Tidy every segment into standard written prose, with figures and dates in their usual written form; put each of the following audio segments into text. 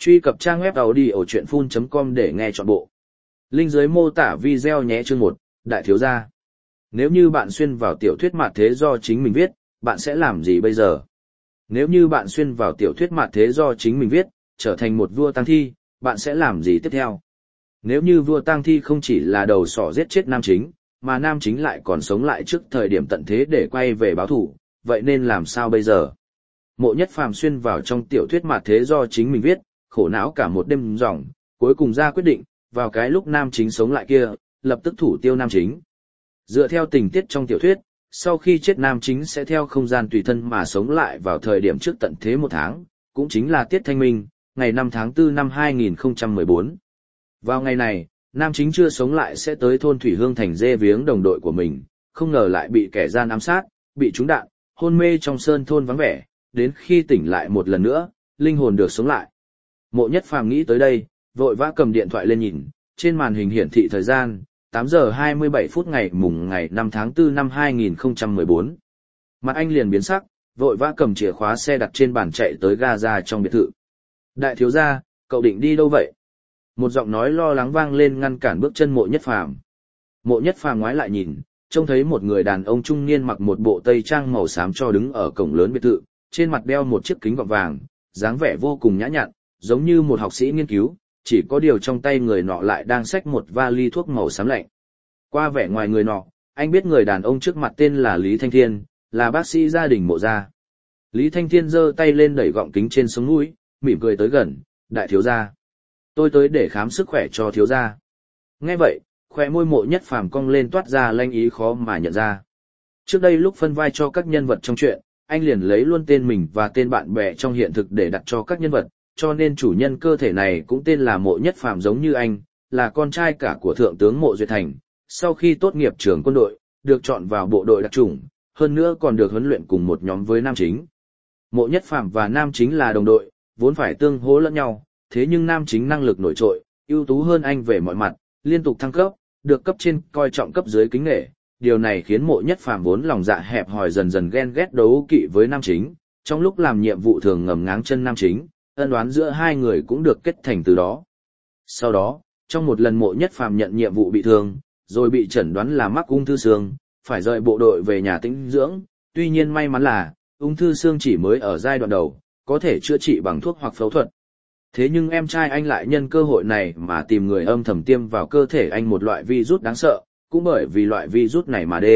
Truy cập trang web audiochuyenphun.com để nghe trọn bộ. Link dưới mô tả video nhé. Chương 1, Đại thiếu gia. Nếu như bạn xuyên vào tiểu thuyết mạt thế do chính mình viết, bạn sẽ làm gì bây giờ? Nếu như bạn xuyên vào tiểu thuyết mạt thế do chính mình viết, trở thành một vua tang thi, bạn sẽ làm gì tiếp theo? Nếu như vua tang thi không chỉ là đầu sỏ giết chết nam chính, mà nam chính lại còn sống lại trước thời điểm tận thế để quay về báo thù, vậy nên làm sao bây giờ? Mộ Nhất Phàm xuyên vào trong tiểu thuyết mạt thế do chính mình viết, khổ não cả một đêm ròng, cuối cùng ra quyết định, vào cái lúc nam chính sống lại kia, lập tức thủ tiêu nam chính. Dựa theo tình tiết trong tiểu thuyết, sau khi chết nam chính sẽ theo không gian tùy thân mà sống lại vào thời điểm trước tận thế 1 tháng, cũng chính là tiết thanh minh, ngày 5 tháng 4 năm 2014. Vào ngày này, nam chính chưa sống lại sẽ tới thôn Thủy Hương thành dê viếng đồng đội của mình, không ngờ lại bị kẻ gian ám sát, bị trúng đạn, hôn mê trong sơn thôn vắng vẻ, đến khi tỉnh lại một lần nữa, linh hồn được sống lại. Mộ Nhất Phàm nghĩ tới đây, vội vã cầm điện thoại lên nhìn, trên màn hình hiển thị thời gian, 8 giờ 27 phút ngày 5 tháng 4 năm 2014. Mặt anh liền biến sắc, vội vã cầm chìa khóa xe đặt trên bàn chạy tới ga trong biệt thự. Đại thiếu gia, cậu định đi đâu vậy? Một giọng nói lo lắng vang lên ngăn cản bước chân Mộ Nhất Phàm. Mộ Nhất Phàm ngoái lại nhìn, trông thấy một người đàn ông trung niên mặc một bộ tây trang màu xám cho đứng ở cổng lớn biệt thự, trên mặt đeo một chiếc kính gọng vàng, dáng vẻ vô cùng nhã nhặn, giống như một học sĩ nghiên cứu, chỉ có điều trong tay người nọ lại đang xách một vali thuốc màu xám lạnh. Qua vẻ ngoài người nọ, anh biết người đàn ông trước mặt tên là Lý Thanh Thiên, là bác sĩ gia đình Mộ gia. Lý Thanh Thiên giơ tay lên đẩy gọng kính trên sống mũi, mỉm cười tới gần, đại thiếu gia. Tôi tới để khám sức khỏe cho thiếu gia. Nghe vậy, khóe môi Mộ Nhất Phàm cong lên toát ra lanh ý khó mà nhận ra. Trước đây lúc phân vai cho các nhân vật trong truyện, anh liền lấy luôn tên mình và tên bạn bè trong hiện thực để đặt cho các nhân vật, cho nên chủ nhân cơ thể này cũng tên là Mộ Nhất Phàm giống như anh, là con trai cả của Thượng tướng Mộ Duyệt Thành. Sau khi tốt nghiệp trường quân đội, được chọn vào bộ đội đặc chủng, hơn nữa còn được huấn luyện cùng một nhóm với nam chính. Mộ Nhất Phàm và nam chính là đồng đội, vốn phải tương hỗ lẫn nhau, thế nhưng nam chính năng lực nổi trội, ưu tú hơn anh về mọi mặt, liên tục thăng cấp, được cấp trên coi trọng cấp dưới kính nể. Điều này khiến Mộ Nhất Phàm vốn lòng dạ hẹp hòi dần dần ghen ghét đấu kỵ với nam chính, trong lúc làm nhiệm vụ thường ngầm ngáng chân nam chính, ân oán giữa hai người cũng được kết thành từ đó. Sau đó, trong một lần Mộ Nhất Phàm nhận nhiệm vụ bị thương, rồi bị chẩn đoán là mắc ung thư xương, phải rời bộ đội về nhà tĩnh dưỡng, tuy nhiên may mắn là, ung thư xương chỉ mới ở giai đoạn đầu, có thể chữa trị bằng thuốc hoặc phẫu thuật. Thế nhưng em trai anh lại nhân cơ hội này mà tìm người âm thầm tiêm vào cơ thể anh một loại virus đáng sợ, cũng bởi vì loại virus này mà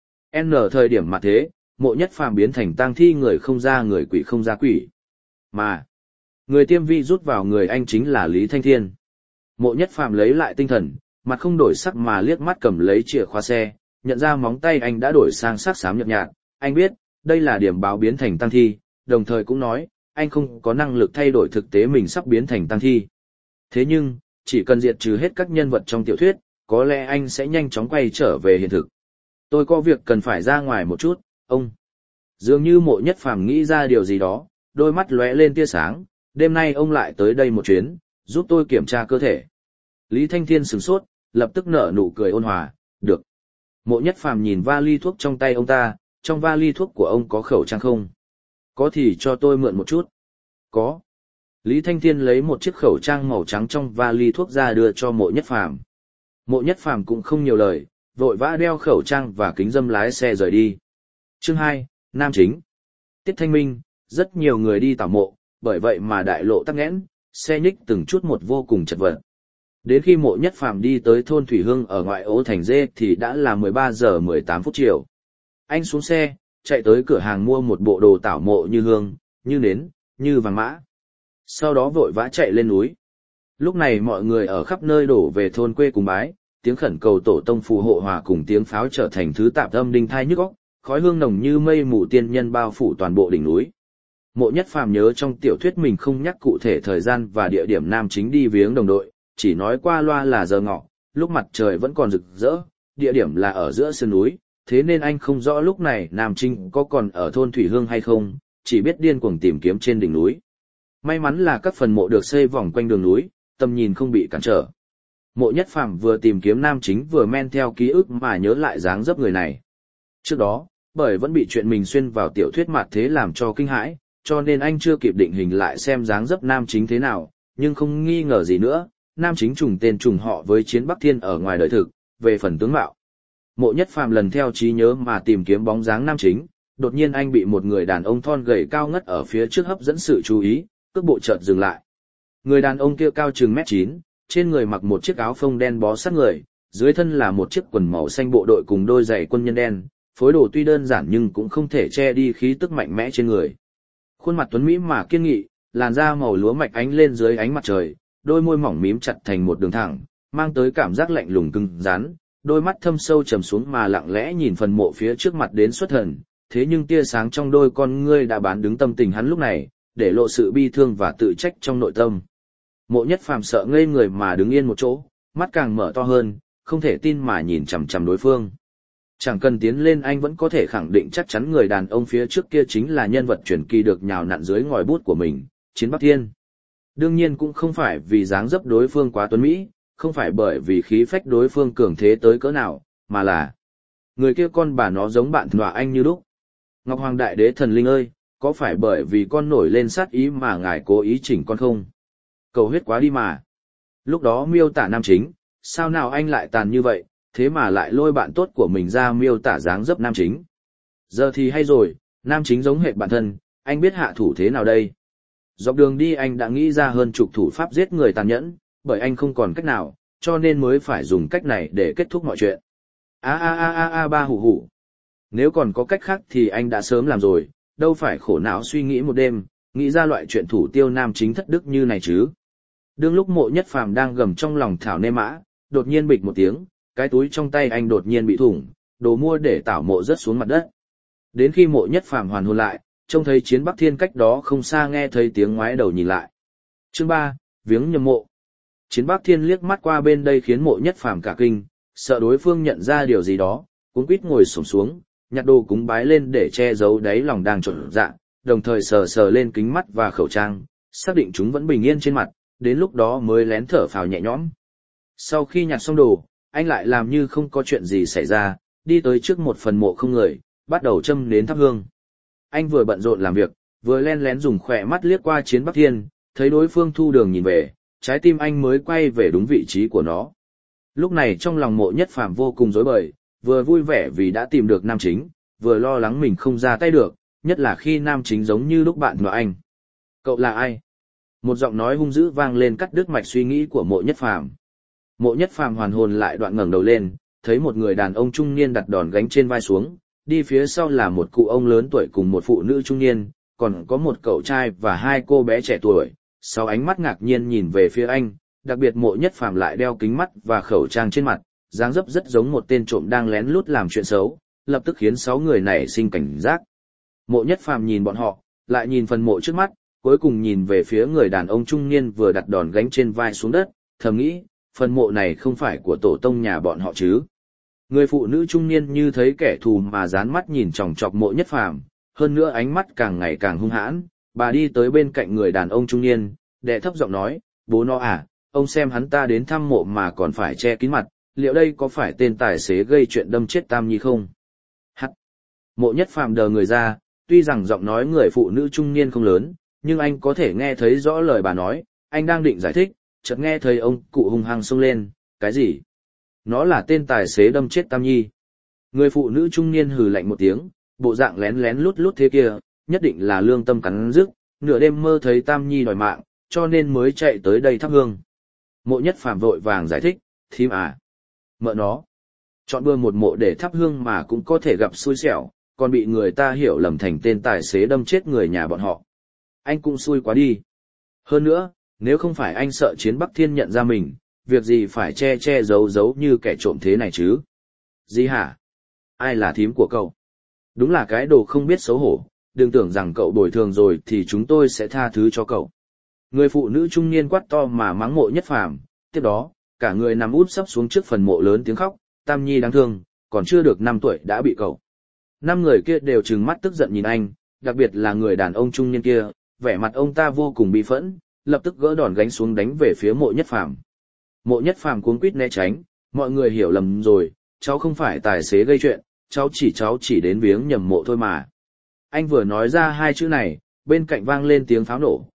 N thời điểm mà thế, Mộ Nhất Phàm biến thành tang thi người không ra người quỷ không ra quỷ. Mà, người tiêm virus vào người anh chính là Lý Thanh Thiên. Mộ Nhất Phàm lấy lại tinh thần, mặt không đổi sắc mà liếc mắt cầm lấy chìa khóa xe, nhận ra móng tay anh đã đổi sang sắc xám nhợt nhạt, anh biết, đây là điểm báo biến thành tang thi, đồng thời cũng nói, anh không có năng lực thay đổi thực tế mình sắp biến thành tang thi. Thế nhưng, chỉ cần diệt trừ hết các nhân vật trong tiểu thuyết, có lẽ anh sẽ nhanh chóng quay trở về hiện thực. Tôi có việc cần phải ra ngoài một chút, ông. Dường như Mộ Nhất Phàm nghĩ ra điều gì đó, đôi mắt lóe lên tia sáng, đêm nay ông lại tới đây một chuyến, giúp tôi kiểm tra cơ thể. Lý Thanh Thiên sửng sốt, lập tức nở nụ cười ôn hòa, được. Mộ Nhất Phàm nhìn vali thuốc trong tay ông ta, trong vali thuốc của ông có khẩu trang không? Có thì cho tôi mượn một chút. Có. Lý Thanh Thiên lấy một chiếc khẩu trang màu trắng trong vali thuốc ra đưa cho Mộ Nhất Phàm. Mộ Nhất Phàm cũng không nhiều lời, vội vã đeo khẩu trang và kính râm lái xe rời đi. Chương 2, Nam chính. Tiết thanh minh, rất nhiều người đi tảo mộ, bởi vậy mà đại lộ tắc nghẽn, xe nhích từng chút một vô cùng chật vật. Đến khi Mộ Nhất Phàm đi tới thôn Thủy Hương ở ngoại ô thành dê thì đã là 13 giờ 18 phút chiều. Anh xuống xe, chạy tới cửa hàng mua một bộ đồ tảo mộ như hương, như nến, như vàng mã. Sau đó vội vã chạy lên núi. Lúc này mọi người ở khắp nơi đổ về thôn quê cùng bái, tiếng khẩn cầu tổ tông phù hộ hòa cùng tiếng pháo trở thành thứ tạp âm đinh thai nhức óc, khói hương nồng như mây mù tiên nhân bao phủ toàn bộ đỉnh núi. Mộ Nhất Phàm nhớ trong tiểu thuyết mình không nhắc cụ thể thời gian và địa điểm nam chính đi viếng đồng đội, chỉ nói qua loa là giờ ngọ, lúc mặt trời vẫn còn rực rỡ, địa điểm là ở giữa sườn núi, thế nên anh không rõ lúc này nam chính có còn ở thôn Thủy Hương hay không, chỉ biết điên cuồng tìm kiếm trên đỉnh núi. May mắn là các phần mộ được xây vòng quanh đường núi, tầm nhìn không bị cản trở. Mộ Nhất Phàm vừa tìm kiếm nam chính vừa men theo ký ức mà nhớ lại dáng dấp người này. Trước đó, bởi vẫn bị chuyện mình xuyên vào tiểu thuyết mạt thế làm cho kinh hãi, cho nên anh chưa kịp định hình lại xem dáng dấp nam chính thế nào, nhưng không nghi ngờ gì nữa, nam chính trùng tên trùng họ với Chiến Bắc Thiên ở ngoài đời thực, về phần tướng mạo. Mộ Nhất Phàm lần theo trí nhớ mà tìm kiếm bóng dáng nam chính, đột nhiên anh bị một người đàn ông thon gầy cao ngất ở phía trước hấp dẫn sự chú ý, cước bộ chợt dừng lại. Người đàn ông kia cao chừng m9, trên người mặc một chiếc áo phông đen bó sát người, dưới thân là một chiếc quần màu xanh bộ đội cùng đôi giày quân nhân đen, phối đồ tuy đơn giản nhưng cũng không thể che đi khí tức mạnh mẽ trên người. Khuôn mặt tuấn mỹ mà kiên nghị, làn da màu lúa mạch ánh lên dưới ánh mặt trời, đôi môi mỏng mím chặt thành một đường thẳng, mang tới cảm giác lạnh lùng cứng rắn, đôi mắt thâm sâu trầm xuống mà lặng lẽ nhìn phần mộ phía trước mặt đến xuất thần, thế nhưng tia sáng trong đôi con ngươi đã bán đứng tâm tình hắn lúc này, để lộ sự bi thương và tự trách trong nội tâm. Mộ Nhất Phàm sợ ngây người mà đứng yên một chỗ, mắt càng mở to hơn, không thể tin mà nhìn chằm chằm đối phương. Chẳng cần tiến lên anh vẫn có thể khẳng định chắc chắn người đàn ông phía trước kia chính là nhân vật truyền kỳ được nhào nặn dưới ngòi bút của mình, Chiến Bắc Thiên. Đương nhiên cũng không phải vì dáng dấp đối phương quá tuấn mỹ, không phải bởi vì khí phách đối phương cường thế tới cỡ nào, mà là người kia con bà nó giống bạn thỏa anh như đúc. Ngọc Hoàng Đại Đế thần linh ơi, có phải bởi vì con nổi lên sát ý mà ngài cố ý chỉnh con không? Cầu huyết quá đi mà. Lúc đó miêu tả nam chính, sao nào anh lại tàn như vậy, thế mà lại lôi bạn tốt của mình ra miêu tả dáng dấp nam chính. Giờ thì hay rồi, nam chính giống hệt bản thân, anh biết hạ thủ thế nào đây? Dọc đường đi anh đã nghĩ ra hơn chục thủ pháp giết người tàn nhẫn, bởi anh không còn cách nào, cho nên mới phải dùng cách này để kết thúc mọi chuyện. Ba hủ hủ. Nếu còn có cách khác thì anh đã sớm làm rồi, đâu phải khổ não suy nghĩ một đêm, nghĩ ra loại chuyện thủ tiêu nam chính thất đức như này chứ. Đương lúc Mộ Nhất Phàm đang gầm trong lòng thảo nê mã, đột nhiên bịch một tiếng, cái túi trong tay anh đột nhiên bị thủng, đồ mua để tảo mộ rớt xuống mặt đất. Đến khi Mộ Nhất Phàm hoàn hồn lại, trông thấy Chiến Bắc Thiên cách đó không xa nghe thấy tiếng ngoái đầu nhìn lại. Chương 3, viếng nhầm mộ. Chiến Bắc Thiên liếc mắt qua bên đây khiến Mộ Nhất Phàm cả kinh, sợ đối phương nhận ra điều gì đó, cuống quýt ngồi xổm xuống, nhặt đồ cúng bái lên để che giấu đáy lòng đang trộn dạ, đồng thời sờ sờ lên kính mắt và khẩu trang, xác định chúng vẫn bình yên trên mặt, đến lúc đó mới lén thở phào nhẹ nhõm. Sau khi nhặt xong đồ, anh lại làm như không có chuyện gì xảy ra, đi tới trước một phần mộ không người, bắt đầu châm nến thắp hương. Anh vừa bận rộn làm việc, vừa len lén dùng khỏe mắt liếc qua Chiến Bắc Thiên, thấy đối phương thu đường nhìn về, trái tim anh mới quay về đúng vị trí của nó. Lúc này trong lòng Mộ Nhất Phàm vô cùng rối bời, vừa vui vẻ vì đã tìm được nam chính, vừa lo lắng mình không ra tay được, nhất là khi nam chính giống như lúc bạn của anh. Cậu là ai? Một giọng nói hung dữ vang lên cắt đứt mạch suy nghĩ của Mộ Nhất Phàm. Mộ Nhất Phàm hoàn hồn lại đoạn ngẩng đầu lên, thấy một người đàn ông trung niên đặt đòn gánh trên vai xuống, đi phía sau là một cụ ông lớn tuổi cùng một phụ nữ trung niên, còn có một cậu trai và hai cô bé trẻ tuổi. Sau ánh mắt ngạc nhiên nhìn về phía anh, đặc biệt Mộ Nhất Phàm lại đeo kính mắt và khẩu trang trên mặt, dáng dấp rất giống một tên trộm đang lén lút làm chuyện xấu, lập tức khiến 6 người này sinh cảnh giác. Mộ Nhất Phàm nhìn bọn họ, lại nhìn phần mộ trước mắt, cuối cùng nhìn về phía người đàn ông trung niên vừa đặt đòn gánh trên vai xuống đất, thầm nghĩ, phần mộ này không phải của tổ tông nhà bọn họ chứ. Người phụ nữ trung niên như thấy kẻ thù mà dán mắt nhìn chòng chọc Mộ Nhất Phàm, hơn nữa ánh mắt càng ngày càng hung hãn, bà đi tới bên cạnh người đàn ông trung niên, đệ thấp giọng nói, bố nó à, ông xem hắn ta đến thăm mộ mà còn phải che kín mặt, liệu đây có phải tên tài xế gây chuyện đâm chết Tam Nhi không? Hắc. Mộ Nhất Phàm đờ người ra, tuy rằng giọng nói người phụ nữ trung niên không lớn, nhưng anh có thể nghe thấy rõ lời bà nói, anh đang định giải thích, chợt nghe thấy ông cụ hung hăng xông lên, cái gì? Nó là tên tài xế đâm chết Tam Nhi. Người phụ nữ trung niên hừ lạnh một tiếng, bộ dạng lén lén lút lút thế kia, nhất định là lương tâm cắn rứt, nửa đêm mơ thấy Tam Nhi đòi mạng, cho nên mới chạy tới đây thắp hương. Mộ Nhất Phàm vội vàng giải thích, thím à, mợ nó, chọn bừa một mộ để thắp hương mà cũng có thể gặp xui xẻo, còn bị người ta hiểu lầm thành tên tài xế đâm chết người nhà bọn họ. Anh cũng xui quá đi. Hơn nữa, nếu không phải anh sợ Chiến Bắc Thiên nhận ra mình, việc gì phải che che giấu giấu như kẻ trộm thế này chứ? Gì hả? Ai là thím của cậu? Đúng là cái đồ không biết xấu hổ, đừng tưởng rằng cậu bồi thường rồi thì chúng tôi sẽ tha thứ cho cậu. Người phụ nữ trung niên quát to mà mắng Mộ Nhất Phàm, tiếp đó, cả người nằm úp sấp xuống trước phần mộ lớn tiếng khóc, Tam Nhi đáng thương, còn chưa được 5 tuổi đã bị cậu. 5 người kia đều trừng mắt tức giận nhìn anh, đặc biệt là người đàn ông trung niên kia, vẻ mặt ông ta vô cùng bi phẫn, lập tức gỡ đòn gánh xuống đánh về phía Mộ Nhất Phàm. Mộ Nhất Phàm cuống quýt né tránh, mọi người hiểu lầm rồi, cháu không phải tài xế gây chuyện, cháu chỉ đến viếng nhầm mộ thôi mà. Anh vừa nói ra hai chữ này, bên cạnh vang lên tiếng pháo nổ,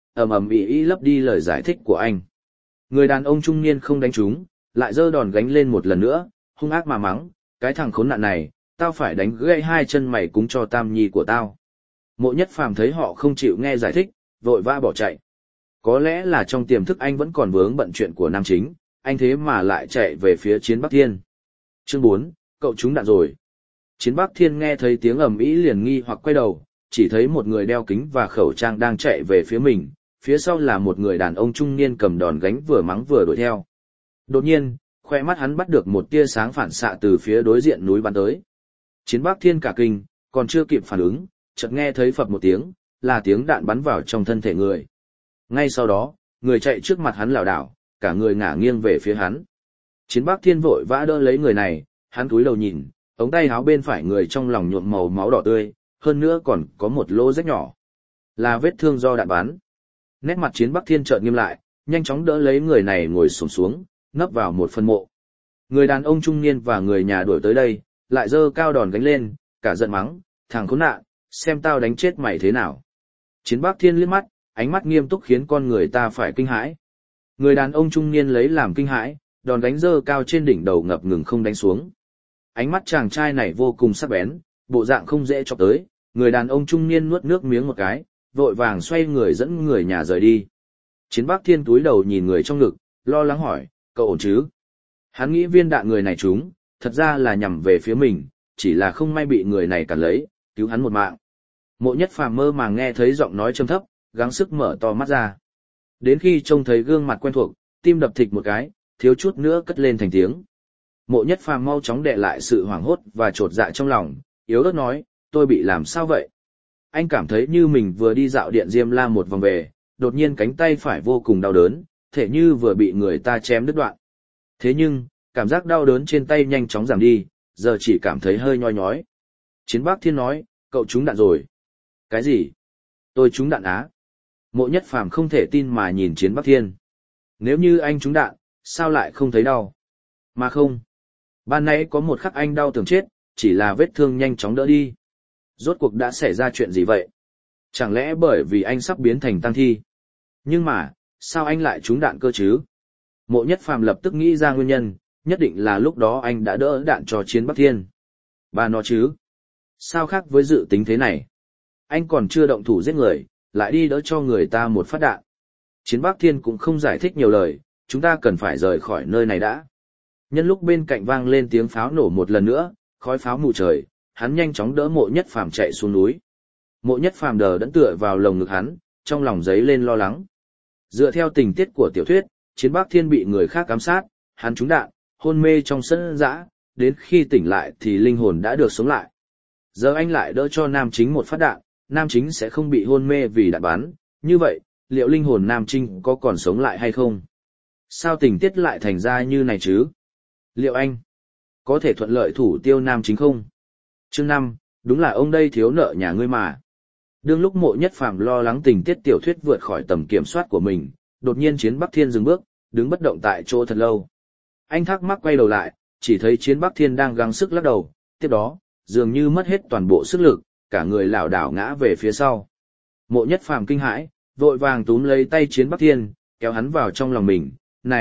ầm ầm ĩ ĩ lấp đi lời giải thích của anh. Người đàn ông trung niên không đánh trúng, lại giơ đòn gánh lên một lần nữa, hung ác mà mắng, cái thằng khốn nạn này, tao phải đánh gãy hai chân mày cúng cho tam nhi của tao. Mộ Nhất Phàm thấy họ không chịu nghe giải thích, vội vã bỏ chạy. Có lẽ là trong tiềm thức anh vẫn còn vướng bận chuyện của nam chính, anh thế mà lại chạy về phía Chiến Bắc Thiên. Chương 4, cậu trúng đạn rồi. Chiến Bắc Thiên nghe thấy tiếng ầm ĩ liền nghi hoặc quay đầu, chỉ thấy một người đeo kính và khẩu trang đang chạy về phía mình, phía sau là một người đàn ông trung niên cầm đòn gánh vừa mắng vừa đuổi theo. Đột nhiên, khoe mắt hắn bắt được một tia sáng phản xạ từ phía đối diện núi bắn tới. Chiến Bắc Thiên cả kinh, còn chưa kịp phản ứng, chợt nghe thấy phập một tiếng, là tiếng đạn bắn vào trong thân thể người. Ngay sau đó, người chạy trước mặt hắn lảo đảo, cả người ngả nghiêng về phía hắn. Chiến Bắc Thiên vội vã đỡ lấy người này, hắn cúi đầu nhìn, ống tay áo bên phải người trong lòng nhuộm màu máu đỏ tươi, hơn nữa còn có một lỗ rách nhỏ. Là vết thương do đạn bắn. Nét mặt Chiến Bắc Thiên chợt nghiêm lại, nhanh chóng đỡ lấy người này ngồi xổm xuống, nấp vào một phân mộ. Người đàn ông trung niên và người nhà đuổi tới đây, lại giơ cao đòn gánh lên, cả giận mắng, thằng khốn nạn, xem tao đánh chết mày thế nào. Chiến Bắc Thiên liếc mắt, ánh mắt nghiêm túc khiến con người ta phải kinh hãi. Người đàn ông trung niên lấy làm kinh hãi, đòn gánh giơ cao trên đỉnh đầu ngập ngừng không đánh xuống. Ánh mắt chàng trai này vô cùng sắc bén, bộ dạng không dễ chọc tới, người đàn ông trung niên nuốt nước miếng một cái, vội vàng xoay người dẫn người nhà rời đi. Chiến Bắc Thiên túi đầu nhìn người trong ngực, lo lắng hỏi, cậu ổn chứ? Hắn nghĩ viên đạn người này trúng, thật ra là nhằm về phía mình, chỉ là không may bị người này cản lấy, cứu hắn một mạng. Mộ Nhất Phàm mơ màng nghe thấy giọng nói trầm thấp, gắng sức mở to mắt ra. Đến khi trông thấy gương mặt quen thuộc, tim đập thịch một cái, thiếu chút nữa cất lên thành tiếng. Mộ Nhất Phàm mau chóng đè lại sự hoảng hốt và chột dạ trong lòng, yếu ớt nói, tôi bị làm sao vậy? Anh cảm thấy như mình vừa đi dạo điện Diêm La một vòng về, đột nhiên cánh tay phải vô cùng đau đớn, thể như vừa bị người ta chém đứt đoạn. Thế nhưng, cảm giác đau đớn trên tay nhanh chóng giảm đi, giờ chỉ cảm thấy hơi nhoi nhói. Chiến Bắc Thiên nói, cậu trúng đạn rồi. Cái gì? Tôi trúng đạn á? Mộ Nhất Phàm không thể tin mà nhìn Chiến Bắc Thiên. Nếu như anh trúng đạn, sao lại không thấy đau? Mà không. Ban nãy có một khắc anh đau tưởng chết, chỉ là vết thương nhanh chóng đỡ đi. Rốt cuộc đã xảy ra chuyện gì vậy? Chẳng lẽ bởi vì anh sắp biến thành tang thi? Nhưng mà, sao anh lại trúng đạn cơ chứ? Mộ Nhất Phàm lập tức nghĩ ra nguyên nhân, nhất định là lúc đó anh đã đỡ đạn cho Chiến Bắc Thiên. Bà nó chứ? Sao khác với dự tính thế này? Anh còn chưa động thủ giết người, lại đi đỡ cho người ta một phát đạn. Chiến Bắc Thiên cũng không giải thích nhiều lời, chúng ta cần phải rời khỏi nơi này đã. Nhân lúc bên cạnh vang lên tiếng pháo nổ một lần nữa, khói pháo mù trời, hắn nhanh chóng đỡ Mộ Nhất Phàm chạy xuống núi. Mộ Nhất Phàm đờ đẫn tựa vào lồng ngực hắn, trong lòng dấy lên lo lắng. Dựa theo tình tiết của tiểu thuyết, Chiến Bắc Thiên bị người khác ám sát, hắn trúng đạn, hôn mê trong sân dã, đến khi tỉnh lại thì linh hồn đã được sống lại. Giờ anh lại đỡ cho nam chính một phát đạn, nam chính sẽ không bị hôn mê vì đạn bắn, như vậy, liệu linh hồn nam chính có còn sống lại hay không? Sao tình tiết lại thành ra như này chứ? Liệu anh có thể thuận lợi thủ tiêu nam chính không? Chương 5, đúng là ông đây thiếu nợ nhà ngươi mà. Đương lúc Mộ Nhất Phàm lo lắng tình tiết tiểu thuyết vượt khỏi tầm kiểm soát của mình, đột nhiên Chiến Bắc Thiên dừng bước, đứng bất động tại chỗ thật lâu. Anh thắc mắc quay đầu lại, chỉ thấy Chiến Bắc Thiên đang gắng sức lắc đầu, tiếp đó, dường như mất hết toàn bộ sức lực, cả người lảo đảo ngã về phía sau. Mộ Nhất Phàm kinh hãi, vội vàng túm lấy tay Chiến Bắc Thiên, kéo hắn vào trong lòng mình,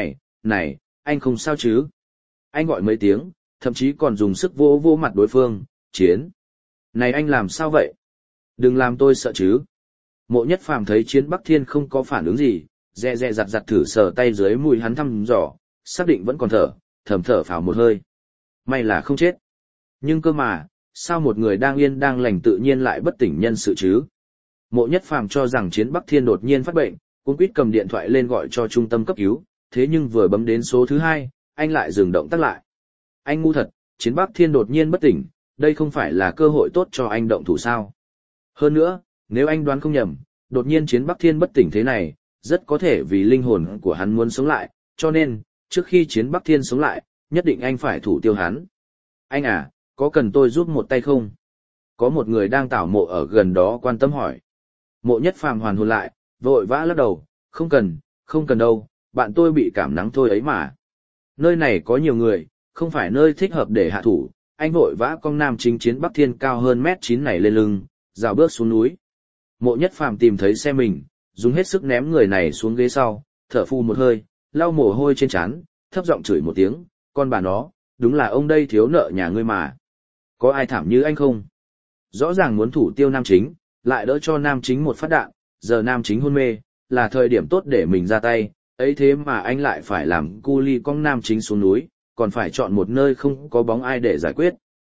này, anh không sao chứ? Anh gọi mấy tiếng, thậm chí còn dùng sức vỗ vỗ mặt đối phương, Chiến. Này anh làm sao vậy? Đừng làm tôi sợ chứ. Mộ Nhất Phàm thấy Chiến Bắc Thiên không có phản ứng gì, dè dặt thử sờ tay dưới mũi hắn thăm dò, xác định vẫn còn thở, thầm thở phào một hơi. May là không chết. Nhưng cơ mà, sao một người đang yên đang lành tự nhiên lại bất tỉnh nhân sự chứ? Mộ Nhất Phàm cho rằng Chiến Bắc Thiên đột nhiên phát bệnh, cuống quýt cầm điện thoại lên gọi cho trung tâm cấp cứu, thế nhưng vừa bấm đến số thứ 2, anh lại dừng động tác lại. Anh ngu thật, Chiến Bắc Thiên đột nhiên bất tỉnh, đây không phải là cơ hội tốt cho anh động thủ sao? Hơn nữa, nếu anh đoán không nhầm, đột nhiên Chiến Bắc Thiên bất tỉnh thế này, rất có thể vì linh hồn của hắn muốn sống lại, cho nên, trước khi Chiến Bắc Thiên sống lại, nhất định anh phải thủ tiêu hắn. Anh à, có cần tôi giúp một tay không? Có một người đang tảo mộ ở gần đó quan tâm hỏi. Mộ Nhất Phàm hoàn hồn lại, vội vã lắc đầu, không cần đâu, bạn tôi bị cảm nắng thôi ấy mà. Nơi này có nhiều người, không phải nơi thích hợp để hạ thủ, anh vội vã cong nam chính Chiến Bắc Thiên cao hơn mét 9 này lên lưng, dạo bước xuống núi. Mộ Nhất Phàm tìm thấy xe mình, dùng hết sức ném người này xuống ghế sau, thở phù một hơi, lau mồ hôi trên trán, thấp giọng chửi một tiếng, con bà nó, đúng là ông đây thiếu nợ nhà ngươi mà. Có ai thảm như anh không? Rõ ràng muốn thủ tiêu nam chính, lại đỡ cho nam chính một phát đạn, giờ nam chính hôn mê, là thời điểm tốt để mình ra tay, ấy thế mà anh lại phải làm cu ly con nam chính xuống núi, còn phải chọn một nơi không có bóng ai để giải quyết.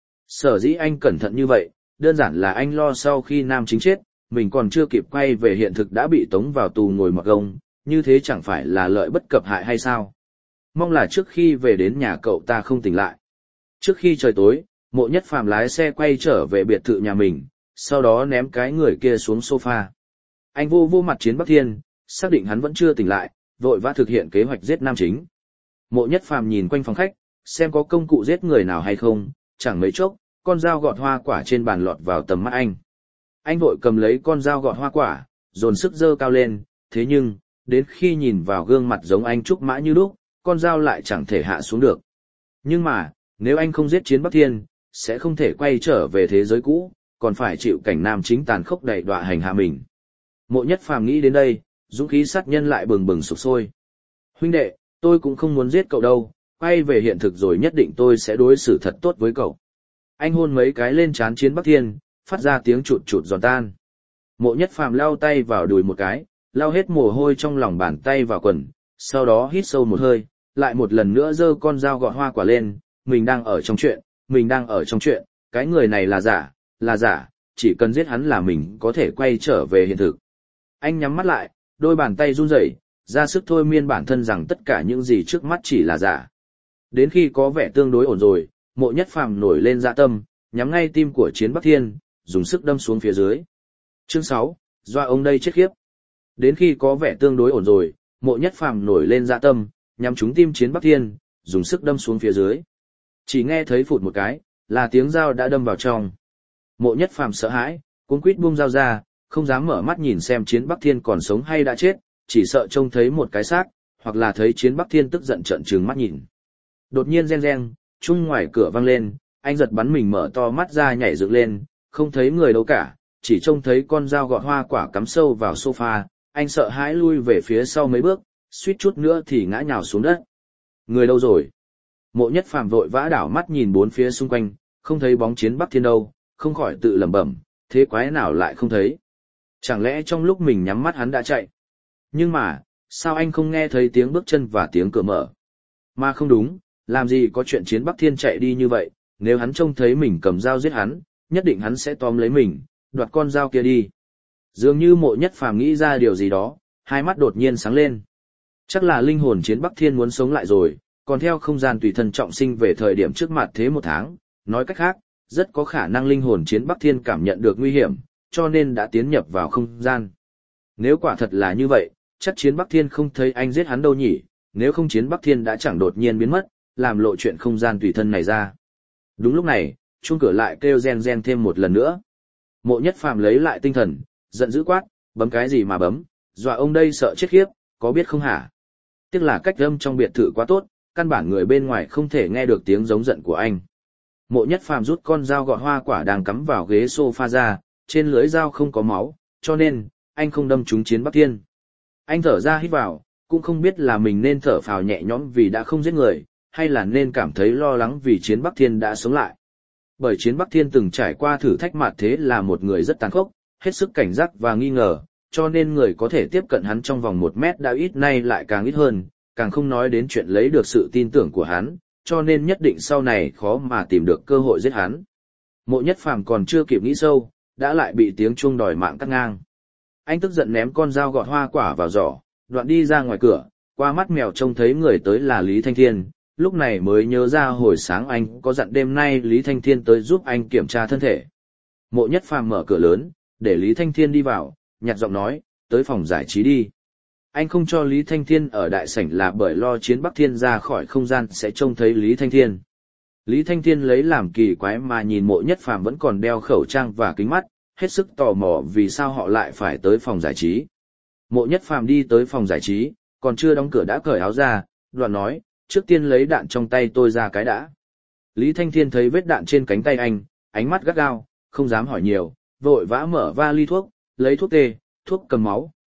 Sở dĩ anh cẩn thận như vậy, đơn giản là anh lo sau khi nam chính chết, mình còn chưa kịp quay về hiện thực đã bị tống vào tù ngồi mặc gông, như thế chẳng phải là lợi bất cập hại hay sao? Mong là trước khi về đến nhà cậu ta không tỉnh lại. Trước khi trời tối, Mộ Nhất Phàm lái xe quay trở về biệt thự nhà mình, sau đó ném cái người kia xuống sofa. Anh vô mặt Chiến Bắc Thiên, xác định hắn vẫn chưa tỉnh lại, vội vã thực hiện kế hoạch giết nam chính. Mộ Nhất Phàm nhìn quanh phòng khách, xem có công cụ giết người nào hay không, chẳng mấy chốc, con dao gọt hoa quả trên bàn lọt vào tầm mắt anh. Anh vội cầm lấy con dao gọt hoa quả, dồn sức giơ cao lên, thế nhưng, đến khi nhìn vào gương mặt giống anh trúc mã như lúc, con dao lại chẳng thể hạ xuống được. Nhưng mà, nếu anh không giết Chiến Bắc Thiên, sẽ không thể quay trở về thế giới cũ, còn phải chịu cảnh nam chính tàn khốc đày đọa hành hạ mình. Mộ Nhất Phàm nghĩ đến đây, dũng khí sát nhân lại bừng bừng sục sôi. Huynh đệ, tôi cũng không muốn giết cậu đâu, quay về hiện thực rồi nhất định tôi sẽ đối xử thật tốt với cậu. Anh hôn mấy cái lên trán Chiến Bắc Thiên, phát ra tiếng chụt chụt giòn tan. Mộ Nhất Phàm lau tay vào đùi một cái, lau hết mồ hôi trong lòng bàn tay vào quần, sau đó hít sâu một hơi, lại một lần nữa giơ con dao gọt hoa quả lên, mình đang ở trong chuyện, cái người này là giả, chỉ cần giết hắn là mình có thể quay trở về hiện thực. Anh nhắm mắt lại, đôi bàn tay run rẩy, ra sức thôi miên bản thân rằng tất cả những gì trước mắt chỉ là giả. Đến khi có vẻ tương đối ổn rồi, Mộ Nhất Phàm nổi lên dạ tâm, nhắm ngay tim của Chiến Bắc Thiên, dùng sức đâm xuống phía dưới. Chương 6, doa ông đây chết khiếp. Đến khi có vẻ tương đối ổn rồi, Mộ Nhất Phàm nổi lên dạ tâm, nhắm trúng tim Chiến Bắc Thiên, dùng sức đâm xuống phía dưới. Chỉ nghe thấy phụt một cái, là tiếng dao đã đâm vào trong. Mộ Nhất Phàm sợ hãi, cuống quýt buông dao ra, không dám mở mắt nhìn xem Chiến Bắc Thiên còn sống hay đã chết, chỉ sợ trông thấy một cái xác, hoặc là thấy Chiến Bắc Thiên tức giận trợn trừng mắt nhìn. Đột nhiên reng reng, chung ngoài cửa vang lên, anh giật bắn mình mở to mắt ra nhảy dựng lên, không thấy người đâu cả, chỉ trông thấy con dao gọt hoa quả cắm sâu vào sofa, anh sợ hãi lui về phía sau mấy bước, suýt chút nữa thì ngã nhào xuống đất. Người đâu rồi? Mộ Nhất Phàm vội vã đảo mắt nhìn bốn phía xung quanh, không thấy bóng Chiến Bắc Thiên đâu, không khỏi tự lẩm bẩm, thế quái nào lại không thấy? Chẳng lẽ trong lúc mình nhắm mắt hắn đã chạy? Nhưng mà, sao anh không nghe thấy tiếng bước chân và tiếng cửa mở? Mà không đúng, làm gì có chuyện Chiến Bắc Thiên chạy đi như vậy, nếu hắn trông thấy mình cầm dao giết hắn, nhất định hắn sẽ tóm lấy mình, đoạt con dao kia đi. Dường như Mộ Nhất Phàm nghĩ ra điều gì đó, hai mắt đột nhiên sáng lên. Chắc là linh hồn Chiến Bắc Thiên muốn sống lại rồi, còn theo không gian tùy thân trọng sinh về thời điểm trước mặt thế 1 tháng, nói cách khác, rất có khả năng linh hồn Chiến Bắc Thiên cảm nhận được nguy hiểm, cho nên đã tiến nhập vào không gian. Nếu quả thật là như vậy, chắc Chiến Bắc Thiên không thấy anh giết hắn đâu nhỉ, nếu không Chiến Bắc Thiên đã chẳng đột nhiên biến mất, làm lộ chuyện không gian tùy thân này ra. Đúng lúc này, chuông cửa lại kêu reng reng thêm một lần nữa. Mộ Nhất Phàm lấy lại tinh thần, giận dữ quát, bấm cái gì mà bấm, dọa ông đây sợ chết khiếp, có biết không hả? Tiếc là cách âm trong biệt thự quá tốt, căn bản người bên ngoài không thể nghe được tiếng giống giận của anh. Mộ Nhất Phàm rút con dao gọt hoa quả đang cắm vào ghế sofa ra, trên lưỡi dao không có máu, cho nên, anh không đâm trúng Chiến Bắc Thiên. Anh thở ra hít vào, cũng không biết là mình nên thở phào nhẹ nhõm vì đã không giết người, hay là nên cảm thấy lo lắng vì Chiến Bắc Thiên đã sống lại. Bởi Chiến Bắc Thiên từng trải qua thử thách mạt thế là một người rất tàn khốc, hết sức cảnh giác và nghi ngờ, cho nên người có thể tiếp cận hắn trong vòng 1 mét đã ít nay lại càng ít hơn, càng không nói đến chuyện lấy được sự tin tưởng của hắn, cho nên nhất định sau này khó mà tìm được cơ hội giết hắn. Mộ Nhất Phàm còn chưa kịp nghĩ sâu, đã lại bị tiếng chuông đòi mạng cắt ngang. Anh tức giận ném con dao gọt hoa quả vào giỏ, đoạn đi ra ngoài cửa, qua mắt mèo trông thấy người tới là Lý Thanh Thiên, lúc này mới nhớ ra hồi sáng anh có dặn đêm nay Lý Thanh Thiên tới giúp anh kiểm tra thân thể. Mộ Nhất Phàm mở cửa lớn, để Lý Thanh Thiên đi vào, nhạt giọng nói, tới phòng giải trí đi. Anh không cho Lý Thanh Thiên ở đại sảnh là bởi lo Chiến Bắc Thiên ra khỏi không gian sẽ trông thấy Lý Thanh Thiên. Lý Thanh Thiên lấy làm kỳ quái mà nhìn Mộ Nhất Phàm vẫn còn đeo khẩu trang và kính mắt, hết sức tò mò vì sao họ lại phải tới phòng giải trí. Mộ Nhất Phàm đi tới phòng giải trí, còn chưa đóng cửa đã cởi áo ra, đoạn nói, trước tiên lấy đạn trong tay tôi ra cái đã. Lý Thanh Thiên thấy vết đạn trên cánh tay anh, ánh mắt gắt gao, không dám hỏi nhiều, vội vã mở vali thuốc, lấy thuốc tê, thuốc cầm máu,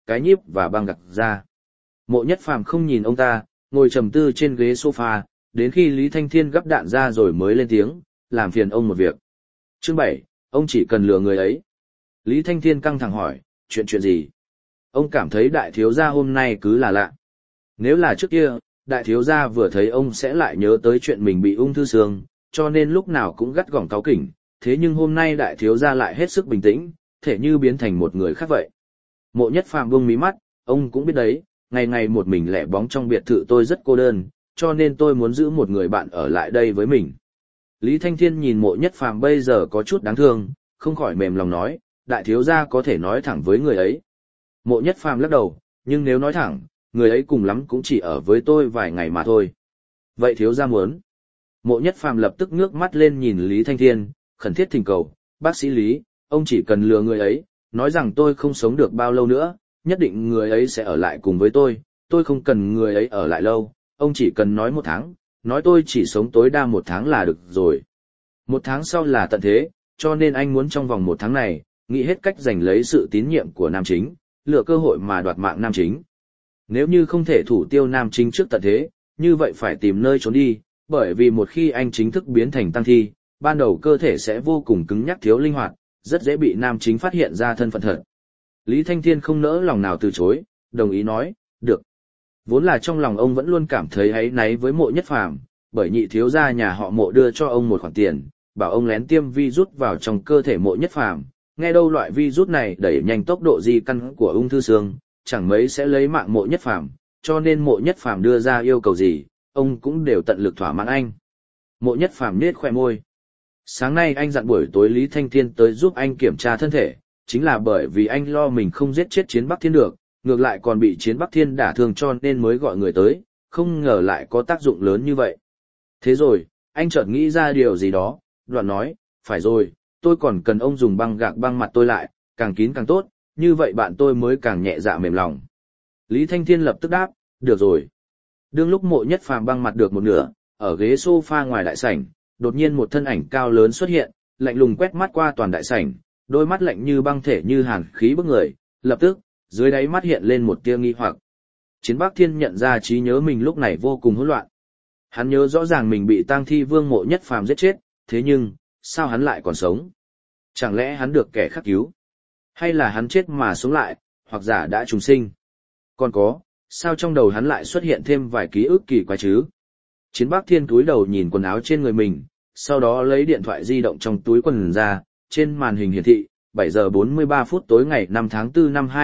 cái nhíp và băng gạc ra. Mộ Nhất Phàm không nhìn ông ta, ngồi trầm tư trên ghế sofa, đến khi Lý Thanh Thiên gắp đạn ra rồi mới lên tiếng, làm phiền ông một việc. Chương 7, ông chỉ cần lừa người ấy. Lý Thanh Thiên căng thẳng hỏi, chuyện gì? Ông cảm thấy đại thiếu gia hôm nay cứ là lạ. Nếu là trước kia, đại thiếu gia vừa thấy ông sẽ lại nhớ tới chuyện mình bị ung thư xương, cho nên lúc nào cũng gắt gỏng cáu kỉnh, thế nhưng hôm nay đại thiếu gia lại hết sức bình tĩnh, thể như biến thành một người khác vậy. Mộ Nhất Phàm buông mí mắt, ông cũng biết đấy, ngày ngày một mình lẻ bóng trong biệt thự tôi rất cô đơn, cho nên tôi muốn giữ một người bạn ở lại đây với mình. Lý Thanh Thiên nhìn Mộ Nhất Phàm bây giờ có chút đáng thương, không khỏi mềm lòng nói, đại thiếu gia có thể nói thẳng với người ấy. Mộ Nhất Phàm lắc đầu, nhưng nếu nói thẳng, người ấy cùng lắm cũng chỉ ở với tôi vài ngày mà thôi. Vậy thiếu gia muốn? Mộ Nhất Phàm lập tức ngước mắt lên nhìn Lý Thanh Thiên, khẩn thiết thỉnh cầu, bác sĩ Lý, ông chỉ cần lừa người ấy, nói rằng tôi không sống được bao lâu nữa, nhất định người ấy sẽ ở lại cùng với tôi không cần người ấy ở lại lâu, ông chỉ cần nói 1 tháng, nói tôi chỉ sống tối đa 1 tháng là được rồi. 1 tháng sau là tận thế, cho nên anh muốn trong vòng 1 tháng này, nghĩ hết cách giành lấy sự tín nhiệm của nam chính, lựa cơ hội mà đoạt mạng nam chính. Nếu như không thể thủ tiêu nam chính trước tận thế, như vậy phải tìm nơi trốn đi, bởi vì một khi anh chính thức biến thành tăng thi, ban đầu cơ thể sẽ vô cùng cứng nhắc thiếu linh hoạt, rất dễ bị nam chính phát hiện ra thân phận thật. Lý Thanh Thiên không nỡ lòng nào từ chối, đồng ý nói, được. Vốn là trong lòng ông vẫn luôn cảm thấy áy náy với Mộ Nhất Phàm, bởi nhị thiếu gia nhà họ Mộ đưa cho ông một khoản tiền, bảo ông lén tiêm virus vào trong cơ thể Mộ Nhất Phàm, nghe đâu loại virus này đẩy nhanh tốc độ di căn của ung thư xương, chẳng mấy sẽ lấy mạng Mộ Nhất Phàm, cho nên Mộ Nhất Phàm đưa ra yêu cầu gì, ông cũng đều tận lực thỏa mãn anh. Mộ Nhất Phàm nhếch khóe môi. Sáng nay anh dặn buổi tối Lý Thanh Thiên tới giúp anh kiểm tra thân thể, chính là bởi vì anh lo mình không giết chết Chiến Bắc Thiên được, ngược lại còn bị Chiến Bắc Thiên đả thương cho nên mới gọi người tới, không ngờ lại có tác dụng lớn như vậy. Thế rồi, anh chợt nghĩ ra điều gì đó, đoạn nói, phải rồi, tôi còn cần ông dùng băng gạc băng mặt tôi lại, càng kín càng tốt, như vậy bạn tôi mới càng nhẹ dạ mềm lòng. Lý Thanh Thiên lập tức đáp, được rồi. Đương lúc Mộ Nhất Phàm băng mặt được một nửa, ở ghế sofa ngoài đại sảnh, đột nhiên một thân ảnh cao lớn xuất hiện, lạnh lùng quét mắt qua toàn đại sảnh, đôi mắt lạnh như băng thể như hàn khí bức người, lập tức, dưới đáy mắt hiện lên một tia nghi hoặc. Chiến Bắc Thiên nhận ra trí nhớ mình lúc này vô cùng hỗn loạn. Hắn nhớ rõ ràng mình bị tang thi vương Mộ Nhất Phàm giết chết, thế nhưng, sao hắn lại còn sống? Chẳng lẽ hắn được kẻ khác cứu? Hay là hắn chết mà sống lại, hoặc giả đã trùng sinh? Còn có, sao trong đầu hắn lại xuất hiện thêm vài ký ức kỳ quái chứ? Chiến Bắc Thiên cúi đầu nhìn quần áo trên người mình, sau đó lấy điện thoại di động trong túi quần ra, trên màn hình hiển thị, 7 giờ 43 phút tối ngày 5 tháng 4 năm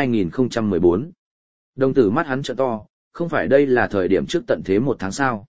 2014. Đồng tử mắt hắn trợ to, không phải đây là thời điểm trước tận thế 1 tháng sao?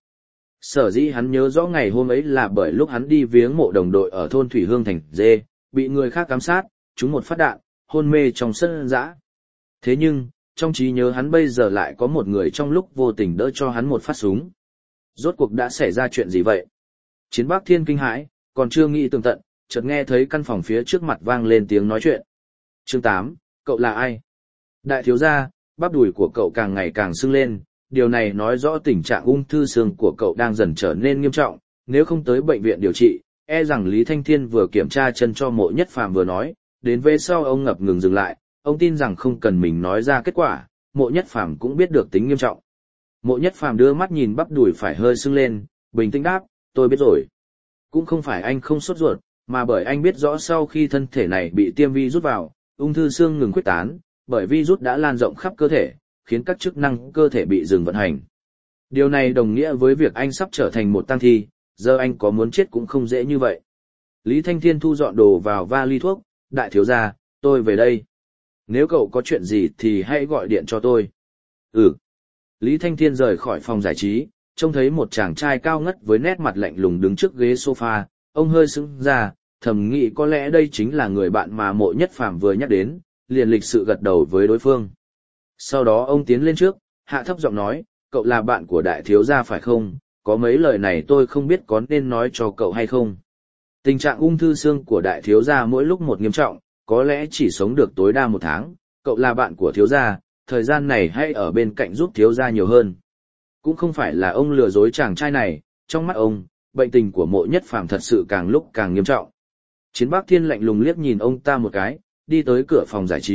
Sở dĩ hắn nhớ rõ ngày hôm ấy là bởi lúc hắn đi viếng mộ đồng đội ở thôn Thủy Hương thành Dê, bị người khác ám sát, trúng một phát đạn, hôn mê trong sân dã. Thế nhưng, trong trí nhớ hắn bây giờ lại có một người trong lúc vô tình đỡ cho hắn một phát súng. Rốt cuộc đã xảy ra chuyện gì vậy? Chiến Bắc Thiên kinh hãi, còn chưa nghĩ tường tận, chợt nghe thấy căn phòng phía trước mặt vang lên tiếng nói chuyện. Chương 8, cậu là ai? Đại thiếu gia, bắp đùi của cậu càng ngày càng sưng lên, điều này nói rõ tình trạng ung thư xương của cậu đang dần trở nên nghiêm trọng, nếu không tới bệnh viện điều trị, e rằng Lý Thanh Thiên vừa kiểm tra chân cho Mộ Nhất Phàm vừa nói, đến về sau ông ngập ngừng dừng lại, ông tin rằng không cần mình nói ra kết quả, Mộ Nhất Phàm cũng biết được tính nghiêm trọng. Mộ Nhất Phàm đưa mắt nhìn bắp đùi phải hơi sưng lên, bình tĩnh đáp, tôi biết rồi. Cũng không phải anh không sốt ruột, mà bởi anh biết rõ sau khi thân thể này bị tiêm virus vào, ung thư xương ngừng khuếch tán, bởi virus đã lan rộng khắp cơ thể, khiến các chức năng cơ thể bị dừng vận hành. Điều này đồng nghĩa với việc anh sắp trở thành một tang thi, giờ anh có muốn chết cũng không dễ như vậy. Lý Thanh Thiên thu dọn đồ vào vali thuốc, đại thiếu gia, tôi về đây. Nếu cậu có chuyện gì thì hãy gọi điện cho tôi. Ừ. Lý Thanh Thiên rời khỏi phòng giải trí, trông thấy một chàng trai cao ngất với nét mặt lạnh lùng đứng trước ghế sofa, ông hơi sững ra, thầm nghĩ có lẽ đây chính là người bạn mà Mộ Nhất Phàm vừa nhắc đến, liền lịch sự gật đầu với đối phương. Sau đó ông tiến lên trước, hạ thấp giọng nói, cậu là bạn của đại thiếu gia phải không? Có mấy lời này tôi không biết có nên nói cho cậu hay không. Tình trạng ung thư xương của đại thiếu gia mỗi lúc một nghiêm trọng, có lẽ chỉ sống được tối đa 1 tháng, cậu là bạn của thiếu gia, thời gian này hãy ở bên cạnh giúp thiếu gia nhiều hơn. Cũng không phải là ông lừa dối chàng trai này, trong mắt ông, bệnh tình của Mộ Nhất Phàm thật sự càng lúc càng nghiêm trọng. Chiến Bắc Thiên lạnh lùng liếc nhìn ông ta một cái, đi tới cửa phòng giải trí,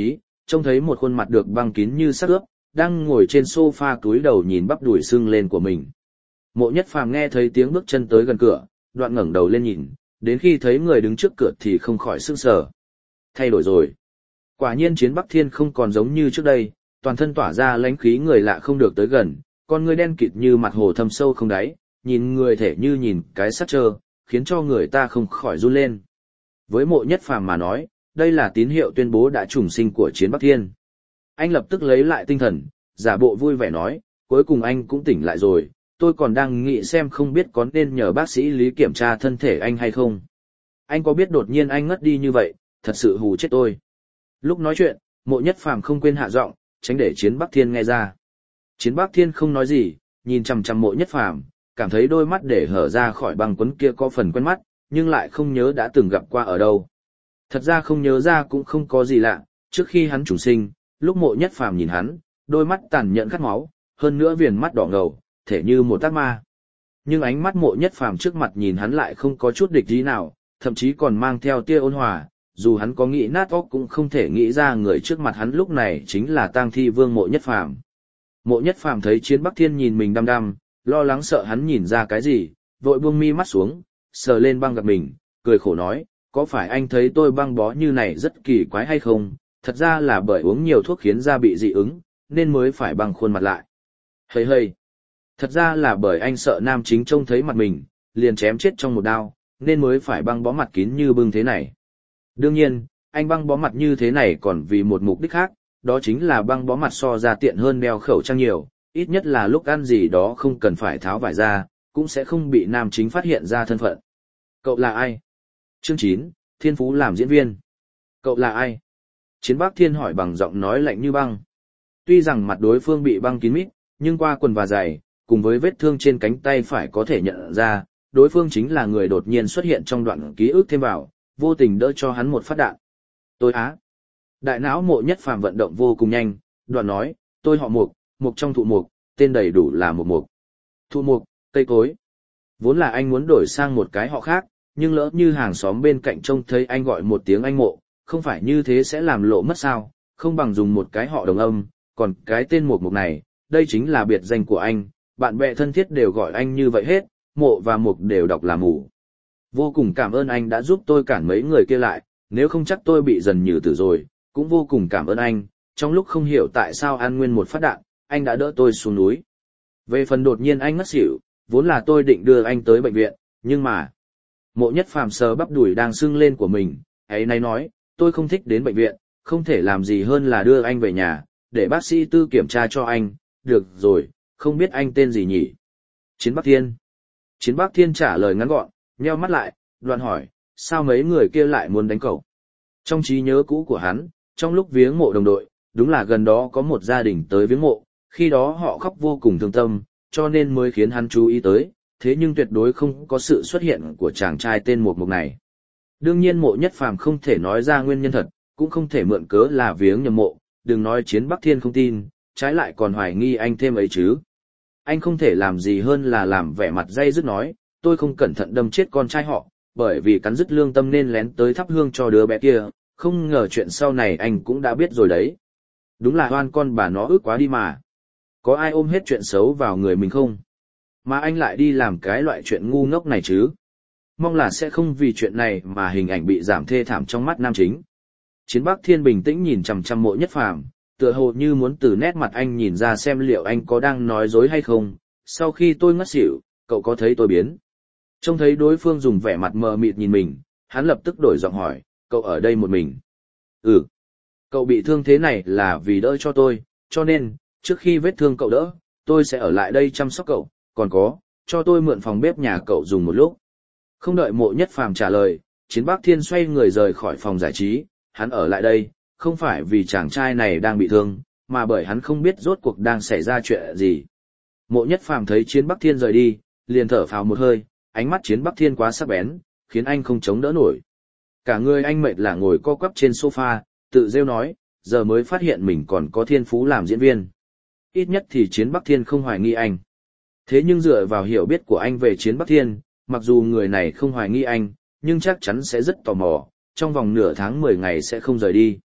trông thấy một khuôn mặt được băng kín như xác ướp, đang ngồi trên sofa túi đầu nhìn bắp đùi sưng lên của mình. Mộ Nhất Phàm nghe thấy tiếng bước chân tới gần cửa, đoạn ngẩng đầu lên nhìn, đến khi thấy người đứng trước cửa thì không khỏi sững sờ. Thay đổi rồi. Quả nhiên Chiến Bắc Thiên không còn giống như trước đây, toàn thân tỏa ra lãnh khí người lạ không được tới gần, con người đen kịt như mặt hồ thâm sâu không đáy, nhìn người thể như nhìn cái sắt trơ, khiến cho người ta không khỏi run lên. Với Mộ Nhất Phàm mà nói, đây là tín hiệu tuyên bố đã trùng sinh của Chiến Bắc Thiên. Anh lập tức lấy lại tinh thần, giả bộ vui vẻ nói, cuối cùng anh cũng tỉnh lại rồi, tôi còn đang nghĩ xem không biết có nên nhờ bác sĩ Lý kiểm tra thân thể anh hay không. Anh có biết đột nhiên anh ngất đi như vậy, thật sự hù chết tôi. Lúc nói chuyện, Mộ Nhất Phàm không quên hạ giọng, tránh để Chiến Bắc Thiên nghe ra. Chiến Bắc Thiên không nói gì, nhìn chằm chằm Mộ Nhất Phàm, cảm thấy đôi mắt để hở ra khỏi băng quấn kia có phần quen mắt, nhưng lại không nhớ đã từng gặp qua ở đâu. Thật ra không nhớ ra cũng không có gì lạ, trước khi hắn trùng sinh, lúc Mộ Nhất Phàm nhìn hắn, đôi mắt tàn nhẫn khát máu, hơn nữa viền mắt đỏ ngầu, thể như một ác ma. Nhưng ánh mắt Mộ Nhất Phàm trước mặt nhìn hắn lại không có chút địch ý nào, thậm chí còn mang theo tia ôn hòa, dù hắn có nghĩ nát óc cũng không thể nghĩ ra người trước mặt hắn lúc này chính là Tang Thi Vương Mộ Nhất Phàm. Mộ Nhất Phàm thấy Chiến Bắc Thiên nhìn mình đăm đăm, lo lắng sợ hắn nhìn ra cái gì, vội buông mi mắt xuống, sờ lên băng gạc mình, cười khổ nói, có phải anh thấy tôi băng bó như này rất kỳ quái hay không, thật ra là bởi uống nhiều thuốc khiến da bị dị ứng, nên mới phải băng khuôn mặt lại. Hây hây, thật ra là bởi anh sợ nam chính trông thấy mặt mình, liền chém chết trong một đao, nên mới phải băng bó mặt kín như bưng thế này. Đương nhiên, anh băng bó mặt như thế này còn vì một mục đích khác, đó chính là băng bó mặt so ra tiện hơn đeo khẩu trang nhiều, ít nhất là lúc ăn gì đó không cần phải tháo vải ra, cũng sẽ không bị nam chính phát hiện ra thân phận. Cậu là ai? Chương 9, Thiên Phú làm diễn viên. Cậu là ai? Chiến Bắc Thiên hỏi bằng giọng nói lạnh như băng. Tuy rằng mặt đối phương bị băng kín mít, nhưng qua quần và giày, cùng với vết thương trên cánh tay phải có thể nhận ra, đối phương chính là người đột nhiên xuất hiện trong đoạn ký ức thêm vào, vô tình đỡ cho hắn một phát đạn. Tôi á. Đại não Mộ Nhất Phàm vận động vô cùng nhanh, đoạn nói, tôi họ Mục, Mục trong thụ mục, tên đầy đủ là Mục Mục. Thụ mục, cây cối. Vốn là anh muốn đổi sang một cái họ khác, nhưng lỡ như hàng xóm bên cạnh trông thấy anh gọi một tiếng anh Mộ, không phải như thế sẽ làm lộ mất sao, không bằng dùng một cái họ đồng âm, còn cái tên Mục Mục này, đây chính là biệt danh của anh, bạn bè thân thiết đều gọi anh như vậy hết, Mộ và Mục đều đọc là Mù. Vô cùng cảm ơn anh đã giúp tôi cản mấy người kia lại, nếu không chắc tôi bị dần nhừ tử rồi, cũng vô cùng cảm ơn anh, trong lúc không hiểu tại sao An Nguyên một phát đạn, anh đã đỡ tôi xuống núi. Về phần đột nhiên anh ngất xỉu, vốn là tôi định đưa anh tới bệnh viện, nhưng mà... Mộ Nhất Phàm sờ bắp đùi đang sưng lên của mình, ấy nay nói, tôi không thích đến bệnh viện, không thể làm gì hơn là đưa anh về nhà, để bác sĩ Tư kiểm tra cho anh, được rồi, không biết anh tên gì nhỉ? Chiến Bắc Thiên. Chiến Bắc Thiên trả lời ngắn gọn, nheo mắt lại, đoạn hỏi, sao mấy người kia lại muốn đánh cậu? Trong trí nhớ cũ của hắn, trong lúc viếng mộ đồng đội, đúng là gần đó có một gia đình tới viếng mộ, khi đó họ khóc vô cùng thương tâm, cho nên mới khiến hắn chú ý tới, thế nhưng tuyệt đối không có sự xuất hiện của chàng trai tên Mục Mục này. Đương nhiên Mộ Nhất Phàm không thể nói ra nguyên nhân thật, cũng không thể mượn cớ là viếng nhầm mộ, đừng nói Chiến Bắc Thiên không tin, trái lại còn hoài nghi anh thêm ấy chứ. Anh không thể làm gì hơn là làm vẻ mặt day dứt nói, tôi không cẩn thận đâm chết con trai họ, bởi vì cắn dứt lương tâm nên lén tới thắp hương cho đứa bé kia, không ngờ chuyện sau này anh cũng đã biết rồi đấy. Đúng là oan con bà nó ức quá đi mà. Có ai ôm hết chuyện xấu vào người mình không? Mà anh lại đi làm cái loại chuyện ngu ngốc này chứ? Mong là sẽ không vì chuyện này mà hình ảnh bị giảm thê thảm trong mắt nam chính. Chiến Bắc Thiên bình tĩnh nhìn chằm chằm Mộ Nhất Phàm, tựa hồ như muốn từ nét mặt anh nhìn ra xem liệu anh có đang nói dối hay không. Sau khi tôi ngất xỉu, cậu có thấy tôi biến? Trông thấy đối phương dùng vẻ mặt mờ mịt nhìn mình, hắn lập tức đổi giọng hỏi, cậu ở đây một mình? Ừ. Cậu bị thương thế này là vì đỡ cho tôi, cho nên, trước khi vết thương cậu đỡ, tôi sẽ ở lại đây chăm sóc cậu, còn có, cho tôi mượn phòng bếp nhà cậu dùng một lúc. Không đợi Mộ Nhất Phàm trả lời, Chiến Bắc Thiên xoay người rời khỏi phòng giải trí, hắn ở lại đây, không phải vì chàng trai này đang bị thương, mà bởi hắn không biết rốt cuộc đang xảy ra chuyện gì. Mộ Nhất Phàm thấy Chiến Bắc Thiên rời đi, liền thở phào một hơi, ánh mắt Chiến Bắc Thiên quá sắc bén, khiến anh không chống đỡ nổi. Cả người anh mệt là ngồi co quắp trên sofa, tự rêu nói, giờ mới phát hiện mình còn có thiên phú làm diễn viên. Ít nhất thì Chiến Bắc Thiên không hoài nghi anh. Thế nhưng dựa vào hiểu biết của anh về Chiến Bắc Thiên, mặc dù người này không hoài nghi anh, nhưng chắc chắn sẽ rất tò mò, trong vòng nửa tháng 10 ngày sẽ không rời đi.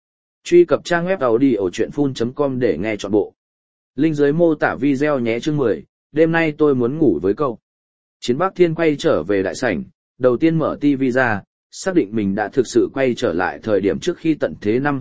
Truy cập trang web audiochuyenphun.com để nghe trọn bộ. Link dưới mô tả video nhé. Chương 10, đêm nay tôi muốn ngủ với cậu. Chiến Bắc Thiên quay trở về đại sảnh, đầu tiên mở TV ra, xác định mình đã thực sự quay trở lại thời điểm trước khi tận thế năm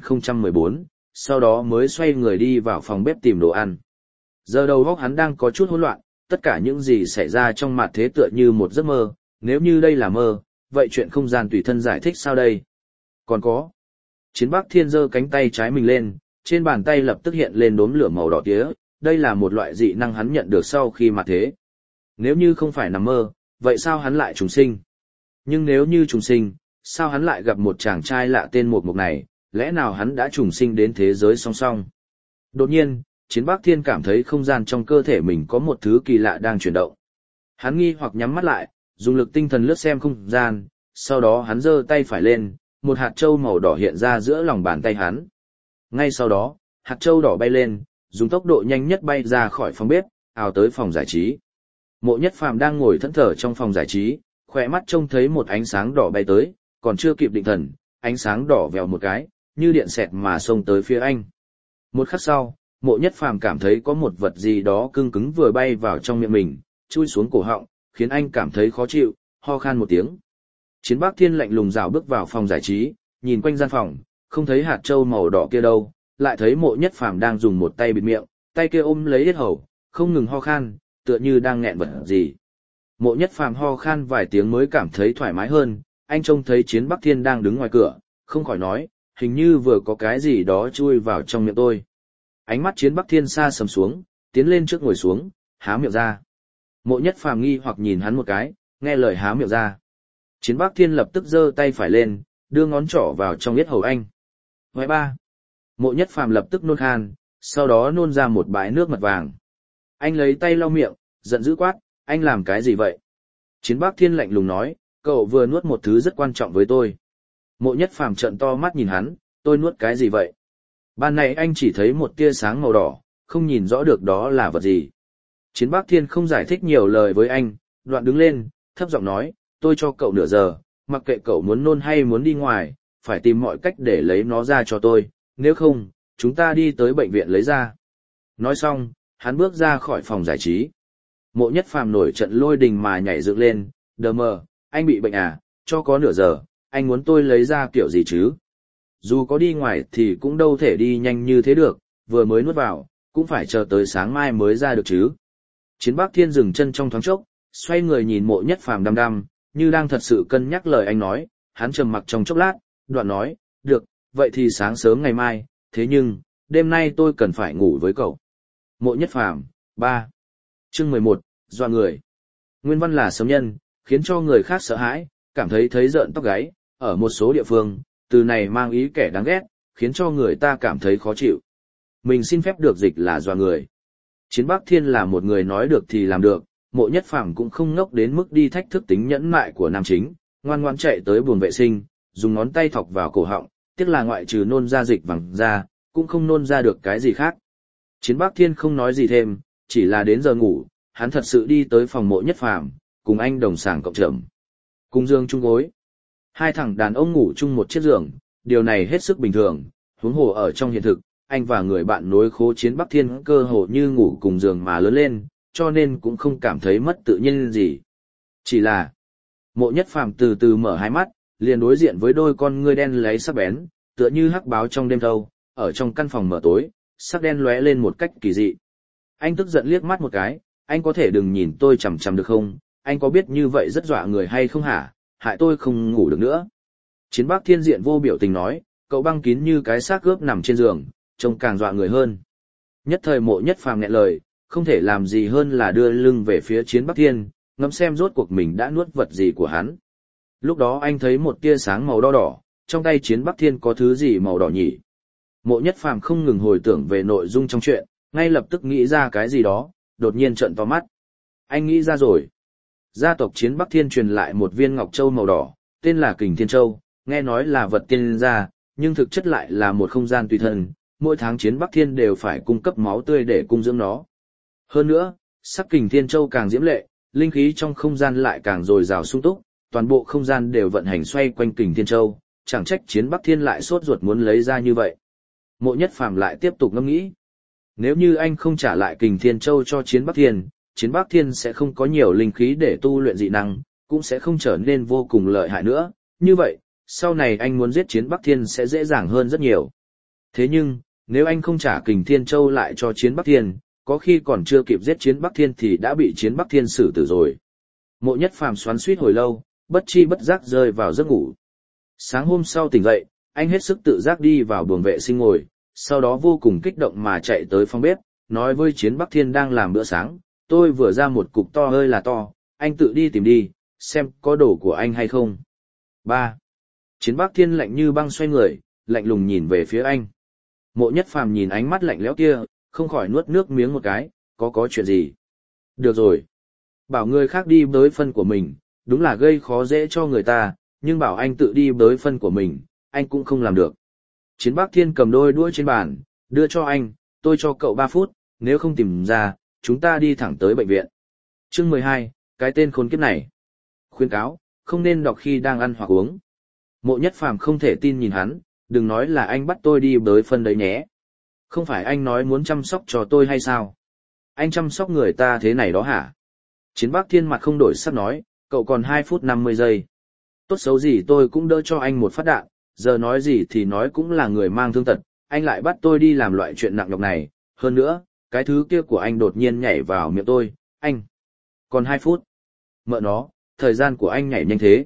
2014, sau đó mới xoay người đi vào phòng bếp tìm đồ ăn. Giờ đầu óc hắn đang có chút hỗn loạn, tất cả những gì xảy ra trong mặt thế tựa như một giấc mơ, nếu như đây là mơ, vậy chuyện không gian tùy thân giải thích sao đây? Còn có. Chiến Bắc Thiên giơ cánh tay trái mình lên, trên bàn tay lập tức hiện lên đốm lửa màu đỏ tía, đây là một loại dị năng hắn nhận được sau khi mặt thế. Nếu như không phải nằm mơ, vậy sao hắn lại trùng sinh? Nhưng nếu như trùng sinh, sao hắn lại gặp một chàng trai lạ tên Mộc Mộc này, lẽ nào hắn đã trùng sinh đến thế giới song song? Đột nhiên, Chiến Bắc Thiên cảm thấy không gian trong cơ thể mình có một thứ kỳ lạ đang chuyển động. Hắn nghi hoặc nhắm mắt lại, dùng lực tinh thần lướt xem không gian, sau đó hắn giơ tay phải lên, một hạt châu màu đỏ hiện ra giữa lòng bàn tay hắn. Ngay sau đó, hạt châu đỏ bay lên, dùng tốc độ nhanh nhất bay ra khỏi phòng bếp, ào tới phòng giải trí. Mộ Nhất Phàm đang ngồi thẫn thờ trong phòng giải trí, khỏe mắt trông thấy một ánh sáng đỏ bay tới, còn chưa kịp định thần, ánh sáng đỏ vèo một cái, như điện xẹt mà xông tới phía anh. Một khắc sau, Mộ Nhất Phàm cảm thấy có một vật gì đó cứng cứng vừa bay vào trong miệng mình, chui xuống cổ họng, khiến anh cảm thấy khó chịu, ho khan một tiếng. Chiến Bắc Thiên lạnh lùng rảo bước vào phòng giải trí, nhìn quanh gian phòng, không thấy hạt châu màu đỏ kia đâu, lại thấy Mộ Nhất Phàm đang dùng một tay bịt miệng, tay kia ôm lấy yết hầu, không ngừng ho khan, tựa như đang nghẹn vật gì. Mộ Nhất Phàm ho khan vài tiếng mới cảm thấy thoải mái hơn, anh trông thấy Chiến Bắc Thiên đang đứng ngoài cửa, không khỏi nói, hình như vừa có cái gì đó chui vào trong miệng tôi. Ánh mắt Chiến Bắc Thiên xa sầm xuống, tiến lên trước ngồi xuống, há miệng ra. Mộ Nhất Phàm nghi hoặc nhìn hắn một cái, nghe lời há miệng ra. Chiến Bắc Thiên lập tức giơ tay phải lên, đưa ngón trỏ vào trong yết hầu anh. Hoài ba. Mộ Nhất Phàm lập tức nôn khan, sau đó nôn ra một bãi nước mật vàng. Anh lấy tay lau miệng, giận dữ quát, anh làm cái gì vậy? Chiến Bắc Thiên lạnh lùng nói, cậu vừa nuốt một thứ rất quan trọng với tôi. Mộ Nhất Phàm trợn to mắt nhìn hắn, tôi nuốt cái gì vậy? Ban này anh chỉ thấy một tia sáng màu đỏ, không nhìn rõ được đó là vật gì. Chiến Bắc Thiên không giải thích nhiều lời với anh, đoạn đứng lên, thấp giọng nói, tôi cho cậu nửa giờ, mặc kệ cậu muốn nôn hay muốn đi ngoài, phải tìm mọi cách để lấy nó ra cho tôi, nếu không, chúng ta đi tới bệnh viện lấy ra. Nói xong, hắn bước ra khỏi phòng giải trí. Mộ Nhất Phàm nổi trận lôi đình mà nhảy dựng lên, đờ mờ, anh bị bệnh à, cho có nửa giờ, anh muốn tôi lấy ra kiểu gì chứ? Dù có đi ngoài thì cũng đâu thể đi nhanh như thế được, vừa mới nuốt vào, cũng phải chờ tới sáng mai mới ra được chứ. Chiến Bắc Thiên dừng chân trong thoáng chốc, xoay người nhìn Mộ Nhất Phàm đăm đăm, như đang thật sự cân nhắc lời anh nói, hắn trầm mặc trong chốc lát, đoạn nói, được, vậy thì sáng sớm ngày mai, thế nhưng, đêm nay tôi cần phải ngủ với cậu. Mộ Nhất Phàm 3. Chương 11, dọa người. Nguyên văn là sấm nhân, khiến cho người khác sợ hãi, cảm thấy rợn tóc gáy, ở một số địa phương, từ này mang ý kẻ đáng ghét, khiến cho người ta cảm thấy khó chịu. Mình xin phép được dịch là dọa người. Chiến Bắc Thiên là một người nói được thì làm được, Mộ Nhất Phàm cũng không ngốc đến mức đi thách thức tính nhẫn nại của nam chính, ngoan ngoãn chạy tới buồng vệ sinh, dùng ngón tay thọc vào cổ họng, tiếc là ngoại trừ nôn ra dịch vàng ra, cũng không nôn ra được cái gì khác. Chiến Bắc Thiên không nói gì thêm, chỉ là đến giờ ngủ, hắn thật sự đi tới phòng Mộ Nhất Phàm, cùng anh đồng sàng cộng trầm. Cùng giường chung gối. Hai thằng đàn ông ngủ chung một chiếc giường, điều này hết sức bình thường, huống hồ ở trong hiện thực, anh và người bạn nối khố Chiến Bắc Thiên cơ hồ như ngủ cùng giường mà lớn lên, cho nên cũng không cảm thấy mất tự nhiên gì. Chỉ là, Mộ Nhất Phàm từ từ mở hai mắt, liền đối diện với đôi con ngươi đen láy sắc bén, tựa như hắc báo trong đêm thâu, ở trong căn phòng mở tối, sắc đen lóe lên một cách kỳ dị. Anh tức giận liếc mắt một cái, anh có thể đừng nhìn tôi chằm chằm được không, anh có biết như vậy rất dọa người hay không hả, hại tôi không ngủ được nữa. Chiến Bắc Thiên diện vô biểu tình nói, cậu băng kín như cái xác ướp nằm trên giường, trông càng dọa người hơn. Nhất thời Mộ Nhất Phàm nghẹn lời, không thể làm gì hơn là đưa lưng về phía Chiến Bắc Thiên, ngắm xem rốt cuộc mình đã nuốt vật gì của hắn. Lúc đó anh thấy một tia sáng màu đỏ đỏ, trong tay Chiến Bắc Thiên có thứ gì màu đỏ nhỉ? Mộ Nhất Phàm không ngừng hồi tưởng về nội dung trong chuyện, ngay lập tức nghĩ ra cái gì đó, đột nhiên trợn to mắt. Anh nghĩ ra rồi. Gia tộc Chiến Bắc Thiên truyền lại một viên ngọc châu màu đỏ, tên là Kình Thiên Châu, nghe nói là vật tiên gia, nhưng thực chất lại là một không gian tùy thân, mỗi tháng Chiến Bắc Thiên đều phải cung cấp máu tươi để cung dưỡng nó. Hơn nữa, sắc Kình Thiên Châu càng diễm lệ, linh khí trong không gian lại càng dồi dào sung túc, toàn bộ không gian đều vận hành xoay quanh Kình Thiên Châu, chẳng trách Chiến Bắc Thiên lại sốt ruột muốn lấy ra như vậy. Mộ Nhất Phàm lại tiếp tục ngẫm nghĩ. Nếu như anh không trả lại Kình Thiên Châu cho Chiến Bắc Thiên sẽ không có nhiều linh khí để tu luyện dị năng, cũng sẽ không trở nên vô cùng lợi hại nữa. Như vậy, sau này anh muốn giết Chiến Bắc Thiên sẽ dễ dàng hơn rất nhiều. Thế nhưng, nếu anh không trả Kình Thiên Châu lại cho Chiến Bắc Thiên, có khi còn chưa kịp giết Chiến Bắc Thiên thì đã bị Chiến Bắc Thiên xử tử rồi. Mộ Nhất Phàm xoắn xuýt hồi lâu, bất chi bất giác rơi vào giấc ngủ. Sáng hôm sau tỉnh dậy, anh hết sức tự giác đi vào buồng vệ sinh ngồi, sau đó vô cùng kích động mà chạy tới phòng bếp, nói với Chiến Bắc Thiên đang làm bữa sáng, tôi vừa ra một cục to hơi là to, anh tự đi tìm đi, xem có đồ của anh hay không. 3. Chiến Bắc Thiên lạnh như băng xoay người, lạnh lùng nhìn về phía anh. Mộ Nhất Phàm nhìn ánh mắt lạnh lẽo kia, không khỏi nuốt nước miếng một cái, có chuyện gì? Được rồi. Bảo người khác đi bới phân của mình, đúng là gây khó dễ cho người ta, nhưng bảo anh tự đi bới phân của mình, anh cũng không làm được. Chiến Bắc Thiên cầm đôi đũa trên bàn, đưa cho anh, tôi cho cậu 3 phút, nếu không tìm ra, chúng ta đi thẳng tới bệnh viện. Chương 12, cái tên khốn kiếp này. Khuyên cáo, không nên đọc khi đang ăn hoặc uống. Mộ Nhất Phàm không thể tin nhìn hắn, đừng nói là anh bắt tôi đi bới phân đấy nhé. Không phải anh nói muốn chăm sóc cho tôi hay sao? Anh chăm sóc người ta thế này đó hả? Chiến Bắc Thiên mặt không đổi sắc nói, cậu còn 2 phút 50 giây. Tốt xấu gì tôi cũng đỡ cho anh một phát đạn, giờ nói gì thì nói cũng là người mang thương tật, anh lại bắt tôi đi làm loại chuyện nặng nhọc này, hơn nữa, cái thứ kia của anh đột nhiên nhảy vào miệng tôi, anh. Còn 2 phút. Mợ nó, thời gian của anh nhảy nhanh thế.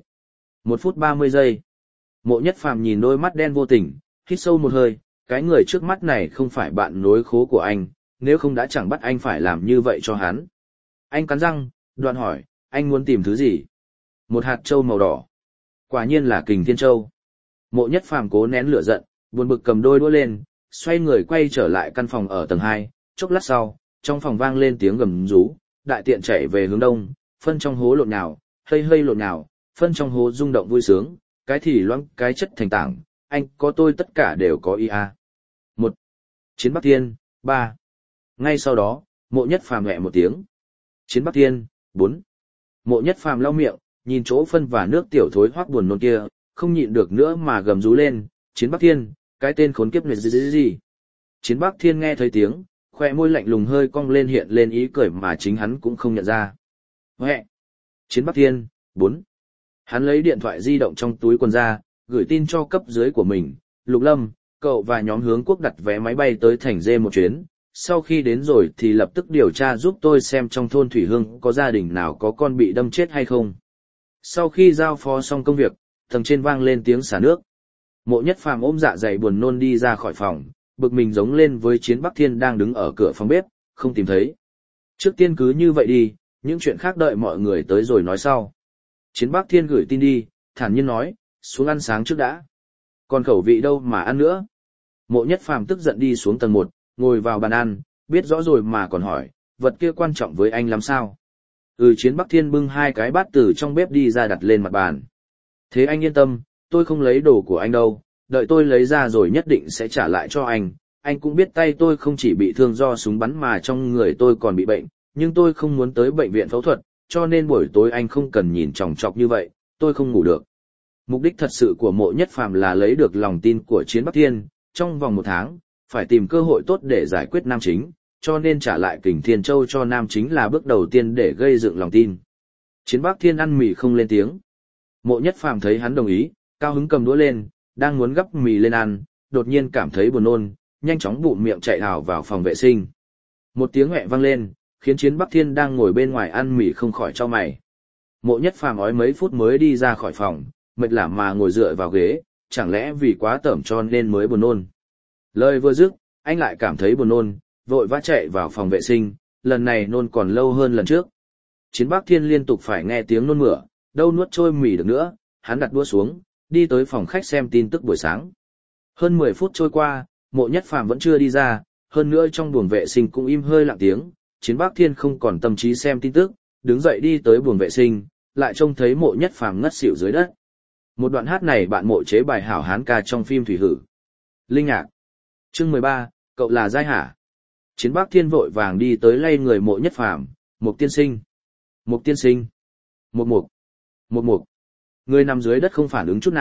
1 phút 30 giây. Mộ Nhất Phàm nhìn đôi mắt đen vô tình, hít sâu một hơi, cái người trước mắt này không phải bạn nối khố của anh, nếu không đã chẳng bắt anh phải làm như vậy cho hắn. Anh cắn răng, đoạn hỏi, anh muốn tìm thứ gì? Một hạt châu màu đỏ. Quả nhiên là Kình Thiên Châu. Mộ Nhất Phàm cố nén lửa giận, buồn bực cầm đôi đũa lên, xoay người quay trở lại căn phòng ở tầng 2, chốc lát sau, trong phòng vang lên tiếng gầm rú, đại tiện chạy về hướng đông, phân trong hố lộn nhào, hây hây lộn nhào, phân trong hố rung động vui sướng, cái thì loãng cái chất thành tảng, anh có tôi tất cả đều có ý a. 1. Chiến Bắc Thiên, 3. Ngay sau đó, Mộ Nhất Phàm hẹ một tiếng. Chiến Bắc Thiên, 4. Mộ Nhất Phàm lau miệng, nhìn chỗ phân và nước tiểu thối hoắc buồn nôn kia, không nhịn được nữa mà gầm rú lên, Chiến Bắc Thiên, cái tên khốn kiếp này gì? Chiến Bắc Thiên nghe thấy tiếng, khoe môi lạnh lùng hơi cong lên hiện lên ý cười mà chính hắn cũng không nhận ra. Huệ! Chiến Bắc Thiên, 4. Hắn lấy điện thoại di động trong túi quần ra, gửi tin cho cấp dưới của mình, Lục Lâm, cậu và nhóm Hướng Quốc đặt vé máy bay tới thành Dê một chuyến, sau khi đến rồi thì lập tức điều tra giúp tôi xem trong thôn Thủy Hương có gia đình nào có con bị đâm chết hay không. Sau khi giao phó xong công việc, tầng trên vang lên tiếng xả nước. Mộ Nhất Phàm ôm dạ dày buồn nôn đi ra khỏi phòng, bực mình giống lên với Chiến Bắc Thiên đang đứng ở cửa phòng bếp, không tìm thấy. Trước tiên cứ như vậy đi, những chuyện khác đợi mọi người tới rồi nói sau. Chiến Bắc Thiên gửi tin đi, thản nhiên nói, xuống ăn sáng trước đã. Còn khẩu vị đâu mà ăn nữa. Mộ Nhất Phàm tức giận đi xuống tầng 1, ngồi vào bàn ăn, biết rõ rồi mà còn hỏi, vật kia quan trọng với anh lắm sao? Chiến Bắc Thiên bưng 2 cái bát từ trong bếp đi ra đặt lên mặt bàn. Thế anh yên tâm, tôi không lấy đồ của anh đâu, đợi tôi lấy ra rồi nhất định sẽ trả lại cho anh cũng biết tay tôi không chỉ bị thương do súng bắn mà trong người tôi còn bị bệnh, nhưng tôi không muốn tới bệnh viện phẫu thuật, cho nên buổi tối anh không cần nhìn chòng chọc như vậy, tôi không ngủ được. Mục đích thật sự của Mộ Nhất Phàm là lấy được lòng tin của Chiến Bắc Thiên, trong vòng 1 tháng, phải tìm cơ hội tốt để giải quyết nam chính, cho nên trả lại Kình Thiên Châu cho nam chính là bước đầu tiên để gây dựng lòng tin. Chiến Bắc Thiên ăn mì không lên tiếng. Mộ Nhất Phàm thấy hắn đồng ý, cao hứng cầm đũa lên, đang muốn gắp mì lên ăn, đột nhiên cảm thấy buồn nôn, nhanh chóng bụm miệng chạy ào vào phòng vệ sinh. Một tiếng hẹ vang lên, khiến Chiến Bắc Thiên đang ngồi bên ngoài ăn mì không khỏi chau mày. Mộ Nhất Phàm ói mấy phút mới đi ra khỏi phòng, mệt lả mà ngồi dựa vào ghế, chẳng lẽ vì quá tởm cho nên mới buồn nôn. Lời vừa dứt, anh lại cảm thấy buồn nôn, vội vã chạy vào phòng vệ sinh, lần này nôn còn lâu hơn lần trước. Chiến Bắc Thiên liên tục phải nghe tiếng nôn mửa, đâu nuốt trôi mì được nữa, hắn đặt đũa xuống, đi tới phòng khách xem tin tức buổi sáng. Hơn 10 phút trôi qua, Mộ Nhất Phàm vẫn chưa đi ra, hơn nữa trong buồng vệ sinh cũng im hơi lặng tiếng, Chiến Bắc Thiên không còn tâm trí xem tin tức, đứng dậy đi tới buồng vệ sinh, lại trông thấy Mộ Nhất Phàm ngất xỉu dưới đất. Một đoạn hát này bạn Mộ chế bài hảo hán ca trong phim Thủy Hử. Linh nhạc. Chương 13, cậu là giai hả? Chiến Bắc Thiên vội vàng đi tới lay người Mộ Nhất Phàm, Mục tiên sinh. Mục tiên sinh. Mục. Người nằm dưới đất không phản ứng chút nào,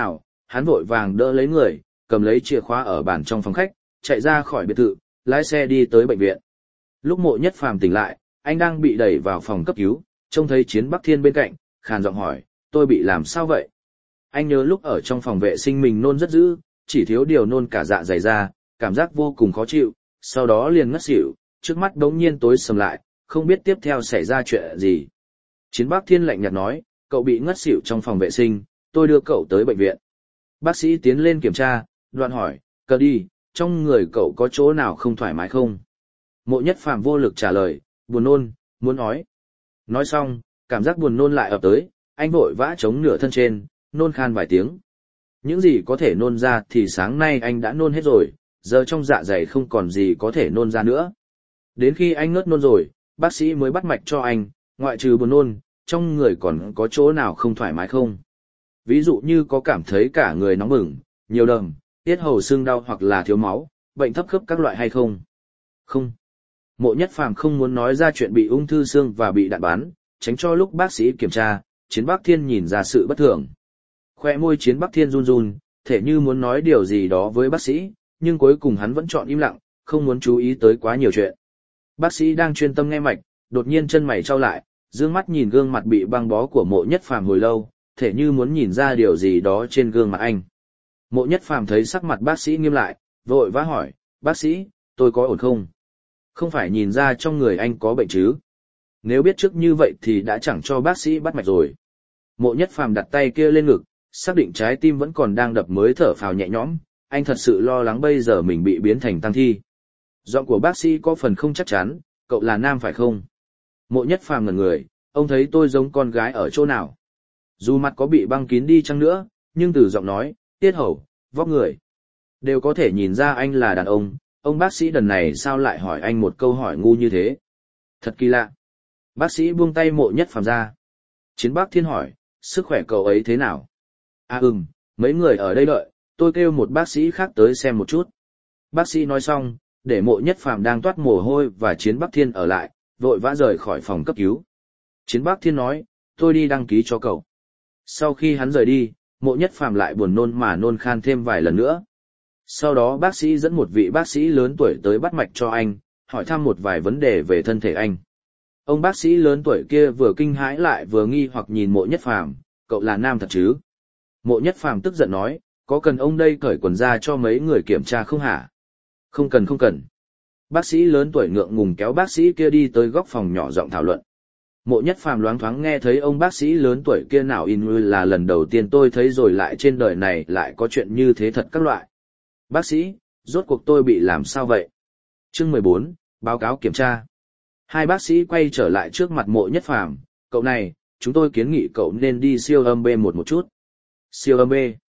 hắn vội vàng đỡ lấy người, cầm lấy chìa khóa ở bàn trong phòng khách, chạy ra khỏi biệt thự, lái xe đi tới bệnh viện. Lúc Mộ Nhất Phàm tỉnh lại, anh đang bị đẩy vào phòng cấp cứu, trông thấy Chiến Bắc Thiên bên cạnh, khàn giọng hỏi, tôi bị làm sao vậy? Anh nhớ lúc ở trong phòng vệ sinh mình nôn rất dữ, chỉ thiếu điều nôn cả dạ dày ra, cảm giác vô cùng khó chịu, sau đó liền ngất xỉu, trước mắt đống nhiên tối sầm lại, không biết tiếp theo xảy ra chuyện gì. Chiến Bắc Thiên lạnh nhạt nói, cậu bị ngất xỉu trong phòng vệ sinh, tôi đưa cậu tới bệnh viện. Bác sĩ tiến lên kiểm tra, đoạn hỏi, cờ đi, trong người cậu có chỗ nào không thoải mái không? Mộ Nhất Phàm vô lực trả lời, buồn nôn, muốn ói. Nói xong, cảm giác buồn nôn lại ập tới, anh vội vã chống nửa thân trên, nôn khan vài tiếng. Những gì có thể nôn ra thì sáng nay anh đã nôn hết rồi, giờ trong dạ dày không còn gì có thể nôn ra nữa. Đến khi anh ngớt nôn rồi, bác sĩ mới bắt mạch cho anh, ngoại trừ buồn nôn, trong người còn có chỗ nào không thoải mái không? Ví dụ như có cảm thấy cả người nóng bừng, nhiều đờm, tiết hầu sưng đau hoặc là thiếu máu, bệnh thấp khớp các loại hay không? Không. Mộ Nhất Phàm không muốn nói ra chuyện bị ung thư xương và bị đạn bắn, tránh cho lúc bác sĩ kiểm tra, Chiến Bắc Thiên nhìn ra sự bất thường. Khoe môi Chiến Bắc Thiên run run, thể như muốn nói điều gì đó với bác sĩ, nhưng cuối cùng hắn vẫn chọn im lặng, không muốn chú ý tới quá nhiều chuyện. Bác sĩ đang chuyên tâm nghe mạch, đột nhiên chân mày chau lại, dương mắt nhìn gương mặt bị băng bó của Mộ Nhất Phàm hồi lâu, thể như muốn nhìn ra điều gì đó trên gương mặt anh. Mộ Nhất Phàm thấy sắc mặt bác sĩ nghiêm lại, vội vã hỏi, bác sĩ, tôi có ổn không? Không phải nhìn ra trong người anh có bệnh chứ? Nếu biết trước như vậy thì đã chẳng cho bác sĩ bắt mạch rồi. Mộ Nhất Phàm đặt tay kia lên ngực, xác định trái tim vẫn còn đang đập mới thở phào nhẹ nhõm, anh thật sự lo lắng bây giờ mình bị biến thành tang thi. Giọng của bác sĩ có phần không chắc chắn, cậu là nam phải không? Mộ Nhất Phàm ngẩn người, ông thấy tôi giống con gái ở chỗ nào? Dù mặt có bị băng kín đi chăng nữa, nhưng từ giọng nói, tiết hầu, vóc người, đều có thể nhìn ra anh là đàn ông bác sĩ đần này sao lại hỏi anh một câu hỏi ngu như thế? Thật kỳ lạ. Bác sĩ buông tay Mộ Nhất Phàm ra. Chiến Bắc Thiên hỏi, sức khỏe cậu ấy thế nào? À mấy người ở đây đợi, tôi kêu một bác sĩ khác tới xem một chút. Bác sĩ nói xong, để Mộ Nhất Phàm đang toát mồ hôi và Chiến Bắc Thiên ở lại, vội vã rời khỏi phòng cấp cứu. Chiến Bắc Thiên nói, tôi đi đăng ký cho cậu. Sau khi hắn rời đi, Mộ Nhất Phàm lại buồn nôn mà nôn khan thêm vài lần nữa. Sau đó bác sĩ dẫn một vị bác sĩ lớn tuổi tới bắt mạch cho anh, hỏi thăm một vài vấn đề về thân thể anh. Ông bác sĩ lớn tuổi kia vừa kinh hãi lại vừa nghi hoặc nhìn Mộ Nhất Phàm, cậu là nam thật chứ? Mộ Nhất Phàm tức giận nói, có cần ông đây cởi quần ra cho mấy người kiểm tra không hả? Không cần. Bác sĩ lớn tuổi ngượng ngùng kéo bác sĩ kia đi tới góc phòng nhỏ giọng thảo luận. Mộ Nhất Phàm loáng thoáng nghe thấy ông bác sĩ lớn tuổi kia nào in là lần đầu tiên tôi thấy rồi lại trên đời này lại có chuyện như thế thật các loại. Bác sĩ, rốt cuộc tôi bị làm sao vậy? Chương 14, báo cáo kiểm tra. Hai bác sĩ quay trở lại trước mặt Mộ Nhất Phàm, cậu này, chúng tôi kiến nghị cậu nên đi siêu âm B1 một chút. Siêu âm B.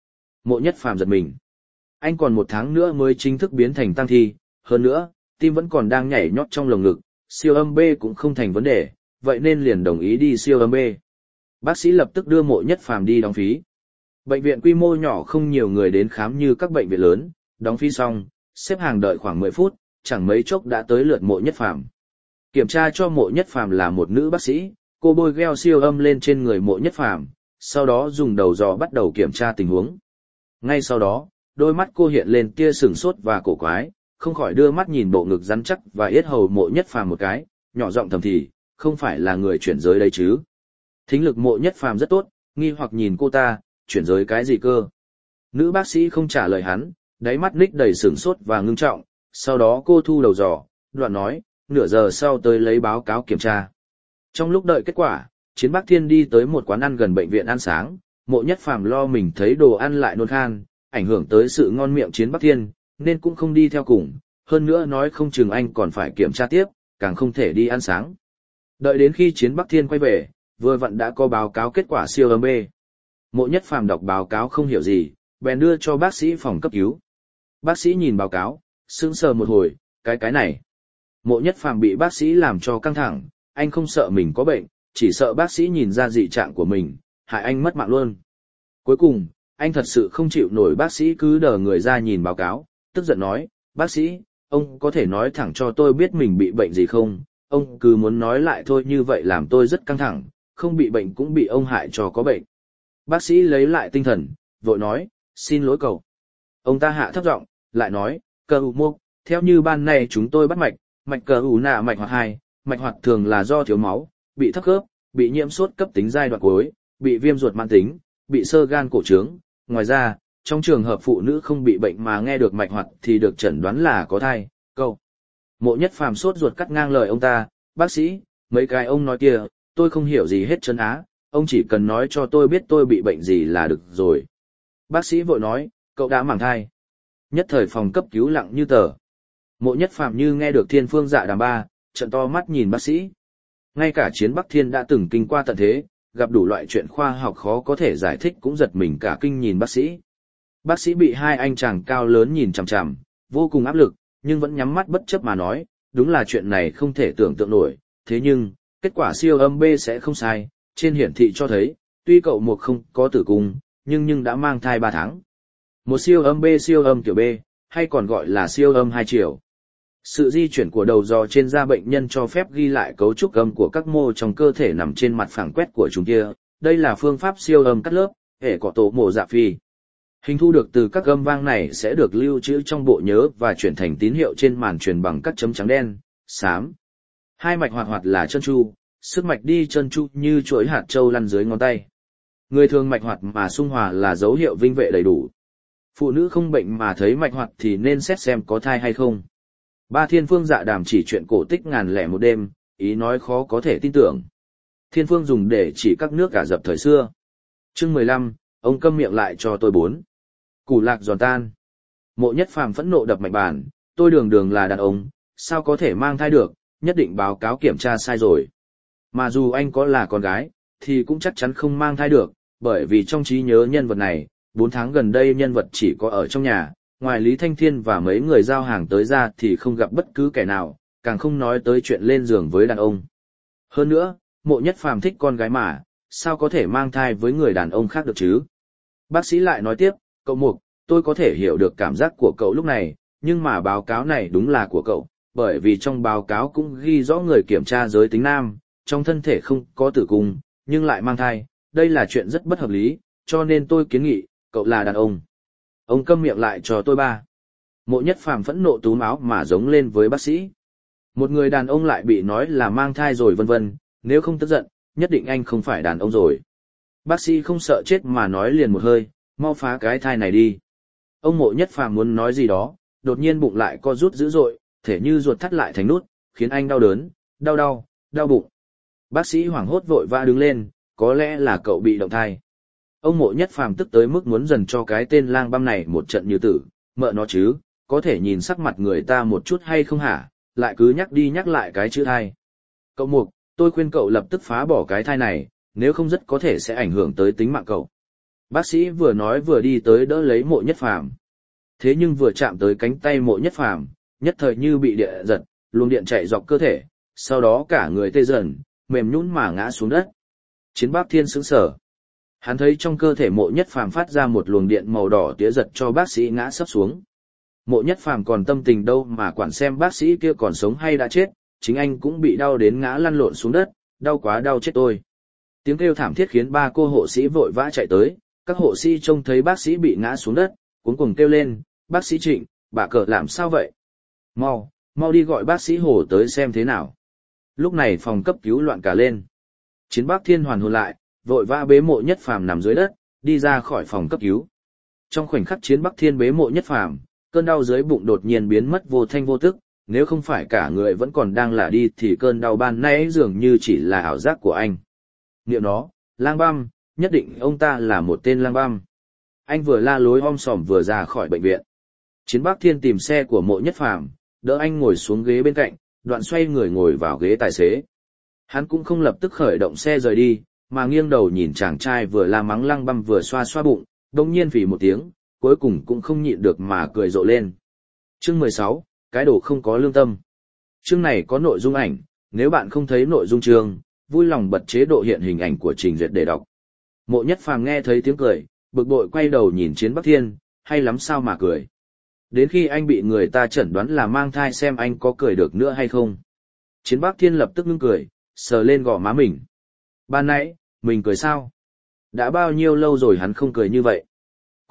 Mộ Nhất Phàm giật mình. Anh còn 1 tháng nữa mới chính thức biến thành tang thi, hơn nữa, tim vẫn còn đang nhảy nhót trong lồng ngực, siêu âm B cũng không thành vấn đề, vậy nên liền đồng ý đi siêu âm B. Bác sĩ lập tức đưa Mộ Nhất Phàm đi đóng phí. Bệnh viện quy mô nhỏ không nhiều người đến khám như các bệnh viện lớn, đóng phí xong, xếp hàng đợi khoảng 10 phút, chẳng mấy chốc đã tới lượt Mộ Nhất Phàm. Kiểm tra cho Mộ Nhất Phàm là một nữ bác sĩ, cô bôi gel siêu âm lên trên người Mộ Nhất Phàm, sau đó dùng đầu dò bắt đầu kiểm tra tình huống. Ngay sau đó, đôi mắt cô hiện lên tia sửng sốt và cổ quái, không khỏi đưa mắt nhìn bộ ngực rắn chắc và yết hầu Mộ Nhất Phàm một cái, nhỏ giọng thầm thì, không phải là người chuyển giới đây chứ? Thính lực Mộ Nhất Phàm rất tốt, nghi hoặc nhìn cô ta, chuyển giới cái gì cơ? Nữ bác sĩ không trả lời hắn, đáy mắt ních đầy sửng sốt và ngưng trọng, sau đó cô thu đầu dò, đoạn nói, nửa giờ sau tới lấy báo cáo kiểm tra. Trong lúc đợi kết quả, Chiến Bắc Thiên đi tới một quán ăn gần bệnh viện ăn sáng, Mộ Nhất Phàm lo mình thấy đồ ăn lại nôn khan, ảnh hưởng tới sự ngon miệng Chiến Bắc Thiên, nên cũng không đi theo cùng, hơn nữa nói không chừng anh còn phải kiểm tra tiếp, càng không thể đi ăn sáng. Đợi đến khi Chiến Bắc Thiên quay về, vừa vặn đã có báo cáo kết quả siêu âm B. Mộ Nhất Phàm đọc báo cáo không hiểu gì, bèn đưa cho bác sĩ phòng cấp cứu. Bác sĩ nhìn báo cáo, sững sờ một hồi, cái này. Mộ Nhất Phàm bị bác sĩ làm cho căng thẳng, anh không sợ mình có bệnh, chỉ sợ bác sĩ nhìn ra dị trạng của mình, hại anh mất mạng luôn. Cuối cùng, anh thật sự không chịu nổi bác sĩ cứ đờ người ra nhìn báo cáo, tức giận nói, bác sĩ, ông có thể nói thẳng cho tôi biết mình bị bệnh gì không? Ông cứ muốn nói lại thôi, như vậy làm tôi rất căng thẳng, không bị bệnh cũng bị ông hại cho có bệnh. Bác sĩ lấy lại tinh thần, vội nói, Xin lỗi cậu. Ông ta hạ thấp giọng, lại nói, cờ ủ mục, theo như ban này chúng tôi bắt mạch, mạch cờ ủ nạ mạch hoạt 2, mạch hoạt thường là do thiếu máu, bị thấp khớp, bị nhiễm sốt cấp tính giai đoạn cuối, bị viêm ruột mãn tính, bị xơ gan cổ trướng. Ngoài ra, trong trường hợp phụ nữ không bị bệnh mà nghe được mạch hoạt thì được chẩn đoán là có thai. Câu. Mộ Nhất Phàm sốt ruột cắt ngang lời ông ta, bác sĩ, mấy cái ông nói kia, tôi không hiểu gì hết chân á, ông chỉ cần nói cho tôi biết tôi bị bệnh gì là được rồi. Bác sĩ vội nói, cậu đã mang thai. Nhất thời phòng cấp cứu lặng như tờ. Mộ Nhất Phàm như nghe được thiên phương dạ đàm ba, trợn to mắt nhìn bác sĩ. Ngay cả Chiến Bắc Thiên đã từng kinh qua tận thế, gặp đủ loại chuyện khoa học khó có thể giải thích cũng giật mình cả kinh nhìn bác sĩ. Bác sĩ bị hai anh chàng cao lớn nhìn chằm chằm, vô cùng áp lực, nhưng vẫn nhắm mắt bất chấp mà nói, đúng là chuyện này không thể tưởng tượng nổi, thế nhưng, kết quả siêu âm B sẽ không sai, trên hiển thị cho thấy, tuy cậu một không có tử cung, nhưng đã mang thai 3 tháng. Một siêu âm B siêu âm kiểu B, hay còn gọi là siêu âm 2 chiều. Sự di chuyển của đầu dò trên da bệnh nhân cho phép ghi lại cấu trúc âm của các mô trong cơ thể nằm trên mặt phẳng quét của chúng kia, đây là phương pháp siêu âm cắt lớp, hệ có tổ mổ dạ phi. Hình thu được từ các âm vang này sẽ được lưu trữ trong bộ nhớ và chuyển thành tín hiệu trên màn truyền bằng các chấm trắng đen, xám. Hai mạch hoạt hoạt là chân chu, sức mạch đi chân chu như chuỗi hạt châu lăn dưới ngón tay. Người thường mạch hoạt mà xung hòa là dấu hiệu vinh vệ đầy đủ. Phụ nữ không bệnh mà thấy mạch hoạt thì nên xét xem có thai hay không. Ba Thiên Phương dạ đàm chỉ chuyện cổ tích ngàn lẻ một đêm, ý nói khó có thể tin tưởng. Thiên Phương dùng để chỉ các nước Ả Rập thời xưa. Chương 15, ông câm miệng lại cho tôi 4. Củ lạc giòn tan. Mộ Nhất Phàm phẫn nộ đập mạnh bàn, tôi đường đường là đàn ông, sao có thể mang thai được, nhất định báo cáo kiểm tra sai rồi. Mà dù anh có là con gái, thì cũng chắc chắn không mang thai được, bởi vì trong trí nhớ nhân vật này, 4 tháng gần đây nhân vật chỉ có ở trong nhà, ngoài Lý Thanh Thiên và mấy người giao hàng tới ra thì không gặp bất cứ kẻ nào, càng không nói tới chuyện lên giường với đàn ông. Hơn nữa, Mộ Nhất Phàm thích con gái mà, sao có thể mang thai với người đàn ông khác được chứ? Bác sĩ lại nói tiếp, cậu Mục, tôi có thể hiểu được cảm giác của cậu lúc này, nhưng mà báo cáo này đúng là của cậu, bởi vì trong báo cáo cũng ghi rõ người kiểm tra giới tính nam, trong thân thể không có tử cung, nhưng lại mang thai, đây là chuyện rất bất hợp lý, cho nên tôi kiến nghị, cậu là đàn ông. Ông câm miệng lại cho tôi ba. Mộ Nhất Phàm phẫn nộ túm áo mà giống lên với bác sĩ. Một người đàn ông lại bị nói là mang thai rồi vân vân, nếu không tức giận, nhất định anh không phải đàn ông rồi. Bác sĩ không sợ chết mà nói liền một hơi, mau phá cái thai này đi. Ông Mộ Nhất Phàm muốn nói gì đó, đột nhiên bụng lại co rút dữ dội, thể như ruột thắt lại thành nút, khiến anh đau đớn, đau bụng. Bác sĩ hoảng hốt vội vã đứng lên, có lẽ là cậu bị động thai. Ông Mộ Nhất Phàm tức tới mức muốn dần cho cái tên lang băm này một trận như tử, mợ nó chứ, có thể nhìn sắc mặt người ta một chút hay không hả, lại cứ nhắc đi nhắc lại cái chữ thai. Cậu Mục, tôi khuyên cậu lập tức phá bỏ cái thai này, nếu không rất có thể sẽ ảnh hưởng tới tính mạng cậu. Bác sĩ vừa nói vừa đi tới đỡ lấy Mộ Nhất Phàm. Thế nhưng vừa chạm tới cánh tay Mộ Nhất Phàm, nhất thời như bị địa giật, luồng điện chạy dọc cơ thể, sau đó cả người tê dần, mềm nhũn mà ngã xuống đất. Chiến Bắc Thiên sững sờ. Hắn thấy trong cơ thể Mộ Nhất Phàm phát ra một luồng điện màu đỏ tía giật cho bác sĩ ngã sấp xuống. Mộ Nhất Phàm còn tâm tình đâu mà quản xem bác sĩ kia còn sống hay đã chết, chính anh cũng bị đau đến ngã lăn lộn xuống đất, đau quá đau chết tôi. Tiếng kêu thảm thiết khiến ba cô hộ sĩ vội vã chạy tới, các hộ sĩ trông thấy bác sĩ bị ngã xuống đất, cuống cuồng kêu lên, bác sĩ Trịnh, bà cờ làm sao vậy? Mau đi gọi bác sĩ Hồ tới xem thế nào. Lúc này phòng cấp cứu loạn cả lên. Chiến Bắc Thiên hoàn hồn lại, vội vã bế Mộ Nhất Phàm nằm dưới đất, đi ra khỏi phòng cấp cứu. Trong khoảnh khắc Chiến Bắc Thiên bế Mộ Nhất Phàm, cơn đau dưới bụng đột nhiên biến mất vô thanh vô tức, nếu không phải cả người vẫn còn đang lả đi thì cơn đau ban nãy dường như chỉ là ảo giác của anh. Niệm nó, lang băm, nhất định ông ta là một tên lang băm. Anh vừa la lối om sòm vừa ra khỏi bệnh viện. Chiến Bắc Thiên tìm xe của Mộ Nhất Phàm, đỡ anh ngồi xuống ghế bên cạnh, đoạn xoay người ngồi vào ghế tài xế. Hắn cũng không lập tức khởi động xe rời đi, mà nghiêng đầu nhìn chàng trai vừa la mắng lăng băm vừa xoa xoa bụng, đồng nhiên phì một tiếng, cuối cùng cũng không nhịn được mà cười rộ lên. Chương 16, cái đồ không có lương tâm. Chương này có nội dung ảnh, nếu bạn không thấy nội dung chương, vui lòng bật chế độ hiện hình ảnh của trình duyệt để đọc. Mộ Nhất Phàm nghe thấy tiếng cười, bực bội quay đầu nhìn Chiến Bắc Thiên, hay lắm sao mà cười. Đến khi anh bị người ta chẩn đoán là mang thai xem anh có cười được nữa hay không. Chiến Bắc Thiên lập tức ngưng cười, sờ lên gò má mình. Ban nãy, mình cười sao? Đã bao nhiêu lâu rồi hắn không cười như vậy?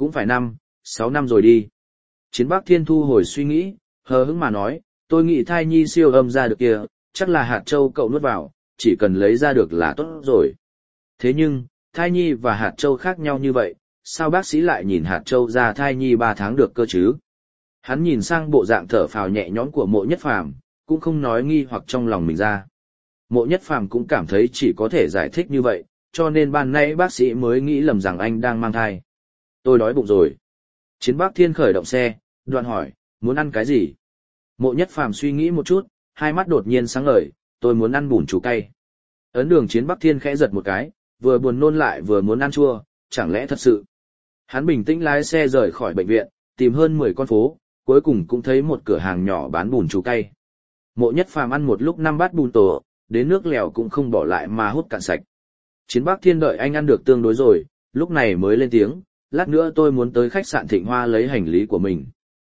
Cũng phải 6 năm rồi đi. Chiến Bắc Thiên thu hồi suy nghĩ, hờ hững mà nói, tôi nghĩ thai nhi siêu âm ra được kia, chắc là hạt châu cậu nuốt vào, chỉ cần lấy ra được là tốt rồi. Thế nhưng, thai nhi và hạt châu khác nhau như vậy, sao bác sĩ lại nhìn hạt châu ra thai nhi 3 tháng được cơ chứ? Hắn nhìn sang bộ dạng thở phào nhẹ nhõm của Mộ Nhất Phàm, cũng không nói nghi hoặc trong lòng mình ra. Mộ Nhất Phàm cũng cảm thấy chỉ có thể giải thích như vậy, cho nên ban nãy bác sĩ mới nghĩ lầm rằng anh đang mang thai. Tôi đói bụng rồi. Chiến Bắc Thiên khởi động xe, đoạn hỏi, muốn ăn cái gì? Mộ Nhất Phàm suy nghĩ một chút, hai mắt đột nhiên sáng ngời, tôi muốn ăn bùn chú cay. Ấn Đường Chiến Bắc Thiên khẽ giật một cái, vừa buồn nôn lại vừa muốn ăn chua, chẳng lẽ thật sự? Hắn bình tĩnh lái xe rời khỏi bệnh viện, tìm hơn 10 con phố, cuối cùng cũng thấy một cửa hàng nhỏ bán bùn chú cay. Mộ Nhất Phàm ăn một lúc 5 bát bùn tổ, đến nước lèo cũng không bỏ lại mà hút cạn sạch. Chiến Bắc Thiên đợi anh ăn được tương đối rồi, lúc này mới lên tiếng, lát nữa tôi muốn tới khách sạn Thịnh Hoa lấy hành lý của mình.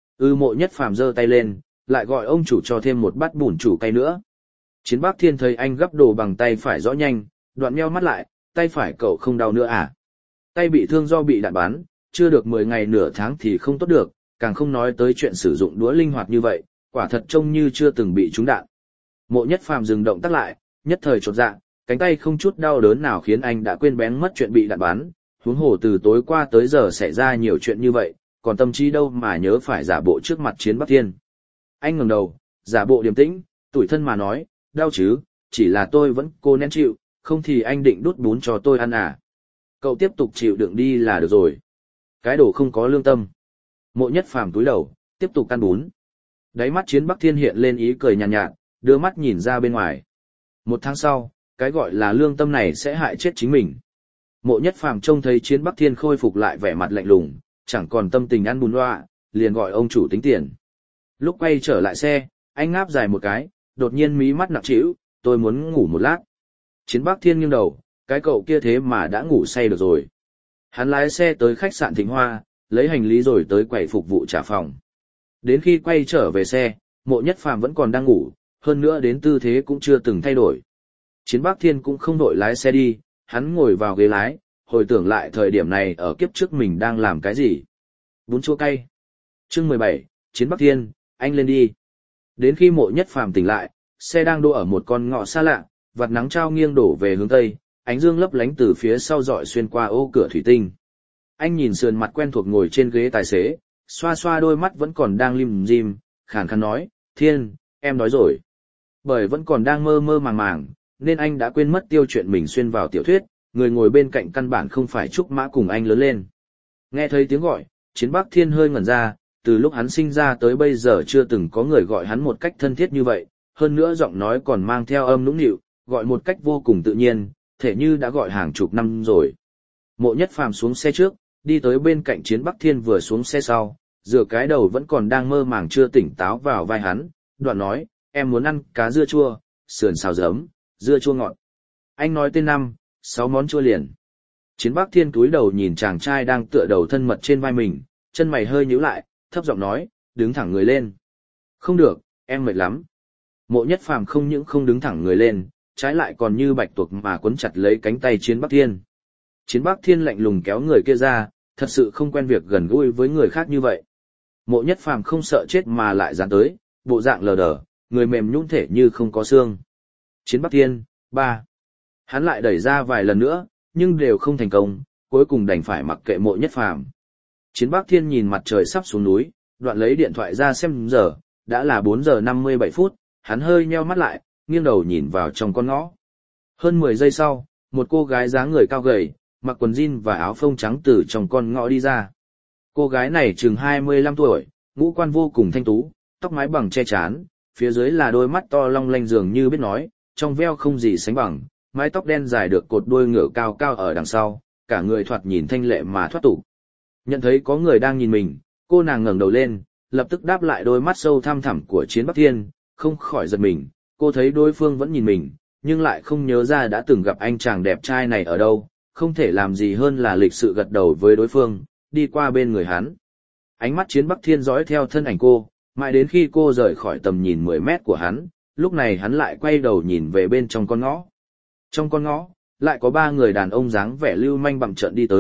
Mộ Nhất Phàm giơ tay lên, lại gọi ông chủ cho thêm một bát bùn chủ cay nữa. Chiến Bắc Thiên thấy anh gấp đồ bằng tay phải rõ nhanh, đoạn nheo mắt lại, tay phải cậu không đau nữa à? Tay bị thương do bị đạn bắn, chưa được 10 ngày nửa tháng thì không tốt được, càng không nói tới chuyện sử dụng đũa linh hoạt như vậy, quả thật trông như chưa từng bị trúng đạn. Mộ Nhất Phàm dừng động tác lại, nhất thời chột dạ, cánh tay không chút đau đớn nào khiến anh đã quên bén mất chuyện bị đạn bắn, huống hồ từ tối qua tới giờ xảy ra nhiều chuyện như vậy, còn tâm trí đâu mà nhớ phải giả bộ trước mặt Chiến Bắc Thiên. Anh ngẩng đầu, giả bộ điềm tĩnh, tủi thân mà nói, đau chứ, chỉ là tôi vẫn cố nén chịu, không thì anh định đút bún cho tôi ăn à. Cậu tiếp tục chịu đựng đi là được rồi. Cái đồ không có lương tâm. Mộ Nhất Phàm túi đầu, tiếp tục ăn bún. Đáy mắt Chiến Bắc Thiên hiện lên ý cười nhàn nhạt, đưa mắt nhìn ra bên ngoài. 1 tháng sau, cái gọi là lương tâm này sẽ hại chết chính mình. Mộ Nhất Phàm trông thấy Chiến Bắc Thiên khôi phục lại vẻ mặt lạnh lùng, chẳng còn tâm tình ăn bún loa, liền gọi ông chủ tính tiền. Lúc quay trở lại xe, anh ngáp dài một cái, đột nhiên mí mắt nặng trĩu, tôi muốn ngủ một lát. Chiến Bắc Thiên nghiêng đầu, cái cậu kia thế mà đã ngủ say được rồi. Hắn lái xe tới khách sạn Thịnh Hoa, lấy hành lý rồi tới quầy phục vụ trả phòng. Đến khi quay trở về xe, Mộ Nhất Phàm vẫn còn đang ngủ, hơn nữa đến tư thế cũng chưa từng thay đổi. Chiến Bắc Thiên cũng không đội lái xe đi, hắn ngồi vào ghế lái, hồi tưởng lại thời điểm này ở kiếp trước mình đang làm cái gì. Bún chua cay. Chương 17, Chiến Bắc Thiên, anh lên đi. Đến khi Mộ Nhất Phàm tỉnh lại, xe đang đỗ ở một con ngõ xa lạ, vạt nắng trao nghiêng đổ về hướng tây, ánh dương lấp lánh từ phía sau dọi xuyên qua ô cửa thủy tinh. Anh nhìn sườn mặt quen thuộc ngồi trên ghế tài xế, xoa xoa đôi mắt vẫn còn đang lim dim, khàn khàn nói, Thiên, em đói rồi. Bởi vẫn còn đang mơ mơ màng màng, nên anh đã quên mất tiêu chuyện mình xuyên vào tiểu thuyết, người ngồi bên cạnh căn bản không phải Trúc Mã cùng anh lớn lên. Nghe thấy tiếng gọi, Chiến Bắc Thiên hơi ngẩn ra, từ lúc hắn sinh ra tới bây giờ chưa từng có người gọi hắn một cách thân thiết như vậy, hơn nữa giọng nói còn mang theo âm nũng nịu, gọi một cách vô cùng tự nhiên, thể như đã gọi hàng chục năm rồi. Mộ Nhất Phàm xuống xe trước, đi tới bên cạnh Chiến Bắc Thiên vừa xuống xe sau, dựa cái đầu vẫn còn đang mơ màng chưa tỉnh táo vào vai hắn, đoạn nói, em muốn ăn cá dưa chua, sườn xào giấm, dưa chua ngọt. Anh nói tên 6 món chua liền. Chiến Bắc Thiên cúi đầu nhìn chàng trai đang tựa đầu thân mật trên vai mình, chân mày hơi nhíu lại, thấp giọng nói, đứng thẳng người lên. Không được, em mệt lắm. Mộ Nhất Phàm không những không đứng thẳng người lên, trái lại còn như bạch tuộc mà quấn chặt lấy cánh tay Chiến Bắc Thiên. Chiến Bắc Thiên lạnh lùng kéo người kia ra, thật sự không quen việc gần gũi với người khác như vậy. Mộ Nhất Phàm không sợ chết mà lại dán tới, bộ dạng lờ đờ, người mềm nhũn thể như không có xương. Chiến Bắc Thiên, 3. Hắn lại đẩy ra vài lần nữa, nhưng đều không thành công, cuối cùng đành phải mặc kệ Mộ Nhất Phàm. Chiến Bắc Thiên nhìn mặt trời sắp xuống núi, đoạn lấy điện thoại ra xem giờ, đã là 4 giờ 57 phút, hắn hơi nheo mắt lại, nghiêng đầu nhìn vào trong con ngõ. Hơn 10 giây sau, một cô gái dáng người cao gầy, mặc quần jean và áo phông trắng từ trong con ngõ đi ra. Cô gái này chừng 25 tuổi, ngũ quan vô cùng thanh tú, tóc mái bằng che chán, phía dưới là đôi mắt to long lanh dường như biết nói, trong veo không gì sánh bằng, mái tóc đen dài được cột đuôi ngựa cao cao ở đằng sau, cả người thoạt nhìn thanh lệ mà thoát tục. Nhận thấy có người đang nhìn mình, cô nàng ngẩng đầu lên, lập tức đáp lại đôi mắt sâu thăm thẳm của Chiến Bắc Thiên, không khỏi giật mình, cô thấy đối phương vẫn nhìn mình, nhưng lại không nhớ ra đã từng gặp anh chàng đẹp trai này ở đâu, không thể làm gì hơn là lịch sự gật đầu với đối phương, đi qua bên người hắn. Ánh mắt Chiến Bắc Thiên dõi theo thân ảnh cô, mãi đến khi cô rời khỏi tầm nhìn 10 mét của hắn, lúc này hắn lại quay đầu nhìn về bên trong con ngõ. Trong con ngõ, lại có 3 người đàn ông dáng vẻ lưu manh bặm trợn đi tới,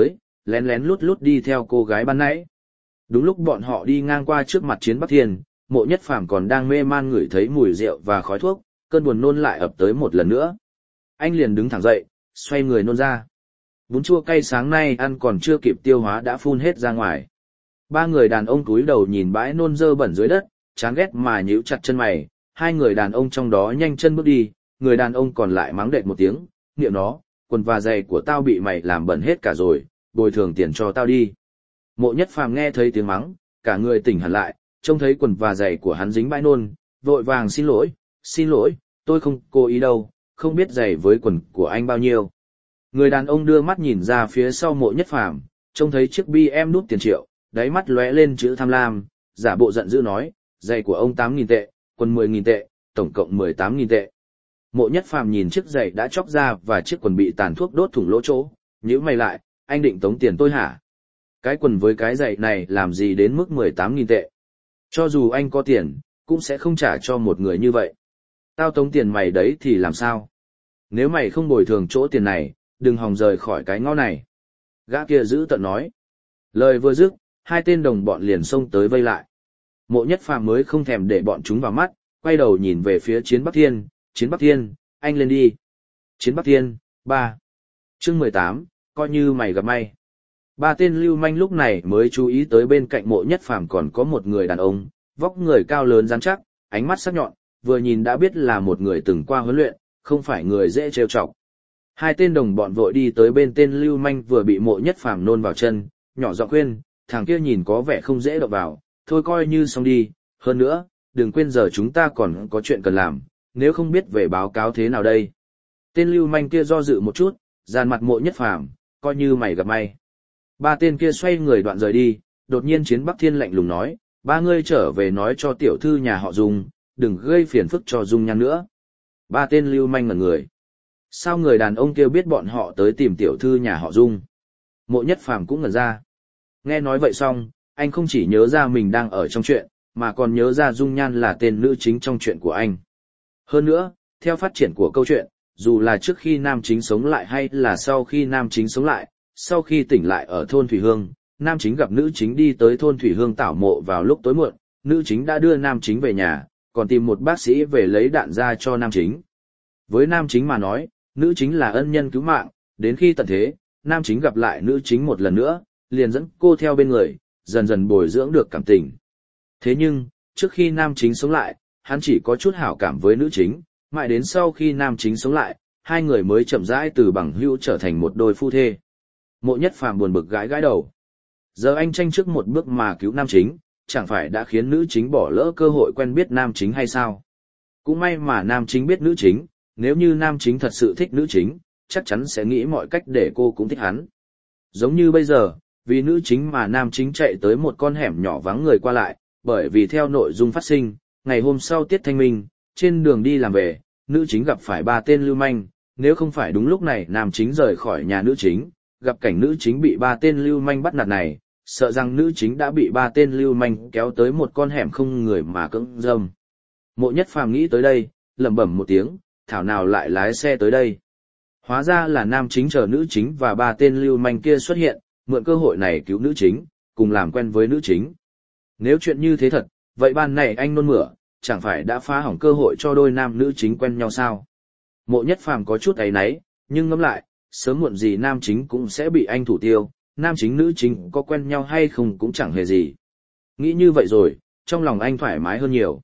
lén lén lút lút đi theo cô gái ban nãy. Đúng lúc bọn họ đi ngang qua trước mặt Chiến Bắc Thiên, Mộ Nhất Phàm còn đang mê man ngửi thấy mùi rượu và khói thuốc, cơn buồn nôn lại ập tới một lần nữa. Anh liền đứng thẳng dậy, xoay người nôn ra. Bún chua cay sáng nay ăn còn chưa kịp tiêu hóa đã phun hết ra ngoài. Ba người đàn ông cúi đầu nhìn bãi nôn dơ bẩn dưới đất, chán ghét mà nhíu chặt chân mày. Hai người đàn ông trong đó nhanh chân bước đi, người đàn ông còn lại mắng đệt một tiếng, niệm nó, quần và giày của tao bị mày làm bẩn hết cả rồi, bồi thường tiền cho tao đi. Mộ Nhất Phàm nghe thấy tiếng mắng, cả người tỉnh hẳn lại, trông thấy quần và giày của hắn dính bãi nôn, vội vàng xin lỗi, tôi không cố ý đâu, không biết giày với quần của anh bao nhiêu. Người đàn ông đưa mắt nhìn ra phía sau Mộ Nhất Phàm, trông thấy chiếc BM núp tiền triệu, đáy mắt lóe lên chữ tham lam, giả bộ giận dữ nói, giày của ông 8.000 tệ, quần 10.000 tệ, tổng cộng 18.000 tệ. Mộ Nhất Phàm nhìn chiếc giày đã chóc ra và chiếc quần bị tàn thuốc đốt thủng lỗ chỗ, nhíu mày lại, anh định tống tiền tôi hả? Cái quần với cái giày này làm gì đến mức 18.000 tệ? Cho dù anh có tiền, cũng sẽ không trả cho một người như vậy. Tao tống tiền mày đấy thì làm sao? Nếu mày không bồi thường chỗ tiền này, đừng hòng rời khỏi cái ngõ này. Gã kia giữ tợn nói. Lời vừa dứt, hai tên đồng bọn liền xông tới vây lại. Mộ Nhất Phàm mới không thèm để bọn chúng vào mắt, quay đầu nhìn về phía Chiến Bắc Thiên. Chiến Bắc Thiên, anh lên đi. Chiến Bắc Thiên, 3. Chương 18, coi như mày gặp may. Ba tên lưu manh lúc này mới chú ý tới bên cạnh Mộ Nhất Phàm còn có một người đàn ông, vóc người cao lớn rắn chắc, ánh mắt sắc nhọn, vừa nhìn đã biết là một người từng qua huấn luyện, không phải người dễ trêu chọc. Hai tên đồng bọn vội đi tới bên tên lưu manh vừa bị Mộ Nhất Phàm nôn vào chân, nhỏ giọng khuyên, thằng kia nhìn có vẻ không dễ động vào, thôi coi như xong đi, hơn nữa, đừng quên giờ chúng ta còn có chuyện cần làm, nếu không biết về báo cáo thế nào đây. Tên lưu manh kia do dự một chút, dàn mặt Mộ Nhất Phàm, coi như mày gặp may. Ba tên kia xoay người đoạn rời đi, đột nhiên Chiến Bắc Thiên lạnh lùng nói, ba ngươi trở về nói cho tiểu thư nhà họ Dung, đừng gây phiền phức cho Dung Nhan nữa. Ba tên lưu manh ngẩn người. Sao người đàn ông kia biết bọn họ tới tìm tiểu thư nhà họ Dung? Mộ Nhất Phàm cũng ngẩn ra. Nghe nói vậy xong, anh không chỉ nhớ ra mình đang ở trong chuyện, mà còn nhớ ra Dung Nhan là tên nữ chính trong chuyện của anh. Hơn nữa, theo phát triển của câu chuyện, dù là trước khi nam chính sống lại hay là sau khi nam chính sống lại, sau khi tỉnh lại ở thôn Thủy Hương, nam chính gặp nữ chính đi tới thôn Thủy Hương tảo mộ vào lúc tối muộn, nữ chính đã đưa nam chính về nhà, còn tìm một bác sĩ về lấy đạn ra cho nam chính. Với nam chính mà nói, nữ chính là ân nhân cứu mạng, đến khi tận thế, nam chính gặp lại nữ chính một lần nữa, liền dẫn cô theo bên người, dần dần bồi dưỡng được cảm tình. Thế nhưng, trước khi nam chính sống lại, hắn chỉ có chút hảo cảm với nữ chính, mãi đến sau khi nam chính sống lại, hai người mới chậm rãi từ bằng hữu trở thành một đôi phu thê. Mộ Nhất Phàm buồn bực gãi gãi đầu. Giờ anh tranh trước một bước mà cứu nam chính, chẳng phải đã khiến nữ chính bỏ lỡ cơ hội quen biết nam chính hay sao? Cũng may mà nam chính biết nữ chính, nếu như nam chính thật sự thích nữ chính, chắc chắn sẽ nghĩ mọi cách để cô cũng thích hắn. Giống như bây giờ, vì nữ chính mà nam chính chạy tới một con hẻm nhỏ vắng người qua lại, bởi vì theo nội dung phát sinh, ngày hôm sau tiết thanh minh, trên đường đi làm về, nữ chính gặp phải ba tên lưu manh, nếu không phải đúng lúc này nam chính rời khỏi nhà nữ chính, gặp cảnh nữ chính bị ba tên lưu manh bắt nạt này, sợ rằng nữ chính đã bị ba tên lưu manh kéo tới một con hẻm không người mà cưỡng dâm. Mộ Nhất Phàm nghĩ tới đây, lẩm bẩm một tiếng, thảo nào lại lái xe tới đây. Hóa ra là nam chính chờ nữ chính và ba tên lưu manh kia xuất hiện, mượn cơ hội này cứu nữ chính, cùng làm quen với nữ chính. Nếu chuyện như thế thật, vậy ban này anh nôn mửa, chẳng phải đã phá hỏng cơ hội cho đôi nam nữ chính quen nhau sao? Mộ Nhất Phàm có chút áy náy, nhưng ngẫm lại, sớm muộn gì nam chính cũng sẽ bị anh thủ tiêu, nam chính nữ chính có quen nhau hay không cũng chẳng hề gì. Nghĩ như vậy rồi, trong lòng anh thoải mái hơn nhiều.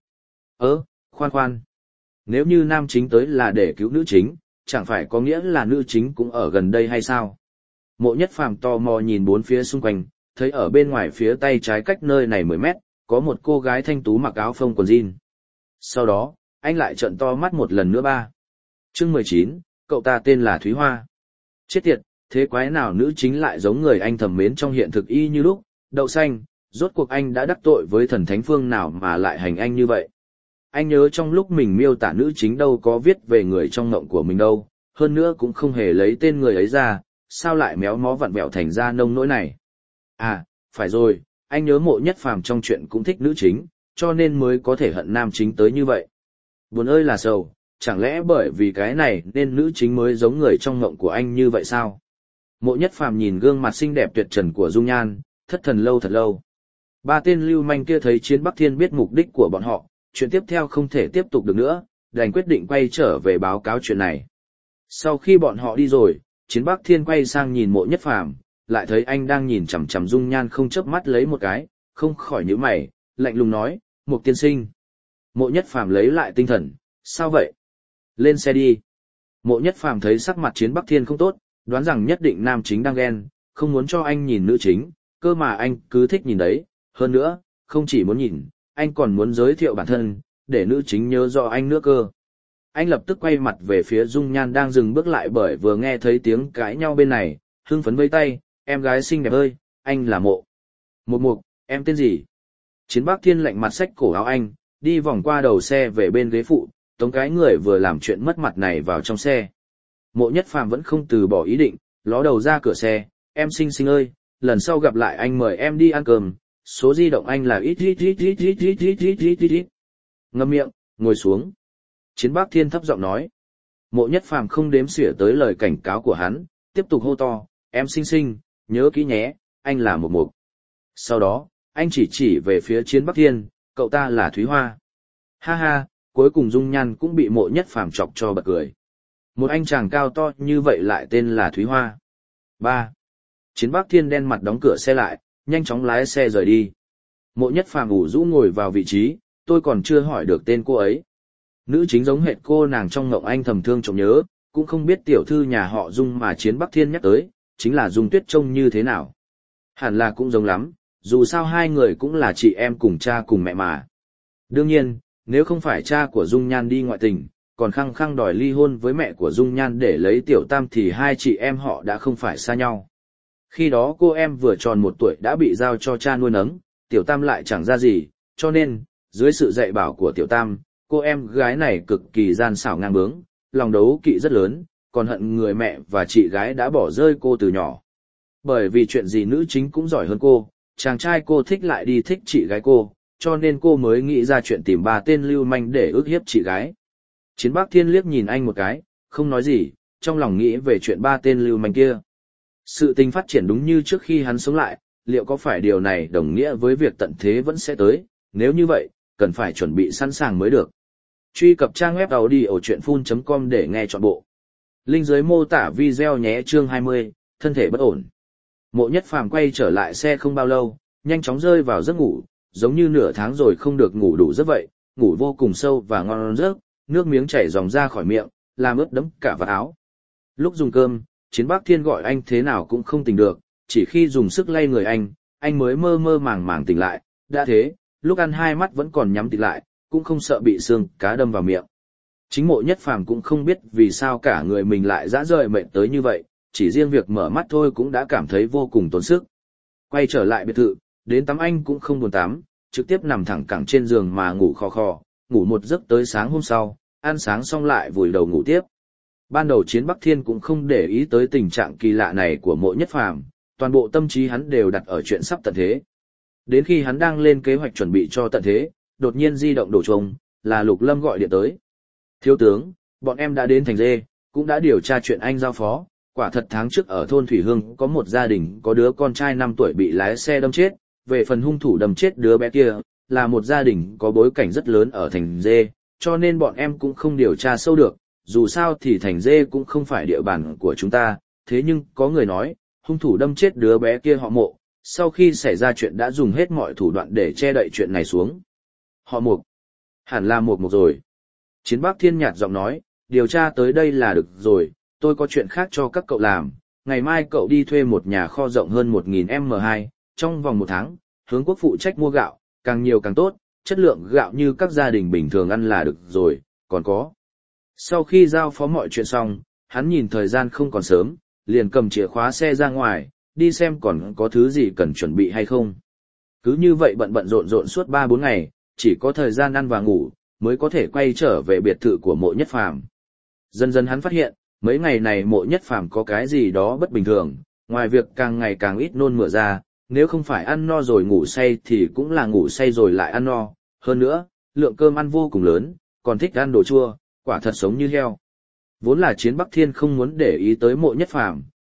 Khoan. Nếu như nam chính tới là để cứu nữ chính, chẳng phải có nghĩa là nữ chính cũng ở gần đây hay sao? Mộ Nhất Phàm tò mò nhìn bốn phía xung quanh, thấy ở bên ngoài phía tay trái cách nơi này 10 mét, có một cô gái thanh tú mặc áo phông quần jean. Sau đó, anh lại trợn to mắt một lần nữa ba. Chương 19, cậu ta tên là Thúy Hoa. Chết tiệt, thế quái nào nữ chính lại giống người anh thầm mến trong hiện thực y như lúc, đậu xanh, rốt cuộc anh đã đắc tội với thần thánh phương nào mà lại hành anh như vậy. Anh nhớ trong lúc mình miêu tả nữ chính đâu có viết về người trong mộng của mình đâu, hơn nữa cũng không hề lấy tên người ấy ra, sao lại méo mó vặn vẹo thành ra nông nỗi này. À, phải rồi, anh nhớ Mộ Nhất Phàm trong chuyện cũng thích nữ chính, cho nên mới có thể hận nam chính tới như vậy. Buồn ơi là sầu, chẳng lẽ bởi vì cái này nên nữ chính mới giống người trong mộng của anh như vậy sao? Mộ Nhất Phàm nhìn gương mặt xinh đẹp tuyệt trần của Dung Nhan, thất thần lâu thật lâu. Ba tên lưu manh kia thấy Chiến Bắc Thiên biết mục đích của bọn họ, chuyện tiếp theo không thể tiếp tục được nữa, đành quyết định quay trở về báo cáo chuyện này. Sau khi bọn họ đi rồi, Chiến Bắc Thiên quay sang nhìn Mộ Nhất Phàm, lại thấy anh đang nhìn chằm chằm Dung Nhan không chớp mắt lấy một cái, không khỏi nhíu mày, lạnh lùng nói, Mục tiên sinh. Mộ Nhất Phàm lấy lại tinh thần, sao vậy? Lên xe đi. Mộ Nhất Phàm thấy sắc mặt Chiến Bắc Thiên không tốt, đoán rằng nhất định nam chính đang ghen, không muốn cho anh nhìn nữ chính, cơ mà anh cứ thích nhìn đấy, hơn nữa, không chỉ muốn nhìn, anh còn muốn giới thiệu bản thân, để nữ chính nhớ rõ anh nữa cơ. Anh lập tức quay mặt về phía Dung Nhan đang dừng bước lại bởi vừa nghe thấy tiếng cãi nhau bên này, hưng phấn vẫy tay, em gái xinh đẹp ơi, anh là Mộ. Mục, em tên gì? Chiến Bắc Thiên lạnh mặt xách cổ áo anh, đi vòng qua đầu xe về bên ghế phụ, tống cái người vừa làm chuyện mất mặt này vào trong xe. Mộ Nhất Phàm vẫn không từ bỏ ý định, ló đầu ra cửa xe, em xinh xinh ơi, lần sau gặp lại anh mời em đi ăn cơm, số di động anh là ít. Ngậm miệng, ngồi xuống. Chiến Bắc Thiên thấp giọng nói. Mộ Nhất Phàm không đếm xỉa tới lời cảnh cáo của hắn, tiếp tục hô to, em xinh xinh, nhớ kỹ nhé, anh là Mục. Sau đó, anh chỉ về phía Chiến Bắc Thiên, cậu ta là Thúy Hoa. Ha ha, cuối cùng Dung Nhan cũng bị Mộ Nhất Phàm chọc cho bật cười. Một anh chàng cao to như vậy lại tên là Thúy Hoa. 3. Chiến Bắc Thiên đen mặt đóng cửa xe lại, nhanh chóng lái xe rời đi. Mộ Nhất Phàm ủ rũ ngồi vào vị trí, tôi còn chưa hỏi được tên cô ấy. Nữ chính giống hệt cô nàng trong ngộng anh thầm thương trộm nhớ, cũng không biết tiểu thư nhà họ Dung mà Chiến Bắc Thiên nhắc tới, chính là Dung Tuyết trông như thế nào. Hẳn là cũng giống lắm, dù sao hai người cũng là chị em cùng cha cùng mẹ mà. Đương nhiên, nếu không phải cha của Dung Nhan đi ngoại tình, còn khăng khăng đòi ly hôn với mẹ của Dung Nhan để lấy tiểu tam thì hai chị em họ đã không phải xa nhau. Khi đó cô em vừa tròn 1 tuổi đã bị giao cho cha nuôi nấng, tiểu tam lại chẳng ra gì, cho nên, dưới sự dạy bảo của tiểu tam, cô em gái này cực kỳ gian xảo ngang bướng, lòng đấu kỵ rất lớn, còn hận người mẹ và chị gái đã bỏ rơi cô từ nhỏ. Bởi vì chuyện gì nữ chính cũng giỏi hơn cô, chàng trai cô thích lại đi thích chị gái cô, cho nên cô mới nghĩ ra chuyện tìm 3 tên lưu manh để ức hiếp chị gái. Chiến Bắc Thiên liếc nhìn anh một cái, không nói gì, trong lòng nghĩ về chuyện 3 tên lưu manh kia. Sự tình phát triển đúng như trước khi hắn sống lại, liệu có phải điều này đồng nghĩa với việc tận thế vẫn sẽ tới, nếu như vậy, cần phải chuẩn bị sẵn sàng mới được. Truy cập trang web audiochuyenphun.com để nghe trọn bộ. Link dưới mô tả video nhé. Chương 20, thân thể bất ổn. Mộ Nhất Phàm quay trở lại xe không bao lâu, nhanh chóng rơi vào giấc ngủ, giống như nửa tháng rồi không được ngủ đủ giấc vậy, ngủ vô cùng sâu và ngon giấc, nước miếng chảy ròng ra khỏi miệng, làm ướt đẫm cả vạt áo. Lúc dùng cơm, Chiến Bắc Thiên gọi anh thế nào cũng không tỉnh được, chỉ khi dùng sức lay người anh mới mơ mơ màng màng tỉnh lại, đã thế, lúc ăn hai mắt vẫn còn nhắm tịt lại, cũng không sợ bị xương cá đâm vào miệng. Chính Mộ Nhất Phàm cũng không biết vì sao cả người mình lại rã rời mệt tới như vậy, chỉ riêng việc mở mắt thôi cũng đã cảm thấy vô cùng tốn sức. Quay trở lại biệt thự, đến tắm anh cũng không buồn tắm, trực tiếp nằm thẳng cẳng trên giường mà ngủ khò khò, ngủ một giấc tới sáng hôm sau, ăn sáng xong lại vùi đầu ngủ tiếp. Ban đầu Chiến Bắc Thiên cũng không để ý tới tình trạng kỳ lạ này của Mộ Nhất Phàm, toàn bộ tâm trí hắn đều đặt ở chuyện sắp tận thế. Đến khi hắn đang lên kế hoạch chuẩn bị cho tận thế, đột nhiên di động đổ chuông, là Lục Lâm gọi điện tới. Thiếu tướng, bọn em đã đến thành Dê, cũng đã điều tra chuyện anh giao phó. Quả thật tháng trước ở thôn Thủy Hương có một gia đình có đứa con trai 5 tuổi bị lái xe đâm chết, về phần hung thủ đâm chết đứa bé kia, là một gia đình có bối cảnh rất lớn ở thành Dê, cho nên bọn em cũng không điều tra sâu được, dù sao thì thành Dê cũng không phải địa bàn của chúng ta, thế nhưng có người nói, hung thủ đâm chết đứa bé kia họ Mộ, sau khi xảy ra chuyện đã dùng hết mọi thủ đoạn để che đậy chuyện này xuống. Họ Mục, hẳn là Mục rồi. Chiến Bắc Thiên nhạt giọng nói, điều tra tới đây là được rồi, tôi có chuyện khác cho các cậu làm, ngày mai cậu đi thuê một nhà kho rộng hơn 1000m2, trong vòng 1 tháng, hướng quốc phụ trách mua gạo, càng nhiều càng tốt, chất lượng gạo như các gia đình bình thường ăn là được rồi, còn có. Sau khi giao phó mọi chuyện xong, hắn nhìn thời gian không còn sớm, liền cầm chìa khóa xe ra ngoài, đi xem còn có thứ gì cần chuẩn bị hay không. Cứ như vậy bận rộn suốt 3-4 ngày, chỉ có thời gian ăn và ngủ, mới có thể quay trở về biệt thự của Mộ Nhất Phàm. Dần dần hắn phát hiện, mấy ngày này Mộ Nhất Phàm có cái gì đó bất bình thường, ngoài việc càng ngày càng ít nôn mửa ra, nếu không phải ăn no rồi ngủ say thì cũng là ngủ say rồi lại ăn no, hơn nữa, lượng cơm ăn vô cùng lớn, còn thích ăn đồ chua, quả thật sống như heo. Vốn là Chiến Bắc Thiên không muốn để ý tới Mộ Nhất Phàm,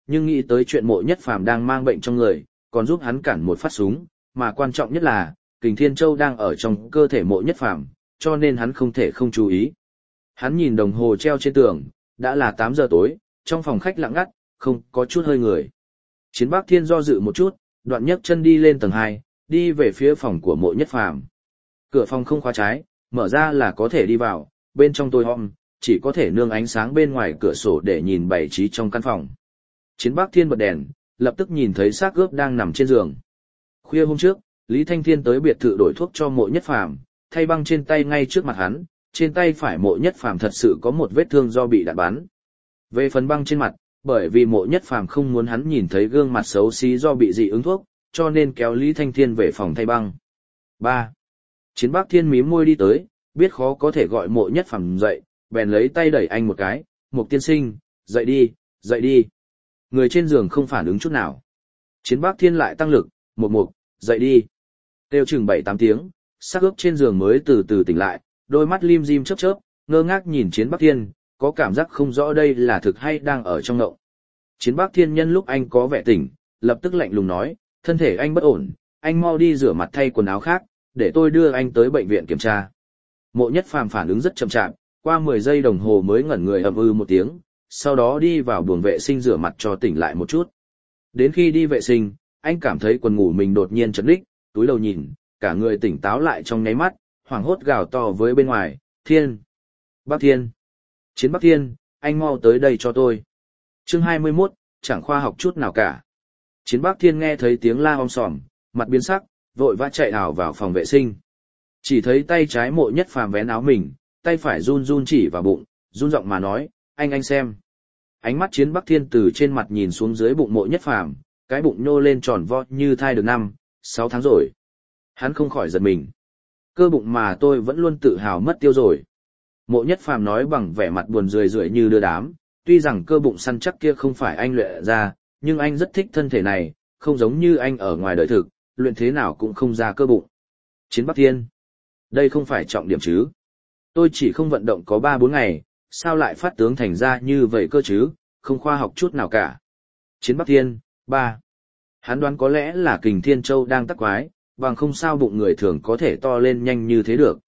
nhưng nghĩ tới chuyện Mộ Nhất Phàm đang mang bệnh trong người, còn giúp hắn cản một phát súng, mà quan trọng nhất là, Kình Thiên Châu đang ở trong cơ thể Mộ Nhất Phàm, cho nên hắn không thể không chú ý. Hắn nhìn đồng hồ treo trên tường, đã là 8 giờ tối, trong phòng khách lặng ngắt, không có chút hơi người. Chiến Bắc Thiên do dự một chút, đoạn nhấc chân đi lên tầng 2, đi về phía phòng của Mộ Nhất Phàm. Cửa phòng không khóa trái, mở ra là có thể đi vào, bên trong tối om, chỉ có thể nương ánh sáng bên ngoài cửa sổ để nhìn bày trí trong căn phòng. Chiến Bắc Thiên bật đèn, lập tức nhìn thấy xác ướp đang nằm trên giường. Khuya hôm trước, Lý Thanh Thiên tới biệt thự đổi thuốc cho Mộ Nhất Phàm, thay băng trên tay ngay trước mặt hắn, trên tay phải Mộ Nhất Phàm thật sự có một vết thương do bị đạn bắn. Về phần băng trên mặt, bởi vì Mộ Nhất Phàm không muốn hắn nhìn thấy gương mặt xấu xí do bị dị ứng thuốc, cho nên kéo Lý Thanh Thiên về phòng thay băng. 3. Chiến Bắc Thiên mím môi đi tới, biết khó có thể gọi Mộ Nhất Phàm dậy, bèn lấy tay đẩy anh một cái, "Mục tiên sinh, dậy đi, dậy đi." Người trên giường không phản ứng chút nào. Chiến Bắc Thiên lại tăng lực, "Mục, dậy đi." Kêu chừng 7-8 tiếng, xác ướp trên giường mới từ từ tỉnh lại, đôi mắt lim dim chớp chớp, ngơ ngác nhìn Chiến Bắc Thiên, có cảm giác không rõ đây là thực hay đang ở trong ngộng. Chiến Bắc Thiên nhân lúc anh có vẻ tỉnh, lập tức lạnh lùng nói, "Thân thể anh bất ổn, anh mau đi rửa mặt thay quần áo khác, để tôi đưa anh tới bệnh viện kiểm tra." Mộ Nhất Phàm phản ứng rất chậm chạp, qua 10 giây đồng hồ mới ngẩn người ậm một tiếng, sau đó đi vào buồng vệ sinh rửa mặt cho tỉnh lại một chút. Đến khi đi vệ sinh, anh cảm thấy quần ngủ mình đột nhiên chấn đích, túi đầu nhìn, cả người tỉnh táo lại trong nháy mắt, hoảng hốt gào to với bên ngoài, "Thiên! Bắc Thiên! Chiến Bắc Thiên, anh mau tới đây cho tôi." Chương 21, chẳng khoa học chút nào cả. Chiến Bắc Thiên nghe thấy tiếng la om sòm, mặt biến sắc, vội vã chạy ảo vào phòng vệ sinh. Chỉ thấy tay trái Mộ Nhất Phàm vén áo mình, tay phải run run chỉ vào bụng, run giọng mà nói, anh xem." Ánh mắt Chiến Bắc Thiên từ trên mặt nhìn xuống dưới bụng Mộ Nhất Phàm, cái bụng nhô lên tròn vo như thai được 5-6 tháng rồi. Hắn không khỏi giật mình. "Cơ bụng mà tôi vẫn luôn tự hào mất tiêu rồi." Mộ Nhất Phàm nói bằng vẻ mặt buồn rười rượi như đưa đám, tuy rằng cơ bụng săn chắc kia không phải anh luyện ra, nhưng anh rất thích thân thể này, không giống như anh ở ngoài đời thực, luyện thế nào cũng không ra cơ bụng. Chiến Bắc Thiên, đây không phải trọng điểm chứ. Tôi chỉ không vận động có 3-4 ngày, sao lại phát tướng thành ra như vậy cơ chứ, không khoa học chút nào cả. Chiến Bắc Thiên, 3. Hắn đoán có lẽ là Kình Thiên Châu đang tắc quái, bằng không sao bụng người thường có thể to lên nhanh như thế được.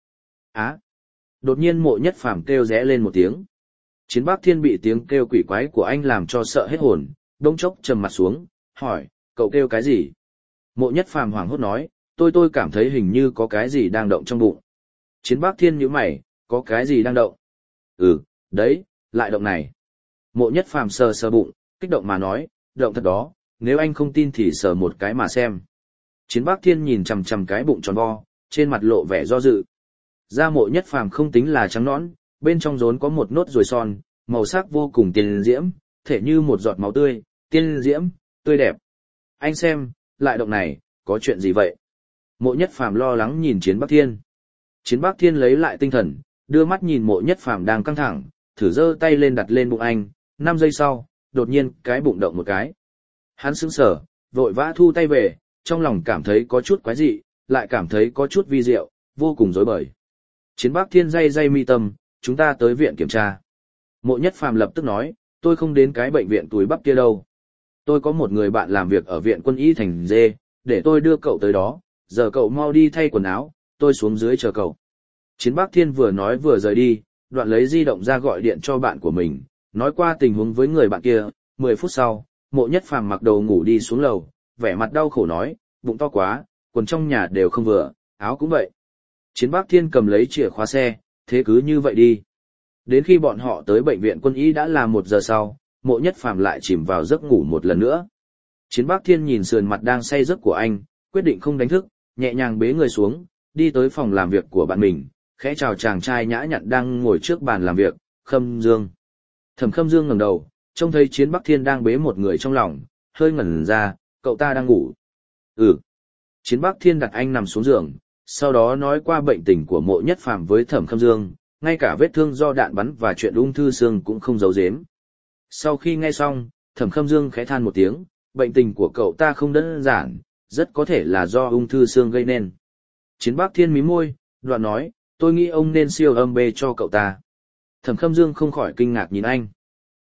Đột nhiên Mộ Nhất Phàm kêu rẽ lên một tiếng. Chiến Bắc Thiên bị tiếng kêu quỷ quái của anh làm cho sợ hết hồn, đông chốc trầm mặt xuống, hỏi, "Cậu kêu cái gì?" Mộ Nhất Phàm hoảng hốt nói, tôi cảm thấy hình như có cái gì đang động trong bụng." Chiến Bắc Thiên nhíu mày, "Có cái gì đang động?" "Ừ, đấy, lại động này." Mộ Nhất Phàm sờ sờ bụng, kích động mà nói, "Động thật đó, nếu anh không tin thì sờ một cái mà xem." Chiến Bắc Thiên nhìn chằm chằm cái bụng tròn vo, trên mặt lộ vẻ do dự. Da Mộ Nhất Phàm không tính là trắng nõn, bên trong rốn có một nốt ruồi son, màu sắc vô cùng tiên diễm, thể như một giọt máu tươi, tiên diễm, tươi đẹp. "Anh xem, lại động này, có chuyện gì vậy?" Mộ Nhất Phàm lo lắng nhìn Chiến Bắc Thiên. Chiến Bắc Thiên lấy lại tinh thần, đưa mắt nhìn Mộ Nhất Phàm đang căng thẳng, thử giơ tay lên đặt lên bụng anh, 5 giây sau, đột nhiên cái bụng động một cái. Hắn sững sờ, vội vã thu tay về, trong lòng cảm thấy có chút quái dị, lại cảm thấy có chút vi diệu, vô cùng rối bời. Chiến Bắc Thiên day mi tâm, "Chúng ta tới viện kiểm tra." Mộ Nhất Phàm lập tức nói, "Tôi không đến cái bệnh viện túi bắp kia đâu. Tôi có một người bạn làm việc ở viện quân y thành dê, để tôi đưa cậu tới đó, giờ cậu mau đi thay quần áo, tôi xuống dưới chờ cậu." Chiến Bắc Thiên vừa nói vừa rời đi, đoạn lấy di động ra gọi điện cho bạn của mình, nói qua tình huống với người bạn kia. 10 phút sau, Mộ Nhất Phàm mặc đồ ngủ đi xuống lầu, vẻ mặt đau khổ nói, "Bụng to quá, quần trong nhà đều không vừa, áo cũng vậy." Chiến Bắc Thiên cầm lấy chìa khóa xe, "Thế cứ như vậy đi." Đến khi bọn họ tới bệnh viện quân y đã là 1 giờ sau, Mộ Nhất Phàm lại chìm vào giấc ngủ một lần nữa. Chiến Bắc Thiên nhìn sườn mặt đang say giấc của anh, quyết định không đánh thức, nhẹ nhàng bế người xuống, đi tới phòng làm việc của bạn mình, khẽ chào chàng trai nhã nhặn đang ngồi trước bàn làm việc, "Khâm Dương." Thẩm Khâm Dương ngẩng đầu, trông thấy Chiến Bắc Thiên đang bế một người trong lòng, hơi ngẩn ra, "Cậu ta đang ngủ?" "Ừ." Chiến Bắc Thiên đặt anh nằm xuống giường, sau đó nói qua bệnh tình của Mộ Nhất Phàm với Thẩm Khâm Dương, ngay cả vết thương do đạn bắn và chuyện ung thư xương cũng không giấu giếm. Sau khi nghe xong, Thẩm Khâm Dương khẽ than một tiếng, "Bệnh tình của cậu ta không đơn giản, rất có thể là do ung thư xương gây nên." Chiến Bắc Thiên mím môi, đoạn nói, "Tôi nghĩ ông nên siêu âm B cho cậu ta." Thẩm Khâm Dương không khỏi kinh ngạc nhìn anh.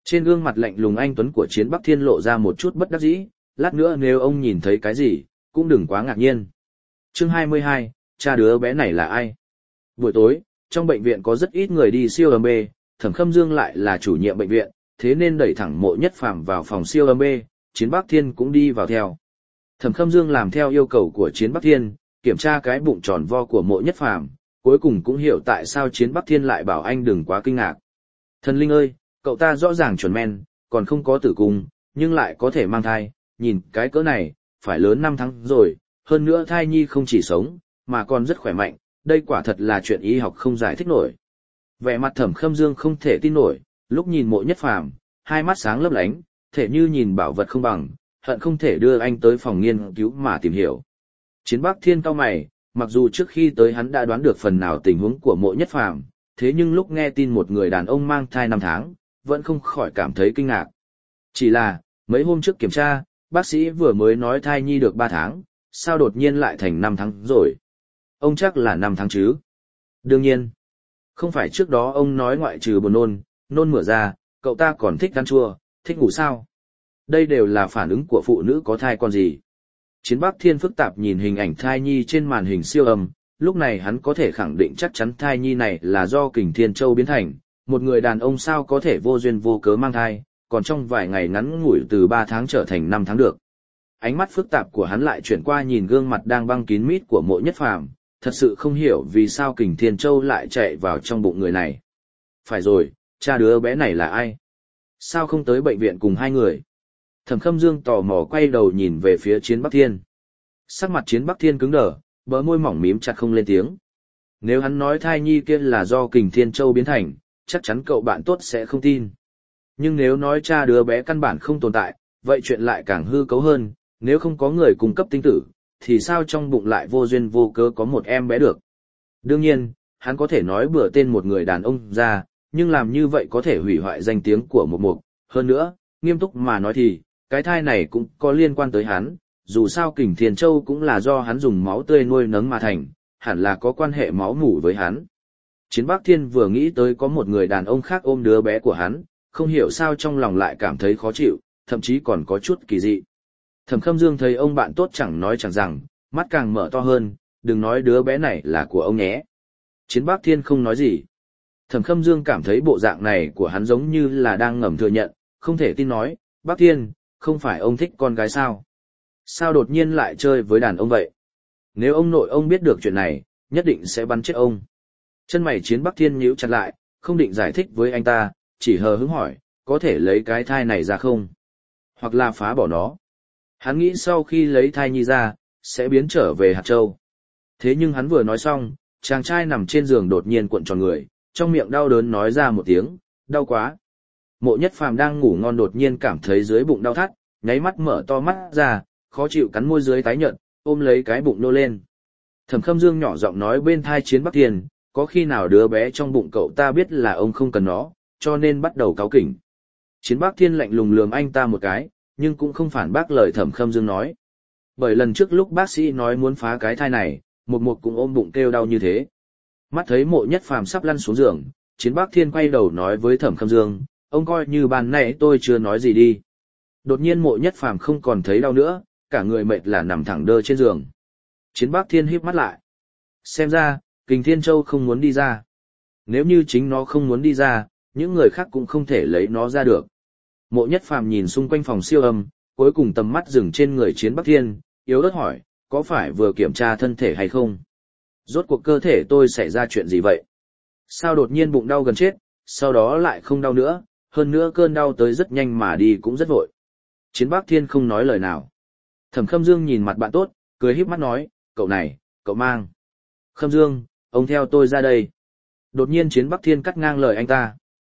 Trên gương mặt lạnh lùng anh tuấn của Chiến Bắc Thiên lộ ra một chút bất đắc dĩ, lát nữa nếu ông nhìn thấy cái gì, cũng đừng quá ngạc nhiên. Chương 22, cha đứa bé này là ai? Buổi tối, trong bệnh viện có rất ít người đi siêu âm B, Thẩm Khâm Dương lại là chủ nhiệm bệnh viện, thế nên đẩy thẳng Mộ Nhất Phàm vào phòng siêu âm B, Chiến Bắc Thiên cũng đi vào theo. Thẩm Khâm Dương làm theo yêu cầu của Chiến Bắc Thiên, kiểm tra cái bụng tròn vo của Mộ Nhất Phàm, cuối cùng cũng hiểu tại sao Chiến Bắc Thiên lại bảo anh đừng quá kinh ngạc. Thần Linh ơi, cậu ta rõ ràng chuẩn men, còn không có tử cung, nhưng lại có thể mang thai, nhìn cái cỡ này, phải lớn 5 tháng rồi, hơn nữa thai nhi không chỉ sống, mà còn rất khỏe mạnh, đây quả thật là chuyện y học không giải thích nổi. Vẻ mặt Thẩm Khâm Dương không thể tin nổi, lúc nhìn Mộ Nhất Phàm, hai mắt sáng lấp lánh, thể như nhìn bảo vật không bằng, hận không thể đưa anh tới phòng nghiên cứu mà tìm hiểu. Chiến Bắc Thiên cau mày, mặc dù trước khi tới hắn đã đoán được phần nào tình huống của Mộ Nhất Phàm, thế nhưng lúc nghe tin một người đàn ông mang thai 5 tháng, vẫn không khỏi cảm thấy kinh ngạc. Chỉ là, mấy hôm trước kiểm tra, bác sĩ vừa mới nói thai nhi được 3 tháng, sao đột nhiên lại thành 5 tháng rồi? Ông chắc là 5 tháng chứ? Đương nhiên. Không phải trước đó ông nói ngoại trừ buồn nôn mửa ra, cậu ta còn thích ăn chua, thích ngủ sao? Đây đều là phản ứng của phụ nữ có thai còn gì. Chiến Bắc Thiên phức tạp nhìn hình ảnh thai nhi trên màn hình siêu âm, lúc này hắn có thể khẳng định chắc chắn thai nhi này là do Kình Thiên Châu biến thành, một người đàn ông sao có thể vô duyên vô cớ mang thai, còn trong vài ngày ngắn ngủi từ 3 tháng trở thành 5 tháng được. Ánh mắt phức tạp của hắn lại chuyển qua nhìn gương mặt đang băng kín mít của Mộ Nhất Phàm, thật sự không hiểu vì sao Kình Thiên Châu lại chạy vào trong bụng người này. Phải rồi, cha đứa bé này là ai? Sao không tới bệnh viện cùng hai người? Thẩm Khâm Dương tò mò quay đầu nhìn về phía Chiến Bắc Thiên. Sắc mặt Chiến Bắc Thiên cứng đờ, bờ môi mỏng mím chặt không lên tiếng. Nếu hắn nói thai nhi kia là do Kình Thiên Châu biến thành, chắc chắn cậu bạn tốt sẽ không tin. Nhưng nếu nói cha đứa bé căn bản không tồn tại, vậy chuyện lại càng hư cấu hơn, nếu không có người cung cấp tinh tử, thì sao trong bụng lại vô duyên vô cớ có một em bé được. Đương nhiên, hắn có thể nói bừa tên một người đàn ông ra, nhưng làm như vậy có thể hủy hoại danh tiếng của một mục. Hơn nữa, nghiêm túc mà nói thì, cái thai này cũng có liên quan tới hắn, dù sao Kình Thiên Châu cũng là do hắn dùng máu tươi nuôi nấng mà thành, hẳn là có quan hệ máu mủ với hắn. Chiến Bắc Thiên vừa nghĩ tới có một người đàn ông khác ôm đứa bé của hắn, không hiểu sao trong lòng lại cảm thấy khó chịu, thậm chí còn có chút kỳ dị. Thẩm Khâm Dương thấy ông bạn tốt chẳng nói chẳng rằng, mắt càng mở to hơn, đừng nói đứa bé này là của ông nhé. Chiến Bắc Thiên không nói gì. Thẩm Khâm Dương cảm thấy bộ dạng này của hắn giống như là đang ngầm thừa nhận, không thể tin nói, Bắc Thiên, không phải ông thích con gái sao? Sao đột nhiên lại chơi với đàn ông vậy? Nếu ông nội ông biết được chuyện này, nhất định sẽ bắn chết ông. Chân mày Chiến Bắc Thiên nhíu chặt lại, không định giải thích với anh ta, chỉ hờ hững hỏi, có thể lấy cái thai này ra không? Hoặc là phá bỏ nó. Hắn nghĩ sau khi lấy thai nhi ra, sẽ biến trở về hạt châu. Thế nhưng hắn vừa nói xong, chàng trai nằm trên giường đột nhiên cuộn tròn người, trong miệng đau đớn nói ra một tiếng, đau quá. Mộ Nhất Phàm đang ngủ ngon đột nhiên cảm thấy dưới bụng đau thắt, nháy mắt mở to mắt ra, khó chịu cắn môi dưới tái nhợt, ôm lấy cái bụng nô lên. Thẩm Khâm Dương nhỏ giọng nói bên thai Chiến Bắc Thiên, có khi nào đứa bé trong bụng cậu ta biết là ông không cần nó, cho nên bắt đầu cáu kỉnh. Chiến Bắc Thiên lạnh lùng lườm anh ta một cái, nhưng cũng không phản bác lời Thẩm Khâm Dương nói. Bởi lần trước lúc bác sĩ nói muốn phá cái thai này, một cũng ôm bụng kêu đau như thế. Mắt thấy Mộ Nhất Phàm sắp lăn xuống giường, Chiến Bắc Thiên quay đầu nói với Thẩm Khâm Dương, ông coi như ban nãy tôi chưa nói gì đi. Đột nhiên Mộ Nhất Phàm không còn thấy đau nữa, cả người mệt là nằm thẳng đơ trên giường. Chiến Bắc Thiên híp mắt lại. Xem ra, Kình Thiên Châu không muốn đi ra. Nếu như chính nó không muốn đi ra, những người khác cũng không thể lấy nó ra được. Mộ Nhất Phàm nhìn xung quanh phòng siêu âm, cuối cùng tầm mắt dừng trên người Chiến Bắc Thiên, yếu ớt hỏi, có phải vừa kiểm tra thân thể hay không? Rốt cuộc cơ thể tôi xảy ra chuyện gì vậy? Sao đột nhiên bụng đau gần chết, sau đó lại không đau nữa, hơn nữa cơn đau tới rất nhanh mà đi cũng rất vội. Chiến Bắc Thiên không nói lời nào. Thẩm Khâm Dương nhìn mặt bạn tốt, cười híp mắt nói, cậu này, cậu mang. Khâm Dương, ông theo tôi ra đây. Đột nhiên Chiến Bắc Thiên cắt ngang lời anh ta.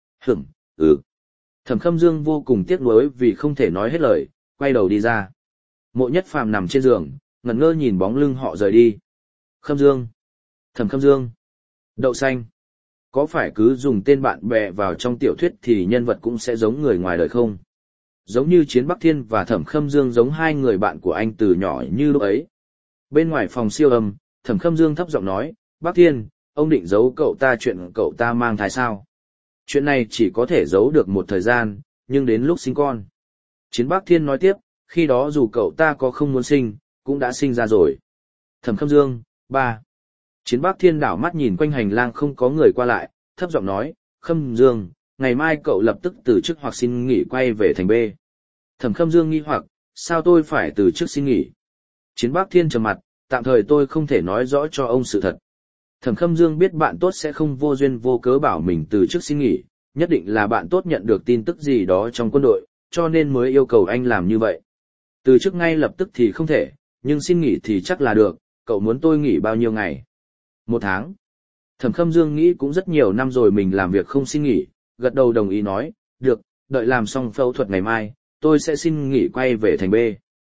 Thẩm Khâm Dương vô cùng tiếc nuối vì không thể nói hết lời, quay đầu đi ra. Mộ Nhất Phàm nằm trên giường, ngẩn ngơ nhìn bóng lưng họ rời đi. Khâm Dương. Thẩm Khâm Dương. Đậu xanh. Có phải cứ dùng tên bạn bè vào trong tiểu thuyết thì nhân vật cũng sẽ giống người ngoài đời không? Giống như Chiến Bắc Thiên và Thẩm Khâm Dương giống hai người bạn của anh từ nhỏ như lúc ấy. Bên ngoài phòng siêu âm, Thẩm Khâm Dương thấp giọng nói, Bắc Thiên, ông định giấu cậu ta chuyện cậu ta mang thai sao? Chuyện này chỉ có thể giấu được một thời gian, nhưng đến lúc sinh con. Chiến Bắc Thiên nói tiếp, khi đó dù cậu ta có không muốn sinh, cũng đã sinh ra rồi. Thẩm Khâm Dương, 3. Chiến Bắc Thiên đảo mắt nhìn quanh hành lang không có người qua lại, thấp giọng nói, Khâm Dương, ngày mai cậu lập tức từ chức hoặc xin nghỉ quay về thành B. Thẩm Khâm Dương nghi hoặc, sao tôi phải từ chức xin nghỉ? Chiến Bắc Thiên trầm mặt, tạm thời tôi không thể nói rõ cho ông sự thật. Thẩm Khâm Dương biết bạn tốt sẽ không vô duyên vô cớ bảo mình từ chức xin nghỉ, nhất định là bạn tốt nhận được tin tức gì đó trong quân đội, cho nên mới yêu cầu anh làm như vậy. Từ chức ngay lập tức thì không thể, nhưng xin nghỉ thì chắc là được, cậu muốn tôi nghỉ bao nhiêu ngày? 1 tháng. Thẩm Khâm Dương nghĩ cũng rất nhiều năm rồi mình làm việc không xin nghỉ, gật đầu đồng ý nói, được, đợi làm xong phẫu thuật ngày mai, tôi sẽ xin nghỉ quay về thành B.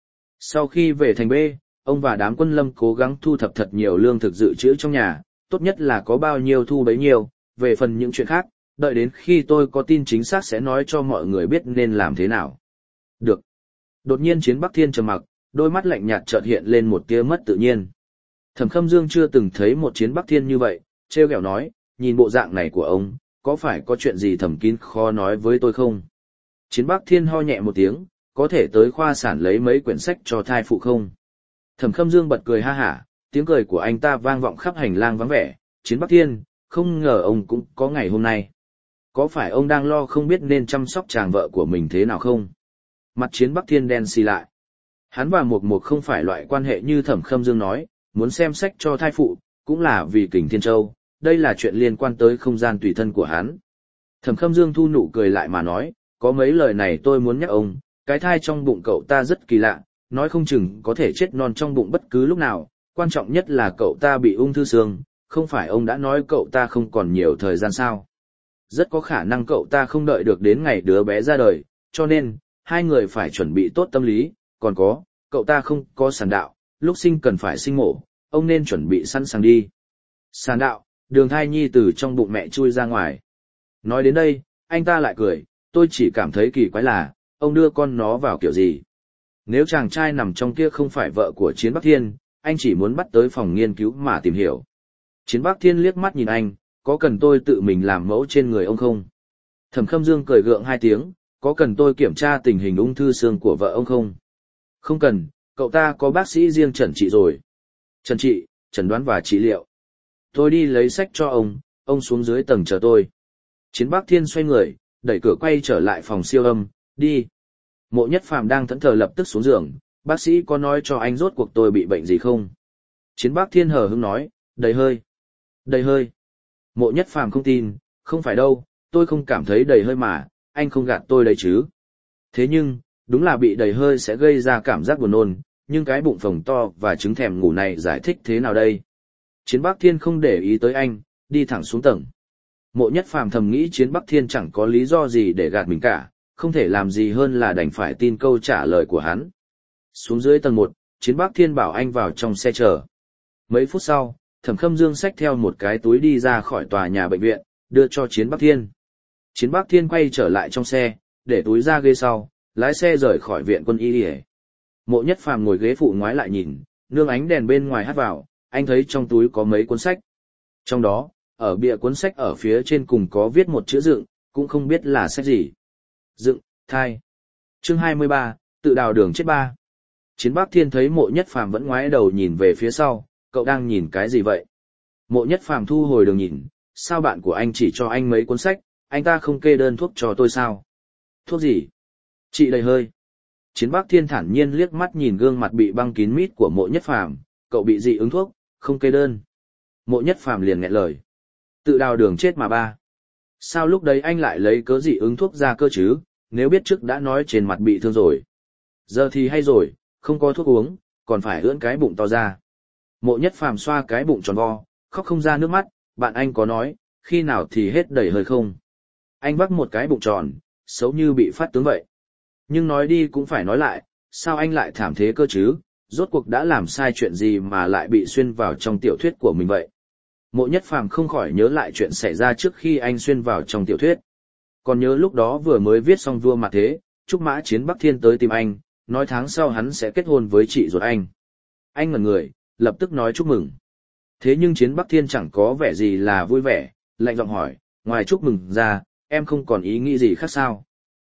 Sau khi về thành B, ông và đám quân lâm cố gắng thu thập thật nhiều lương thực dự trữ trong nhà, tốt nhất là có bao nhiêu thu bấy nhiêu, về phần những chuyện khác, đợi đến khi tôi có tin chính xác sẽ nói cho mọi người biết nên làm thế nào. Được. Đột nhiên Chiến Bắc Thiên trầm mặc, đôi mắt lạnh nhạt chợt hiện lên một tia mất tự nhiên. Thẩm Khâm Dương chưa từng thấy một Chiến Bắc Thiên như vậy, trêu ghẹo nói, nhìn bộ dạng này của ông, có phải có chuyện gì thầm kín khó nói với tôi không? Chiến Bắc Thiên ho nhẹ một tiếng, có thể tới khoa sản lấy mấy quyển sách cho thai phụ không? Thẩm Khâm Dương bật cười ha hả, tiếng cười của anh ta vang vọng khắp hành lang vắng vẻ. Chiến Bắc Thiên, không ngờ ông cũng có ngày hôm nay. Có phải ông đang lo không biết nên chăm sóc chàng vợ của mình thế nào không? Mặt Chiến Bắc Thiên đen xì lại. Hắn và Mục Mục không phải loại quan hệ như Thẩm Khâm Dương nói, muốn xem sách cho thai phụ, cũng là vì Kình Thiên Châu, đây là chuyện liên quan tới không gian tùy thân của hắn. Thẩm Khâm Dương thu nụ cười lại mà nói, có mấy lời này tôi muốn nhắc ông, cái thai trong bụng cậu ta rất kỳ lạ, nói không chừng có thể chết non trong bụng bất cứ lúc nào, quan trọng nhất là cậu ta bị ung thư xương, không phải ông đã nói cậu ta không còn nhiều thời gian sao? Rất có khả năng cậu ta không đợi được đến ngày đứa bé ra đời, cho nên, hai người phải chuẩn bị tốt tâm lý, còn có, cậu ta không có sản đạo, lúc sinh cần phải sinh mổ, ông nên chuẩn bị sẵn sàng đi. Sản đạo, đường thai nhi từ trong bụng mẹ chui ra ngoài. Nói đến đây, anh ta lại cười, tôi chỉ cảm thấy kỳ quái là, ông đưa con nó vào kiểu gì? Nếu chàng trai nằm trong kia không phải vợ của Chiến Bắc Thiên, anh chỉ muốn bắt tới phòng nghiên cứu mà tìm hiểu. Chiến Bắc Thiên liếc mắt nhìn anh, có cần tôi tự mình làm mẫu trên người ông không? Thẩm Khâm Dương cười gượng 2 tiếng, có cần tôi kiểm tra tình hình ung thư xương của vợ ông không? Không cần, cậu ta có bác sĩ riêng chẩn trị rồi. Chẩn trị, chẩn đoán và trị liệu. Tôi đi lấy sách cho ông xuống dưới tầng chờ tôi. Chiến Bắc Thiên xoay người, đẩy cửa quay trở lại phòng siêu âm, đi. Mộ Nhất Phàm đang thẫn thờ lập tức xuống giường, bác sĩ có nói cho anh rốt cuộc tôi bị bệnh gì không? Chiến Bắc Thiên hờ hững nói, đầy hơi. Đầy hơi. Mộ Nhất Phàm không tin, không phải đâu, tôi không cảm thấy đầy hơi mà, anh không gạt tôi đấy chứ. Thế nhưng, đúng là bị đầy hơi sẽ gây ra cảm giác buồn nôn, nhưng cái bụng phồng to và chứng thèm ngủ này giải thích thế nào đây? Chiến Bắc Thiên không để ý tới anh, đi thẳng xuống tầng. Mộ Nhất Phàm thầm nghĩ Chiến Bắc Thiên chẳng có lý do gì để gạt mình cả, không thể làm gì hơn là đành phải tin câu trả lời của hắn. Xuống dưới tầng 1, Chiến Bắc Thiên bảo anh vào trong xe chờ. Mấy phút sau, Thẩm Khâm Dương xách theo một cái túi đi ra khỏi tòa nhà bệnh viện, đưa cho Chiến Bắc Thiên. Chiến Bắc Thiên quay trở lại trong xe, để túi ra ghế sau, lái xe rời khỏi viện quân y. Mộ Nhất Phàm ngồi ghế phụ ngoái lại nhìn, nương ánh đèn bên ngoài hắt vào, anh thấy trong túi có mấy cuốn sách. Trong đó, ở bìa cuốn sách ở phía trên cùng có viết một chữ dựng, cũng không biết là sách gì. Dựng, thai. Chương 23, tự đào đường chết 3. Chiến Bắc Thiên thấy Mộ Nhất Phàm vẫn ngoái đầu nhìn về phía sau, cậu đang nhìn cái gì vậy? Mộ Nhất Phàm thu hồi đường nhìn, sao bạn của anh chỉ cho anh mấy cuốn sách, anh ta không kê đơn thuốc cho tôi sao? Thuốc gì? Trị đầy hơi. Chiến Bắc Thiên thản nhiên liếc mắt nhìn gương mặt bị băng kín mít của Mộ Nhất Phàm, cậu bị dị ứng thuốc, không kê đơn. Mộ Nhất Phàm liền nghẹn lời. Tự đào đường chết mà ba. Sao lúc đấy anh lại lấy cớ dị ứng thuốc ra cơ chứ, nếu biết trước đã nói trên mặt bị thương rồi. Giờ thì hay rồi, không có thuốc uống, còn phải ưỡn cái bụng to ra. Mộ Nhất Phàm xoa cái bụng tròn vo, khóc không ra nước mắt, bạn anh có nói, khi nào thì hết đầy hơi không? Anh vác một cái bụng tròn, xấu như bị phát tướng vậy. Nhưng nói đi cũng phải nói lại, sao anh lại thảm thế cơ chứ, rốt cuộc đã làm sai chuyện gì mà lại bị xuyên vào trong tiểu thuyết của mình vậy? Mộ Nhất Phàm không khỏi nhớ lại chuyện xảy ra trước khi anh xuyên vào trong tiểu thuyết. Còn nhớ lúc đó vừa mới viết xong Vua Mặt Thế, Trúc Mã Chiến Bắc Thiên tới tìm anh, nói tháng sau hắn sẽ kết hôn với chị ruột anh. Anh ngẩn người, lập tức nói chúc mừng. Thế nhưng Chiến Bắc Thiên chẳng có vẻ gì là vui vẻ, lạnh giọng hỏi, ngoài chúc mừng ra, em không còn ý nghĩ gì khác sao?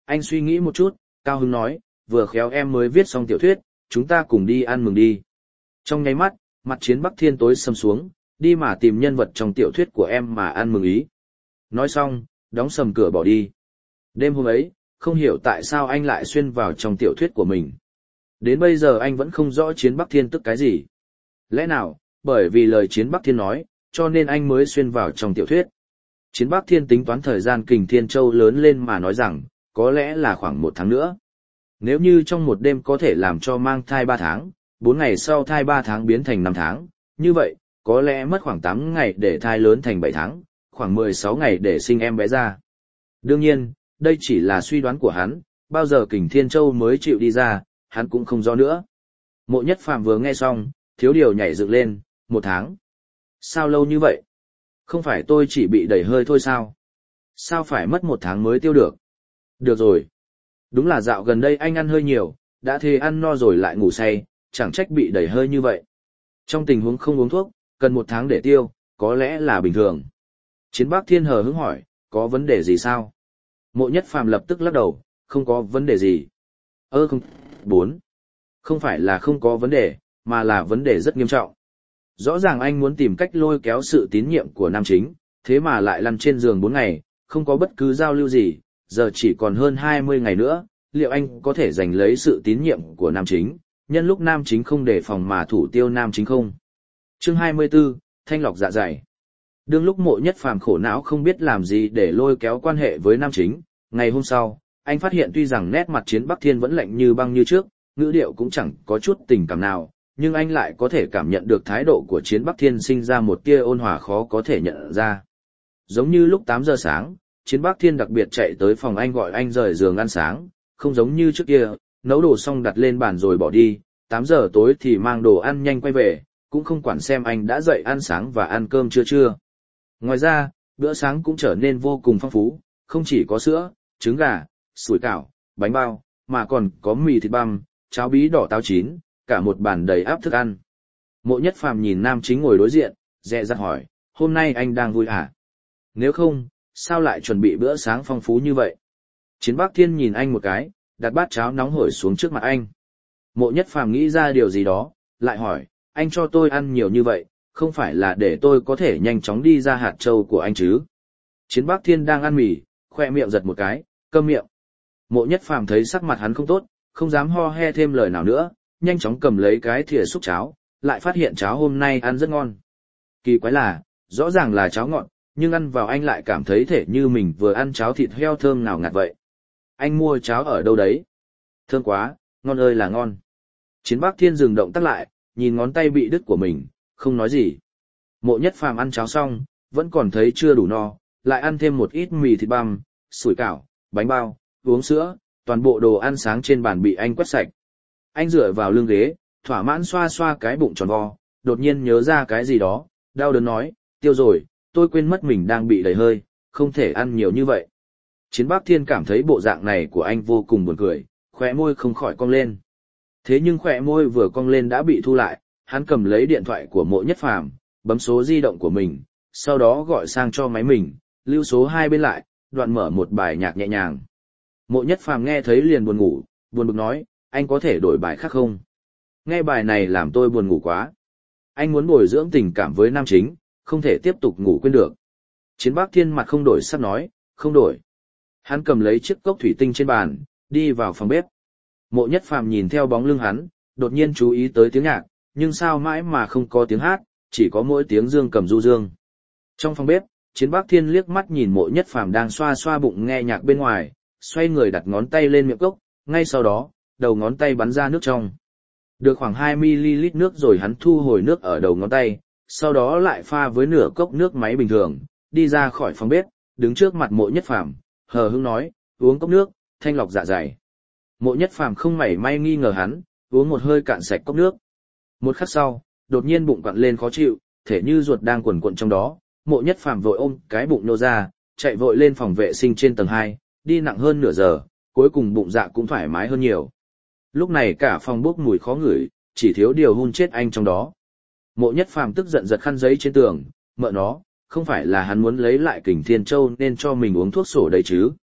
Anh suy nghĩ một chút, cao hứng nói, vừa khéo em mới viết xong tiểu thuyết, chúng ta cùng đi ăn mừng đi. Trong nháy mắt, mặt Chiến Bắc Thiên tối sầm xuống, đi mà tìm nhân vật trong tiểu thuyết của em mà ăn mừng ý. Nói xong, đóng sầm cửa bỏ đi. Đêm hôm ấy, không hiểu tại sao anh lại xuyên vào trong tiểu thuyết của mình. Đến bây giờ anh vẫn không rõ Chiến Bắc Thiên tức cái gì. Lẽ nào, bởi vì lời Chiến Bắc Thiên nói, cho nên anh mới xuyên vào trong tiểu thuyết. Chiến Bắc Thiên tính toán thời gian Kình Thiên Châu lớn lên mà nói rằng, có lẽ là khoảng 1 tháng nữa. Nếu như trong một đêm có thể làm cho mang thai 3 tháng, 4 ngày sau thai 3 tháng biến thành 5 tháng, như vậy, có lẽ mất khoảng 8 ngày để thai lớn thành 7 tháng, khoảng 16 ngày để sinh em bé ra. Đương nhiên, đây chỉ là suy đoán của hắn, bao giờ Kình Thiên Châu mới chịu đi ra, hắn cũng không rõ nữa. Mộ Nhất Phàm vừa nghe xong, thiếu điều nhảy dựng lên, 1 tháng. Sao lâu như vậy? Không phải tôi chỉ bị đẩy hơi thôi sao? Sao phải mất 1 tháng mới tiêu được? Được rồi. Đúng là dạo gần đây anh ăn hơi nhiều, đã thế ăn no rồi lại ngủ say, chẳng trách bị đẩy hơi như vậy. Trong tình huống không uống thuốc, cần 1 tháng để tiêu, có lẽ là bình thường. Chiến Bắc Thiên hờ hững hỏi, có vấn đề gì sao? Mộ Nhất Phàm lập tức lắc đầu, không có vấn đề gì. Không, 4. Không phải là không có vấn đề, mà là vấn đề rất nghiêm trọng. Rõ ràng anh muốn tìm cách lôi kéo sự tín nhiệm của nam chính, thế mà lại lăn trên giường 4 ngày, không có bất cứ giao lưu gì, giờ chỉ còn hơn 20 ngày nữa, liệu anh có thể giành lấy sự tín nhiệm của nam chính, nhân lúc nam chính không đề phòng mà thủ tiêu nam chính không? Chương 24, Thanh lọc dạ dày. Đương lúc Mộ Nhất Phàm khổ não không biết làm gì để lôi kéo quan hệ với nam chính, ngày hôm sau, anh phát hiện tuy rằng nét mặt Chiến Bắc Thiên vẫn lạnh như băng như trước, ngữ điệu cũng chẳng có chút tình cảm nào, nhưng anh lại có thể cảm nhận được thái độ của Chiến Bắc Thiên sinh ra một tia ôn hòa khó có thể nhận ra. Giống như lúc 8 giờ sáng, Chiến Bắc Thiên đặc biệt chạy tới phòng anh gọi anh rời giường ăn sáng, không giống như trước kia, nấu đồ xong đặt lên bàn rồi bỏ đi, 8 giờ tối thì mang đồ ăn nhanh quay về, cũng không quản xem anh đã dậy ăn sáng và ăn cơm chưa. Ngoài ra, bữa sáng cũng trở nên vô cùng phong phú, không chỉ có sữa, trứng gà, sủi cảo, bánh bao, mà còn có mì thịt băm, cháo bí đỏ táo chín, cả một bàn đầy ắp thức ăn. Mộ Nhất Phàm nhìn nam chính ngồi đối diện, dè dặt hỏi, hôm nay anh đang vui à? Nếu không, sao lại chuẩn bị bữa sáng phong phú như vậy? Chiến Bắc Thiên nhìn anh một cái, đặt bát cháo nóng hổi xuống trước mặt anh. Mộ Nhất Phàm nghĩ ra điều gì đó, lại hỏi, anh cho tôi ăn nhiều như vậy, không phải là để tôi có thể nhanh chóng đi ra hạt châu của anh chứ? Chiến Bắc Thiên đang ăn mì, khoe miệng giật một cái, câm miệng. Mộ Nhất Phàm thấy sắc mặt hắn không tốt, không dám ho he thêm lời nào nữa, nhanh chóng cầm lấy cái thìa xúc cháo, lại phát hiện cháo hôm nay ăn rất ngon. Kỳ quái là, rõ ràng là cháo ngọt, nhưng ăn vào anh lại cảm thấy thể như mình vừa ăn cháo thịt heo thơm nào ngạt vậy. Anh mua cháo ở đâu đấy? Thơm quá, ngon ơi là ngon. Chiến Bắc Thiên dừng động tác lại, nhìn ngón tay bị đứt của mình, không nói gì. Mộ Nhất Phàm ăn cháo xong, vẫn còn thấy chưa đủ no, lại ăn thêm một ít mì thịt băm, sủi cảo, bánh bao, uống sữa, toàn bộ đồ ăn sáng trên bàn bị anh quét sạch. Anh dựa vào lưng ghế, thỏa mãn xoa xoa cái bụng tròn vo, đột nhiên nhớ ra cái gì đó, đau đớn nói, tiêu rồi, tôi quên mất mình đang bị đầy hơi, không thể ăn nhiều như vậy. Chiến Bắc Thiên cảm thấy bộ dạng này của anh vô cùng buồn cười, khóe môi không khỏi cong lên. Thế nhưng khóe môi vừa cong lên đã bị thu lại, hắn cầm lấy điện thoại của Mộ Nhất Phàm, bấm số di động của mình, sau đó gọi sang cho máy mình, lưu số 2 bên lại, đoạn mở một bài nhạc nhẹ nhàng. Mộ Nhất Phàm nghe thấy liền buồn ngủ, buồn bực nói, anh có thể đổi bài khác không? Nghe bài này làm tôi buồn ngủ quá. Anh muốn bồi dưỡng tình cảm với nam chính, không thể tiếp tục ngủ quên được. Chiến Bắc Thiên mặt không đổi sắc nói, không đổi. Hắn cầm lấy chiếc cốc thủy tinh trên bàn, đi vào phòng bếp. Mộ Nhất Phàm nhìn theo bóng lưng hắn, đột nhiên chú ý tới tiếng nhạc, nhưng sao mãi mà không có tiếng hát, chỉ có mỗi tiếng dương cầm du dương. Trong phòng bếp, Chiến Bắc Thiên liếc mắt nhìn Mộ Nhất Phàm đang xoa xoa bụng nghe nhạc bên ngoài, xoay người đặt ngón tay lên miệng cốc, ngay sau đó, đầu ngón tay bắn ra nước trong. Được khoảng 2ml nước rồi hắn thu hồi nước ở đầu ngón tay, sau đó lại pha với nửa cốc nước máy bình thường, đi ra khỏi phòng bếp, đứng trước mặt Mộ Nhất Phàm, hờ hững nói, uống cốc nước, thanh lọc dạ dày. Mộ Nhất Phàm không mảy may nghi ngờ hắn, uống một hơi cạn sạch cốc nước. Một khắc sau, đột nhiên bụng quặn lên khó chịu, thể như ruột đang quần quật trong đó, Mộ Nhất Phàm vội ôm cái bụng nô ra, chạy vội lên phòng vệ sinh trên tầng 2, đi nặng hơn nửa giờ, cuối cùng bụng dạ cũng thoải mái hơn nhiều. Lúc này cả phòng bốc mùi khó ngửi, chỉ thiếu điều hun chết anh trong đó. Mộ Nhất Phàm tức giận giật khăn giấy trên tường, mợ nó, không phải là hắn muốn lấy lại Kình Thiên Châu nên cho mình uống thuốc sổ đấy chứ.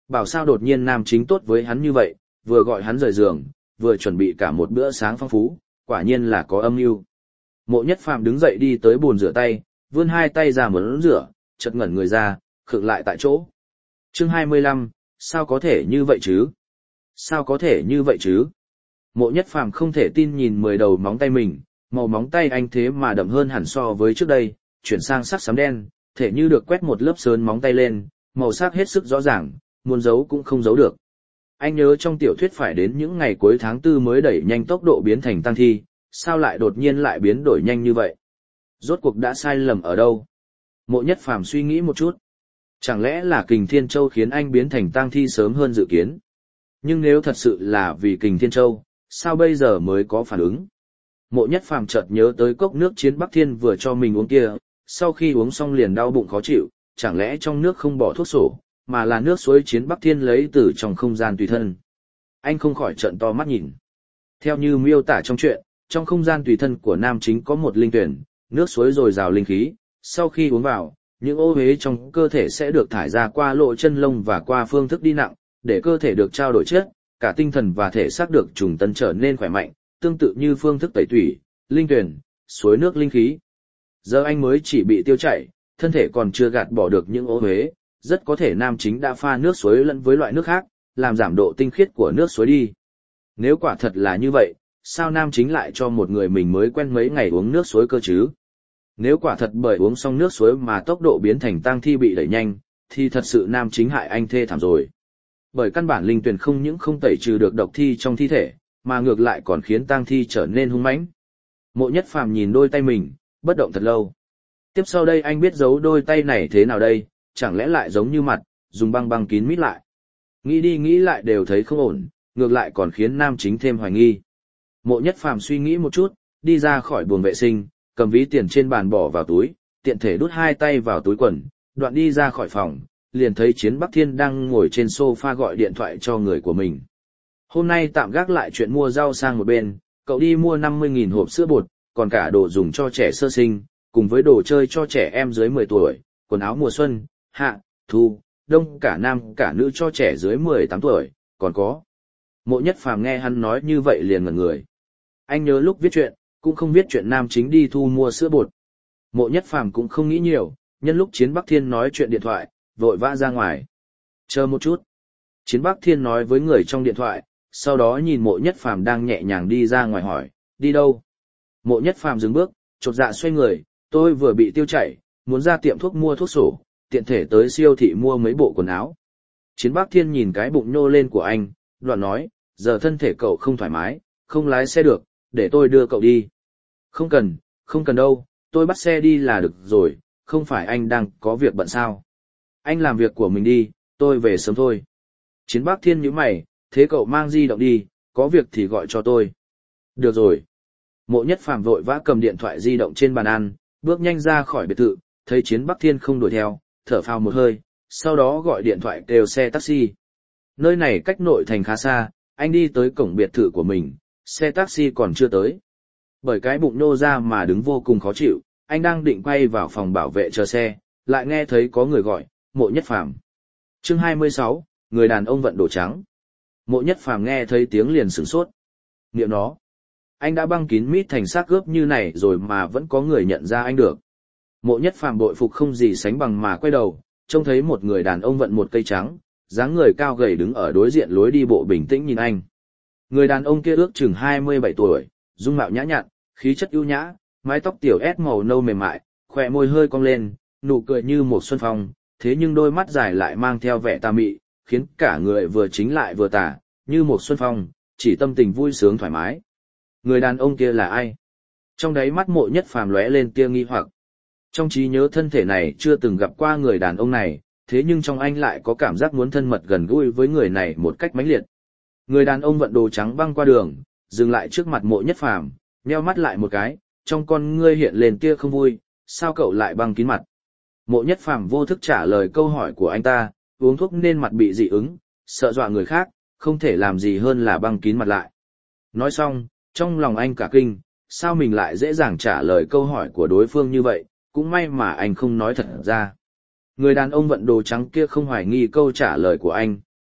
Bảo sao đột nhiên nam chính tốt với hắn như vậy, vừa gọi hắn rời giường, vừa chuẩn bị cả một bữa sáng phong phú, quả nhiên là có âm mưu. Mộ Nhất Phàm đứng dậy đi tới bồn rửa tay, vươn hai tay ra muốn rửa, chợt ngẩn người ra, khựng lại tại chỗ. Chương 25, sao có thể như vậy chứ? Sao có thể như vậy chứ? Mộ Nhất Phàm không thể tin nhìn 10 đầu móng tay mình, màu móng tay anh thế mà đậm hơn hẳn so với trước đây, chuyển sang sắc xám đen, thể như được quét một lớp sơn móng tay lên, màu sắc hết sức rõ ràng, muốn giấu cũng không giấu được. Anh nhớ trong tiểu thuyết phải đến những ngày cuối tháng 4 mới đẩy nhanh tốc độ biến thành tang thi, sao lại đột nhiên lại biến đổi nhanh như vậy? Rốt cuộc đã sai lầm ở đâu? Mộ Nhất Phàm suy nghĩ một chút. Chẳng lẽ là Kình Thiên Châu khiến anh biến thành tang thi sớm hơn dự kiến? Nhưng nếu thật sự là vì Kình Thiên Châu, sao bây giờ mới có phản ứng? Mộ Nhất Phàm chợt nhớ tới cốc nước Chiến Bắc Thiên vừa cho mình uống kia, sau khi uống xong liền đau bụng khó chịu, chẳng lẽ trong nước không bỏ thuốc sổ, mà là nước suối Chiến Bắc Thiên lấy từ trong không gian tùy thân. Anh không khỏi trợn to mắt nhìn. Theo như miêu tả trong truyện, trong không gian tùy thân của nam chính có một linh tuyển, nước suối dồi dào linh khí, sau khi uống vào, những ô uế trong cơ thể sẽ được thải ra qua lỗ chân lông và qua phương thức đi nặng, để cơ thể được trao đổi chất, cả tinh thần và thể xác được trùng tân trở nên khỏe mạnh, tương tự như phương thức tẩy tủy, linh tuyển, suối nước linh khí. Giờ anh mới chỉ bị tiêu chảy, thân thể còn chưa gạt bỏ được những ô uế, rất có thể nam chính đã pha nước suối lẫn với loại nước khác, làm giảm độ tinh khiết của nước suối đi. Nếu quả thật là như vậy, sao nam chính lại cho một người mình mới quen mấy ngày uống nước suối cơ chứ? Nếu quả thật bởi uống xong nước suối mà tốc độ biến thành tang thi bị đẩy nhanh, thì thật sự nam chính hại anh thê thảm rồi. Bởi căn bản linh tuyển không những không tẩy trừ được độc thi trong thi thể, mà ngược lại còn khiến tang thi trở nên hung mãnh. Mộ Nhất Phàm nhìn đôi tay mình, bất động thật lâu. Tiếp sau đây anh biết giấu đôi tay này thế nào đây, chẳng lẽ lại giống như mặt, dùng băng băng kín mít lại. Nghĩ đi nghĩ lại đều thấy không ổn, ngược lại còn khiến nam chính thêm hoài nghi. Mộ Nhất Phàm suy nghĩ một chút, đi ra khỏi buồng vệ sinh, cầm ví tiền trên bàn bỏ vào túi, tiện thể đút hai tay vào túi quần, đoạn đi ra khỏi phòng, liền thấy Chiến Bắc Thiên đang ngồi trên sofa gọi điện thoại cho người của mình. Hôm nay tạm gác lại chuyện mua rau sang một bên, cậu đi mua 50.000 hộp sữa bột, còn cả đồ dùng cho trẻ sơ sinh, cùng với đồ chơi cho trẻ em dưới 10 tuổi, quần áo mùa xuân, hạ, thu, đông cả nam cả nữ cho trẻ dưới 18 tuổi, còn có. Mộ Nhất Phàm nghe hắn nói như vậy liền ngẩn người. Anh nhớ lúc viết chuyện, cũng không biết chuyện nam chính đi thu mua sữa bột. Mộ Nhất Phàm cũng không nghĩ nhiều, nhân lúc Chiến Bắc Thiên nói chuyện điện thoại, vội vã ra ngoài. Chờ một chút. Chiến Bắc Thiên nói với người trong điện thoại, sau đó nhìn Mộ Nhất Phàm đang nhẹ nhàng đi ra ngoài hỏi, đi đâu? Mộ Nhất Phàm dừng bước, chột dạ xoay người, tôi vừa bị tiêu chảy, muốn ra tiệm thuốc mua thuốc sổ, tiện thể tới siêu thị mua mấy bộ quần áo. Chiến Bắc Thiên nhìn cái bụng nhô lên của anh, đoạn nói, giờ thân thể cậu không thoải mái, không lái xe được, để tôi đưa cậu đi. Không cần đâu, tôi bắt xe đi là được rồi, không phải anh đang có việc bận sao. Anh làm việc của mình đi, tôi về sớm thôi. Chiến Bắc Thiên nhíu mày, thế cậu mang di động đi, có việc thì gọi cho tôi. Được rồi. Mộ Nhất Phàm vội vã cầm điện thoại di động trên bàn ăn, bước nhanh ra khỏi biệt thự, thấy Chiến Bắc Thiên không đuổi theo, thở phào một hơi, sau đó gọi điện thoại kêu xe taxi. Nơi này cách nội thành khá xa, anh đi tới cổng biệt thự của mình, xe taxi còn chưa tới. Bởi cái bụng nô ra mà đứng vô cùng khó chịu, anh đang định quay vào phòng bảo vệ chờ xe, lại nghe thấy có người gọi, Mộ Nhất Phàm. Chương 26, người đàn ông vận đồ trắng. Mộ Nhất Phàm nghe thấy tiếng liền sửng sốt. Niệm nó, anh đã băng kín mít thành xác ướp như này rồi mà vẫn có người nhận ra anh được. Mộ Nhất Phàm bội phục không gì sánh bằng mà quay đầu, trông thấy một người đàn ông vận một cây trắng, dáng người cao gầy đứng ở đối diện lối đi bộ bình tĩnh nhìn anh. Người đàn ông kia ước chừng 27 tuổi, dung mạo nhã nhặn, khí chất ưu nhã, mái tóc tiểu ét màu nâu mềm mại, khóe môi hơi cong lên, nụ cười như một xuân phong, thế nhưng đôi mắt dài lại mang theo vẻ tà mị, khiến cả người vừa chính lại vừa tà, như một xuân phong, chỉ tâm tình vui sướng thoải mái. Người đàn ông kia là ai? Trong đáy mắt Mộ Nhất Phàm lóe lên tia nghi hoặc. Trong trí nhớ thân thể này chưa từng gặp qua người đàn ông này, thế nhưng trong anh lại có cảm giác muốn thân mật gần gũi với người này một cách mãnh liệt. Người đàn ông vận đồ trắng băng qua đường, dừng lại trước mặt Mộ Nhất Phàm, nheo mắt lại một cái, trong con ngươi hiện lên tia không vui, sao cậu lại băng kín mặt? Mộ Nhất Phàm vô thức trả lời câu hỏi của anh ta, uống thuốc nên mặt bị dị ứng, sợ dọa người khác, không thể làm gì hơn là băng kín mặt lại. Nói xong, trong lòng anh cả kinh, sao mình lại dễ dàng trả lời câu hỏi của đối phương như vậy, cũng may mà anh không nói thật ra. Người đàn ông vận đồ trắng kia không hoài nghi câu trả lời của anh,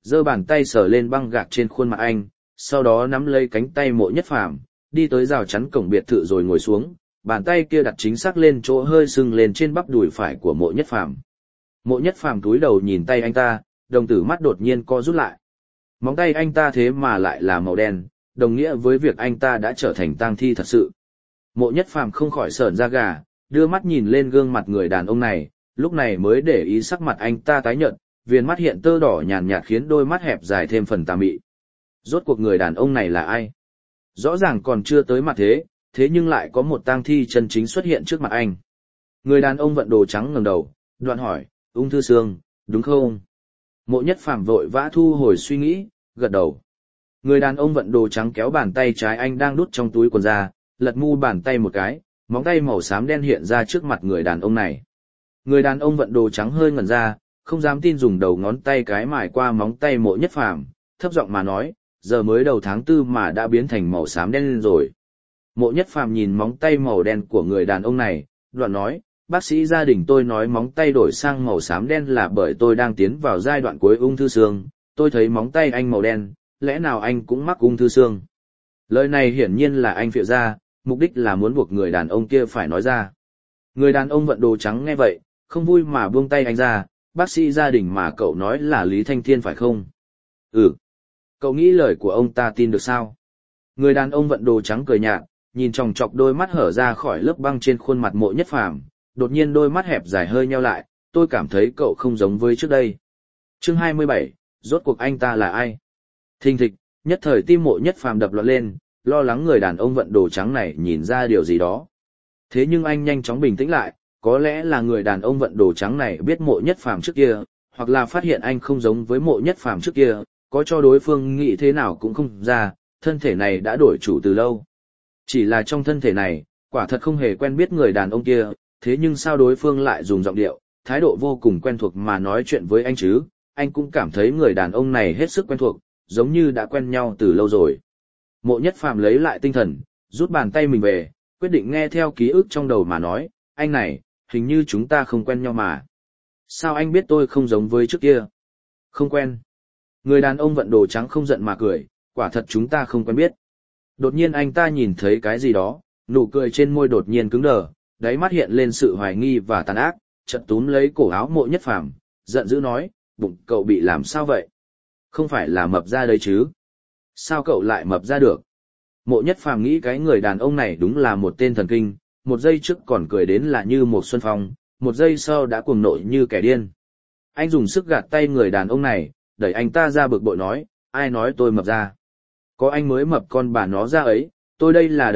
giơ bàn tay sờ lên băng gạc trên khuôn mặt anh, sau đó nắm lấy cánh tay Mộ Nhất Phàm, đi tới rào chắn cổng biệt thự rồi ngồi xuống, bàn tay kia đặt chính xác lên chỗ hơi sưng lên trên bắp đùi phải của Mộ Nhất Phàm. Mộ Nhất Phàm cúi đầu nhìn tay anh ta, đồng tử mắt đột nhiên co rút lại. Móng tay anh ta thế mà lại là màu đen, đồng nghĩa với việc anh ta đã trở thành tang thi thật sự. Mộ Nhất Phàm không khỏi sởn da gà, đưa mắt nhìn lên gương mặt người đàn ông này, lúc này mới để ý sắc mặt anh ta tái nhợt, viền mắt hiện tơ đỏ nhàn nhạt khiến đôi mắt hẹp dài thêm phần tà mị. Rốt cuộc người đàn ông này là ai? Rõ ràng còn chưa tới mặt thế nhưng lại có một tang thi chân chính xuất hiện trước mặt anh. Người đàn ông vận đồ trắng ngẩng đầu, đoạn hỏi, ung thư xương, đúng không? Mộ Nhất Phàm vội vã thu hồi suy nghĩ, gật đầu. Người đàn ông vận đồ trắng kéo bàn tay trái anh đang đút trong túi quần ra, lật mu bàn tay một cái, móng tay màu xám đen hiện ra trước mặt người đàn ông này. Người đàn ông vận đồ trắng hơi ngẩn ra, không dám tin dùng đầu ngón tay cái mài qua móng tay Mộ Nhất Phàm, thấp giọng mà nói, giờ mới đầu tháng 4 mà đã biến thành màu xám đen lên rồi. Mộ Nhất Phàm nhìn móng tay màu đen của người đàn ông này, đoạn nói, bác sĩ gia đình tôi nói móng tay đổi sang màu xám đen là bởi tôi đang tiến vào giai đoạn cuối ung thư xương, tôi thấy móng tay anh màu đen, lẽ nào anh cũng mắc ung thư xương? Lời này hiển nhiên là anh phịa ra, mục đích là muốn buộc người đàn ông kia phải nói ra. Người đàn ông vận đồ trắng nghe vậy, không vui mà buông tay anh ra, bác sĩ gia đình mà cậu nói là Lý Thanh Thiên phải không? Ừ. Cậu nghĩ lời của ông ta tin được sao? Người đàn ông vận đồ trắng cười nhạt, nhìn chòng chọc đôi mắt hở ra khỏi lớp băng trên khuôn mặt Mộ Nhất Phàm, đột nhiên đôi mắt hẹp dài hơi nheo lại, tôi cảm thấy cậu không giống với trước đây. Chương 27, rốt cuộc anh ta là ai? Thình thịch, nhất thời tim Mộ Nhất Phàm đập loạn lên, lo lắng người đàn ông vận đồ trắng này nhìn ra điều gì đó. Thế nhưng anh nhanh chóng bình tĩnh lại, có lẽ là người đàn ông vận đồ trắng này biết Mộ Nhất Phàm trước kia, hoặc là phát hiện anh không giống với Mộ Nhất Phàm trước kia, có cho đối phương nghĩ thế nào cũng không ra, thân thể này đã đổi chủ từ lâu. Chỉ là trong thân thể này, quả thật không hề quen biết người đàn ông kia, thế nhưng sao đối phương lại dùng giọng điệu, thái độ vô cùng quen thuộc mà nói chuyện với anh chứ, anh cũng cảm thấy người đàn ông này hết sức quen thuộc, giống như đã quen nhau từ lâu rồi. Mộ Nhất Phàm lấy lại tinh thần, rút bàn tay mình về, quyết định nghe theo ký ức trong đầu mà nói, anh này, hình như chúng ta không quen nhau mà. Sao anh biết tôi không giống với trước kia? Không quen. Người đàn ông vận đồ trắng không giận mà cười, quả thật chúng ta không quen biết. Đột nhiên anh ta nhìn thấy cái gì đó, nụ cười trên môi đột nhiên cứng đờ, đáy mắt hiện lên sự hoài nghi và tàn ác, chợt túm lấy cổ áo Mộ Nhất Phàm, giận dữ nói, bụng cậu bị làm sao vậy? Không phải là mập ra đấy chứ? Sao cậu lại mập ra được? Mộ Nhất Phàm nghĩ cái người đàn ông này đúng là một tên thần kinh, một giây trước còn cười đến là như một xuân phong, một giây sau đã cuồng nộ như kẻ điên. Anh dùng sức gạt tay người đàn ông này, đẩy anh ta ra bực bội nói, ai nói tôi mập ra? Có anh mới mập con bà nó ra ấy, tôi đây là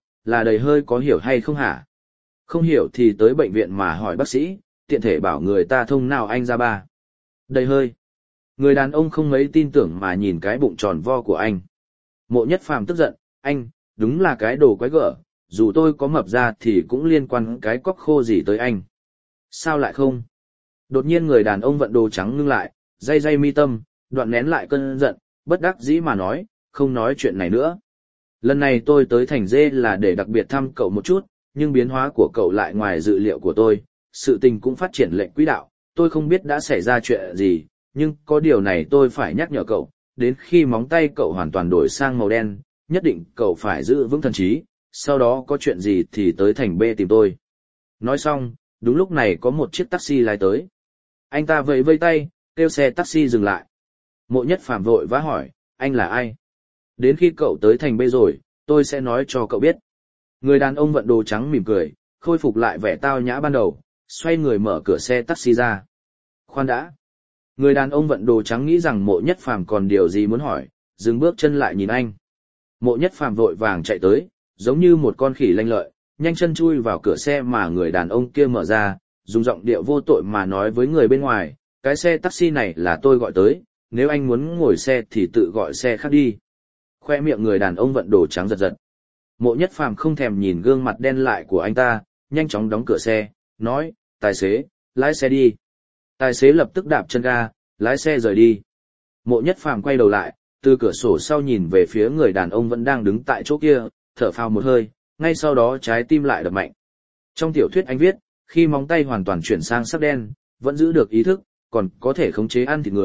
đầy hơi có hiểu hay không hả? Không hiểu thì tới bệnh viện mà hỏi bác sĩ, tiện thể bảo người ta thông nào anh ra ba. Đầy hơi. Người đàn ông không mấy tin tưởng mà nhìn cái bụng tròn vo của anh. Mộ Nhất Phàm tức giận, anh, đúng là cái đồ quái gở, dù tôi có mập ra thì cũng liên quan cái cóc khô gì tới anh. Sao lại không? Đột nhiên người đàn ông vận đồ trắng ngưng lại, day mi tâm, đoạn nén lại cơn giận, bất đắc dĩ mà nói, không nói chuyện này nữa. Lần này tôi tới thành dê là để đặc biệt thăm cậu một chút, nhưng biến hóa của cậu lại ngoài dự liệu của tôi, sự tình cũng phát triển lệnh quỹ đạo, tôi không biết đã xảy ra chuyện gì, nhưng có điều này tôi phải nhắc nhở cậu, đến khi móng tay cậu hoàn toàn đổi sang màu đen, nhất định cậu phải giữ vững thần trí, sau đó có chuyện gì thì tới thành B tìm tôi. Nói xong, đúng lúc này có một chiếc taxi lái tới. Anh ta vẫy vây tay, kêu xe taxi dừng lại. Mộ Nhất Phàm vội vã hỏi, anh là ai? Đến khi cậu tới thành B rồi, tôi sẽ nói cho cậu biết. Người đàn ông vận đồ trắng mỉm cười, khôi phục lại vẻ tao nhã ban đầu, xoay người mở cửa xe taxi ra. Khoan đã. Người đàn ông vận đồ trắng nghĩ rằng Mộ Nhất Phàm còn điều gì muốn hỏi, dừng bước chân lại nhìn anh. Mộ Nhất Phàm vội vàng chạy tới, giống như một con khỉ lanh lợi, nhanh chân chui vào cửa xe mà người đàn ông kia mở ra, dùng giọng điệu vô tội mà nói với người bên ngoài, cái xe taxi này là tôi gọi tới, nếu anh muốn ngồi xe thì tự gọi xe khác đi. Khoe miệng người đàn ông vận đồ trắng giật giật. Mộ Nhất Phàm không thèm nhìn gương mặt đen lại của anh ta, nhanh chóng đóng cửa xe, nói, tài xế, lái xe đi. Tài xế lập tức đạp chân ga, lái xe rời đi. Mộ Nhất Phàm quay đầu lại, từ cửa sổ sau nhìn về phía người đàn ông vẫn đang đứng tại chỗ kia, thở phào một hơi, ngay sau đó trái tim lại đập mạnh. Trong tiểu thuyết anh viết, khi móng tay hoàn toàn chuyển sang sắc đen, vẫn giữ được ý thức, còn có thể khống chế ăn thịt người,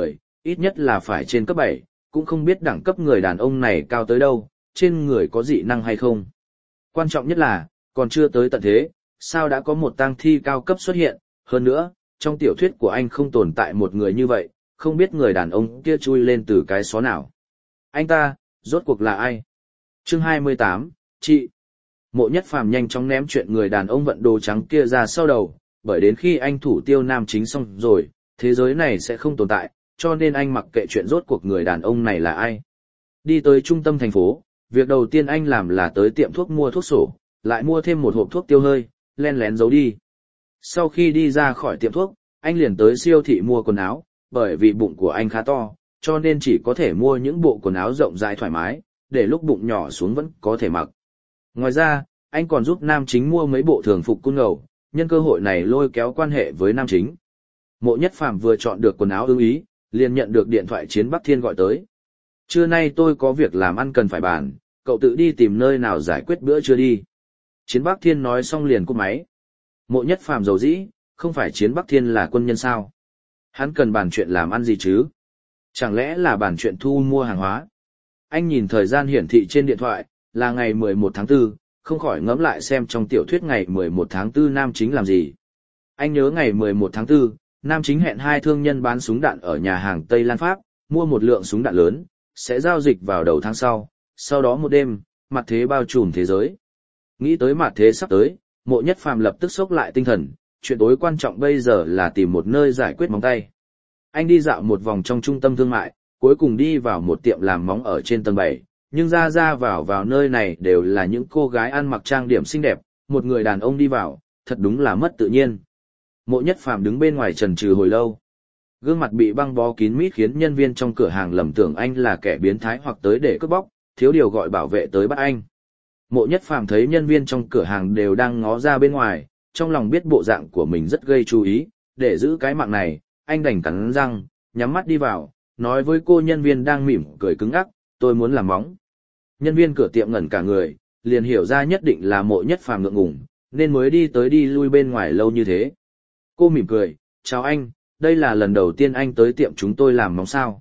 ít nhất là phải trên cấp 7, cũng không biết đẳng cấp người đàn ông này cao tới đâu, trên người có dị năng hay không. Quan trọng nhất là, còn chưa tới tận thế, sao đã có một tang thi cao cấp xuất hiện, hơn nữa, trong tiểu thuyết của anh không tồn tại một người như vậy, không biết người đàn ông kia chui lên từ cái xó nào. Anh ta, rốt cuộc là ai? Chương 28, chị. Mộ Nhất Phàm nhanh chóng ném chuyện người đàn ông vận đồ trắng kia ra sau đầu, bởi đến khi anh thủ tiêu nam chính xong rồi, thế giới này sẽ không tồn tại, cho nên anh mặc kệ chuyện rốt cuộc người đàn ông này là ai. Đi tới trung tâm thành phố, việc đầu tiên anh làm là tới tiệm thuốc mua thuốc sổ, lại mua thêm một hộp thuốc tiêu hơi, len lén giấu đi. Sau khi đi ra khỏi tiệm thuốc, anh liền tới siêu thị mua quần áo, bởi vì bụng của anh khá to, cho nên chỉ có thể mua những bộ quần áo rộng rãi thoải mái, để lúc bụng nhỏ xuống vẫn có thể mặc. Ngoài ra, anh còn giúp nam chính mua mấy bộ thường phục cung ngầu, nhân cơ hội này lôi kéo quan hệ với nam chính. Mộ Nhất Phàm vừa chọn được quần áo ưng ý, liền nhận được điện thoại Chiến Bắc Thiên gọi tới. Trưa nay tôi có việc làm ăn cần phải bàn, cậu tự đi tìm nơi nào giải quyết bữa trưa đi. Chiến Bắc Thiên nói xong liền cúp máy. Mộ Nhất Phàm dầu dĩ, không phải Chiến Bắc Thiên là quân nhân sao? Hắn cần bàn chuyện làm ăn gì chứ? Chẳng lẽ là bàn chuyện thu mua hàng hóa? Anh nhìn thời gian hiển thị trên điện thoại, là ngày 11 tháng 4, không khỏi ngẫm lại xem trong tiểu thuyết ngày 11 tháng 4 nam chính làm gì. Anh nhớ ngày 11 tháng 4, nam chính hẹn hai thương nhân bán súng đạn ở nhà hàng Tây Lan Pháp, mua một lượng súng đạn lớn, sẽ giao dịch vào đầu tháng sau đó một đêm, mặt thế bao trùm thế giới. Nghĩ tới mặt thế sắp tới, Mộ Nhất Phàm lập tức sốc lại tinh thần, chuyện tối quan trọng bây giờ là tìm một nơi giải quyết móng tay. Anh đi dạo một vòng trong trung tâm thương mại, cuối cùng đi vào một tiệm làm móng ở trên tầng 7, nhưng ra vào nơi này đều là những cô gái ăn mặc trang điểm xinh đẹp, một người đàn ông đi vào, thật đúng là mất tự nhiên. Mộ Nhất Phàm đứng bên ngoài chần chừ hồi lâu. Gương mặt bị băng bó kín mít khiến nhân viên trong cửa hàng lầm tưởng anh là kẻ biến thái hoặc tới để cướp bóc, thiếu điều gọi bảo vệ tới bắt anh. Mộ Nhất Phàm thấy nhân viên trong cửa hàng đều đang ngó ra bên ngoài, trong lòng biết bộ dạng của mình rất gây chú ý, để giữ cái mạng này, anh đành cắn răng, nhắm mắt đi vào, nói với cô nhân viên đang mỉm cười cứng ngắc, tôi muốn làm móng. Nhân viên cửa tiệm ngẩn cả người, liền hiểu ra nhất định là Mộ Nhất Phàm ngượng ngùng, nên mới đi tới đi lui bên ngoài lâu như thế. Cô mỉm cười, chào anh, đây là lần đầu tiên anh tới tiệm chúng tôi làm móng sao.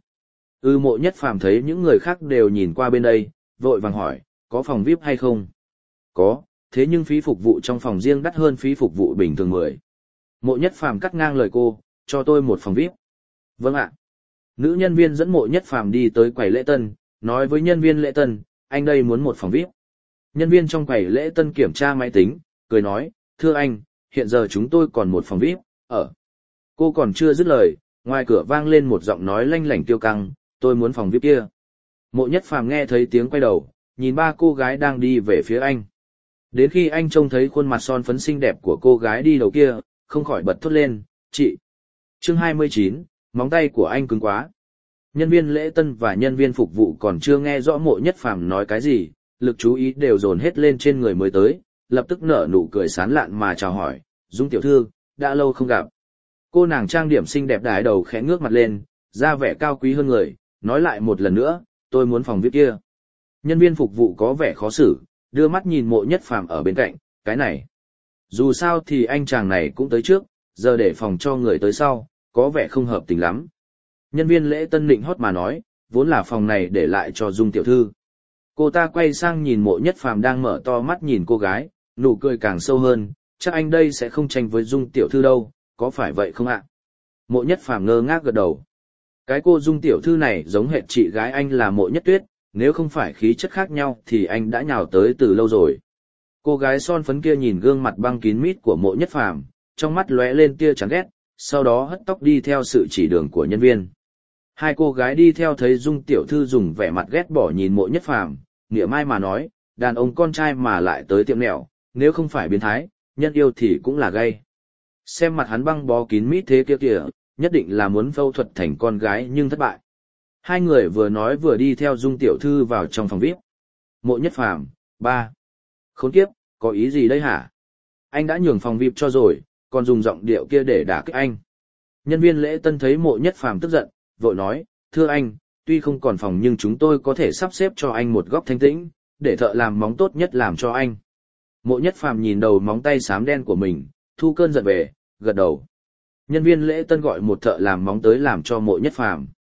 Mộ Nhất Phàm thấy những người khác đều nhìn qua bên đây, vội vàng hỏi, có phòng VIP hay không? Có, thế nhưng phí phục vụ trong phòng riêng đắt hơn phí phục vụ bình thường 10. Mộ Nhất Phàm cắt ngang lời cô, cho tôi một phòng VIP. Vâng ạ. Nữ nhân viên dẫn Mộ Nhất Phàm đi tới quầy lễ tân, nói với nhân viên lễ tân, anh đây muốn một phòng VIP. Nhân viên trong quầy lễ tân kiểm tra máy tính, cười nói, thưa anh, hiện giờ chúng tôi còn một phòng VIP, ở. Cô còn chưa dứt lời, ngoài cửa vang lên một giọng nói lanh lảnh tiêu căng, tôi muốn phòng VIP kia. Mộ Nhất Phàm nghe thấy tiếng quay đầu, nhìn ba cô gái đang đi về phía anh. Đến khi anh trông thấy khuôn mặt son phấn xinh đẹp của cô gái đi đầu kia, không khỏi bật thốt lên, chị. Chương 29, móng tay của anh cứng quá. Nhân viên lễ tân và nhân viên phục vụ còn chưa nghe rõ Mộ Nhất Phàm nói cái gì, lực chú ý đều dồn hết lên trên người mới tới, lập tức nở nụ cười sán lạn mà chào hỏi, Dung tiểu thư, đã lâu không gặp. Cô nàng trang điểm xinh đẹp đái đầu khẽ ngước mặt lên, ra vẻ cao quý hơn người, nói lại một lần nữa, tôi muốn phòng VIP kia. Nhân viên phục vụ có vẻ khó xử, đưa mắt nhìn Mộ Nhất Phàm ở bên cạnh, cái này. Dù sao thì anh chàng này cũng tới trước, giờ để phòng cho người tới sau, có vẻ không hợp tình lắm. Nhân viên lễ tân định hót mà nói, vốn là phòng này để lại cho Dung tiểu thư. Cô ta quay sang nhìn Mộ Nhất Phàm đang mở to mắt nhìn cô gái, nụ cười càng sâu hơn, chắc anh đây sẽ không tranh với Dung tiểu thư đâu, có phải vậy không ạ? Mộ Nhất Phàm ngơ ngác gật đầu. Cái cô Dung tiểu thư này giống hệt chị gái anh là Mộ Nhất Tuyết, nếu không phải khí chất khác nhau thì anh đã nhào tới từ lâu rồi. Cô gái son phấn kia nhìn gương mặt băng kín mít của Mộ Nhất Phàm, trong mắt lóe lên tia chán ghét, sau đó hất tóc đi theo sự chỉ đường của nhân viên. Hai cô gái đi theo thấy Dung tiểu thư dùng vẻ mặt ghét bỏ nhìn Mộ Nhất Phàm, nghĩa mai mà nói, đàn ông con trai mà lại tới tiệm nẻo, nếu không phải biến thái, nhân yêu thì cũng là gay. Xem mặt hắn băng bó kín mít thế kia kìa, nhất định là muốn phẫu thuật thành con gái nhưng thất bại. Hai người vừa nói vừa đi theo Dung tiểu thư vào trong phòng VIP. Mộ Nhất Phàm, ba. Khốn kiếp, có ý gì đây hả? Anh đã nhường phòng VIP cho rồi, còn dùng giọng điệu kia để đả kích anh. Nhân viên lễ tân thấy Mộ Nhất Phàm tức giận, vội nói, thưa anh, tuy không còn phòng nhưng chúng tôi có thể sắp xếp cho anh một góc thanh tĩnh, để thợ làm móng tốt nhất làm cho anh. Mộ Nhất Phàm nhìn đầu móng tay xám đen của mình, thu cơn giận về, gật đầu. Nhân viên lễ tân gọi một thợ làm móng tới làm cho Mộ Nhất Phàm.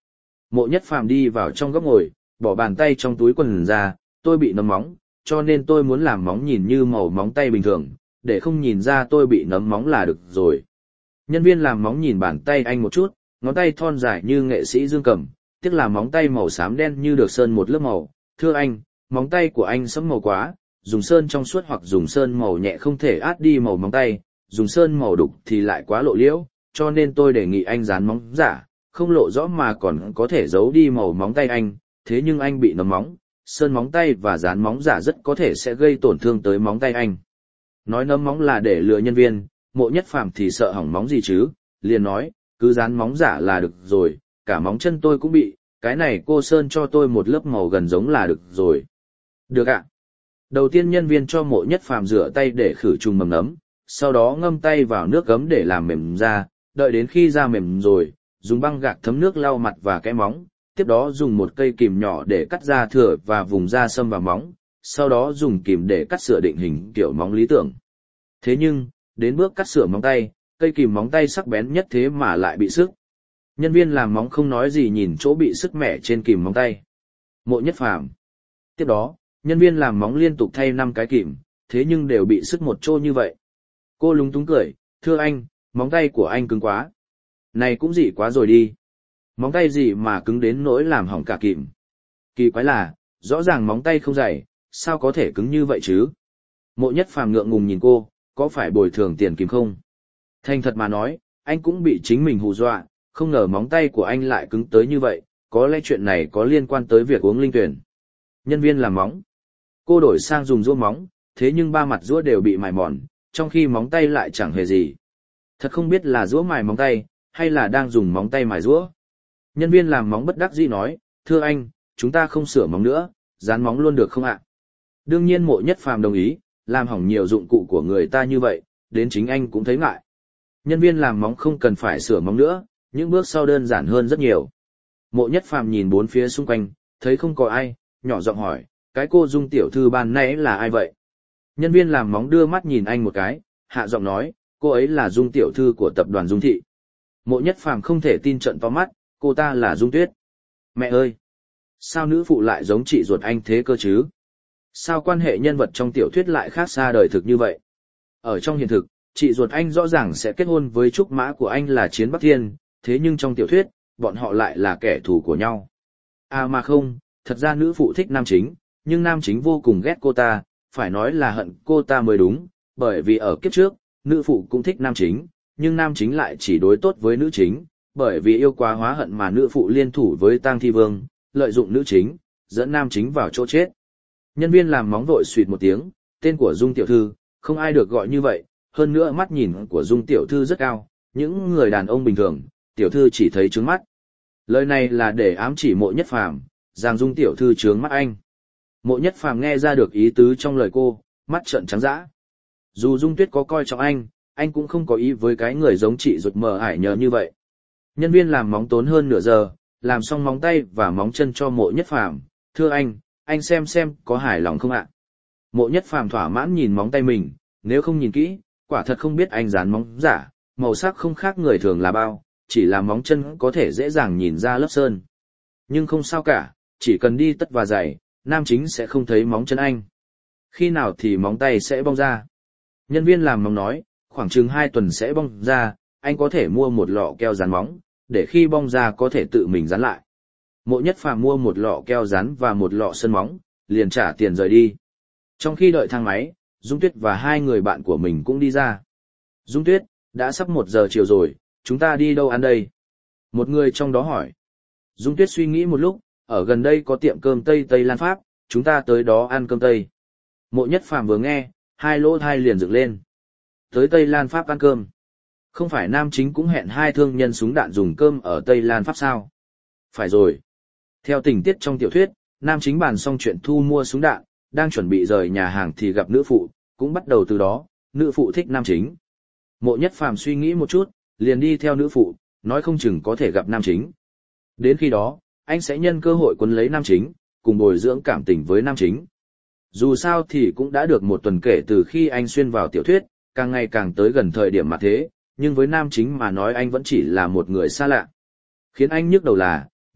Mộ Nhất Phàm đi vào trong góc ngồi, bỏ bàn tay trong túi quần ra, tôi bị nấm móng, cho nên tôi muốn làm móng nhìn như màu móng tay bình thường, để không nhìn ra tôi bị nấm móng là được rồi. Nhân viên làm móng nhìn bàn tay anh một chút, ngón tay thon dài như nghệ sĩ Dương Cẩm, tiếc là móng tay màu xám đen như được sơn một lớp màu. Thưa anh, móng tay của anh sẫm màu quá, dùng sơn trong suốt hoặc dùng sơn màu nhẹ không thể át đi màu móng tay, dùng sơn màu đục thì lại quá lộ liễu, cho nên tôi đề nghị anh dán móng giả, không lộ rõ mà còn có thể giấu đi màu móng tay anh, thế nhưng anh bị nấm móng, sơn móng tay và dán móng giả rất có thể sẽ gây tổn thương tới móng tay anh. Nói nấm móng là để lừa nhân viên, Mộ Nhất Phàm thì sợ hỏng móng gì chứ, liền nói, cứ dán móng giả là được rồi, cả móng chân tôi cũng bị, cái này cô sơn cho tôi một lớp màu gần giống là được rồi. Được ạ. Đầu tiên nhân viên cho Mộ Nhất Phàm rửa tay để khử trùng mầm nấm, sau đó ngâm tay vào nước gấm để làm mềm da, đợi đến khi da mềm rồi, dùng băng gạc thấm nước lau mặt và cái móng, tiếp đó dùng một cây kìm nhỏ để cắt da thừa và vùng da xâm vào móng, sau đó dùng kìm để cắt sửa định hình kiểu móng lý tưởng. Thế nhưng, đến bước cắt sửa móng tay, cây kìm móng tay sắc bén nhất thế mà lại bị xước. Nhân viên làm móng không nói gì nhìn chỗ bị sứt mẻ trên kìm móng tay. Mộ Nhất Phàm. Tiếp đó, nhân viên làm móng liên tục thay 5 cái kìm, thế nhưng đều bị sứt một chỗ như vậy. Cô lúng túng cười, thưa anh, móng tay của anh cứng quá. Này cũng dị quá rồi đi. Móng tay gì mà cứng đến nỗi làm hỏng cả kìm. Kỳ quái là, rõ ràng móng tay không dày, sao có thể cứng như vậy chứ? Mộ Nhất Phàm ngượng ngùng nhìn cô, có phải bồi thường tiền kìm không? Thành thật mà nói, anh cũng bị chính mình hù dọa, không ngờ móng tay của anh lại cứng tới như vậy, có lẽ chuyện này có liên quan tới việc uống linh tuyển. Nhân viên làm móng. Cô đổi sang dùng rũa móng, thế nhưng 3 mặt rũa đều bị mài mòn, trong khi móng tay lại chẳng hề gì. Thật không biết là rũa mài móng tay, hay là đang dùng móng tay mài rũa. Nhân viên làm móng bất đắc dĩ nói, thưa anh, chúng ta không sửa móng nữa, dán móng luôn được không ạ? Đương nhiên Mộ Nhất Phàm đồng ý, làm hỏng nhiều dụng cụ của người ta như vậy, đến chính anh cũng thấy ngại. Nhân viên làm móng không cần phải sửa móng nữa, những bước sau đơn giản hơn rất nhiều. Mộ Nhất Phàm nhìn bốn phía xung quanh, thấy không có ai, nhỏ giọng hỏi, cái cô Dung tiểu thư ban nãy là ai vậy? Nhân viên làm móng đưa mắt nhìn anh một cái, hạ giọng nói, cô ấy là Dung tiểu thư của tập đoàn Dung Thị. Mộ Nhất Phàm không thể tin trợn to mắt, cô ta là Dung Tuyết. Mẹ ơi! Sao nữ phụ lại giống chị ruột anh thế cơ chứ? Sao quan hệ nhân vật trong tiểu thuyết lại khác xa đời thực như vậy? Ở trong hiện thực, chị ruột anh rõ ràng sẽ kết hôn với trúc mã của anh là Chiến Bắc Thiên, thế nhưng trong tiểu thuyết, bọn họ lại là kẻ thù của nhau. À mà không, thật ra nữ phụ thích nam chính, nhưng nam chính vô cùng ghét cô ta, phải nói là hận cô ta mới đúng, bởi vì ở kiếp trước, nữ phụ cũng thích nam chính, nhưng nam chính lại chỉ đối tốt với nữ chính, bởi vì yêu quá hóa hận mà nữ phụ liên thủ với Tang Thi Vương, lợi dụng nữ chính, dẫn nam chính vào chỗ chết. Nhân viên làm móng vội suýt một tiếng, tên của Dung tiểu thư, không ai được gọi như vậy, hơn nữa mắt nhìn của Dung tiểu thư rất cao, những người đàn ông bình thường, tiểu thư chỉ thấy trướng mắt. Lời này là để ám chỉ Mộ Nhất Phàm, rằng Dung tiểu thư trướng mắt anh. Mộ Nhất Phàm nghe ra được ý tứ trong lời cô, mắt trợn trắng dã. Dù Dung Tuyết có coi trọng anh cũng không có ý với cái người giống chị ruột mờ ải nhờ như vậy. Nhân viên làm móng tốn hơn nửa giờ, làm xong móng tay và móng chân cho Mộ Nhất Phàm, thưa anh xem có hài lòng không ạ? Mộ Nhất Phàm thỏa mãn nhìn móng tay mình, nếu không nhìn kỹ, quả thật không biết anh dán móng giả, màu sắc không khác người thường là bao, chỉ là móng chân có thể dễ dàng nhìn ra lớp sơn. Nhưng không sao cả, chỉ cần đi tất và giày, nam chính sẽ không thấy móng chân anh. Khi nào thì móng tay sẽ bong ra? Nhân viên làm móng nói, khoảng chừng 2 tuần sẽ bong ra, anh có thể mua một lọ keo dán móng, để khi bong ra có thể tự mình dán lại. Mộ Nhất Phàm mua một lọ keo dán và một lọ sơn móng, liền trả tiền rời đi. Trong khi đợi thang máy, Dung Tuyết và 2 người bạn của mình cũng đi ra. Dung Tuyết, đã sắp 1 giờ chiều rồi, chúng ta đi đâu ăn đây? Một người trong đó hỏi. Dung Tuyết suy nghĩ một lúc, ở gần đây có tiệm cơm Tây Tây Lan Pháp, chúng ta tới đó ăn cơm Tây. Mộ Nhất Phàm vừa nghe, 2 lỗ tai liền dựng lên. Tới Tây Lan Pháp ăn cơm. Không phải nam chính cũng hẹn 2 thương nhân súng đạn dùng cơm ở Tây Lan Pháp sao? Phải rồi. Theo tình tiết trong tiểu thuyết, nam chính bàn xong chuyện thu mua súng đạn, đang chuẩn bị rời nhà hàng thì gặp nữ phụ, cũng bắt đầu từ đó, nữ phụ thích nam chính. Mộ Nhất Phàm suy nghĩ một chút, liền đi theo nữ phụ, nói không chừng có thể gặp nam chính. Đến khi đó, anh sẽ nhân cơ hội quấn lấy nam chính, cùng bồi dưỡng cảm tình với nam chính. Dù sao thì cũng đã được 1 tuần kể từ khi anh xuyên vào tiểu thuyết, càng ngày càng tới gần thời điểm mà thế, nhưng với nam chính mà nói anh vẫn chỉ là một người xa lạ. Khiến anh nhức đầu là,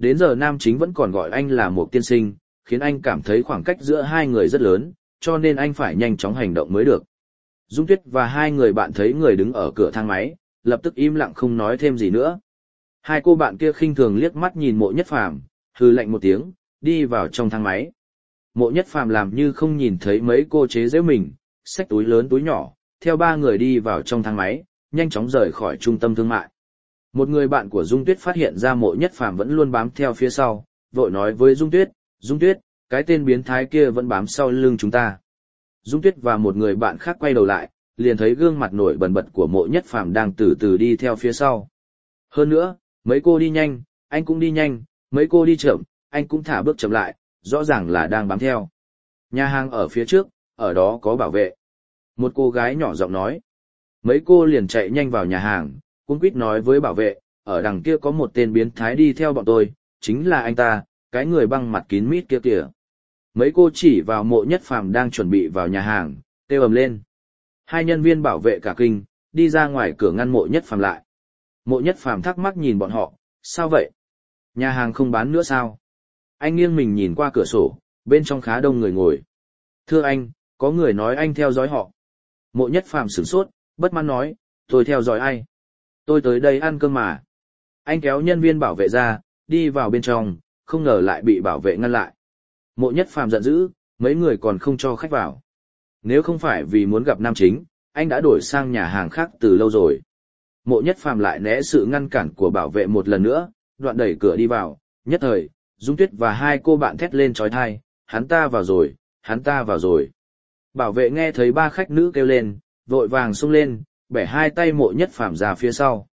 đến giờ nam chính vẫn còn gọi anh là một tiên sinh, khiến anh cảm thấy khoảng cách giữa hai người rất lớn, cho nên anh phải nhanh chóng hành động mới được. Dung Tuyết và hai người bạn thấy người đứng ở cửa thang máy, lập tức im lặng không nói thêm gì nữa. Hai cô bạn kia khinh thường liếc mắt nhìn Mộ Nhất Phàm, hừ lạnh một tiếng, đi vào trong thang máy. Mộ Nhất Phàm làm như không nhìn thấy mấy cô chế giễu mình, xách túi lớn túi nhỏ, theo ba người đi vào trong thang máy, nhanh chóng rời khỏi trung tâm thương mại. Một người bạn của Dung Tuyết phát hiện ra Mộ Nhất Phàm vẫn luôn bám theo phía sau, vội nói với Dung Tuyết, cái tên biến thái kia vẫn bám sau lưng chúng ta. Dung Tuyết và một người bạn khác quay đầu lại, liền thấy gương mặt nổi bần bật của Mộ Nhất Phàm đang từ từ đi theo phía sau. Hơn nữa, mấy cô đi nhanh, anh cũng đi nhanh, mấy cô đi chậm, anh cũng thả bước chậm lại, rõ ràng là đang bám theo. Nhà hàng ở phía trước, ở đó có bảo vệ. Một cô gái nhỏ giọng nói. Mấy cô liền chạy nhanh vào nhà hàng, cuống quýt nói với bảo vệ, ở đằng kia có một tên biến thái đi theo bọn tôi, chính là anh ta, cái người băng mặt kín mít kia kìa. Mấy cô chỉ vào Mộ Nhất Phàm đang chuẩn bị vào nhà hàng, kêu ầm lên. Hai nhân viên bảo vệ cả kinh, đi ra ngoài cửa ngăn Mộ Nhất Phàm lại. Mộ Nhất Phàm thắc mắc nhìn bọn họ, sao vậy? Nhà hàng không bán nữa sao? Anh nghiêng mình nhìn qua cửa sổ, bên trong khá đông người ngồi. Thưa anh, có người nói anh theo dõi họ. Mộ Nhất Phàm sửng sốt, bất mãn nói, tôi theo dõi ai? Tôi tới đây ăn cơm mà. Anh kéo nhân viên bảo vệ ra, đi vào bên trong, không ngờ lại bị bảo vệ ngăn lại. Mộ Nhất Phàm giận dữ, mấy người còn không cho khách vào. Nếu không phải vì muốn gặp nam chính, anh đã đổi sang nhà hàng khác từ lâu rồi. Mộ Nhất Phàm lại né sự ngăn cản của bảo vệ một lần nữa, đoạn đẩy cửa đi vào, nhất thời, Dung Tuyết và hai cô bạn thét lên chói tai, hắn ta vào rồi, hắn ta vào rồi. Bảo vệ nghe thấy ba khách nữ kêu lên, vội vàng xông lên, bẻ hai tay Mộ Nhất Phàm ra phía sau.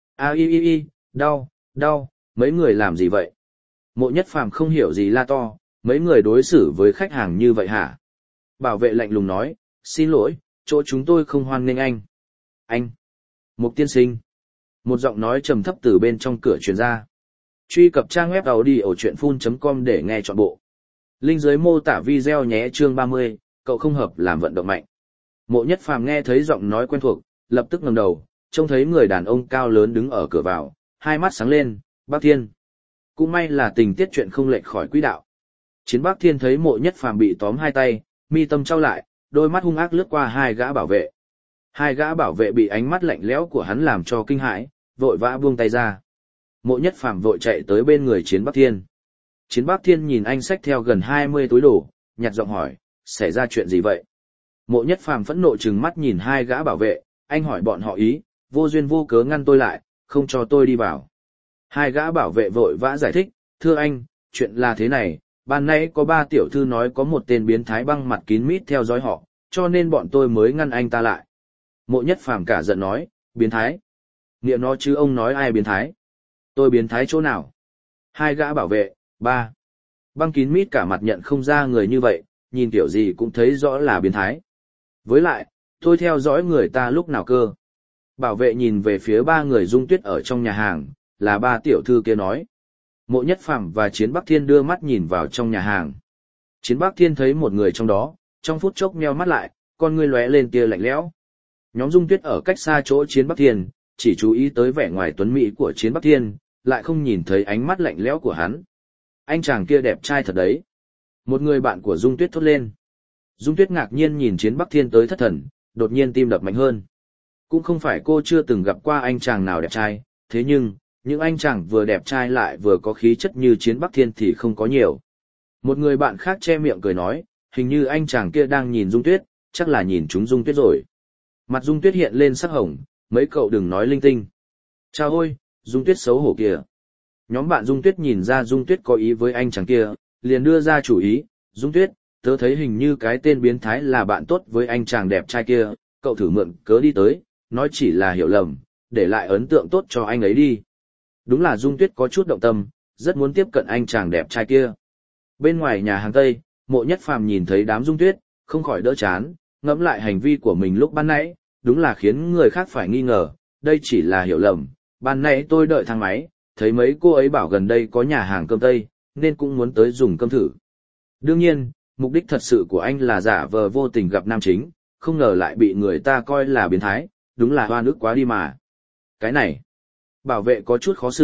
Đau, đau, mấy người làm gì vậy? Mộ Nhất Phàm không hiểu gì la to, mấy người đối xử với khách hàng như vậy hả? Bảo vệ lạnh lùng nói, xin lỗi, chỗ chúng tôi không hoan nghênh anh. Anh! Mục tiên sinh! Một giọng nói trầm thấp từ bên trong cửa truyền ra. Truy cập trang web audiochuyenphun.com để nghe trọn bộ. Link dưới mô tả video nhé. Chương 30, cậu không hợp làm vận động mạnh. Mộ Nhất Phàm nghe thấy giọng nói quen thuộc, lập tức ngẩng đầu, trông thấy người đàn ông cao lớn đứng ở cửa vào, hai mắt sáng lên, Bác Thiên. Cũng may là tình tiết chuyện không lệch khỏi quỹ đạo. Chiến Bác Thiên thấy Mộ Nhất Phàm bị tóm hai tay, mi tâm trao lại, đôi mắt hung ác lướt qua hai gã bảo vệ. Hai gã bảo vệ bị ánh mắt lạnh lẽo của hắn làm cho kinh hãi, vội vã buông tay ra. Mộ Nhất Phàm vội chạy tới bên người Chiến Bắc Thiên. Chiến Bắc Thiên nhìn anh xách theo gần 20 túi đồ, nhặt giọng hỏi, xảy ra chuyện gì vậy? Mộ Nhất Phàm phẫn nộ trừng mắt nhìn hai gã bảo vệ, anh hỏi bọn họ ý, vô duyên vô cớ ngăn tôi lại, không cho tôi đi vào. Hai gã bảo vệ vội vã giải thích, thưa anh, chuyện là thế này, ban nãy có ba tiểu thư nói có một tên biến thái băng mặt kín mít theo dõi họ, cho nên bọn tôi mới ngăn anh ta lại. Mộ Nhất Phàm cả giận nói, biến thái? Nghĩa nó chứ ông nói ai biến thái? Tôi biến thái chỗ nào? Hai gã bảo vệ, ba. Băng kín mít cả mặt nhận không ra người như vậy, nhìn kiểu gì cũng thấy rõ là biến thái. Với lại, tôi theo dõi người ta lúc nào cơ? Bảo vệ nhìn về phía ba người Dung Tuyết ở trong nhà hàng, là ba tiểu thư kia nói. Mộ Nhất Phàm và Chiến Bắc Thiên đưa mắt nhìn vào trong nhà hàng. Chiến Bắc Thiên thấy một người trong đó, trong phút chốc nheo mắt lại, con ngươi lóe lên tia lạnh lẽo. Nhóm Dung Tuyết ở cách xa chỗ Chiến Bắc Thiên, chỉ chú ý tới vẻ ngoài tuấn mỹ của Chiến Bắc Thiên, lại không nhìn thấy ánh mắt lạnh lẽo của hắn. Anh chàng kia đẹp trai thật đấy. Một người bạn của Dung Tuyết thốt lên. Dung Tuyết ngạc nhiên nhìn Chiến Bắc Thiên tới thất thần, đột nhiên tim đập mạnh hơn. Cũng không phải cô chưa từng gặp qua anh chàng nào đẹp trai, thế nhưng, những anh chàng vừa đẹp trai lại vừa có khí chất như Chiến Bắc Thiên thì không có nhiều. Một người bạn khác che miệng cười nói, hình như anh chàng kia đang nhìn Dung Tuyết, chắc là nhìn chúng Dung Tuyết rồi. Mặt Dung Tuyết hiện lên sắc hồng, mấy cậu đừng nói linh tinh. Chao ôi, Dung Tuyết xấu hổ kìa. Nhóm bạn Dung Tuyết nhìn ra Dung Tuyết có ý với anh chàng kia, liền đưa ra chủ ý, Dung Tuyết, tớ thấy hình như cái tên biến thái là bạn tốt với anh chàng đẹp trai kia, cậu thử mượn cớ đi tới, nói chỉ là hiểu lầm, để lại ấn tượng tốt cho anh ấy đi. Đúng là Dung Tuyết có chút động tâm, rất muốn tiếp cận anh chàng đẹp trai kia. Bên ngoài nhà hàng Tây, Mộ Nhất Phàm nhìn thấy đám Dung Tuyết, không khỏi đỡ chán, ngẫm lại hành vi của mình lúc ban nãy, đúng là khiến người khác phải nghi ngờ, đây chỉ là hiểu lầm. Ban nãy tôi đợi thang máy, thấy mấy cô ấy bảo gần đây có nhà hàng cơm Tây, nên cũng muốn tới dùng cơm thử. Đương nhiên, mục đích thật sự của anh là giả vờ vô tình gặp nam chính, không ngờ lại bị người ta coi là biến thái, đúng là hoa nước quá đi mà. Cái này, bảo vệ có chút khó xử,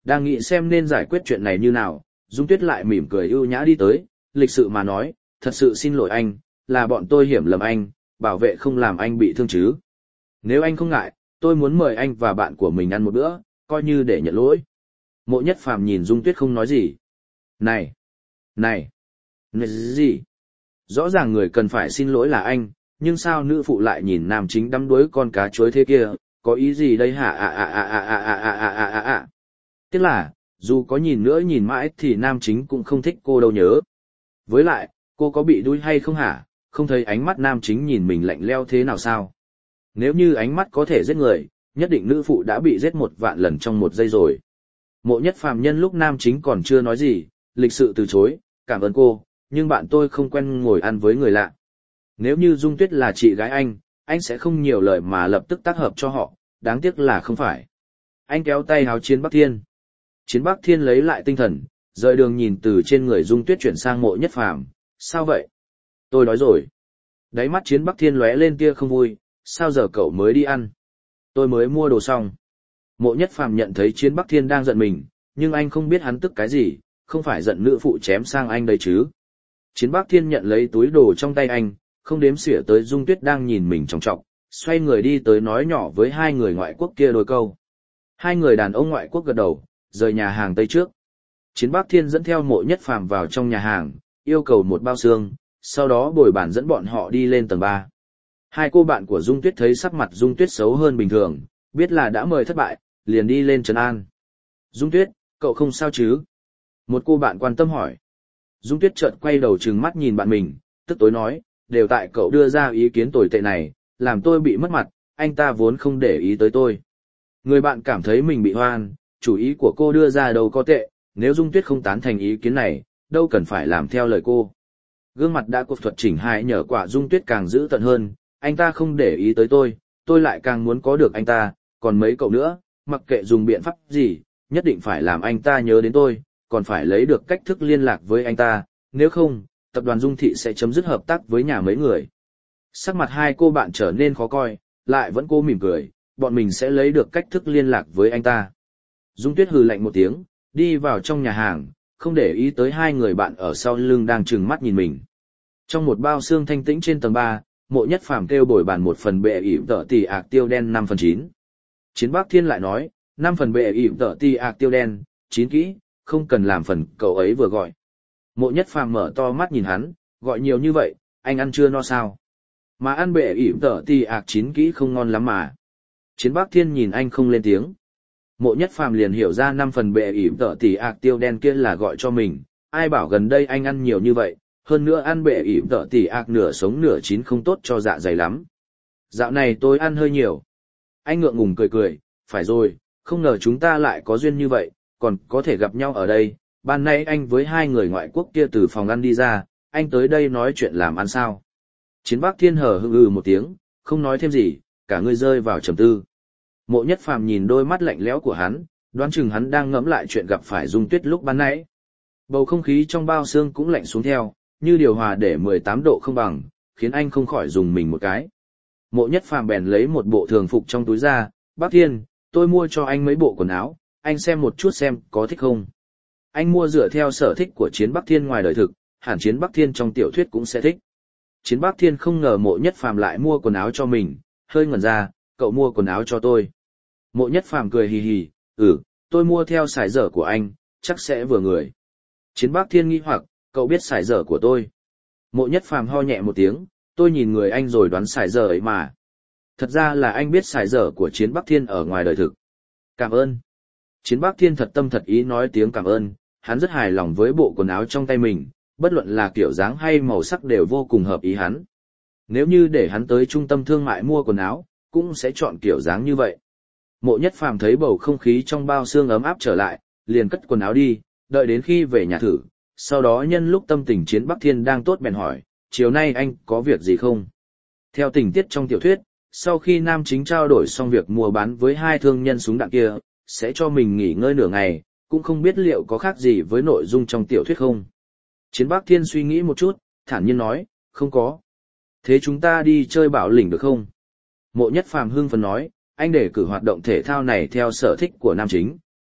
Đang nghĩ xem nên giải quyết chuyện này như nào, Dung Tuyết lại mỉm cười ưu nhã đi tới, lịch sự mà nói, thật sự xin lỗi anh, là bọn tôi hiểu lầm anh, bảo vệ không làm anh bị thương chứ. Nếu anh không ngại, tôi muốn mời anh và bạn của mình ăn một bữa, coi như để nhận lỗi. Mộ Nhất Phàm nhìn Dung Tuyết không nói gì. Này! Này! Này gì? Rõ ràng người cần phải xin lỗi là anh, nhưng sao nữ phụ lại nhìn nam chính đắm đuối con cá chuối thế kia, có ý gì đây hả Tiếc là, dù có nhìn nữa nhìn mãi thì nam chính cũng không thích cô đâu nhớ. Với lại, cô có bị đuối hay không hả, không thấy ánh mắt nam chính nhìn mình lạnh lẽo thế nào sao? Nếu như ánh mắt có thể giết người, nhất định nữ phụ đã bị giết 1.000.000 lần trong 1 giây rồi. Mộ Nhất Phàm nhân lúc nam chính còn chưa nói gì, lịch sự từ chối, cảm ơn cô, nhưng bạn tôi không quen ngồi ăn với người lạ. Nếu như Dung Tuyết là chị gái anh sẽ không nhiều lời mà lập tức tác hợp cho họ, đáng tiếc là không phải. Anh kéo tay háo Chiến Bắc Thiên. Chiến Bắc Thiên lấy lại tinh thần, rời đường nhìn từ trên người Dung Tuyết chuyển sang Mộ Nhất Phàm. Sao vậy? Tôi đói rồi. Đáy mắt Chiến Bắc Thiên lóe lên tia không vui, sao giờ cậu mới đi ăn? Tôi mới mua đồ xong. Mộ Nhất Phàm nhận thấy Chiến Bắc Thiên đang giận mình, nhưng anh không biết hắn tức cái gì, không phải giận nữ phụ chém sang anh đây chứ. Chiến Bắc Thiên nhận lấy túi đồ trong tay anh, không đếm xỉa tới Dung Tuyết đang nhìn mình trọng trọng, xoay người đi tới nói nhỏ với hai người ngoại quốc kia đôi câu. Hai người đàn ông ngoại quốc gật đầu, rời nhà hàng Tây trước. Chiến Bắc Thiên dẫn theo Mộ Nhất Phàm vào trong nhà hàng, yêu cầu một bao xương, sau đó bồi bàn dẫn bọn họ đi lên tầng 3. Hai cô bạn của Dung Tuyết thấy sắc mặt Dung Tuyết xấu hơn bình thường, biết là đã mời thất bại, liền đi lên trấn an. Dung Tuyết, cậu không sao chứ? Một cô bạn quan tâm hỏi. Dung Tuyết chợt quay đầu trừng mắt nhìn bạn mình, tức tối nói, đều tại cậu đưa ra ý kiến tồi tệ này, làm tôi bị mất mặt, anh ta vốn không để ý tới tôi. Người bạn cảm thấy mình bị hoan, chủ ý của cô đưa ra đâu có tệ, nếu Dung Tuyết không tán thành ý kiến này, đâu cần phải làm theo lời cô. Gương mặt đã cuộc thuật chỉnh hại nhờ quả Dung Tuyết càng dữ tận hơn, anh ta không để ý tới tôi lại càng muốn có được anh ta, còn mấy cậu nữa, mặc kệ dùng biện pháp gì, nhất định phải làm anh ta nhớ đến tôi, còn phải lấy được cách thức liên lạc với anh ta, nếu không, tập đoàn Dung Thị sẽ chấm dứt hợp tác với nhà mấy người. Sắc mặt hai cô bạn trở nên khó coi, lại vẫn cô mỉm cười, bọn mình sẽ lấy được cách thức liên lạc với anh ta. Dung Tuyết hừ lạnh một tiếng, đi vào trong nhà hàng, không để ý tới hai người bạn ở sau lưng đang trừng mắt nhìn mình. Trong một bao xương thanh tĩnh trên tầng 3, Mộ Nhất Phàm kêu bồi bàn 1 phần bệ ỉm tợ tì ạc tiêu đen 5/9. Chiến Bắc Thiên lại nói, 5 phần bệ ỉm tợ tì ạc tiêu đen, 9 kỹ, không cần làm phần cậu ấy vừa gọi. Mộ Nhất Phàm mở to mắt nhìn hắn, gọi nhiều như vậy, anh ăn chưa no sao? Mà ăn bệ ỉm tợ tì ạc 9 kỹ không ngon lắm mà. Chiến Bắc Thiên nhìn anh không lên tiếng. Mộ Nhất Phàm liền hiểu ra 5 phần bệ ỉm tợ tì ạc tiêu đen kia là gọi cho mình, ai bảo gần đây anh ăn nhiều như vậy, hơn nữa ăn bệ ỉm tợ tì ạc nửa sống nửa chín không tốt cho dạ dày lắm. Dạo này tôi ăn hơi nhiều. Anh ngượng ngùng cười cười, phải rồi, không ngờ chúng ta lại có duyên như vậy, còn có thể gặp nhau ở đây. Ban nay anh với hai người ngoại quốc kia từ phòng ăn đi ra, anh tới đây nói chuyện làm ăn sao? Chiến Bắc Thiên hờ hững một tiếng, không nói thêm gì, cả người rơi vào trầm tư. Mộ Nhất Phàm nhìn đôi mắt lạnh lẽo của hắn, đoán chừng hắn đang ngẫm lại chuyện gặp phải Dung Tuyết lúc ban nãy. Bầu không khí trong bao xương cũng lạnh xuống theo, như điều hòa để 18 độ không bằng, khiến anh không khỏi dùng mình một cái. Mộ Nhất Phàm bèn lấy một bộ thường phục trong túi ra, Bắc Thiên, tôi mua cho anh mấy bộ quần áo, anh xem một chút xem có thích không. Anh mua dựa theo sở thích của Chiến Bắc Thiên ngoài đời thực, hẳn Chiến Bắc Thiên trong tiểu thuyết cũng sẽ thích. Chiến Bắc Thiên không ngờ Mộ Nhất Phàm lại mua quần áo cho mình, hơi ngẩn ra, cậu mua quần áo cho tôi. Mộ Nhất Phàm cười hì hì, tôi mua theo size dở của anh, chắc sẽ vừa người. Chiến Bắc Thiên nghi hoặc, cậu biết size dở của tôi. Mộ Nhất Phàm ho nhẹ một tiếng, tôi nhìn người anh rồi đoán size dở ấy mà. Thật ra là anh biết size dở của Chiến Bắc Thiên ở ngoài đời thực. Cảm ơn. Chiến Bắc Thiên thật tâm thật ý nói tiếng cảm ơn, hắn rất hài lòng với bộ quần áo trong tay mình, bất luận là kiểu dáng hay màu sắc đều vô cùng hợp ý hắn. Nếu như để hắn tới trung tâm thương mại mua quần áo, cũng sẽ chọn kiểu dáng như vậy. Mộ Nhất Phàm thấy bầu không khí trong bao xương ấm áp trở lại, liền cất quần áo đi, đợi đến khi về nhà thử, sau đó nhân lúc tâm tình Chiến Bắc Thiên đang tốt bèn hỏi, chiều nay anh có việc gì không? Theo tình tiết trong tiểu thuyết, sau khi nam chính trao đổi xong việc mua bán với hai thương nhân súng đạn kia, sẽ cho mình nghỉ ngơi nửa ngày, cũng không biết liệu có khác gì với nội dung trong tiểu thuyết không. Chiến Bắc Thiên suy nghĩ một chút, thản nhiên nói, không có. Thế chúng ta đi chơi bảo lĩnh được không? Mộ Nhất Phàm hưng phấn nói, anh để cử hoạt động thể thao này theo sở thích của nam chính.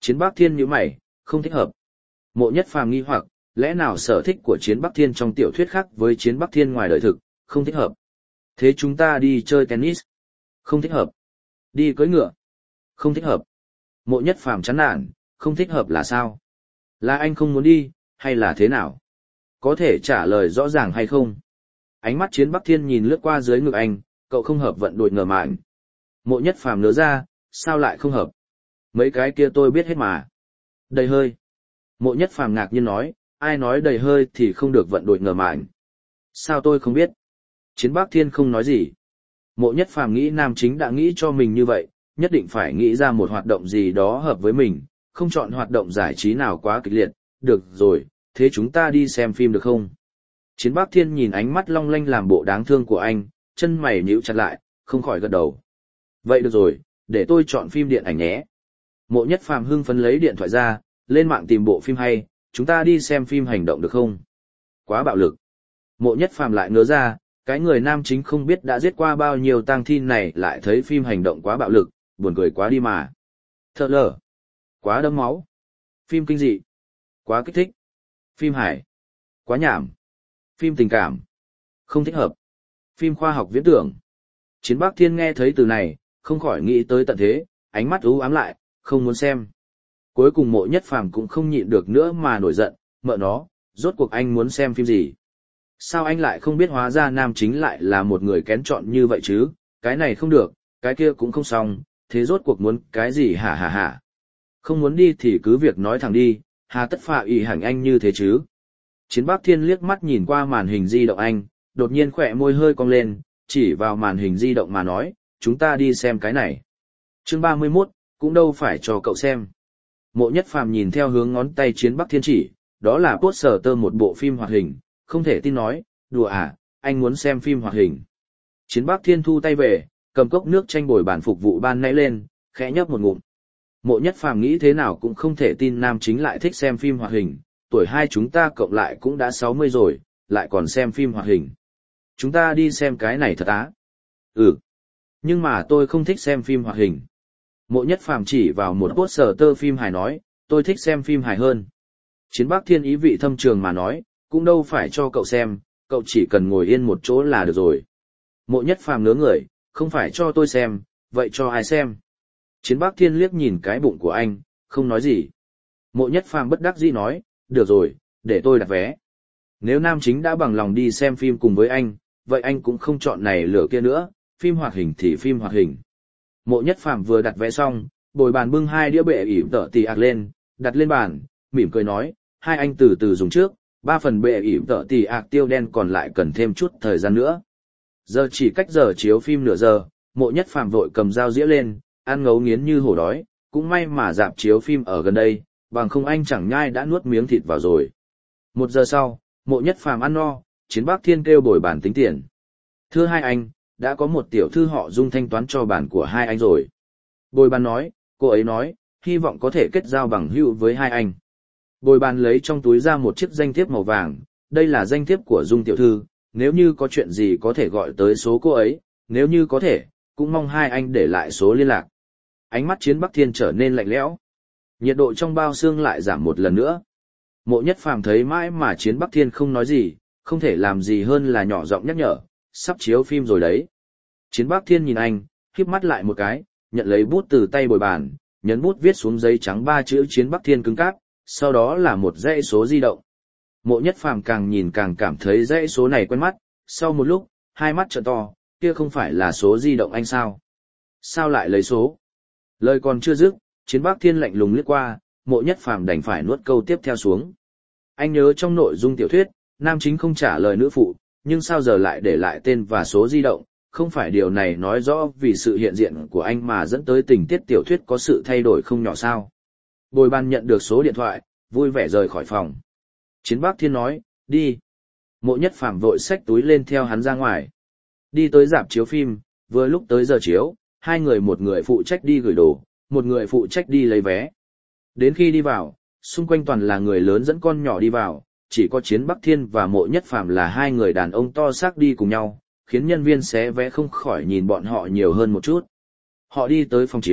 Chiến Bắc Thiên nhíu mày, không thích hợp. Mộ Nhất Phàm nghi hoặc, lẽ nào sở thích của Chiến Bắc Thiên trong tiểu thuyết khác với Chiến Bắc Thiên ngoài đời thực, không thích hợp. Thế chúng ta đi chơi tennis. Không thích hợp. Đi cưỡi ngựa. Không thích hợp. Mộ Nhất Phàm chán nản, không thích hợp là sao? Là anh không muốn đi, hay là thế nào? Có thể trả lời rõ ràng hay không? Ánh mắt Chiến Bắc Thiên nhìn lướt qua dưới ngực anh, cậu không hợp vận đuổi ngờ mạn. Mộ Nhất Phàm nỡ ra, sao lại không hợp? Mấy cái kia tôi biết hết mà. Đầy hơi. Mộ Nhất Phàm ngạc nhiên nói, ai nói đầy hơi thì không được vận đuổi ngờ mạn? Sao tôi không biết? Chiến Bắc Thiên không nói gì. Mộ Nhất Phàm nghĩ nam chính đã nghĩ cho mình như vậy, nhất định phải nghĩ ra một hoạt động gì đó hợp với mình, không chọn hoạt động giải trí nào quá kịch liệt. Được rồi, thế chúng ta đi xem phim được không? Chiến Bắc Thiên nhìn ánh mắt long lanh làm bộ đáng thương của anh, chân mày nhíu chặt lại, không khỏi gật đầu. Vậy được rồi, để tôi chọn phim điện ảnh nhé. Mộ Nhất Phàm hưng phấn lấy điện thoại ra, lên mạng tìm bộ phim hay, chúng ta đi xem phim hành động được không? Quá bạo lực. Mộ Nhất Phàm lại ngớ ra, cái người nam chính không biết đã giết qua bao nhiêu tang thi này lại thấy phim hành động quá bạo lực, buồn cười quá đi mà. Thợ lờ. Quá đẫm máu. Phim kinh dị. Quá kích thích. Phim hài. Quá nhảm. Phim tình cảm. Không thích hợp. Phim khoa học viễn tưởng. Chiến Bắc Thiên nghe thấy từ này, không khỏi nghĩ tới tận thế, ánh mắt u ám lại, không muốn xem. Cuối cùng Mộ Nhất Phàm cũng không nhịn được nữa mà nổi giận, mợ nó, rốt cuộc anh muốn xem phim gì? Sao anh lại không biết hóa ra nam chính lại là một người kén chọn như vậy chứ? Cái này không được, cái kia cũng không xong, thế rốt cuộc muốn cái gì hả hả hả? Không muốn đi thì cứ việc nói thẳng đi, hà tất phạ ý hành anh như thế chứ? Chiến Bắc Thiên liếc mắt nhìn qua màn hình di động anh, đột nhiên khỏe môi hơi cong lên, chỉ vào màn hình di động mà nói, chúng ta đi xem cái này. Chương 31, cũng đâu phải cho cậu xem. Mộ Nhất Phàm nhìn theo hướng ngón tay Chiến Bắc Thiên chỉ, đó là poster một bộ phim hoạt hình, không thể tin nói, đùa à, anh muốn xem phim hoạt hình. Chiến Bắc Thiên thu tay về, cầm cốc nước chanh bồi bàn phục vụ ban nãy lên, khẽ nhấp một ngụm. Mộ Nhất Phàm nghĩ thế nào cũng không thể tin nam chính lại thích xem phim hoạt hình, tuổi hai chúng ta cộng lại cũng đã 60 rồi, lại còn xem phim hoạt hình. Chúng ta đi xem cái này thật á? Ừ. Nhưng mà tôi không thích xem phim hoạt hình. Mộ Nhất Phàm chỉ vào một poster phim hài nói, tôi thích xem phim hài hơn. Chiến Bắc Thiên ý vị thâm trường mà nói, cũng đâu phải cho cậu xem, cậu chỉ cần ngồi yên một chỗ là được rồi. Mộ Nhất Phàm ngớ người, không phải cho tôi xem, vậy cho ai xem? Chiến Bắc Thiên liếc nhìn cái bụng của anh, không nói gì. Mộ Nhất Phàm bất đắc dĩ nói, được rồi, để tôi đặt vé. Nếu nam chính đã bằng lòng đi xem phim cùng với anh, vậy anh cũng không chọn này lửa kia nữa, phim hoạt hình thì phim hoạt hình. Mộ Nhất Phàm vừa đặt vé xong, bồi bàn bưng 2 đĩa bệ ỉm tợ tì ạc lên, đặt lên bàn, mỉm cười nói, hai anh từ từ dùng trước, 3 phần bệ ỉm tợ tì ạc tiêu đen còn lại cần thêm chút thời gian nữa. Giờ chỉ cách giờ chiếu phim nửa giờ, Mộ Nhất Phàm vội cầm dao dĩa lên, ăn ngấu nghiến như hổ đói, cũng may mà rạp chiếu phim ở gần đây, bằng không anh chẳng nhai đã nuốt miếng thịt vào rồi. 1 giờ sau, Mộ Nhất Phàm ăn no, Chiến Bắc Thiên kêu bồi bàn tính tiền. Thưa hai anh, đã có một tiểu thư họ Dung thanh toán cho bàn của hai anh rồi. Bồi bàn nói, cô ấy nói, hy vọng có thể kết giao bằng hữu với hai anh. Bồi bàn lấy trong túi ra một chiếc danh thiếp màu vàng, đây là danh thiếp của Dung tiểu thư, nếu như có chuyện gì có thể gọi tới số cô ấy, nếu như có thể, cũng mong hai anh để lại số liên lạc. Ánh mắt Chiến Bắc Thiên trở nên lạnh lẽo. Nhiệt độ trong bao xương lại giảm một lần nữa. Mộ Nhất Phàm thấy mãi mà Chiến Bắc Thiên không nói gì, không thể làm gì hơn là nhỏ giọng nhắc nhở, sắp chiếu phim rồi đấy. Chiến Bắc Thiên nhìn anh, híp mắt lại một cái, nhận lấy bút từ tay bồi bàn, nhấn bút viết xuống giấy trắng 3 chữ Chiến Bắc Thiên cứng cáp, sau đó là một dãy số di động. Mộ Nhất Phàm càng nhìn càng cảm thấy dãy số này quen mắt, sau một lúc, hai mắt trợn to, kia không phải là số di động anh sao? Sao lại lấy số? Lời còn chưa dứt, Chiến Bắc Thiên lạnh lùng liếc qua, Mộ Nhất Phàm đành phải nuốt câu tiếp theo xuống. Anh nhớ trong nội dung tiểu thuyết, nam chính không trả lời nữ phụ, nhưng sao giờ lại để lại tên và số di động, không phải điều này nói rõ vì sự hiện diện của anh mà dẫn tới tình tiết tiểu thuyết có sự thay đổi không nhỏ sao? Bồi bàn nhận được số điện thoại, vui vẻ rời khỏi phòng. Chiến Bắc Thiên nói, đi. Mộ Nhất Phàm vội xách túi lên theo hắn ra ngoài. Đi tới rạp chiếu phim, vừa lúc tới giờ chiếu, hai người, một người phụ trách đi gửi đồ, một người phụ trách đi lấy vé. Đến khi đi vào, xung quanh toàn là người lớn dẫn con nhỏ đi vào, chỉ có Chiến Bắc Thiên và Mộ Nhất Phàm là hai người đàn ông to xác đi cùng nhau, khiến nhân viên xé vé không khỏi nhìn bọn họ nhiều hơn một chút. Họ đi tới phòng chiếu,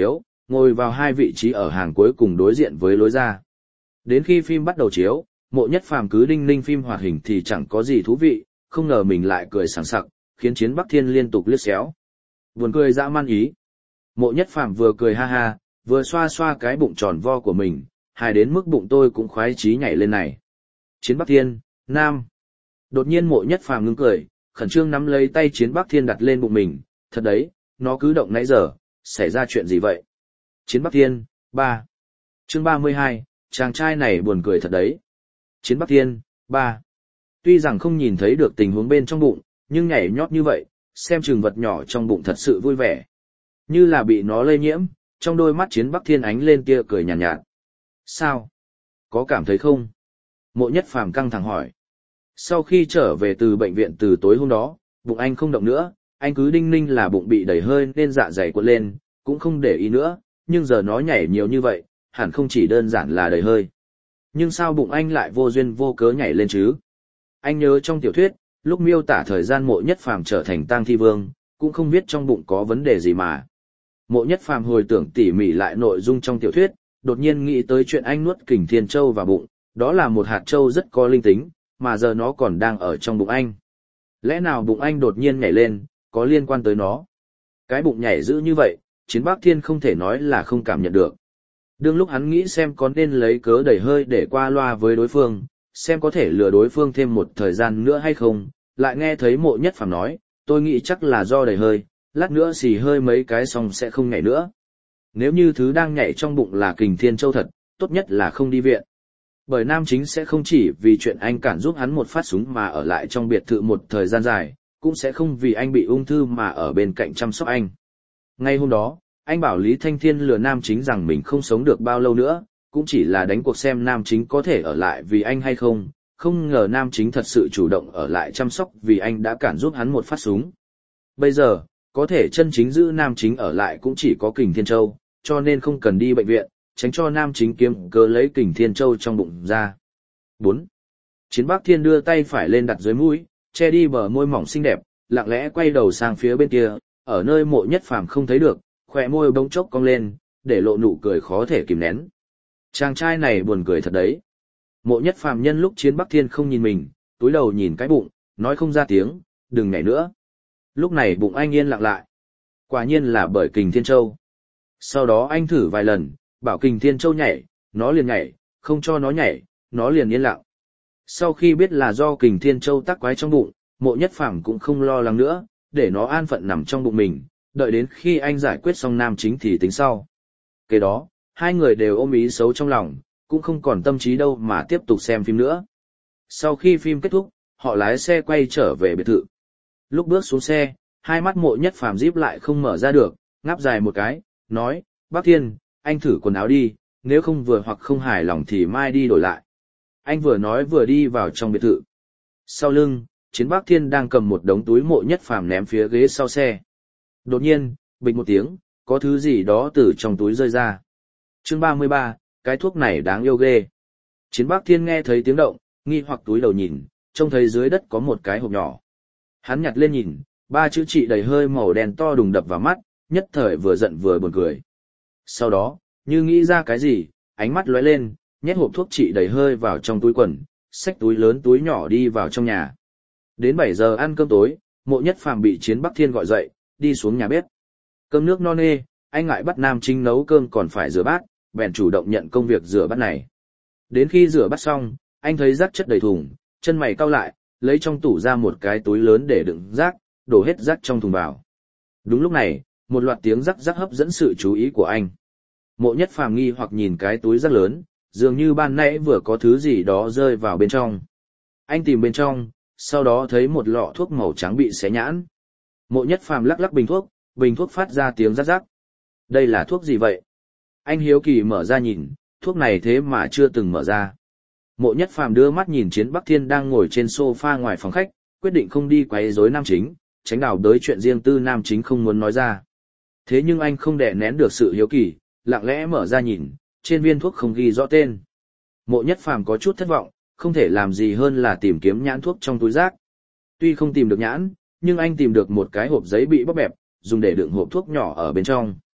ngồi vào hai vị trí ở hàng cuối cùng đối diện với lối ra. Đến khi phim bắt đầu chiếu, Mộ Nhất Phàm cứ đinh ninh phim hoạt hình thì chẳng có gì thú vị, không ngờ mình lại cười sảng sặc, khiến Chiến Bắc Thiên liên tục liếc xéo. Buồn cười dã man ý. Mộ Nhất Phàm vừa cười ha ha, vừa xoa xoa cái bụng tròn vo của mình, hài đến mức bụng tôi cũng khoái chí nhảy lên này. Chiến Bắc Thiên, Nam. Đột nhiên Mộ Nhất Phàm ngưng cười, khẩn trương nắm lấy tay Chiến Bắc Thiên đặt lên bụng mình, thật đấy, nó cứ động nãy giờ, xảy ra chuyện gì vậy? Chiến Bắc Thiên, 3. Chương 32, chàng trai này buồn cười thật đấy. Chiến Bắc Thiên, 3. Tuy rằng không nhìn thấy được tình huống bên trong bụng, nhưng nhảy nhót như vậy, xem chừng vật nhỏ trong bụng thật sự vui vẻ. Như là bị nó lây nhiễm, trong đôi mắt Chiến Bắc Thiên ánh lên tia cười nhàn nhạt. Sao? Có cảm thấy không? Mộ Nhất Phàm căng thẳng hỏi. Sau khi trở về từ bệnh viện từ tối hôm đó, bụng anh không động nữa, anh cứ đinh ninh là bụng bị đầy hơi nên dạ dày cuộn lên, cũng không để ý nữa, nhưng giờ nó nhảy nhiều như vậy, hẳn không chỉ đơn giản là đầy hơi. Nhưng sao bụng anh lại vô duyên vô cớ nhảy lên chứ? Anh nhớ trong tiểu thuyết, lúc miêu tả thời gian Mộ Nhất Phàm trở thành tang thi vương, cũng không biết trong bụng có vấn đề gì mà. Mộ Nhất Phàm hồi tưởng tỉ mỉ lại nội dung trong tiểu thuyết, đột nhiên nghĩ tới chuyện anh nuốt Kình Thiên Châu vào bụng, đó là một hạt châu rất có linh tính, mà giờ nó còn đang ở trong bụng anh. Lẽ nào bụng anh đột nhiên nhảy lên, có liên quan tới nó? Cái bụng nhảy dữ như vậy, Chiến Bắc Thiên không thể nói là không cảm nhận được. Đương lúc hắn nghĩ xem có nên lấy cớ đẩy hơi để qua loa với đối phương, xem có thể lừa đối phương thêm một thời gian nữa hay không, lại nghe thấy Mộ Nhất Phàm nói, tôi nghĩ chắc là do đầy hơi, lát nữa xì hơi mấy cái xong sẽ không nhảy nữa. Nếu như thứ đang nhảy trong bụng là Kình Thiên Châu thật, tốt nhất là không đi viện. Bởi nam chính sẽ không chỉ vì chuyện anh cản giúp hắn một phát súng mà ở lại trong biệt thự một thời gian dài, cũng sẽ không vì anh bị ung thư mà ở bên cạnh chăm sóc anh. Ngay hôm đó, anh bảo Lý Thanh Thiên lừa nam chính rằng mình không sống được bao lâu nữa, cũng chỉ là đánh cuộc xem nam chính có thể ở lại vì anh hay không, không ngờ nam chính thật sự chủ động ở lại chăm sóc vì anh đã cản giúp hắn một phát súng. Bây giờ, có thể chân chính giữ nam chính ở lại cũng chỉ có Kình Thiên Châu, cho nên không cần đi bệnh viện, tránh cho nam chính kiếm cớ lấy Kình Thiên Châu trong bụng ra. 4. Chiến Bắc Thiên đưa tay phải lên đặt dưới mũi, che đi bờ môi mỏng xinh đẹp, lặng lẽ quay đầu sang phía bên kia, ở nơi Mộ Nhất Phàm không thấy được, khóe môi bỗng chốc cong lên, để lộ nụ cười khó thể kìm nén. Chàng trai này buồn cười thật đấy. Mộ Nhất Phàm nhân lúc Chiến Bắc Thiên không nhìn mình, túi đầu nhìn cái bụng, nói không ra tiếng, đừng nhảy nữa. Lúc này bụng anh yên lặng lại. Quả nhiên là bởi Kình Thiên Châu. Sau đó anh thử vài lần, bảo Kình Thiên Châu nhảy, nó liền nhảy, không cho nó nhảy, nó liền yên lặng. Sau khi biết là do Kình Thiên Châu tắc quái trong bụng, Mộ Nhất Phàm cũng không lo lắng nữa, để nó an phận nằm trong bụng mình, đợi đến khi anh giải quyết xong nam chính thì tính sau. Kế đó, hai người đều ôm ý xấu trong lòng, cũng không còn tâm trí đâu mà tiếp tục xem phim nữa. Sau khi phim kết thúc, họ lái xe quay trở về biệt thự. Lúc bước xuống xe, hai mắt Mộ Nhất Phàm díp lại không mở ra được, ngáp dài một cái, nói, Bắc Thiên, anh thử quần áo đi, nếu không vừa hoặc không hài lòng thì mai đi đổi lại. Anh vừa nói vừa đi vào trong biệt thự. Sau lưng, Chiến Bắc Thiên đang cầm một đống túi Mộ Nhất Phàm ném phía ghế sau xe. Đột nhiên, bịch một tiếng, có thứ gì đó từ trong túi rơi ra. Chương 33, cái thuốc này đáng yêu ghê. Chiến Bắc Thiên nghe thấy tiếng động, nghi hoặc túi đầu nhìn, trông thấy dưới đất có một cái hộp nhỏ. Hắn nhặt lên nhìn, ba chữ trị đầy hơi màu đen to đùng đập vào mắt, nhất thời vừa giận vừa buồn cười. Sau đó, như nghĩ ra cái gì, ánh mắt lóe lên, nhét hộp thuốc trị đầy hơi vào trong túi quần, xách túi lớn túi nhỏ đi vào trong nhà. Đến 7 giờ ăn cơm tối, Mộ Nhất Phàm bị Chiến Bắc Thiên gọi dậy, đi xuống nhà bếp. Cơm nước no nê, anh ngại bắt nam chính nấu cơm còn phải rửa bát, bèn chủ động nhận công việc rửa bát này. Đến khi rửa bát xong, anh thấy rác chất đầy thùng, chân mày cau lại, lấy trong tủ ra một cái túi lớn để đựng rác, đổ hết rác trong thùng vào. Đúng lúc này, một loạt tiếng rắc rắc hấp dẫn sự chú ý của anh. Mộ Nhất Phàm nghi hoặc nhìn cái túi rác lớn, dường như ban nãy vừa có thứ gì đó rơi vào bên trong. Anh tìm bên trong, sau đó thấy một lọ thuốc màu trắng bị xé nhãn. Mộ Nhất Phàm lắc lắc bình thuốc phát ra tiếng rắc rắc. Đây là thuốc gì vậy? Anh hiếu kỳ mở ra nhìn, thuốc này thế mà chưa từng mở ra. Mộ Nhất Phàm đưa mắt nhìn Chiến Bắc Thiên đang ngồi trên sofa ngoài phòng khách, quyết định không đi quấy rối nam chính, tránh đào đới chuyện riêng tư nam chính không muốn nói ra. Thế nhưng anh không đè nén được sự hiếu kỳ, lặng lẽ mở ra nhìn, trên viên thuốc không ghi rõ tên. Mộ Nhất Phàm có chút thất vọng, không thể làm gì hơn là tìm kiếm nhãn thuốc trong túi rác. Tuy không tìm được nhãn, nhưng anh tìm được một cái hộp giấy bị bóp bẹp, dùng để đựng hộp thuốc nhỏ ở bên trong.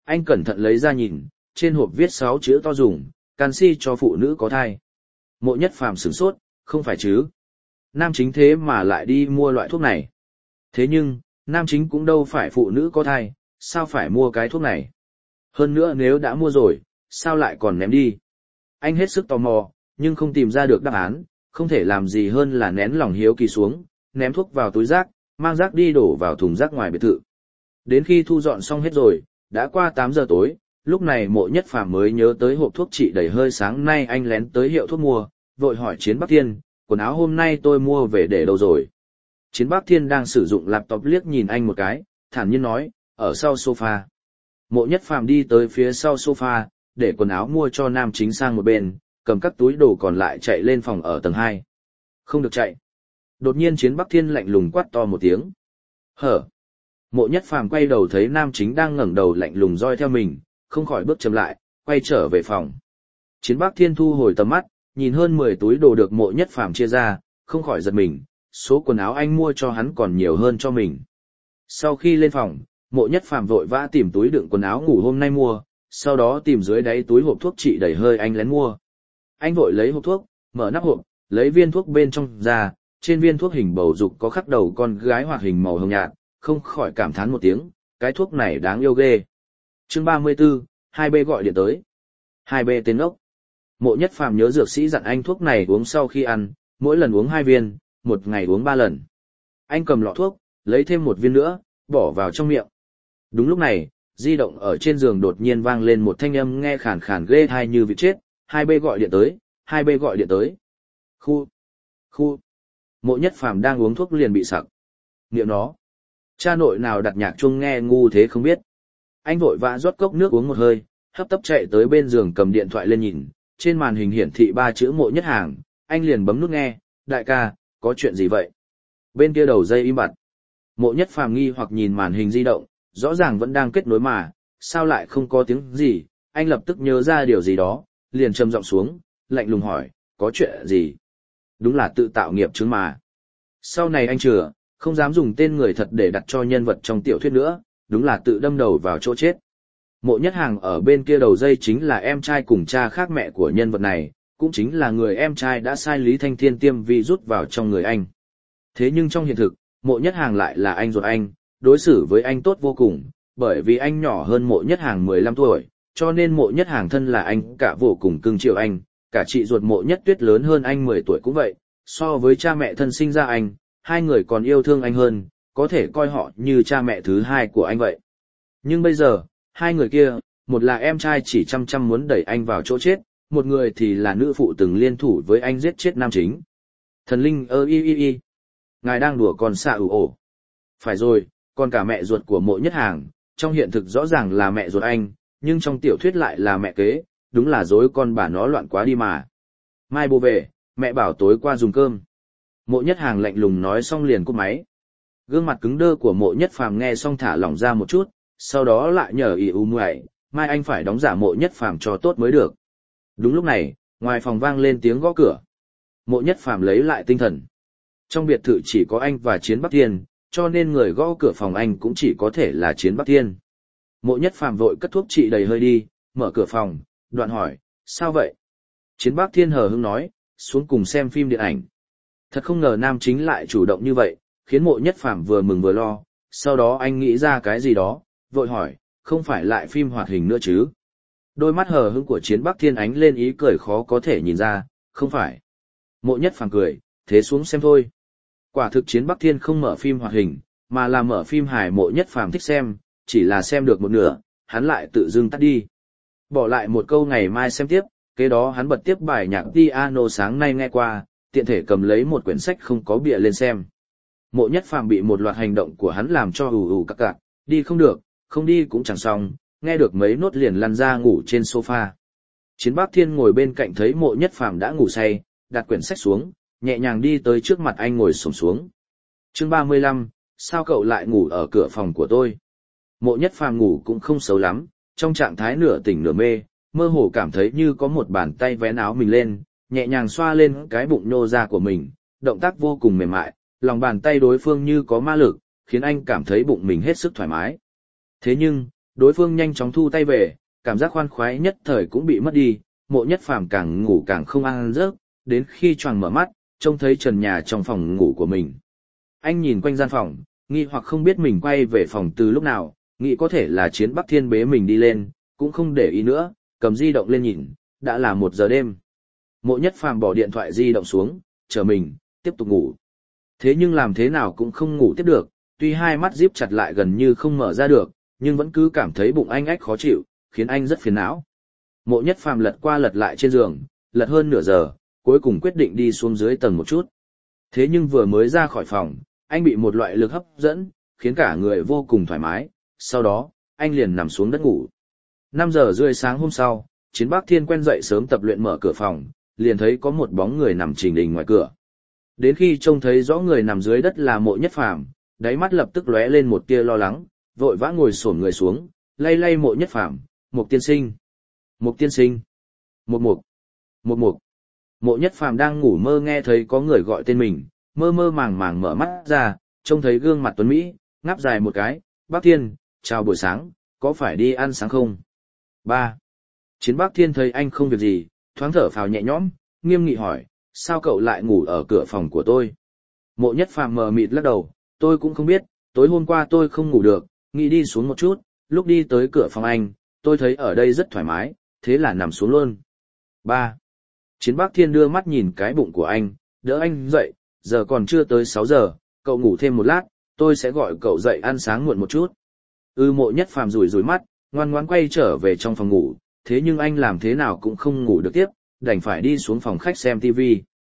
Anh cẩn thận lấy ra nhìn, trên hộp viết 6 chữ to dùng, canxi cho phụ nữ có thai. Mộ Nhất Phàm sửng sốt, không phải chứ. Nam Chính thế mà lại đi mua loại thuốc này. Thế nhưng, Nam Chính cũng đâu phải phụ nữ có thai, sao phải mua cái thuốc này? Hơn nữa nếu đã mua rồi, sao lại còn ném đi? Anh hết sức tò mò, nhưng không tìm ra được đáp án, không thể làm gì hơn là nén lòng hiếu kỳ xuống, ném thuốc vào túi rác, mang rác đi đổ vào thùng rác ngoài biệt thự. Đến khi thu dọn xong hết rồi, đã qua 8 giờ tối, lúc này Mộ Nhất Phàm mới nhớ tới hộp thuốc trị đầy hơi sáng nay anh lén tới hiệu thuốc mua, vội hỏi Chiến Bắc Thiên, quần áo hôm nay tôi mua về để đâu rồi? Chiến Bắc Thiên đang sử dụng laptop liếc nhìn anh một cái, thản nhiên nói, ở sau sofa. Mộ Nhất Phàm đi tới phía sau sofa, để quần áo mua cho Nam Chính sang một bên, cầm các túi đồ còn lại chạy lên phòng ở tầng 2. Không được chạy. Đột nhiên Chiến Bắc Thiên lạnh lùng quát to một tiếng. Hở. Mộ Nhất Phàm quay đầu thấy Nam Chính đang ngẩng đầu lạnh lùng dõi theo mình, không khỏi bước chậm lại, quay trở về phòng. Chiến Bắc Thiên thu hồi tầm mắt, nhìn hơn 10 túi đồ được Mộ Nhất Phàm chia ra, không khỏi giật mình, số quần áo anh mua cho hắn còn nhiều hơn cho mình. Sau khi lên phòng, Mộ Nhất Phàm vội vã tìm túi đựng quần áo ngủ hôm nay mua, sau đó tìm dưới đáy túi hộp thuốc trị đầy hơi anh lén mua. Anh vội lấy hộp thuốc, mở nắp hộp, lấy viên thuốc bên trong ra, trên viên thuốc hình bầu dục có khắc đầu con gái hoạt hình màu hồng nhạt, không khỏi cảm thán một tiếng, cái thuốc này đáng yêu ghê. Chương 34, 2B gọi điện tới. 2B tên ốc. Mộ Nhất Phàm nhớ dược sĩ dặn anh thuốc này uống sau khi ăn, mỗi lần uống 2 viên, một ngày uống 3 lần. Anh cầm lọ thuốc, lấy thêm một viên nữa, bỏ vào trong miệng. Đúng lúc này, di động ở trên giường đột nhiên vang lên một thanh âm nghe khàn khàn ghê tai như vịt chết, 2B gọi điện tới, 2B gọi điện tới. Khu. Mộ Nhất Phàm đang uống thuốc liền bị sặc. Niệm nó. Cha nội nào đặt nhạc chuông nghe ngu thế không biết. Anh vội vã rót cốc nước uống một hơi, hấp tấp chạy tới bên giường cầm điện thoại lên nhìn, trên màn hình hiển thị 3 chữ Mộ Nhất Hàng, anh liền bấm nút nghe, đại ca, có chuyện gì vậy? Bên kia đầu dây im bặt. Mộ Nhất Phàm nghi hoặc nhìn màn hình di động, rõ ràng vẫn đang kết nối mà, sao lại không có tiếng gì, anh lập tức nhớ ra điều gì đó, liền trầm giọng xuống, lạnh lùng hỏi, có chuyện gì? Đúng là tự tạo nghiệp chứng mà. Sau này anh chừa, không dám dùng tên người thật để đặt cho nhân vật trong tiểu thuyết nữa, đúng là tự đâm đầu vào chỗ chết. Mộ Nhất Hàng ở bên kia đầu dây chính là em trai cùng cha khác mẹ của nhân vật này, cũng chính là người em trai đã sai Lý Thanh Thiên tiêm vi rút vào trong người anh. Thế nhưng trong hiện thực, Mộ Nhất Hàng lại là anh ruột anh, đối xử với anh tốt vô cùng, bởi vì anh nhỏ hơn Mộ Nhất Hàng 15 tuổi, cho nên Mộ Nhất Hàng thân là anh cả vô cùng cưng chiều anh, cả chị ruột Mộ Nhất Tuyết lớn hơn anh 10 tuổi cũng vậy, so với cha mẹ thân sinh ra anh, hai người còn yêu thương anh hơn, có thể coi họ như cha mẹ thứ hai của anh vậy. Nhưng bây giờ, hai người kia, một là em trai chỉ chăm muốn đẩy anh vào chỗ chết, một người thì là nữ phụ từng liên thủ với anh giết chết Nam Chính. Thần linh y. Ngài đang đùa con xạ ồ. Phải rồi, còn cả mẹ ruột của Mộ Nhất Hàng, trong hiện thực rõ ràng là mẹ ruột anh, nhưng trong tiểu thuyết lại là mẹ kế, đúng là dối con bà nó loạn quá đi mà. Mai bố về, mẹ bảo tối qua dùng cơm. Mộ Nhất Hàng lạnh lùng nói xong liền cúp máy. Gương mặt cứng đơ của Mộ Nhất Phàm nghe xong thả lỏng ra một chút, sau đó lại nhờ muội, mai anh phải đóng giả Mộ Nhất Phàm cho tốt mới được. Đúng lúc này, ngoài phòng vang lên tiếng gõ cửa. Mộ Nhất Phàm lấy lại tinh thần. Trong biệt thự chỉ có anh và Chiến Bắc Thiên, cho nên người gõ cửa phòng anh cũng chỉ có thể là Chiến Bắc Thiên. Mộ Nhất Phàm vội cất thuốc trị đầy hơi đi, mở cửa phòng, đoạn hỏi, sao vậy? Chiến Bắc Thiên hờ hững nói, xuống cùng xem phim điện ảnh. Thật không ngờ Nam Chính lại chủ động như vậy, khiến Mộ Nhất Phàm vừa mừng vừa lo, sau đó anh nghĩ ra cái gì đó, vội hỏi, không phải lại phim hoạt hình nữa chứ? Đôi mắt hờ hững của Chiến Bắc Thiên ánh lên ý cười khó có thể nhìn ra, không phải. Mộ Nhất Phàm cười, thế xuống xem thôi. Quả thực Chiến Bắc Thiên không mở phim hoạt hình, mà là mở phim hài Mộ Nhất Phàm thích xem, chỉ là xem được một nửa, hắn lại tự dưng tắt đi. Bỏ lại một câu ngày mai xem tiếp, kế đó hắn bật tiếp bài nhạc piano sáng nay nghe qua, tiện thể cầm lấy một quyển sách không có bìa lên xem. Mộ Nhất Phàm bị một loạt hành động của hắn làm cho ù cặc cặc, đi không được, không đi cũng chẳng xong, nghe được mấy nốt liền lăn ra ngủ trên sofa. Chiến Bắc Thiên ngồi bên cạnh thấy Mộ Nhất Phàm đã ngủ say, đặt quyển sách xuống, nhẹ nhàng đi tới trước mặt anh ngồi xổm xuống. Chương 35, sao cậu lại ngủ ở cửa phòng của tôi? Mộ Nhất Phàm ngủ cũng không xấu lắm, trong trạng thái nửa tỉnh nửa mê, mơ hồ cảm thấy như có một bàn tay vén áo mình lên, nhẹ nhàng xoa lên cái bụng nhô ra của mình, động tác vô cùng mềm mại, lòng bàn tay đối phương như có ma lực, khiến anh cảm thấy bụng mình hết sức thoải mái. Thế nhưng, đối phương nhanh chóng thu tay về, cảm giác khoan khoái nhất thời cũng bị mất đi, Mộ Nhất Phàm càng ngủ càng không ăn giấc, đến khi choàng mở mắt, trông thấy trần nhà trong phòng ngủ của mình. Anh nhìn quanh gian phòng, nghi hoặc không biết mình quay về phòng từ lúc nào, nghĩ có thể là Chiến Bắc Thiên bế mình đi lên, cũng không để ý nữa, cầm di động lên nhìn, đã là 1 giờ đêm. Mộ Nhất Phàm bỏ điện thoại di động xuống, chờ mình, tiếp tục ngủ. Thế nhưng làm thế nào cũng không ngủ tiếp được, tuy hai mắt díp chặt lại gần như không mở ra được, nhưng vẫn cứ cảm thấy bụng anh ách khó chịu, khiến anh rất phiền não. Mộ Nhất Phàm lật qua lật lại trên giường, lật hơn nửa giờ, cuối cùng quyết định đi xuống dưới tầng một chút. Thế nhưng vừa mới ra khỏi phòng, anh bị một loại lực hấp dẫn, khiến cả người vô cùng thoải mái, sau đó, anh liền nằm xuống đất ngủ. 5 giờ rưỡi sáng hôm sau, Chiến Bắc Thiên quen dậy sớm tập luyện mở cửa phòng, liền thấy có một bóng người nằm chình đình ngoài cửa. Đến khi trông thấy rõ người nằm dưới đất là Mộ Nhất Phàm, đáy mắt lập tức lóe lên một tia lo lắng, vội vã ngồi xổm người xuống, lay lay Mộ Nhất Phàm, "Mục tiên sinh, Mục tiên sinh, Mục Mục, Mục Mục." Mộ Nhất Phàm đang ngủ mơ nghe thấy có người gọi tên mình, mơ mơ màng màng mở mắt ra, trông thấy gương mặt tuấn mỹ, ngáp dài một cái, "Bắc Thiên, chào buổi sáng, có phải đi ăn sáng không?" 3. Chiến Bắc Thiên thấy anh không việc gì, thoáng thở phào nhẹ nhõm, nghiêm nghị hỏi, "Sao cậu lại ngủ ở cửa phòng của tôi?" Mộ Nhất Phàm mờ mịt lắc đầu, "Tôi cũng không biết, tối hôm qua tôi không ngủ được, nghĩ đi xuống một chút, lúc đi tới cửa phòng anh, tôi thấy ở đây rất thoải mái, thế là nằm xuống luôn." 3. Chiến Bắc Thiên đưa mắt nhìn cái bụng của anh, đỡ anh dậy, "Giờ còn chưa tới 6 giờ, cậu ngủ thêm một lát, tôi sẽ gọi cậu dậy ăn sáng muộn một chút." Mộ Nhất Phàm rủi rủi mắt, ngoan ngoãn quay trở về trong phòng ngủ, thế nhưng anh làm thế nào cũng không ngủ được tiếp, đành phải đi xuống phòng khách xem TV.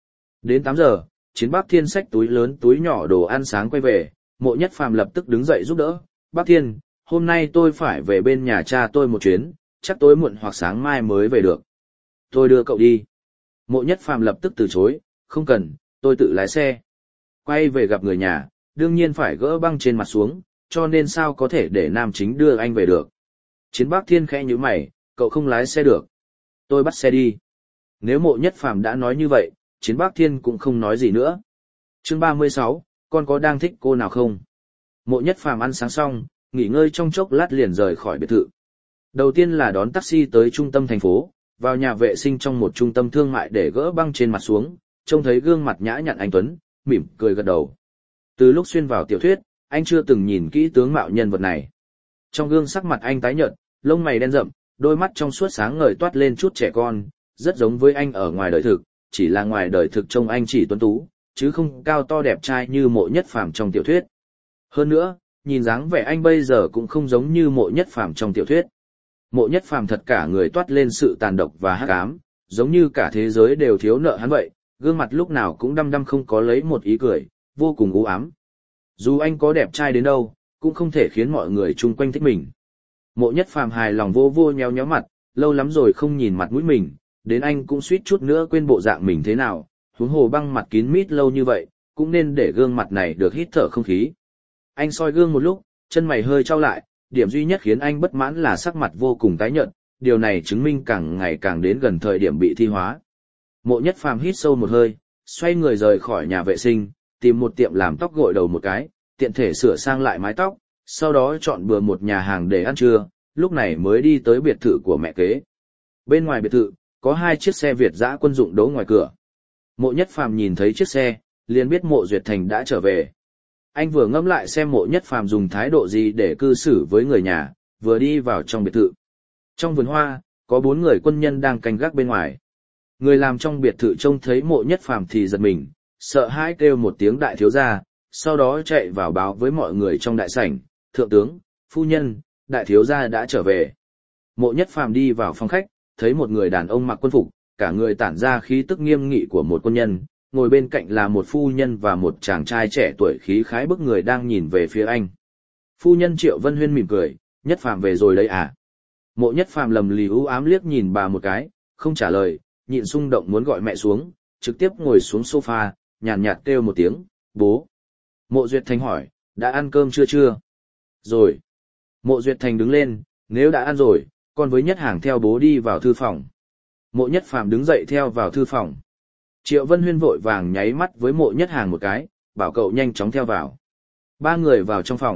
Đến 8 giờ, Chiến Bắc Thiên xách túi lớn túi nhỏ đồ ăn sáng quay về, Mộ Nhất Phàm lập tức đứng dậy giúp đỡ, "Bắc Thiên, hôm nay tôi phải về bên nhà cha tôi một chuyến, chắc tối muộn hoặc sáng mai mới về được. Tôi đưa cậu đi." Mộ Nhất Phàm lập tức từ chối, "Không cần, tôi tự lái xe." Quay về gặp người nhà, đương nhiên phải gỡ băng trên mặt xuống, cho nên sao có thể để nam chính đưa anh về được. Chiến Bắc Thiên khẽ nhíu mày, "Cậu không lái xe được. Tôi bắt xe đi." Nếu Mộ Nhất Phàm đã nói như vậy, Chiến Bắc Thiên cũng không nói gì nữa. Chương 36, con có đang thích cô nào không? Mộ Nhất Phàm ăn sáng xong, nghỉ ngơi trong chốc lát liền rời khỏi biệt thự. Đầu tiên là đón taxi tới trung tâm thành phố, vào nhà vệ sinh trong một trung tâm thương mại để gỡ băng trên mặt xuống, trông thấy gương mặt nhã nhặn anh tuấn, mỉm cười gật đầu. Từ lúc xuyên vào tiểu thuyết, anh chưa từng nhìn kỹ tướng mạo nhân vật này. Trong gương sắc mặt anh tái nhợt, lông mày đen rậm, đôi mắt trong suốt sáng ngời toát lên chút trẻ con, rất giống với anh ở ngoài đời thực, chỉ là ngoài đời thực trông anh chỉ tuấn tú, chứ không cao to đẹp trai như Mộ Nhất Phàm trong tiểu thuyết. Hơn nữa, nhìn dáng vẻ anh bây giờ cũng không giống như Mộ Nhất Phàm trong tiểu thuyết. Mộ Nhất Phàm thật cả người toát lên sự tàn độc và hắc ám, giống như cả thế giới đều thiếu nợ hắn vậy, gương mặt lúc nào cũng đăm đăm không có lấy một ý cười, vô cùng u ám. Dù anh có đẹp trai đến đâu, cũng không thể khiến mọi người chung quanh thích mình. Mộ Nhất Phàm hài lòng vô vô nhéo nhéo mặt, lâu lắm rồi không nhìn mặt mũi mình, đến anh cũng suýt chút nữa quên bộ dạng mình thế nào, huống hồ băng mặt kín mít lâu như vậy, cũng nên để gương mặt này được hít thở không khí. Anh soi gương một lúc, chân mày hơi chau lại, điểm duy nhất khiến anh bất mãn là sắc mặt vô cùng tái nhợt, điều này chứng minh càng ngày càng đến gần thời điểm bị thi hóa. Mộ Nhất Phàm hít sâu một hơi, xoay người rời khỏi nhà vệ sinh, tìm một tiệm làm tóc gội đầu một cái, tiện thể sửa sang lại mái tóc, sau đó chọn bừa một nhà hàng để ăn trưa, lúc này mới đi tới biệt thự của mẹ kế. Bên ngoài biệt thự, có 2 chiếc xe Việt dã quân dụng đỗ ngoài cửa. Mộ Nhất Phàm nhìn thấy chiếc xe, liền biết Mộ Duyệt Thành đã trở về. Anh vừa ngẫm lại xem Mộ Nhất Phàm dùng thái độ gì để cư xử với người nhà, vừa đi vào trong biệt thự. Trong vườn hoa, có 4 người quân nhân đang canh gác bên ngoài. Người làm trong biệt thự trông thấy Mộ Nhất Phàm thì giật mình, sợ hãi kêu một tiếng đại thiếu gia, sau đó chạy vào báo với mọi người trong đại sảnh, "Thượng tướng, phu nhân, đại thiếu gia đã trở về." Mộ Nhất Phàm đi vào phòng khách, thấy một người đàn ông mặc quân phục, cả người tản ra khí tức nghiêm nghị của một quân nhân, ngồi bên cạnh là một phu nhân và một chàng trai trẻ tuổi khí khái bức người đang nhìn về phía anh. Phu nhân Triệu Vân Huyên mỉm cười, "Nhất Phàm về rồi đấy à?" Mộ Nhất Phàm lầm lì u ám liếc nhìn bà một cái, không trả lời, nhịn xung động muốn gọi mẹ xuống, trực tiếp ngồi xuống sofa, nhàn nhạt kêu một tiếng, "Bố." Mộ Duyệt Thành hỏi, "Đã ăn cơm chưa?" "Rồi." Mộ Duyệt Thành đứng lên, "Nếu đã ăn rồi, con với Nhất Hàng theo bố đi vào thư phòng." Mộ Nhất Phàm đứng dậy theo vào thư phòng. Triệu Vân Huyên vội vàng nháy mắt với Mộ Nhất Hàng một cái, bảo cậu nhanh chóng theo vào. 3 người vào trong phòng,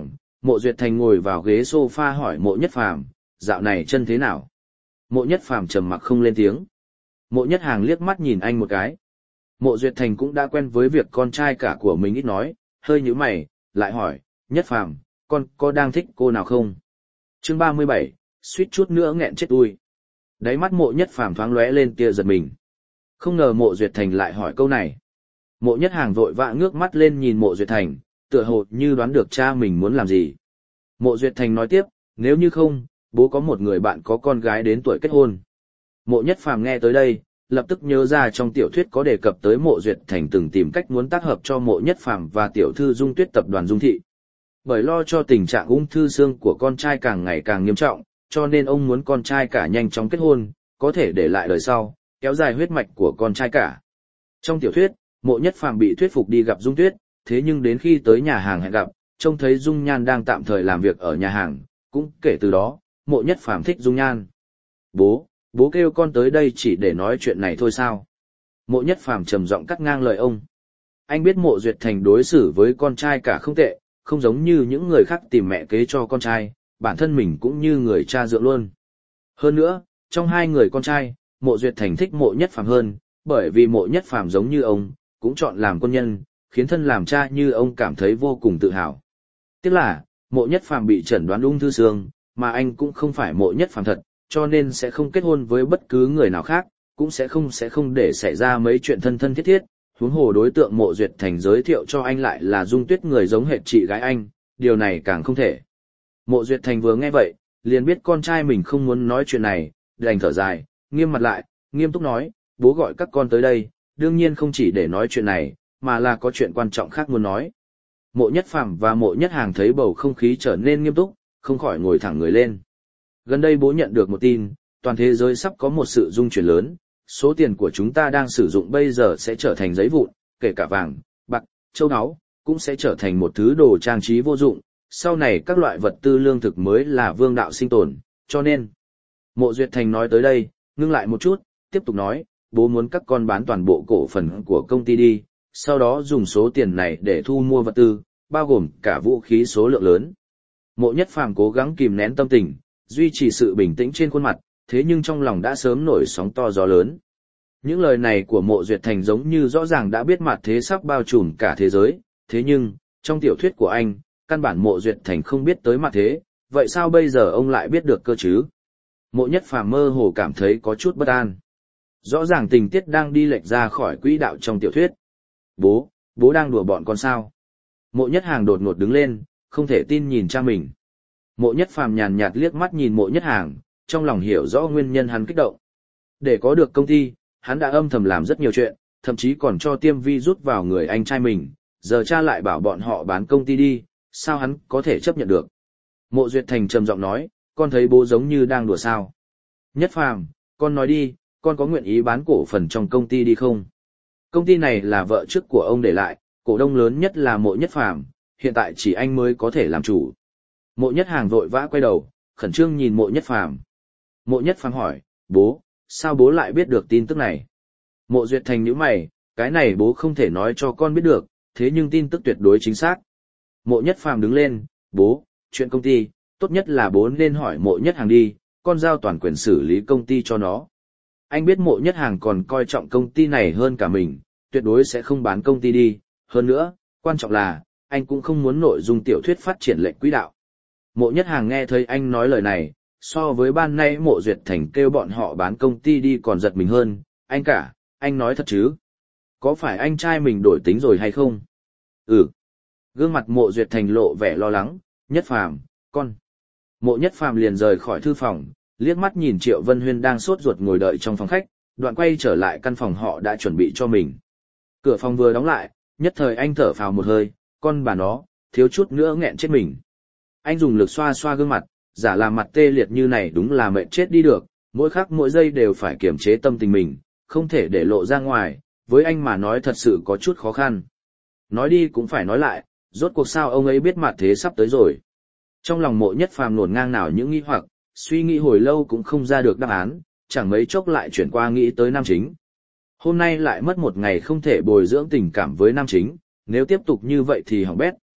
Mộ Duyệt Thành ngồi vào ghế sofa hỏi Mộ Nhất Phàm, dạo này chân thế nào? Mộ Nhất Phàm trầm mặc không lên tiếng. Mộ Nhất Hàng liếc mắt nhìn anh một cái. Mộ Duyệt Thành cũng đã quen với việc con trai cả của mình ít nói, hơi nhíu mày, lại hỏi, Nhất Phàm, con có đang thích cô nào không? Chương 37, suýt chút nữa nghẹn chết ui. Đáy mắt Mộ Nhất Phàm thoáng lóe lên tia giật mình. Không ngờ Mộ Duyệt Thành lại hỏi câu này. Mộ Nhất Hàng vội vã ngước mắt lên nhìn Mộ Duyệt Thành, tựa hồ như đoán được cha mình muốn làm gì. Mộ Duyệt Thành nói tiếp, nếu như không, bố có một người bạn có con gái đến tuổi kết hôn. Mộ Nhất Phàm nghe tới đây, lập tức nhớ ra trong tiểu thuyết có đề cập tới Mộ Duyệt Thành từng tìm cách muốn tác hợp cho Mộ Nhất Phàm và tiểu thư Dung Tuyết tập đoàn Dung Thị. Bởi lo cho tình trạng ung thư xương của con trai càng ngày càng nghiêm trọng, cho nên ông muốn con trai cả nhanh chóng kết hôn, có thể để lại đời sau, kéo dài huyết mạch của con trai cả. Trong tiểu thuyết, Mộ Nhất Phàm bị thuyết phục đi gặp Dung Tuyết, thế nhưng đến khi tới nhà hàng hẹn gặp, trông thấy Dung Nhan đang tạm thời làm việc ở nhà hàng, cũng kể từ đó, Mộ Nhất Phàm thích Dung Nhan. Bố kêu con tới đây chỉ để nói chuyện này thôi sao? Mộ Nhất Phàm trầm giọng cắt ngang lời ông. Anh biết Mộ Duyệt Thành đối xử với con trai cả không tệ, không giống như những người khác tìm mẹ kế cho con trai, bản thân mình cũng như người cha dượng luôn. Hơn nữa, trong hai người con trai, Mộ Duyệt Thành thích Mộ Nhất Phàm hơn, bởi vì Mộ Nhất Phàm giống như ông, cũng chọn làm quân nhân, khiến thân làm cha như ông cảm thấy vô cùng tự hào. Tiếc là, Mộ Nhất Phàm bị chẩn đoán ung thư xương, mà anh cũng không phải Mộ Nhất Phàm thật, cho nên sẽ không kết hôn với bất cứ người nào khác, cũng sẽ không để xảy ra mấy chuyện thân thân thiết thiết. Huống hồ đối tượng Mộ Duyệt Thành giới thiệu cho anh lại là Dung Tuyết người giống hệt chị gái anh, điều này càng không thể. Mộ Duyệt Thành vừa nghe vậy, liền biết con trai mình không muốn nói chuyện này, đành thở dài, nghiêm mặt lại, nghiêm túc nói, bố gọi các con tới đây, đương nhiên không chỉ để nói chuyện này, mà là có chuyện quan trọng khác muốn nói. Mộ Nhất Phàm và Mộ Nhất Hàng thấy bầu không khí trở nên nghiêm túc, không khỏi ngồi thẳng người lên. Gần đây bố nhận được một tin, toàn thế giới sắp có một sự rung chuyển lớn, số tiền của chúng ta đang sử dụng bây giờ sẽ trở thành giấy vụn, kể cả vàng, bạc, châu báu, cũng sẽ trở thành một thứ đồ trang trí vô dụng, sau này các loại vật tư lương thực mới là vương đạo sinh tồn, cho nên. Mộ Duyệt Thành nói tới đây, ngưng lại một chút, tiếp tục nói, bố muốn các con bán toàn bộ cổ phần của công ty đi, sau đó dùng số tiền này để thu mua vật tư, bao gồm cả vũ khí số lượng lớn. Mộ Nhất Phàm cố gắng kìm nén tâm tình, duy trì sự bình tĩnh trên khuôn mặt, thế nhưng trong lòng đã sớm nổi sóng to gió lớn. Những lời này của Mộ Duyệt Thành giống như rõ ràng đã biết mặt thế sắp bao trùm cả thế giới, thế nhưng, trong tiểu thuyết của anh, căn bản Mộ Duyệt Thành không biết tới mặt thế, vậy sao bây giờ ông lại biết được cơ chứ? Mộ Nhất Phàm mơ hồ cảm thấy có chút bất an. Rõ ràng tình tiết đang đi lệch ra khỏi quỹ đạo trong tiểu thuyết. Bố đang đùa bọn con sao? Mộ Nhất Hàng đột ngột đứng lên, không thể tin nhìn cha mình. Mộ Nhất Phàm nhàn nhạt liếc mắt nhìn Mộ Nhất Hàng, trong lòng hiểu rõ nguyên nhân hắn kích động. Để có được công ty, hắn đã âm thầm làm rất nhiều chuyện, thậm chí còn cho tiêm vi rút vào người anh trai mình, giờ cha lại bảo bọn họ bán công ty đi, sao hắn có thể chấp nhận được? Mộ Duyệt Thành trầm giọng nói, con thấy bố giống như đang đùa sao? Nhất Phàm, con nói đi, con có nguyện ý bán cổ phần trong công ty đi không? Công ty này là vợ trước của ông để lại, cổ đông lớn nhất là Mộ Nhất Phàm, hiện tại chỉ anh mới có thể làm chủ. Mộ Nhất Hàng vội vã quay đầu, khẩn trương nhìn Mộ Nhất Phàm. Mộ Nhất Phàm hỏi, bố, sao bố lại biết được tin tức này? Mộ Duyệt Thành nhíu mày, cái này bố không thể nói cho con biết được, thế nhưng tin tức tuyệt đối chính xác. Mộ Nhất Phàm đứng lên, bố, chuyện công ty, tốt nhất là bố nên hỏi Mộ Nhất Hàng đi, con giao toàn quyền xử lý công ty cho nó. Anh biết Mộ Nhất Hàng còn coi trọng công ty này hơn cả mình, tuyệt đối sẽ không bán công ty đi, hơn nữa, quan trọng là, anh cũng không muốn nội dung tiểu thuyết phát triển lệch quỹ đạo. Mộ Nhất Hàng nghe thấy anh nói lời này, so với ban nay Mộ Duyệt Thành kêu bọn họ bán công ty đi còn giật mình hơn, anh nói thật chứ? Có phải anh trai mình đổi tính rồi hay không? Ừ. Gương mặt Mộ Duyệt Thành lộ vẻ lo lắng, Nhất Phàm, con. Mộ Nhất Phàm liền rời khỏi thư phòng, liếc mắt nhìn Triệu Vân Huyên đang sốt ruột ngồi đợi trong phòng khách, đoạn quay trở lại căn phòng họ đã chuẩn bị cho mình. Cửa phòng vừa đóng lại, nhất thời anh thở phào một hơi, con bà nó, thiếu chút nữa nghẹn chết mình. Anh dùng lực xoa xoa gương mặt, giả làm mặt tê liệt như này đúng là mệt chết đi được, mỗi khắc mỗi giây đều phải kiềm chế tâm tình mình, không thể để lộ ra ngoài, với anh mà nói thật sự có chút khó khăn. Nói đi cũng phải nói lại, rốt cuộc sao ông ấy biết mặt thế sắp tới rồi. Trong lòng Mộ Nhất Phàm nổn ngang nào những nghi hoặc, suy nghĩ hồi lâu cũng không ra được đáp án, chẳng mấy chốc lại chuyển qua nghĩ tới nam chính. Hôm nay lại mất một ngày không thể bồi dưỡng tình cảm với nam chính, nếu tiếp tục như vậy thì hỏng bét,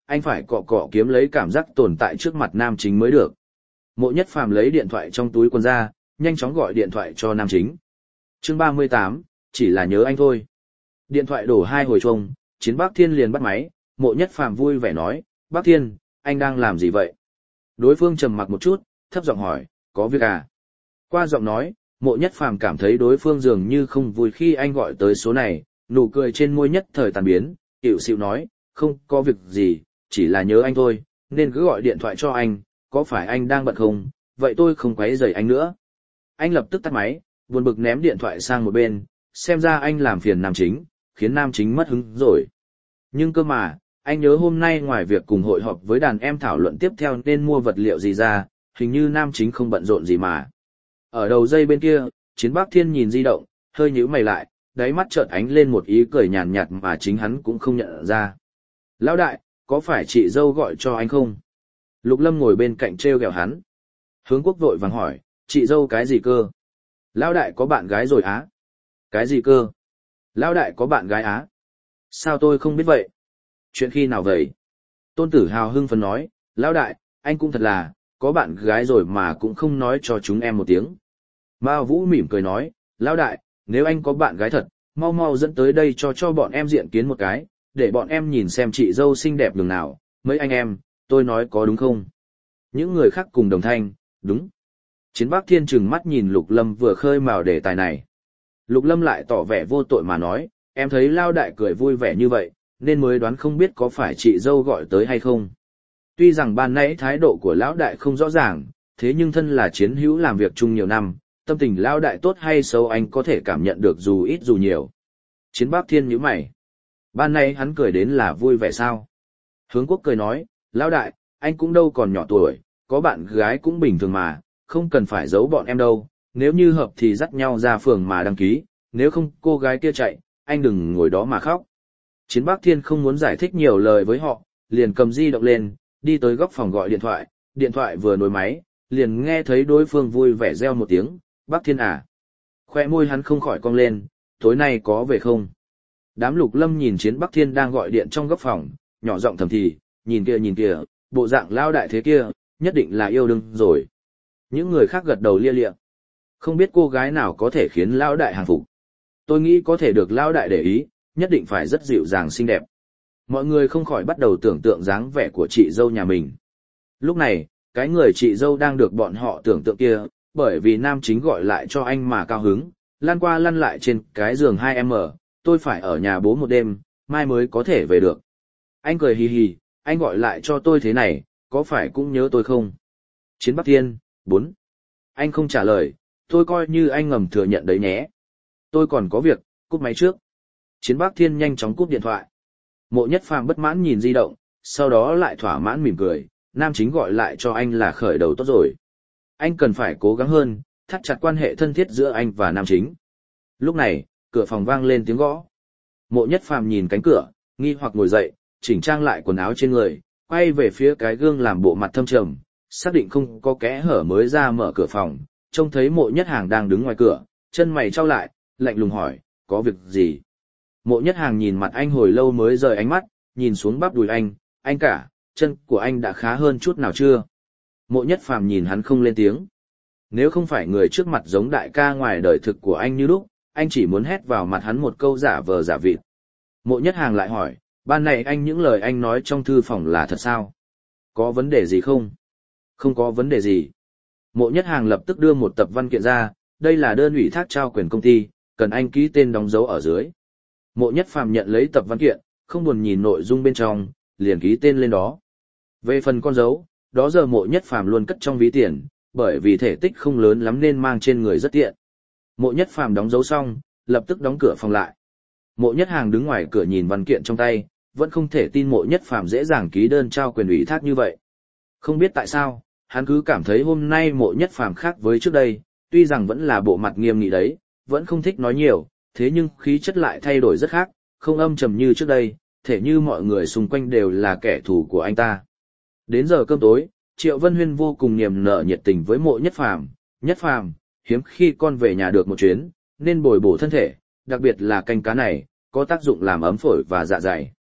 anh phải cọ cọ kiếm lấy cảm giác tồn tại trước mặt nam chính mới được. Mộ Nhất Phàm lấy điện thoại trong túi quần ra, nhanh chóng gọi điện thoại cho nam chính. Chương 38, chỉ là nhớ anh thôi. Điện thoại đổ 2 hồi chuông, Chiến Bác Thiên liền bắt máy, Mộ Nhất Phàm vui vẻ nói, Bác Thiên, anh đang làm gì vậy? Đối phương trầm mặc một chút, thấp giọng hỏi, có việc à? Qua giọng nói, Mộ Nhất Phàm cảm thấy đối phương dường như không vui khi anh gọi tới số này, nụ cười trên môi nhất thời tàn biến, hiểu xịu nói, không có việc gì, chỉ là nhớ anh thôi, nên cứ gọi điện thoại cho anh, có phải anh đang bận không? Vậy tôi không quấy rầy anh nữa. Anh lập tức tắt máy, buồn bực ném điện thoại sang một bên, xem ra anh làm phiền nam chính, khiến nam chính mất hứng rồi. Nhưng cơ mà, anh nhớ hôm nay ngoài việc cùng hội họp với đàn em thảo luận tiếp theo nên mua vật liệu gì ra, hình như nam chính không bận rộn gì mà. Ở đầu dây bên kia, Chiến Bác Thiên nhìn di động, hơi nhíu mày lại, đáy mắt chợt ánh lên một ý cười nhàn nhạt mà chính hắn cũng không nhận ra. Lão đại, có phải chị dâu gọi cho anh không? Lục Lâm ngồi bên cạnh trêu ghẹo hắn. Hướng Quốc vội vàng hỏi, chị dâu cái gì cơ? Lão đại có bạn gái rồi á? Cái gì cơ? Lão đại có bạn gái á? Sao tôi không biết vậy? Chuyện khi nào vậy? Tôn Tử Hào hưng phấn nói, Lão đại, anh cũng thật là, có bạn gái rồi mà cũng không nói cho chúng em một tiếng. Mao Vũ mỉm cười nói, Lão đại, nếu anh có bạn gái thật, mau mau dẫn tới đây cho bọn em diện kiến một cái, để bọn em nhìn xem chị dâu xinh đẹp đường nào, mấy anh em, tôi nói có đúng không? Những người khác cùng đồng thanh, đúng. Chiến Bác Thiên trừng mắt nhìn Lục Lâm vừa khơi mào đề tài này. Lục Lâm lại tỏ vẻ vô tội mà nói, em thấy Lao đại cười vui vẻ như vậy, nên mới đoán không biết có phải chị dâu gọi tới hay không. Tuy rằng ban nãy thái độ của Lão đại không rõ ràng, thế nhưng thân là chiến hữu làm việc chung nhiều năm, tâm tình Lão đại tốt hay xấu anh có thể cảm nhận được dù ít dù nhiều. Chiến Bác Thiên nhíu mày. Ban nãy hắn cười đến là vui vẻ sao? Hướng Quốc cười nói, Lão đại, anh cũng đâu còn nhỏ tuổi, có bạn gái cũng bình thường mà, không cần phải giấu bọn em đâu, nếu như hợp thì dắt nhau ra phường mà đăng ký, nếu không cô gái kia chạy, anh đừng ngồi đó mà khóc. Chiến Bác Thiên không muốn giải thích nhiều lời với họ, liền cầm di động lên, đi tới góc phòng gọi điện thoại vừa nối máy, liền nghe thấy đối phương vui vẻ reo một tiếng, Bác Thiên à. Khoe môi hắn không khỏi cong lên, tối nay có về không? Đám Lục Lâm nhìn Chiến Bác Thiên đang gọi điện trong góc phòng, nhỏ giọng thầm thì, nhìn kìa, bộ dạng lao đại thế kia, nhất định là yêu đương rồi. Những người khác gật đầu lia lịa. Không biết cô gái nào có thể khiến lao đại hàng phục. Tôi nghĩ có thể được lao đại để ý, nhất định phải rất dịu dàng xinh đẹp. Mọi người không khỏi bắt đầu tưởng tượng dáng vẻ của chị dâu nhà mình. Lúc này, cái người chị dâu đang được bọn họ tưởng tượng kia, bởi vì nam chính gọi lại cho anh mà cao hứng, lăn qua lăn lại trên cái giường 2M, tôi phải ở nhà bố một đêm, mai mới có thể về được. Anh cười hì hì, anh gọi lại cho tôi thế này, có phải cũng nhớ tôi không? Chiến Bắc Thiên, 4. Anh không trả lời, tôi coi như anh ngầm thừa nhận đấy nhé. Tôi còn có việc, cúp máy trước. Chiến Bắc Thiên nhanh chóng cúp điện thoại. Mộ Nhất Phàm bất mãn nhìn di động, sau đó lại thỏa mãn mỉm cười, nam chính gọi lại cho anh là khởi đầu tốt rồi. Anh cần phải cố gắng hơn, thắt chặt quan hệ thân thiết giữa anh và nam chính. Lúc này, cửa phòng vang lên tiếng gõ. Mộ Nhất Phàm nhìn cánh cửa, nghi hoặc ngồi dậy, chỉnh trang lại quần áo trên người, quay về phía cái gương làm bộ mặt thâm trầm, xác định không có kẽ hở mới ra mở cửa phòng, trông thấy Mộ Nhất Hàng đang đứng ngoài cửa, chân mày chau lại, lạnh lùng hỏi, có việc gì? Mộ Nhất Hàng nhìn mặt anh hồi lâu mới rời ánh mắt, nhìn xuống bắp đùi anh cả, chân của anh đã khá hơn chút nào chưa? Mộ Nhất Phàm nhìn hắn không lên tiếng. Nếu không phải người trước mặt giống đại ca ngoài đời thực của anh như lúc, anh chỉ muốn hét vào mặt hắn một câu giả vờ giả vịt. Mộ Nhất Hàng lại hỏi, ban này anh những lời anh nói trong thư phòng là thật sao? Có vấn đề gì không? Không có vấn đề gì. Mộ Nhất Hàng lập tức đưa một tập văn kiện ra, đây là đơn ủy thác trao quyền công ty, cần anh ký tên đóng dấu ở dưới. Mộ Nhất Phàm nhận lấy tập văn kiện, không buồn nhìn nội dung bên trong, liền ký tên lên đó. Về phần con dấu, đó giờ Mộ Nhất Phàm luôn cất trong ví tiền, bởi vì thể tích không lớn lắm nên mang trên người rất tiện. Mộ Nhất Phàm đóng dấu xong, lập tức đóng cửa phòng lại. Mộ Nhất Hàng đứng ngoài cửa nhìn văn kiện trong tay, vẫn không thể tin Mộ Nhất Phàm dễ dàng ký đơn trao quyền ủy thác như vậy. Không biết tại sao, hắn cứ cảm thấy hôm nay Mộ Nhất Phàm khác với trước đây, tuy rằng vẫn là bộ mặt nghiêm nghị đấy, vẫn không thích nói nhiều, thế nhưng khí chất lại thay đổi rất khác, không âm trầm như trước đây, thể như mọi người xung quanh đều là kẻ thù của anh ta. Đến giờ cơm tối, Triệu Vân Huyên vô cùng niềm nở nhiệt tình với Mộ Nhất Phàm. Nhất Phàm, hiếm khi con về nhà được một chuyến, nên bồi bổ thân thể, đặc biệt là canh cá này, có tác dụng làm ấm phổi và dạ dày.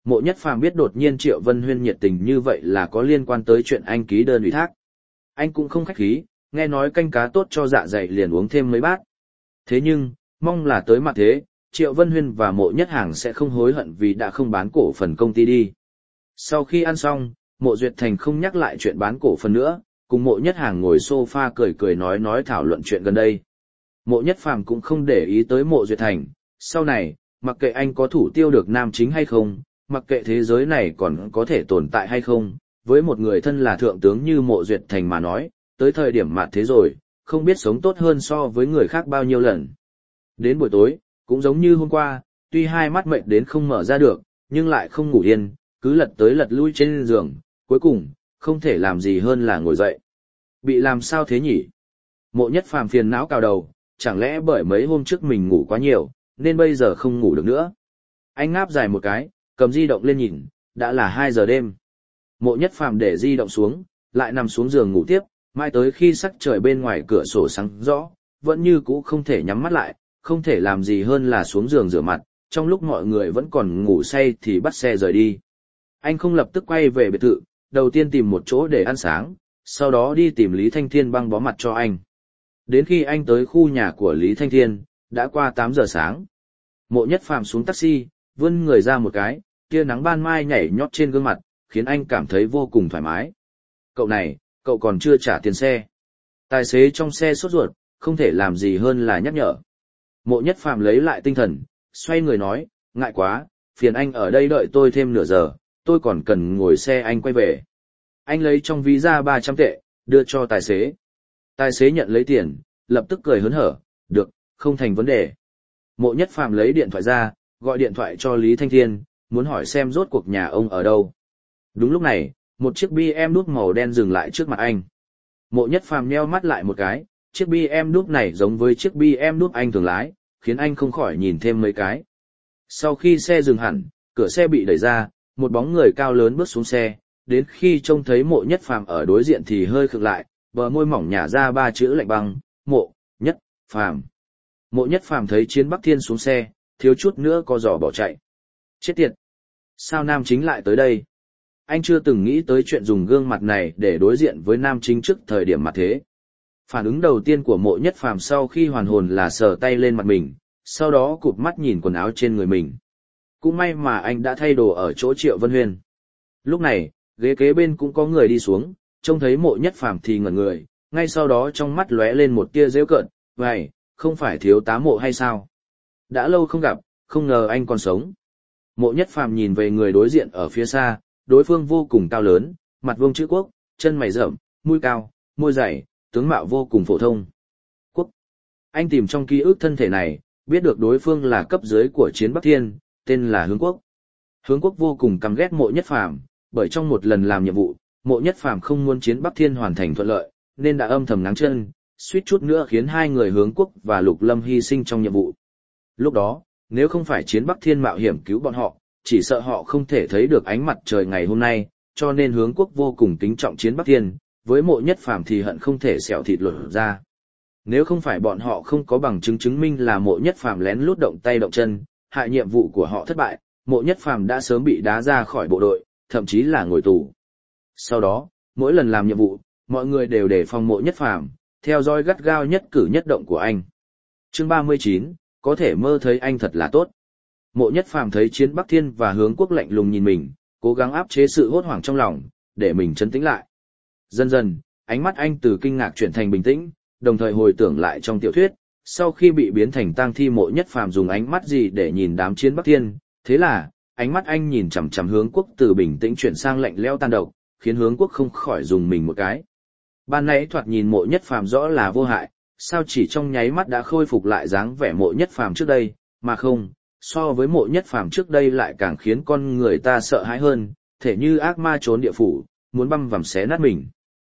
Mộ Nhất Phàm biết đột nhiên Triệu Vân Huyên nhiệt tình như vậy là có liên quan tới chuyện anh ký đơn ủy thác. Anh cũng không khách khí, nghe nói canh cá tốt cho dạ dày liền uống thêm mấy bát. Thế nhưng, mong là tới mặt thế, Triệu Vân Huyên và Mộ Nhất Hàng sẽ không hối hận vì đã không bán cổ phần công ty đi. Sau khi ăn xong, Mộ Duyệt Thành không nhắc lại chuyện bán cổ phần nữa, cùng Mộ Nhất Hàng ngồi sofa cười cười nói thảo luận chuyện gần đây. Mộ Nhất Phàm cũng không để ý tới Mộ Duyệt Thành, sau này, mặc kệ anh có thủ tiêu được nam chính hay không, mặc kệ thế giới này còn có thể tồn tại hay không, với một người thân là thượng tướng như Mộ Duyệt Thành mà nói, tới thời điểm mặt thế rồi, không biết sống tốt hơn so với người khác bao nhiêu lần. Đến buổi tối, cũng giống như hôm qua, tuy hai mắt mệt đến không mở ra được, nhưng lại không ngủ yên, cứ lật tới lật lui trên giường, cuối cùng, không thể làm gì hơn là ngồi dậy. Bị làm sao thế nhỉ? Mộ Nhất Phàm phiền não cào đầu, chẳng lẽ bởi mấy hôm trước mình ngủ quá nhiều, nên bây giờ không ngủ được nữa. Anh ngáp dài một cái, cầm di động lên nhìn, đã là 2 giờ đêm. Mộ Nhất Phàm để di động xuống, lại nằm xuống giường ngủ tiếp, mãi tới khi sắc trời bên ngoài cửa sổ sáng rõ, vẫn như cũ không thể nhắm mắt lại, không thể làm gì hơn là xuống giường rửa mặt, trong lúc mọi người vẫn còn ngủ say thì bắt xe rời đi. Anh không lập tức quay về biệt thự, đầu tiên tìm một chỗ để ăn sáng, sau đó đi tìm Lý Thanh Thiên băng bó mặt cho anh. Đến khi anh tới khu nhà của Lý Thanh Thiên, đã qua 8 giờ sáng. Mộ Nhất Phàm xuống taxi, vươn người ra một cái, tia nắng ban mai nhảy nhót trên gương mặt, khiến anh cảm thấy vô cùng thoải mái. Cậu này, cậu còn chưa trả tiền xe. Tài xế trong xe sốt ruột, không thể làm gì hơn là nhắc nhở. Mộ Nhất Phàm lấy lại tinh thần, xoay người nói, ngại quá, phiền anh ở đây đợi tôi thêm nửa giờ, tôi còn cần ngồi xe anh quay về. Anh lấy trong ví ra 300 tệ, đưa cho tài xế. Tài xế nhận lấy tiền, lập tức cười hớn hở, được, không thành vấn đề. Mộ Nhất Phàm lấy điện thoại ra, gọi điện thoại cho Lý Thanh Thiên, muốn hỏi xem rốt cuộc nhà ông ở đâu. Đúng lúc này, một chiếc BMW màu đen dừng lại trước mặt anh. Mộ Nhất Phàm nheo mắt lại một cái, chiếc BMW này giống với chiếc BMW anh thường lái, khiến anh không khỏi nhìn thêm mấy cái. Sau khi xe dừng hẳn, cửa xe bị đẩy ra, một bóng người cao lớn bước xuống xe, đến khi trông thấy Mộ Nhất Phàm ở đối diện thì hơi khựng lại, bờ môi mỏng nhả ra 3 chữ lạnh băng, Mộ Nhất Phàm. Mộ Nhất Phàm thấy Chiến Bắc Thiên xuống xe, thiếu chút nữa co giò bỏ chạy. Chết tiệt! Sao nam chính lại tới đây? Anh chưa từng nghĩ tới chuyện dùng gương mặt này để đối diện với nam chính trước thời điểm mặt thế. Phản ứng đầu tiên của Mộ Nhất Phàm sau khi hoàn hồn là sờ tay lên mặt mình, sau đó cụp mắt nhìn quần áo trên người mình. Cũng may mà anh đã thay đồ ở chỗ Triệu Vân Huyên. Lúc này, ghế kế bên cũng có người đi xuống, trông thấy Mộ Nhất Phàm thì ngẩn người, ngay sau đó trong mắt lóe lên một tia giễu cợt, "Vậy, không phải thiếu tá Mộ hay sao? Đã lâu không gặp, không ngờ anh còn sống." Mộ Nhất Phàm nhìn về người đối diện ở phía xa, đối phương vô cùng cao lớn, mặt vuông chữ quốc, chân mày rậm, mũi cao, môi dày, tướng mạo vô cùng phổ thông. Quốc. Anh tìm trong ký ức thân thể này, biết được đối phương là cấp dưới của Chiến Bắc Thiên, tên là Hướng Quốc. Hướng Quốc vô cùng căm ghét Mộ Nhất Phàm, bởi trong một lần làm nhiệm vụ, Mộ Nhất Phàm không muốn Chiến Bắc Thiên hoàn thành thuận lợi, nên đã âm thầm ngáng chân, suýt chút nữa khiến hai người Hướng Quốc và Lục Lâm hy sinh trong nhiệm vụ. Lúc đó, nếu không phải Chiến Bắc Thiên mạo hiểm cứu bọn họ, chỉ sợ họ không thể thấy được ánh mặt trời ngày hôm nay, cho nên Hướng Quốc vô cùng kính trọng Chiến Bắc Thiên, với Mộ Nhất Phàm thì hận không thể xẻo thịt lột ra. Nếu không phải bọn họ không có bằng chứng chứng minh là Mộ Nhất Phàm lén lút động tay động chân, hại nhiệm vụ của họ thất bại, Mộ Nhất Phàm đã sớm bị đá ra khỏi bộ đội, thậm chí là ngồi tù. Sau đó, mỗi lần làm nhiệm vụ, mọi người đều đề phòng Mộ Nhất Phàm, theo dõi gắt gao nhất cử nhất động của anh. Chương 39, có thể mơ thấy anh thật là tốt. Mộ Nhất Phàm thấy Chiến Bắc Thiên và Hướng Quốc lạnh lùng nhìn mình, cố gắng áp chế sự hốt hoảng trong lòng, để mình trấn tĩnh lại. Dần dần, ánh mắt anh từ kinh ngạc chuyển thành bình tĩnh, đồng thời hồi tưởng lại trong tiểu thuyết, sau khi bị biến thành tang thi Mộ Nhất Phàm dùng ánh mắt gì để nhìn đám Chiến Bắc Thiên, thế là, ánh mắt anh nhìn chằm chằm Hướng Quốc từ bình tĩnh chuyển sang lạnh lẽo tàn độc, khiến Hướng Quốc không khỏi dùng mình một cái. Ban nãy thoạt nhìn Mộ Nhất Phàm rõ là vô hại, sao chỉ trong nháy mắt đã khôi phục lại dáng vẻ Mộ Nhất Phàm trước đây, mà không, so với Mộ Nhất Phàm trước đây lại càng khiến con người ta sợ hãi hơn, thể như ác ma trốn địa phủ, muốn băm vằm xé nát mình.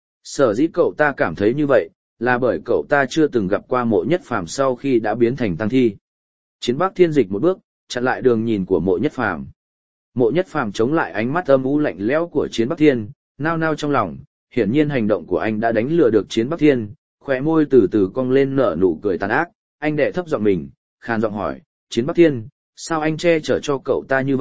Sở dĩ cậu ta cảm thấy như vậy, là bởi cậu ta chưa từng gặp qua Mộ Nhất Phàm sau khi đã biến thành tang thi. Chiến Bắc Thiên dịch một bước, chặn lại đường nhìn của Mộ Nhất Phàm. Mộ Nhất Phàm chống lại ánh mắt âm u lạnh lẽo của Chiến Bắc Thiên, nao nao trong lòng, hiển nhiên hành động của anh đã đánh lừa được Chiến Bắc Thiên, khóe môi từ từ cong lên nở nụ cười tàn ác, anh đệ thấp giọng mình, khàn giọng hỏi, Chiến Bắc Thiên, sao anh che chở cho cậu ta như vậy,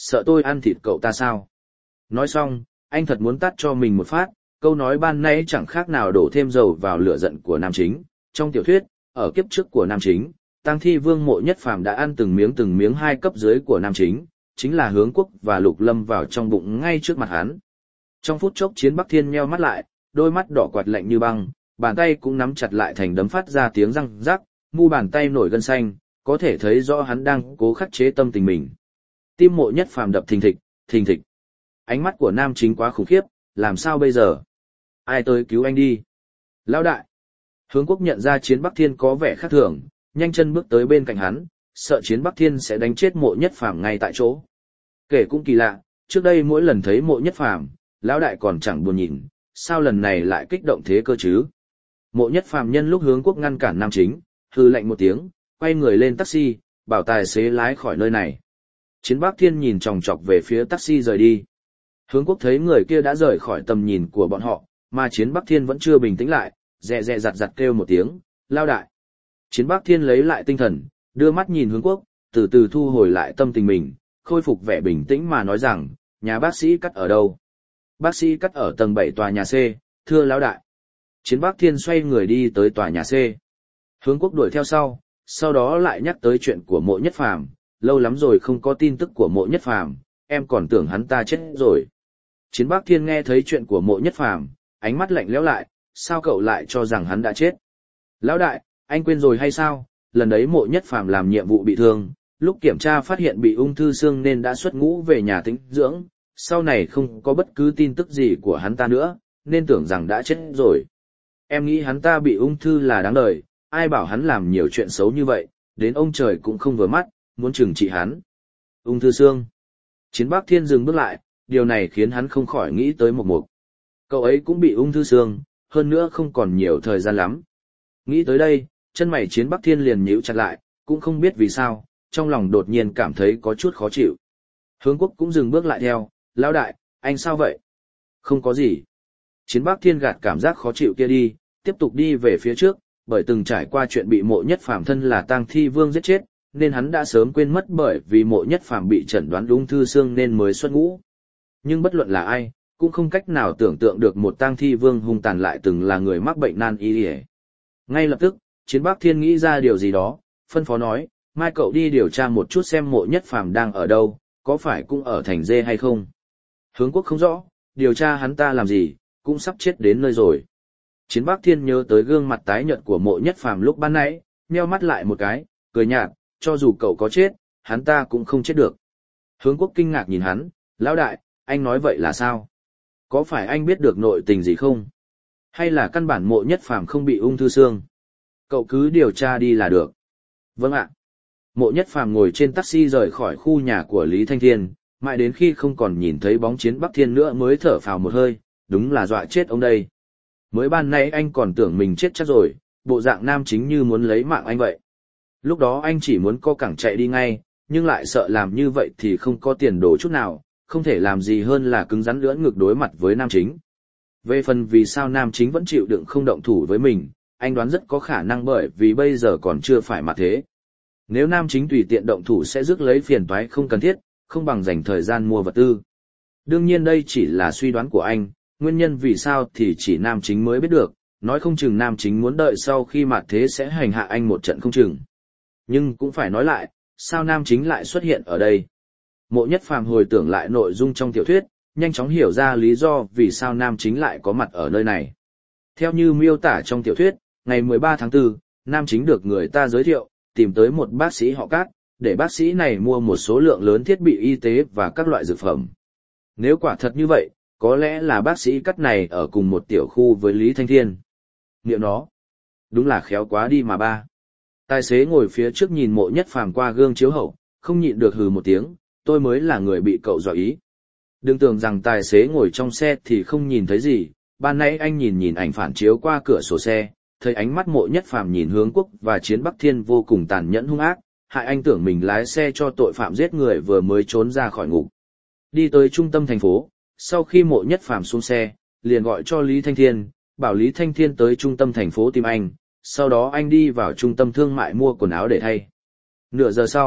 sợ tôi ăn thịt cậu ta sao? Nói xong, anh thật muốn tát cho mình một phát, câu nói ban nãy chẳng khác nào đổ thêm dầu vào lửa giận của nam chính. Trong tiểu thuyết, ở kiếp trước của nam chính, Tang Thi Vương Mộ Nhất Phàm đã ăn từng miếng 2 cấp dưới của nam chính là Hướng Quốc và Lục Lâm vào trong bụng ngay trước mặt hắn. Trong phút chốc Chiến Bắc Thiên nheo mắt lại, đôi mắt đỏ quạt lạnh như băng, bàn tay cũng nắm chặt lại thành đấm phát ra tiếng răng rắc, mu bàn tay nổi gân xanh, có thể thấy rõ hắn đang cố khắc chế tâm tình mình. Tim Mộ Nhất Phàm đập thình thịch, thình thịch. Ánh mắt của nam chính quá khủng khiếp, làm sao bây giờ? Ai tới cứu anh đi? Lão đại! Hướng Quốc nhận ra Chiến Bắc Thiên có vẻ khác thường, nhanh chân bước tới bên cạnh hắn, sợ Chiến Bắc Thiên sẽ đánh chết Mộ Nhất Phàm ngay tại chỗ. Kể cũng kỳ lạ, trước đây mỗi lần thấy Mộ Nhất Phàm, lão đại còn chẳng buồn nhìn, sao lần này lại kích động thế cơ chứ? Mộ Nhất Phàm nhân lúc Hướng Quốc ngăn cản nam chính, hừ lạnh một tiếng, quay người lên taxi, bảo tài xế lái khỏi nơi này. Chiến Bắc Thiên nhìn chòng chọc về phía taxi rời đi. Hướng Quốc thấy người kia đã rời khỏi tầm nhìn của bọn họ, mà Chiến Bắc Thiên vẫn chưa bình tĩnh lại, dè dè dặt dặt kêu một tiếng, lao đại. Chiến Bắc Thiên lấy lại tinh thần, đưa mắt nhìn Hướng Quốc, từ từ thu hồi lại tâm tình mình, khôi phục vẻ bình tĩnh mà nói rằng, nhà bác sĩ Cắt ở đâu? Bác sĩ Cắt ở tầng 7 tòa nhà C, thưa lão đại. Chiến Bắc Thiên xoay người đi tới tòa nhà C. Hướng Quốc đuổi theo sau đó lại nhắc tới chuyện của Mộ Nhất Phàm, lâu lắm rồi không có tin tức của Mộ Nhất Phàm, em còn tưởng hắn ta chết rồi. Chiến Bắc Thiên nghe thấy chuyện của Mộ Nhất Phàm, ánh mắt lạnh lẽo lại, sao cậu lại cho rằng hắn đã chết? Lão đại, anh quên rồi hay sao? Lần đấy Mộ Nhất Phàm làm nhiệm vụ bị thương, lúc kiểm tra phát hiện bị ung thư xương nên đã xuất ngũ về nhà tĩnh dưỡng, sau này không có bất cứ tin tức gì của hắn ta nữa, nên tưởng rằng đã chết rồi. Em nghĩ hắn ta bị ung thư là đáng đời, ai bảo hắn làm nhiều chuyện xấu như vậy, đến ông trời cũng không vừa mắt, muốn trừng trị hắn. Ung thư xương. Chiến Bắc Thiên dừng bước lại, điều này khiến hắn không khỏi nghĩ tới Mộc Mục. Cậu ấy cũng bị ung thư xương, hơn nữa không còn nhiều thời gian lắm. Nghĩ tới đây, chân mày Chiến Bắc Thiên liền nhíu chặt lại, cũng không biết vì sao, trong lòng đột nhiên cảm thấy có chút khó chịu. Hướng Quốc cũng dừng bước lại theo, lão đại, anh sao vậy? Không có gì. Chiến Bắc Thiên gạt cảm giác khó chịu kia đi, tiếp tục đi về phía trước, bởi từng trải qua chuyện bị Mộ Nhất Phàm thân là Tang Thi Vương giết chết, nên hắn đã sớm quên mất bởi vì Mộ Nhất Phàm bị chẩn đoán ung thư xương nên mới xuất ngũ. Nhưng bất luận là ai, cũng không cách nào tưởng tượng được một Tang Thi Vương hung tàn lại từng là người mắc bệnh nan y. Ngay lập tức, Chiến Bắc Thiên nghĩ ra điều gì đó, phân phó nói, mai cậu đi điều tra một chút xem Mộ Nhất Phàm đang ở đâu, có phải cũng ở thành dê hay không. Hướng Quốc không rõ, điều tra hắn ta làm gì, cũng sắp chết đến nơi rồi. Chiến Bắc Thiên nhớ tới gương mặt tái nhợt của Mộ Nhất Phàm lúc ban nãy, nheo mắt lại một cái, cười nhạt, cho dù cậu có chết, hắn ta cũng không chết được. Hướng Quốc kinh ngạc nhìn hắn, lão đại, anh nói vậy là sao? Có phải anh biết được nội tình gì không? Hay là căn bản Mộ Nhất Phàm không bị ung thư xương? Cậu cứ điều tra đi là được. Vâng ạ. Mộ Nhất Phàm ngồi trên taxi rời khỏi khu nhà của Lý Thanh Thiên, mãi đến khi không còn nhìn thấy bóng Chiến Bắc Thiên nữa mới thở phào một hơi, đúng là dọa chết ông đây. Mới ban nãy anh còn tưởng mình chết chắc rồi, bộ dạng nam chính như muốn lấy mạng anh vậy. Lúc đó anh chỉ muốn co cẳng chạy đi ngay, nhưng lại sợ làm như vậy thì không có tiền đồ chút nào, không thể làm gì hơn là cứng rắn lưỡn ngược đối mặt với nam chính. Về phần vì sao nam chính vẫn chịu đựng không động thủ với mình, anh đoán rất có khả năng bởi vì bây giờ còn chưa phải mặt thế. Nếu nam chính tùy tiện động thủ sẽ rước lấy phiền toái không cần thiết, không bằng dành thời gian mua vật tư. Đương nhiên đây chỉ là suy đoán của anh, nguyên nhân vì sao thì chỉ nam chính mới biết được, nói không chừng nam chính muốn đợi sau khi mặt thế sẽ hành hạ anh một trận không chừng. Nhưng cũng phải nói lại, sao nam chính lại xuất hiện ở đây? Mộ Nhất Phàm hồi tưởng lại nội dung trong tiểu thuyết, nhanh chóng hiểu ra lý do vì sao nam chính lại có mặt ở nơi này. Theo như miêu tả trong tiểu thuyết, ngày 13 tháng 4, nam chính được người ta giới thiệu, tìm tới một bác sĩ họ Cát, để bác sĩ này mua một số lượng lớn thiết bị y tế và các loại dược phẩm. Nếu quả thật như vậy, có lẽ là bác sĩ Cát này ở cùng một tiểu khu với Lý Thanh Thiên. Niệm nó, đúng là khéo quá đi mà ba. Tài xế ngồi phía trước nhìn Mộ Nhất Phàm qua gương chiếu hậu, không nhịn được hừ một tiếng, tôi mới là người bị cậu dọa ý. Đừng tưởng rằng tài xế ngồi trong xe thì không nhìn thấy gì, ban nãy anh nhìn ảnh phản chiếu qua cửa sổ xe, thấy ánh mắt Mộ Nhất Phàm nhìn Hướng Quốc và Chiến Bắc Thiên vô cùng tàn nhẫn hung ác, hại anh tưởng mình lái xe cho tội phạm giết người vừa mới trốn ra khỏi ngục. Đi tới trung tâm thành phố, sau khi Mộ Nhất Phàm xuống xe, liền gọi cho Lý Thanh Thiên, bảo Lý Thanh Thiên tới trung tâm thành phố tìm anh, sau đó anh đi vào trung tâm thương mại mua quần áo để thay. Nửa giờ sau,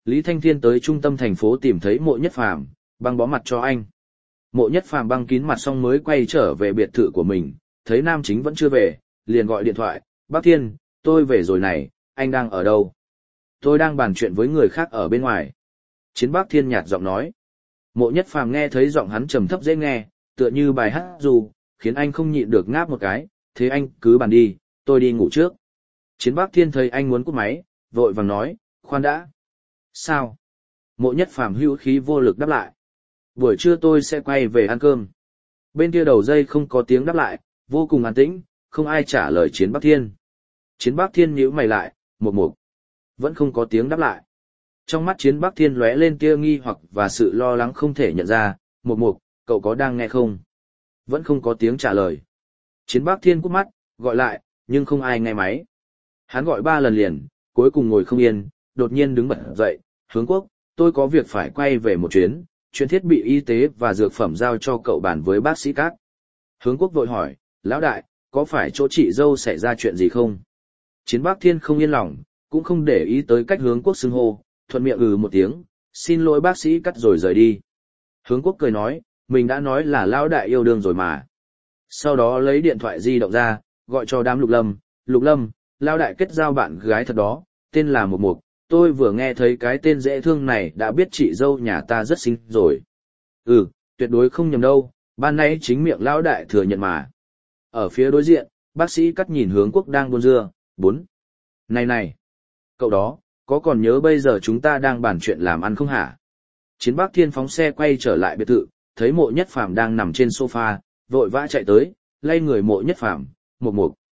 Lý Thanh Thiên tới trung tâm thành phố tìm thấy Mộ Nhất Phàm, băng bó mặt cho anh. Mộ Nhất Phàm băng kín mặt xong mới quay trở về biệt thự của mình, thấy Nam Chính vẫn chưa về, liền gọi điện thoại, Bác Thiên, tôi về rồi này, anh đang ở đâu? Tôi đang bàn chuyện với người khác ở bên ngoài. Chiến Bác Thiên nhạt giọng nói. Mộ Nhất Phàm nghe thấy giọng hắn trầm thấp dễ nghe, tựa như bài hát dù, khiến anh không nhịn được ngáp một cái, thế anh cứ bàn đi, tôi đi ngủ trước. Chiến Bác Thiên thấy anh muốn cúp máy, vội vàng nói, khoan đã. Sao? Mộ Nhất Phàm hữu khí vô lực đáp lại. Buổi trưa tôi sẽ quay về ăn cơm. Bên kia đầu dây không có tiếng đáp lại, vô cùng an tĩnh, không ai trả lời Chiến Bác Thiên. Chiến Bác Thiên nhíu mày lại, một mục. Vẫn không có tiếng đáp lại. Trong mắt Chiến Bác Thiên lóe lên tia nghi hoặc và sự lo lắng không thể nhận ra, một mục, cậu có đang nghe không? Vẫn không có tiếng trả lời. Chiến Bác Thiên cúp mắt, gọi lại, nhưng không ai nghe máy. Hắn gọi 3 lần liền, cuối cùng ngồi không yên, đột nhiên đứng bật dậy, Hướng Quốc, tôi có việc phải quay về một chuyến, chuyện thiết bị y tế và dược phẩm giao cho cậu bàn với bác sĩ Cát. Hướng Quốc vội hỏi, lão đại, có phải chỗ chị dâu xảy ra chuyện gì không? Chiến Bác Thiên không yên lòng, cũng không để ý tới cách Hướng Quốc xưng hô, thuận miệng một tiếng, xin lỗi bác sĩ Cát rồi rời đi. Hướng Quốc cười nói, mình đã nói là lão đại yêu đương rồi mà. Sau đó lấy điện thoại di động ra, gọi cho đám Lục Lâm, lão đại kết giao bạn gái thật đó, tên là Mục Mục, tôi vừa nghe thấy cái tên dễ thương này đã biết chị dâu nhà ta rất xinh rồi. Tuyệt đối không nhầm đâu, ban nãy chính miệng lão đại thừa nhận mà. Ở phía đối diện, bác sĩ Cắt nhìn Hướng Quốc đang buôn dưa, Này, cậu đó, có còn nhớ bây giờ chúng ta đang bàn chuyện làm ăn không hả? Chiến Bác Thiên phóng xe quay trở lại biệt thự, thấy Mộ Nhất Phàm đang nằm trên sofa, vội vã chạy tới, lay người Mộ Nhất Phàm, Mục.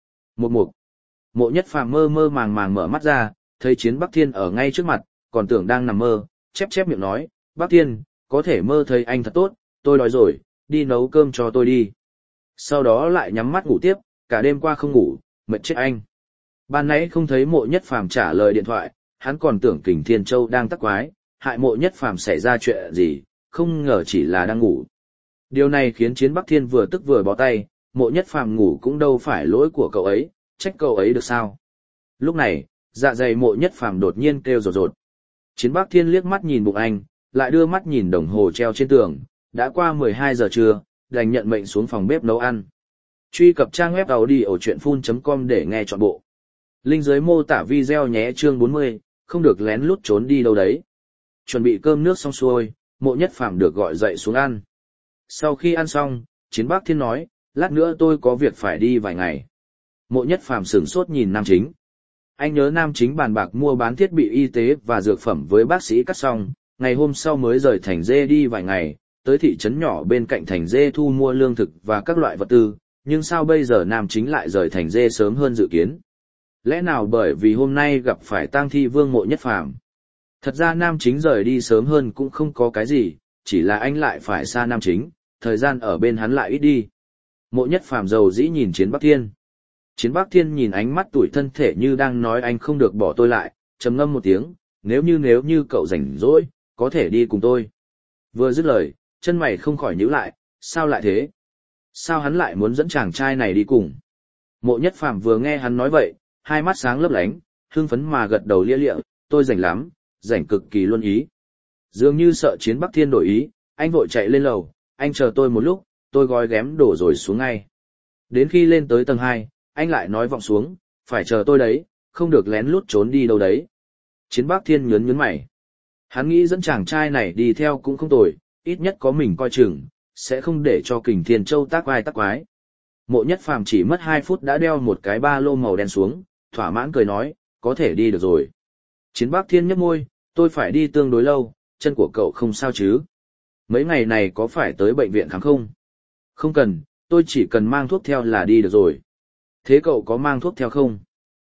Mộ Nhất Phàm mơ mơ màng màng mở mắt ra, thấy Chiến Bác Thiên ở ngay trước mặt, còn tưởng đang nằm mơ, chép miệng nói, Bác Thiên, có thể mơ thấy anh thật tốt, tôi đói rồi, đi nấu cơm cho tôi đi. Sau đó lại nhắm mắt ngủ tiếp, cả đêm qua không ngủ, mệt chết anh. Ban nãy không thấy Mộ Nhất Phàm trả lời điện thoại, hắn còn tưởng Kình Thiên Châu đang tắc quái, hại Mộ Nhất Phàm xảy ra chuyện gì, không ngờ chỉ là đang ngủ. Điều này khiến Chiến Bắc Thiên vừa tức vừa bó tay, Mộ Nhất Phàm ngủ cũng đâu phải lỗi của cậu ấy, trách cậu ấy được sao. Lúc này, dạ dày Mộ Nhất Phàm đột nhiên kêu rột. Chiến Bắc Thiên liếc mắt nhìn bụng anh, lại đưa mắt nhìn đồng hồ treo trên tường, đã qua 12 giờ trưa, đành nhận mệnh xuống phòng bếp nấu ăn. Truy cập trang web audiochuyenphun.com để nghe trọn bộ. Link dưới mô tả video nhé. Chương 40, không được lén lút trốn đi đâu đấy. Chuẩn bị cơm nước xong xuôi, Mộ Nhất Phàm được gọi dậy xuống ăn. Sau khi ăn xong, Chiến Bác Thiên nói, lát nữa tôi có việc phải đi vài ngày. Mộ Nhất Phàm sửng sốt nhìn Nam Chính. Anh nhớ Nam Chính bàn bạc mua bán thiết bị y tế và dược phẩm với bác sĩ Cắt xong, ngày hôm sau mới rời thành Dê đi vài ngày, tới thị trấn nhỏ bên cạnh thành Dê thu mua lương thực và các loại vật tư, nhưng sao bây giờ Nam Chính lại rời thành Dê sớm hơn dự kiến? Lẽ nào bởi vì hôm nay gặp phải tang thi vương Mộ Nhất Phàm? Thật ra Nam Chính rời đi sớm hơn cũng không có cái gì, chỉ là anh lại phải xa Nam Chính, thời gian ở bên hắn lại ít đi. Mộ Nhất Phàm dầu dĩ nhìn Chiến Bắc Thiên. Chiến Bắc Thiên nhìn ánh mắt tủi thân thể như đang nói anh không được bỏ tôi lại, trầm ngâm một tiếng, nếu như cậu rảnh rỗi, có thể đi cùng tôi. Vừa dứt lời, chân mày không khỏi nhíu lại, sao lại thế? Sao hắn lại muốn dẫn chàng trai này đi cùng? Mộ Nhất Phàm vừa nghe hắn nói vậy, hai mắt sáng lấp lánh, hưng phấn mà gật đầu lia lịa, tôi rảnh lắm, rảnh cực kỳ luôn ý. Dường như sợ Chiến Bắc Thiên đổi ý, anh vội chạy lên lầu, anh chờ tôi một lúc, tôi gói ghém đồ rồi xuống ngay. Đến khi lên tới tầng 2, anh lại nói vọng xuống, phải chờ tôi đấy, không được lén lút trốn đi đâu đấy. Chiến Bắc Thiên nhướng mày. Hắn nghĩ dẫn chàng trai này đi theo cũng không tồi, ít nhất có mình coi chừng, sẽ không để cho Kình Thiên Châu tác vai tác quái. Mộ Nhất Phàm chỉ mất 2 phút đã đeo một cái ba lô màu đen xuống, thỏa mãn cười nói, có thể đi được rồi. Chiến Bắc Thiên nhếch môi, tôi phải đi tương đối lâu, chân của cậu không sao chứ? Mấy ngày này có phải tới bệnh viện khám không? Không cần, tôi chỉ cần mang thuốc theo là đi được rồi. Thế cậu có mang thuốc theo không?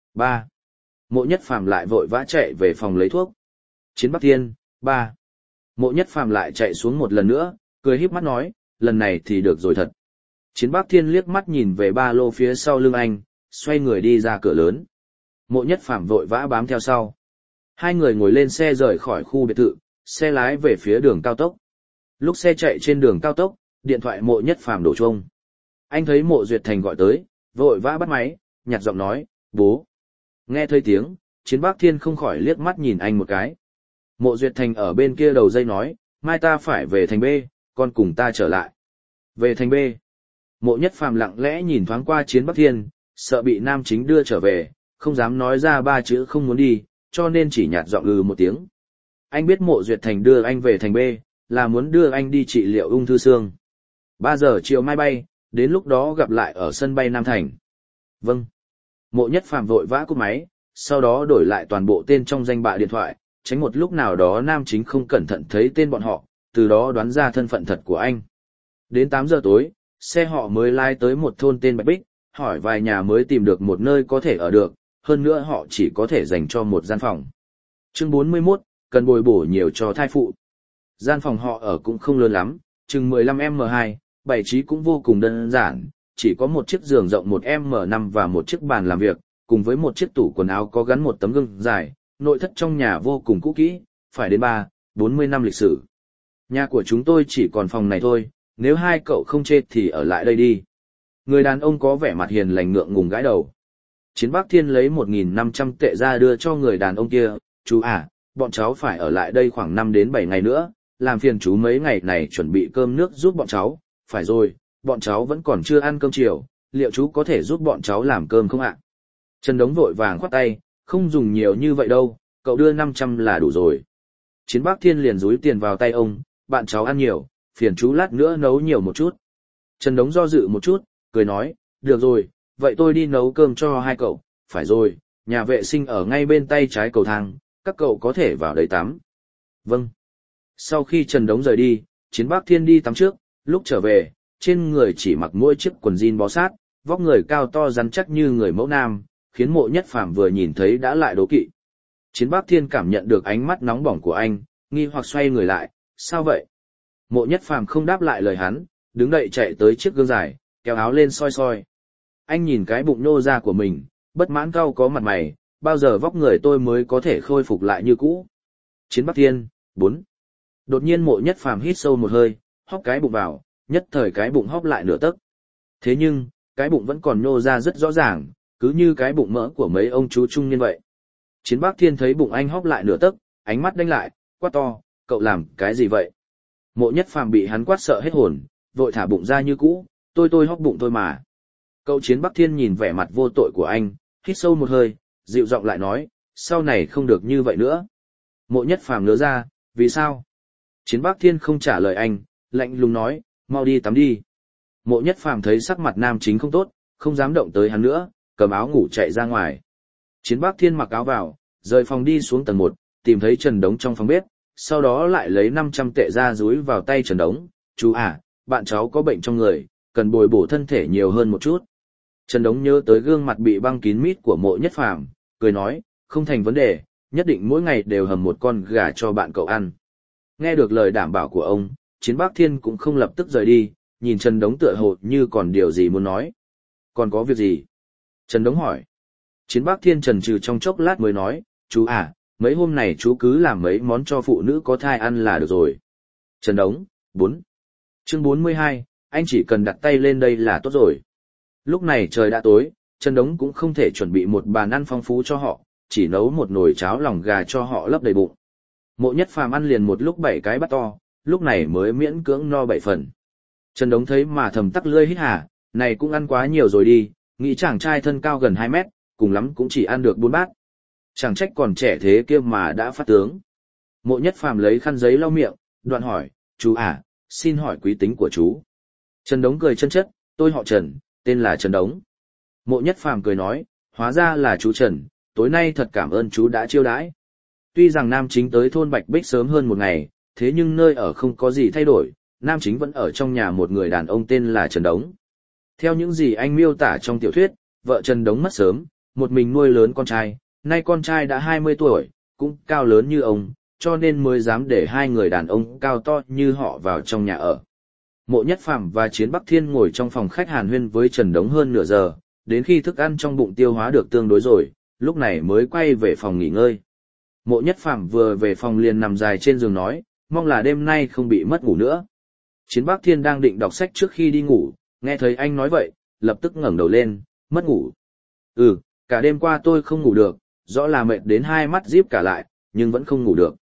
3. Mộ Nhất Phàm lại vội vã chạy về phòng lấy thuốc. Chiến Bắc Thiên, 3. Mộ Nhất Phàm lại chạy xuống một lần nữa, cười híp mắt nói, lần này thì được rồi thật. Chiến Bắc Thiên liếc mắt nhìn về ba lô phía sau lưng anh, xoay người đi ra cửa lớn. Mộ Nhất Phàm vội vã bám theo sau. Hai người ngồi lên xe rời khỏi khu biệt thự, xe lái về phía đường cao tốc. Lúc xe chạy trên đường cao tốc, điện thoại Mộ Nhất Phàm đổ chuông. Anh thấy Mộ Duyệt Thành gọi tới, vội vã bắt máy, nhặt giọng nói, bố. Nghe thấy tiếng, Chiến Bắc Thiên không khỏi liếc mắt nhìn anh một cái. Mộ Duyệt Thành ở bên kia đầu dây nói, mai ta phải về thành B, con cùng ta trở lại. Về thành B. Mộ Nhất Phàm lặng lẽ nhìn thoáng qua Chiến Bắc Thiên, sợ bị nam chính đưa trở về, không dám nói ra ba chữ không muốn đi, cho nên chỉ nhạt giọng một tiếng. Anh biết Mộ Duyệt Thành đưa anh về thành B, là muốn đưa anh đi trị liệu ung thư xương. 3 giờ chiều mai bay, đến lúc đó gặp lại ở sân bay Nam Thành. Vâng. Mộ Nhất Phàm vội vã cúp máy, sau đó đổi lại toàn bộ tên trong danh bạ điện thoại, tránh một lúc nào đó nam chính không cẩn thận thấy tên bọn họ, từ đó đoán ra thân phận thật của anh. Đến 8 giờ tối, xe họ mới lái tới một thôn tên Bạch Bích, hỏi vài nhà mới tìm được một nơi có thể ở được, hơn nữa họ chỉ có thể dành cho một gian phòng. Chương 41, cần bồi bổ nhiều cho thai phụ. Gian phòng họ ở cũng không lớn lắm, chừng 15m2, bày trí cũng vô cùng đơn giản, chỉ có một chiếc giường rộng 1m5 và một chiếc bàn làm việc, cùng với một chiếc tủ quần áo có gắn một tấm gương dài, nội thất trong nhà vô cùng cũ kỹ, phải đến 40 năm lịch sử. Nhà của chúng tôi chỉ còn phòng này thôi, nếu hai cậu không chê thì ở lại đây đi. Người đàn ông có vẻ mặt hiền lành ngượng ngùng gãi đầu. Chiến Bắc Thiên lấy 1.500 tệ ra đưa cho người đàn ông kia, chú à, bọn cháu phải ở lại đây khoảng 5 đến 7 ngày nữa, làm phiền chú mấy ngày này chuẩn bị cơm nước giúp bọn cháu, phải rồi, bọn cháu vẫn còn chưa ăn cơm chiều, liệu chú có thể giúp bọn cháu làm cơm không ạ? Trần Đống vội vàng khoát tay, không dùng nhiều như vậy đâu, cậu đưa 500 là đủ rồi. Chiến Bắc Thiên liền dúi tiền vào tay ông, bạn cháu ăn nhiều, phiền chú lát nữa nấu nhiều một chút. Trần Đống do dự một chút, cười nói, được rồi, vậy tôi đi nấu cơm cho hai cậu, phải rồi, nhà vệ sinh ở ngay bên tay trái cầu thang, các cậu có thể vào đấy tắm. Vâng. Sau khi Trần Đống rời đi, Chiến Bắc Thiên đi tắm trước, lúc trở về, trên người chỉ mặc mỗi chiếc quần jean bó sát, vóc người cao to rắn chắc như người mẫu nam, khiến Mộ Nhất Phàm vừa nhìn thấy đã lại đố kỵ. Chiến Bắc Thiên cảm nhận được ánh mắt nóng bỏng của anh, nghi hoặc xoay người lại, sao vậy? Mộ Nhất Phàm không đáp lại lời hắn, đứng dậy chạy tới chiếc gương dài, kéo áo lên soi soi. Anh nhìn cái bụng nhô ra của mình, bất mãn cau có mặt mày, bao giờ vóc người tôi mới có thể khôi phục lại như cũ? Chiến Bắc Thiên, 4. Đột nhiên Mộ Nhất Phàm hít sâu một hơi, hóp cái bụng vào, nhất thời cái bụng hóp lại nửa tấc. Thế nhưng, cái bụng vẫn còn nhô ra rất rõ ràng, cứ như cái bụng mỡ của mấy ông chú trung niên vậy. Chiến Bắc Thiên thấy bụng anh hóp lại nửa tấc, ánh mắt đánh lại, quát to, cậu làm cái gì vậy? Mộ Nhất Phàm bị hắn quát sợ hết hồn, vội thả bụng ra như cũ, tôi hóp bụng thôi mà. Cậu Chiến Bắc Thiên nhìn vẻ mặt vô tội của anh, hít sâu một hơi, dịu giọng lại nói, sau này không được như vậy nữa. Mộ Nhất Phàm ngớ ra, vì sao? Chiến Bắc Thiên không trả lời anh, lạnh lùng nói, mau đi tắm đi. Mộ Nhất Phàm thấy sắc mặt nam chính không tốt, không dám động tới hắn nữa, cầm áo ngủ chạy ra ngoài. Chiến Bắc Thiên mặc áo vào, rời phòng đi xuống tầng 1, tìm thấy Trần Đống trong phòng bếp, sau đó lại lấy 500 tệ ra dúi vào tay Trần Đống, chú à, bạn cháu có bệnh trong người, cần bồi bổ thân thể nhiều hơn một chút. Trần Đống nhớ tới gương mặt bị băng kín mít của Mộ Nhất Phàm, cười nói, không thành vấn đề, nhất định mỗi ngày đều hầm một con gà cho bạn cậu ăn. Nghe được lời đảm bảo của ông, Chiến Bắc Thiên cũng không lập tức rời đi, nhìn Trần Đống tựa hồ như còn điều gì muốn nói. Còn có việc gì? Trần Đống hỏi. Chiến Bắc Thiên chần chừ trong chốc lát mới nói, chú à, mấy hôm này chú cứ làm mấy món cho phụ nữ có thai ăn là được rồi. Trần Đống, 4. Chương 42, anh chỉ cần đặt tay lên đây là tốt rồi. Lúc này trời đã tối, Trần Đống cũng không thể chuẩn bị một bàn ăn phong phú cho họ, chỉ nấu một nồi cháo lòng gà cho họ lấp đầy bụng. Mộ Nhất Phàm ăn liền một lúc 7 cái bát to, lúc này mới miễn cưỡng no 7 phần. Trần Đống thấy mà thầm tắc lưỡi hít hà, này cũng ăn quá nhiều rồi đi, nghĩ chàng trai thân cao gần 2 mét, cùng lắm cũng chỉ ăn được 4 bát. Chẳng trách còn trẻ thế kia mà đã phát tướng. Mộ Nhất Phàm lấy khăn giấy lau miệng, đoạn hỏi, chú à, xin hỏi quý tính của chú. Trần Đống cười chân chất, tôi họ Trần, tên là Trần Đống. Mộ Nhất Phàm cười nói, hóa ra là chú Trần, tối nay thật cảm ơn chú đã chiêu đãi. Tuy rằng nam chính tới thôn Bạch Bích sớm hơn một ngày, thế nhưng nơi ở không có gì thay đổi, nam chính vẫn ở trong nhà một người đàn ông tên là Trần Đống. Theo những gì anh miêu tả trong tiểu thuyết, vợ Trần Đống mất sớm, một mình nuôi lớn con trai, nay con trai đã 20 tuổi, cũng cao lớn như ông, cho nên mới dám để hai người đàn ông cao to như họ vào trong nhà ở. Mộ Nhất Phàm và Chiến Bắc Thiên ngồi trong phòng khách hàn huyên với Trần Đống hơn nửa giờ, đến khi thức ăn trong bụng tiêu hóa được tương đối rồi, lúc này mới quay về phòng nghỉ ngơi. Mộ Nhất Phàm vừa về phòng liền nằm dài trên giường nói, mong là đêm nay không bị mất ngủ nữa. Chiến Bắc Thiên đang định đọc sách trước khi đi ngủ, nghe thấy anh nói vậy, lập tức ngẩng đầu lên, mất ngủ. Cả đêm qua tôi không ngủ được, rõ là mệt đến hai mắt díp cả lại, nhưng vẫn không ngủ được.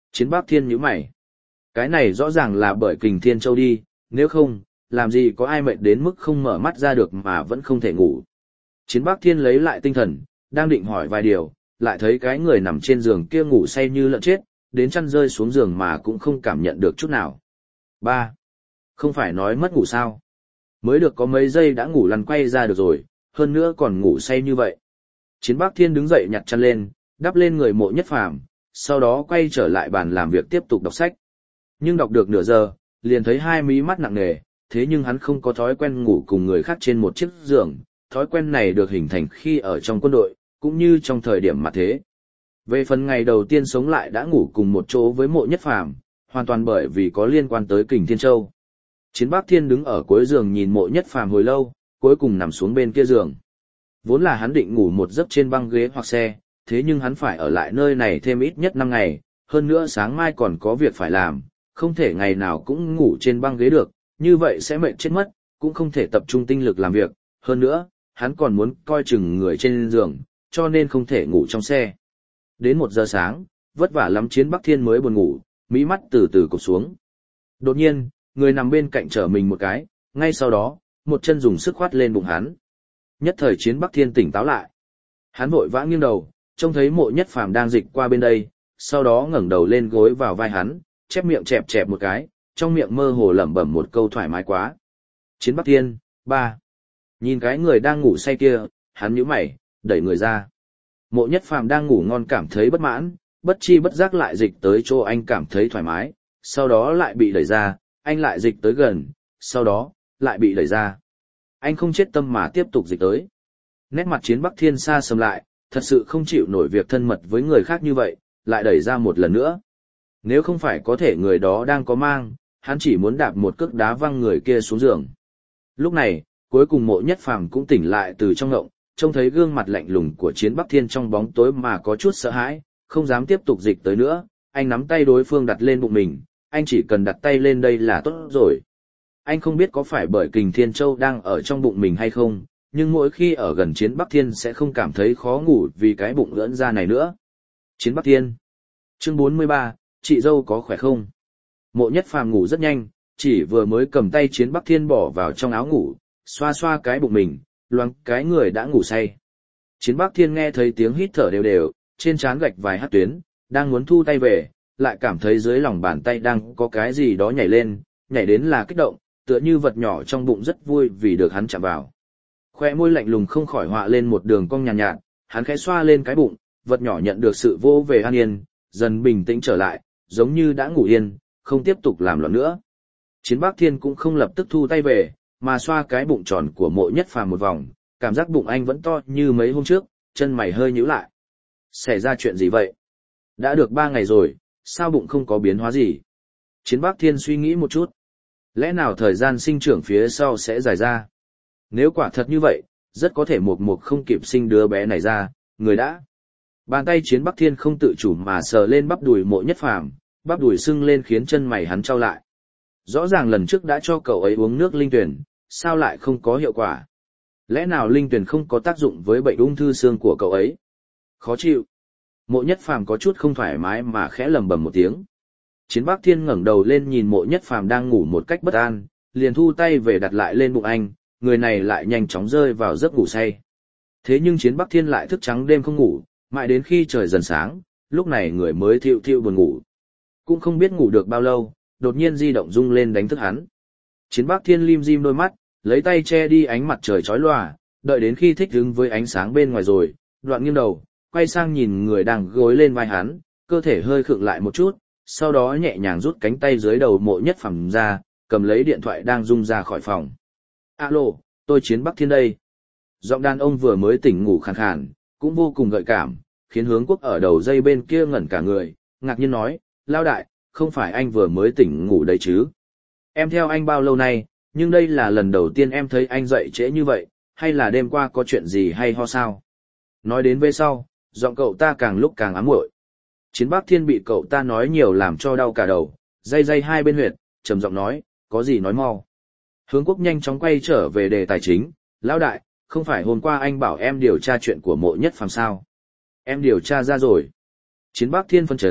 Chiến Bắc Thiên nhíu mày. Cái này rõ ràng là bởi Kình Thiên Châu đi, nếu không, làm gì có ai mệt đến mức không mở mắt ra được mà vẫn không thể ngủ. Chiến Bắc Thiên lấy lại tinh thần, đang định hỏi vài điều, lại thấy cái người nằm trên giường kia ngủ say như lợn chết, đến chăn rơi xuống giường mà cũng không cảm nhận được chút nào. 3. Không phải nói mất ngủ sao? Mới được có mấy giây đã ngủ lăn quay ra được rồi, hơn nữa còn ngủ say như vậy. Chiến Bắc Thiên đứng dậy nhặt chăn lên, đắp lên người Mộ Nhất Phàm, sau đó quay trở lại bàn làm việc tiếp tục đọc sách. Nhưng đọc được nửa giờ, liền thấy hai mí mắt nặng nề, thế nhưng hắn không có thói quen ngủ cùng người khác trên một chiếc giường, thói quen này được hình thành khi ở trong quân đội, cũng như trong thời điểm mặt thế. Về phần ngày đầu tiên sống lại đã ngủ cùng một chỗ với Mộ Nhất Phàm, hoàn toàn bởi vì có liên quan tới Kình Thiên Châu. Chiến Bắc Thiên đứng ở cuối giường nhìn Mộ Nhất Phàm hồi lâu, cuối cùng nằm xuống bên kia giường. Vốn là hắn định ngủ một giấc trên băng ghế hoặc xe, thế nhưng hắn phải ở lại nơi này thêm ít nhất 5 ngày, hơn nữa sáng mai còn có việc phải làm, không thể ngày nào cũng ngủ trên băng ghế được, như vậy sẽ mệt chết mất, cũng không thể tập trung tinh lực làm việc, hơn nữa, hắn còn muốn coi chừng người trên giường, cho nên không thể ngủ trong xe. Đến 1 giờ sáng, vất vả lắm Chiến Bắc Thiên mới buồn ngủ, mí mắt từ từ cụp xuống. Đột nhiên, người nằm bên cạnh trở mình một cái, ngay sau đó, một chân dùng sức khoát lên bụng hắn. Nhất thời Chiến Bắc Thiên tỉnh táo lại. Hắn vội vã nghiêng đầu, trông thấy Mộ Nhất Phàm đang dịch qua bên đây, sau đó ngẩng đầu lên gối vào vai hắn, chép miệng chẹp chẹp một cái, trong miệng mơ hồ lẩm bẩm một câu thoải mái quá. Chiến Bắc Thiên, 3. Nhìn cái người đang ngủ say kia, hắn nhíu mày, đẩy người ra. Mộ Nhất Phàm đang ngủ ngon cảm thấy bất mãn, bất chi bất giác lại dịch tới chỗ anh cảm thấy thoải mái, sau đó lại bị đẩy ra, anh lại dịch tới gần, sau đó, lại bị đẩy ra. Anh không chết tâm mà tiếp tục dịch tới. Nét mặt Chiến Bắc Thiên xa sầm lại, thật sự không chịu nổi việc thân mật với người khác như vậy, lại đẩy ra một lần nữa. Nếu không phải có thể người đó đang có mang, hắn chỉ muốn đạp một cước đá văng người kia xuống giường. Lúc này, cuối cùng Mộ Nhất Phàm cũng tỉnh lại từ trong ngộng, trông thấy gương mặt lạnh lùng của Chiến Bắc Thiên trong bóng tối mà có chút sợ hãi, không dám tiếp tục dịch tới nữa, anh nắm tay đối phương đặt lên bụng mình, anh chỉ cần đặt tay lên đây là tốt rồi. Anh không biết có phải bởi Kình Thiên Châu đang ở trong bụng mình hay không, nhưng mỗi khi ở gần Chiến Bắc Thiên sẽ không cảm thấy khó ngủ vì cái bụng ưỡn ra này nữa. Chiến Bắc Thiên. Chương 43, chị dâu có khỏe không? Mộ Nhất Phàm ngủ rất nhanh, chỉ vừa mới cầm tay Chiến Bắc Thiên bỏ vào trong áo ngủ, xoa xoa cái bụng mình, loáng cái người đã ngủ say. Chiến Bắc Thiên nghe thấy tiếng hít thở đều đều, trên trán gạch vài hắt tuyến, đang muốn thu tay về, lại cảm thấy dưới lòng bàn tay đang có cái gì đó nhảy lên, nhảy đến là kích động, tựa như vật nhỏ trong bụng rất vui vì được hắn chạm vào. Khoe môi lạnh lùng không khỏi họa lên một đường cong nhàn nhạt, hắn khẽ xoa lên cái bụng, vật nhỏ nhận được sự vô về an yên, dần bình tĩnh trở lại, giống như đã ngủ yên, không tiếp tục làm loạn nữa. Chiến Bắc Thiên cũng không lập tức thu tay về, mà xoa cái bụng tròn của Mộ Nhất Phàm một vòng, cảm giác bụng anh vẫn to như mấy hôm trước, chân mày hơi nhíu lại. Xảy ra chuyện gì vậy? Đã được 3 ngày rồi, sao bụng không có biến hóa gì? Chiến Bắc Thiên suy nghĩ một chút. Lẽ nào thời gian sinh trưởng phía sau sẽ dài ra? Nếu quả thật như vậy, rất có thể một mục không kịp sinh đứa bé này ra, người đã. Bàn tay Chiến Bắc Thiên không tự chủ mà sờ lên bắp đùi Mộ Nhất Phàm, bắp đùi sưng lên khiến chân mày hắn trao lại. Rõ ràng lần trước đã cho cậu ấy uống nước linh tuyển, sao lại không có hiệu quả? Lẽ nào linh tuyển không có tác dụng với bệnh ung thư xương của cậu ấy? Khó chịu. Mộ Nhất Phàm có chút không thoải mái mà khẽ lầm bầm một tiếng. Chiến Bắc Thiên ngẩng đầu lên nhìn Mộ Nhất Phàm đang ngủ một cách bất an, liền thu tay về đặt lại lên bụng anh, người này lại nhanh chóng rơi vào giấc ngủ say. Thế nhưng Chiến Bắc Thiên lại thức trắng đêm không ngủ, mãi đến khi trời dần sáng, lúc này người mới thiu thiu buồn ngủ. Cũng không biết ngủ được bao lâu, đột nhiên di động rung lên đánh thức hắn. Chiến Bắc Thiên lim dim đôi mắt, lấy tay che đi ánh mặt trời chói lòa, đợi đến khi thích ứng với ánh sáng bên ngoài rồi, đoạn nghiêng đầu, quay sang nhìn người đang gối lên vai hắn, cơ thể hơi khựng lại một chút, sau đó nhẹ nhàng rút cánh tay dưới đầu Mộ Nhất Phàm ra, cầm lấy điện thoại đang rung ra khỏi phòng. Alo, tôi Chiến Bắc Thiên đây. Giọng đàn ông vừa mới tỉnh ngủ khàn khàn, cũng vô cùng gợi cảm, khiến Hướng Quốc ở đầu dây bên kia ngẩn cả người, ngạc nhiên nói, Lao đại, không phải anh vừa mới tỉnh ngủ đấy chứ? Em theo anh bao lâu nay, nhưng đây là lần đầu tiên em thấy anh dậy trễ như vậy, hay là đêm qua có chuyện gì hay ho sao? Nói đến về sau, giọng cậu ta càng lúc càng ám muội. Chiến Bắc Thiên bị cậu ta nói nhiều làm cho đau cả đầu, day day hai bên huyệt, trầm giọng nói, có gì nói mau. Hướng Quốc nhanh chóng quay trở về đề tài chính, Lão đại, không phải hôm qua anh bảo em điều tra chuyện của Mộ Nhất Phàm sao? Em điều tra ra rồi. Chiến Bắc Thiên phân chấn,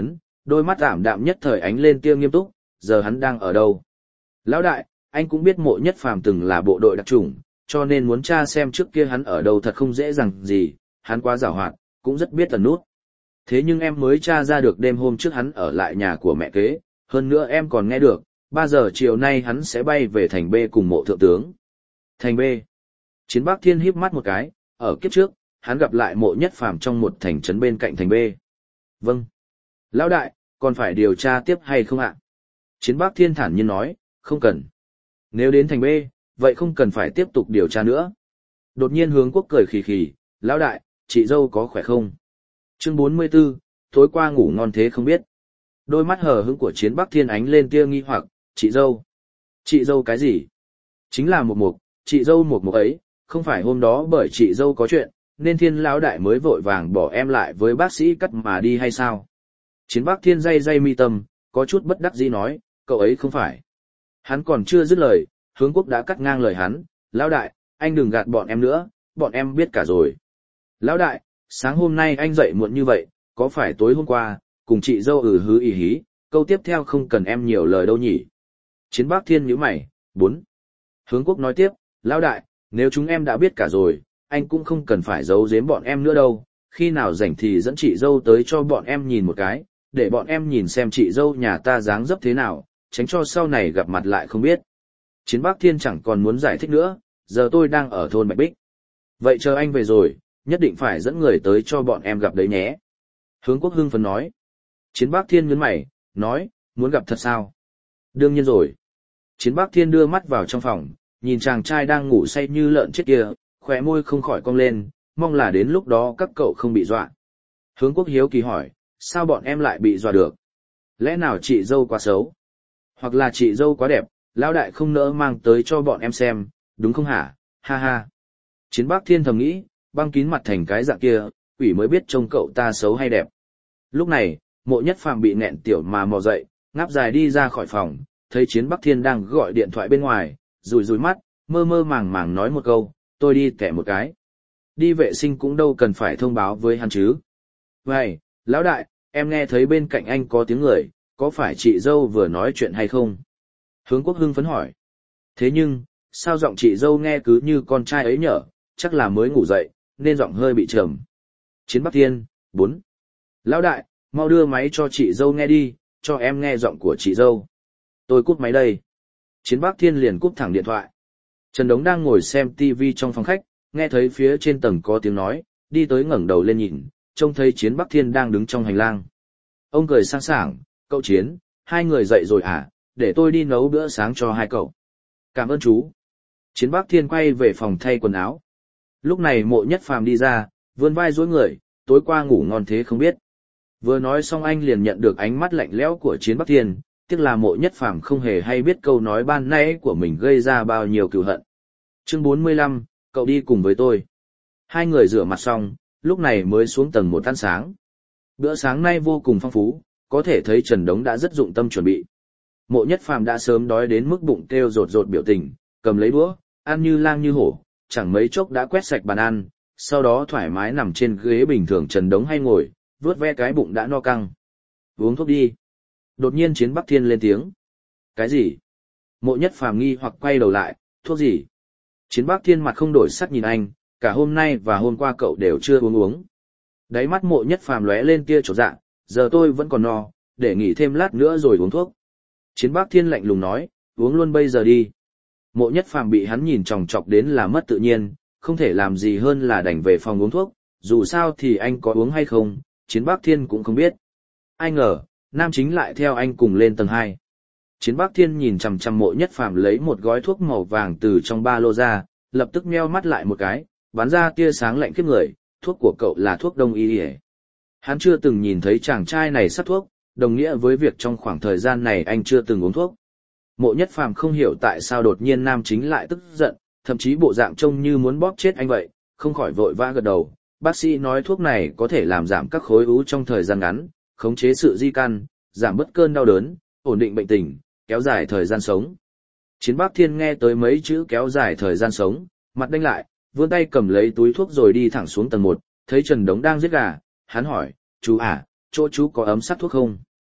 Đôi mắt ảm đạm nhất thời ánh lên tia nghiêm túc, giờ hắn đang ở đâu? Lão đại, anh cũng biết Mộ Nhất Phàm từng là bộ đội đặc chủng, cho nên muốn tra xem trước kia hắn ở đâu thật không dễ dàng gì, hắn quá giàu hoạt, cũng rất biết ẩn nút. Thế nhưng em mới tra ra được đêm hôm trước hắn ở lại nhà của mẹ kế, hơn nữa em còn nghe được, 3 giờ chiều nay hắn sẽ bay về thành B cùng Mộ thượng tướng. Thành B. Chiến Bắc Thiên híp mắt một cái, ở kiếp trước, hắn gặp lại Mộ Nhất Phàm trong một thành trấn bên cạnh thành B. Vâng. Lão đại, còn phải điều tra tiếp hay không ạ? Chiến Bắc Thiên thản nhiên nói, không cần. Nếu đến thành B, vậy không cần phải tiếp tục điều tra nữa. Đột nhiên Hướng Quốc cười khì khì, lão đại, chị dâu có khỏe không? Chương 44, tối qua ngủ ngon thế không biết. Đôi mắt hờ hững của Chiến Bắc Thiên ánh lên tia nghi hoặc, chị dâu. Chị dâu cái gì? Chính là Mục, chị dâu Mục ấy, không phải hôm đó bởi chị dâu có chuyện, nên Thiên lão đại mới vội vàng bỏ em lại với bác sĩ cắt mà đi hay sao? Chiến Bắc Thiên day mi tâm, có chút bất đắc dĩ nói, cậu ấy không phải. Hắn còn chưa dứt lời, Hướng Quốc đã cắt ngang lời hắn, lão đại, anh đừng gạt bọn em nữa, bọn em biết cả rồi. Lão đại, sáng hôm nay anh dậy muộn như vậy, có phải tối hôm qua, cùng chị dâu hứ ì hí, câu tiếp theo không cần em nhiều lời đâu nhỉ. Chiến Bắc Thiên nhíu mày, 4. Hướng Quốc nói tiếp, lão đại, nếu chúng em đã biết cả rồi, anh cũng không cần phải giấu giếm bọn em nữa đâu, khi nào rảnh thì dẫn chị dâu tới cho bọn em nhìn một cái, để bọn em nhìn xem chị dâu nhà ta dáng dấp thế nào, tránh cho sau này gặp mặt lại không biết. Chiến Bắc Thiên chẳng còn muốn giải thích nữa, giờ tôi đang ở thôn Bạch Bích. Vậy chờ anh về rồi, nhất định phải dẫn người tới cho bọn em gặp đấy nhé. Hướng Quốc hưng phấn nói. Chiến Bắc Thiên nhướng mày, nói, muốn gặp thật sao? Đương nhiên rồi. Chiến Bắc Thiên đưa mắt vào trong phòng, nhìn chàng trai đang ngủ say như lợn chết kia, khóe môi không khỏi cong lên, mong là đến lúc đó các cậu không bị dọa. Hướng Quốc hiếu kỳ hỏi, sao bọn em lại bị dọa được? Lẽ nào chị dâu quá xấu? Hoặc là chị dâu quá đẹp, lão đại không nỡ mang tới cho bọn em xem, đúng không hả? Ha ha. Chiến Bắc Thiên thầm nghĩ, băng kín mặt thành cái dạng kia, quỷ mới biết trông cậu ta xấu hay đẹp. Lúc này, Mộ Nhất Phàm bị nghẹn tiểu mà mò dậy, ngáp dài đi ra khỏi phòng, thấy Chiến Bắc Thiên đang gọi điện thoại bên ngoài, rủi rủi mắt, mơ mơ màng màng nói một câu, tôi đi tẻ một cái. Đi vệ sinh cũng đâu cần phải thông báo với hắn chứ. Vậy, lão đại, em nghe thấy bên cạnh anh có tiếng người, có phải chị dâu vừa nói chuyện hay không? Hướng Quốc hưng phấn hỏi. Thế nhưng, sao giọng chị dâu nghe cứ như con trai ấy nhở, chắc là mới ngủ dậy, nên giọng hơi bị trầm. Chiến Bắc Thiên, 4. Lão đại, mau đưa máy cho chị dâu nghe đi, cho em nghe giọng của chị dâu. Tôi cúp máy đây. Chiến Bắc Thiên liền cúp thẳng điện thoại. Trần Đống đang ngồi xem TV trong phòng khách, nghe thấy phía trên tầng có tiếng nói, đi tới ngẩng đầu lên nhìn, trông thấy Chiến Bắc Thiên đang đứng trong hành lang. Ông cười sang sảng, cậu Chiến, hai người dậy rồi à, để tôi đi nấu bữa sáng cho hai cậu. Cảm ơn chú. Chiến Bắc Thiên quay về phòng thay quần áo. Lúc này Mộ Nhất Phàm đi ra, vươn vai duỗi người, tối qua ngủ ngon thế không biết. Vừa nói xong anh liền nhận được ánh mắt lạnh lẽo của Chiến Bắc Thiên, tiếc là Mộ Nhất Phàm không hề hay biết câu nói ban nãy của mình gây ra bao nhiêu cừu hận. Chương 45, cậu đi cùng với tôi. Hai người rửa mặt xong, lúc này mới xuống tầng 1 ăn sáng. Bữa sáng nay vô cùng phong phú, có thể thấy Trần Đống đã rất dụng tâm chuẩn bị. Mộ Nhất Phàm đã sớm đói đến mức bụng kêu rột rột biểu tình, cầm lấy đũa, ăn như lang như hổ, chẳng mấy chốc đã quét sạch bàn ăn, sau đó thoải mái nằm trên ghế bình thường Trần Đống hay ngồi, vớt ve cái bụng đã no căng. Uống thuốc đi. Đột nhiên Chiến Bắc Thiên lên tiếng. Cái gì? Mộ Nhất Phàm nghi hoặc quay đầu lại, thuốc gì? Chiến Bắc Thiên mặt không đổi sắc nhìn anh, cả hôm nay và hôm qua cậu đều chưa uống. Đáy mắt Mộ Nhất Phàm lóe lên tia chột dạ, giờ tôi vẫn còn no, để nghỉ thêm lát nữa rồi uống thuốc. Chiến Bắc Thiên lạnh lùng nói, uống luôn bây giờ đi. Mộ Nhất Phàm bị hắn nhìn chòng chọc đến là mất tự nhiên, không thể làm gì hơn là đành về phòng uống thuốc, dù sao thì anh có uống hay không, Chiến Bắc Thiên cũng không biết. Ai ngờ, nam chính lại theo anh cùng lên tầng 2. Chiến Bắc Thiên nhìn chằm chằm Mộ Nhất Phàm lấy một gói thuốc màu vàng từ trong ba lô ra, lập tức meo mắt lại một cái, bắn ra tia sáng lạnh khiếp người, thuốc của cậu là thuốc đông y. Hắn chưa từng nhìn thấy chàng trai này sắc thuốc, đồng nghĩa với việc trong khoảng thời gian này anh chưa từng uống thuốc. Mộ Nhất Phàm không hiểu tại sao đột nhiên nam chính lại tức giận, thậm chí bộ dạng trông như muốn bóp chết anh vậy, không khỏi vội vã gật đầu. Bác sĩ nói thuốc này có thể làm giảm các khối u trong thời gian ngắn, khống chế sự di căn, giảm bớt cơn đau đớn, ổn định bệnh tình, kéo dài thời gian sống. Chiến Bắc Thiên nghe tới mấy chữ kéo dài thời gian sống, mặt đanh lại, vươn tay cầm lấy túi thuốc rồi đi thẳng xuống tầng 1, thấy Trần Đống đang giết gà, hắn hỏi, chú à, chỗ chú có ấm sắc thuốc không?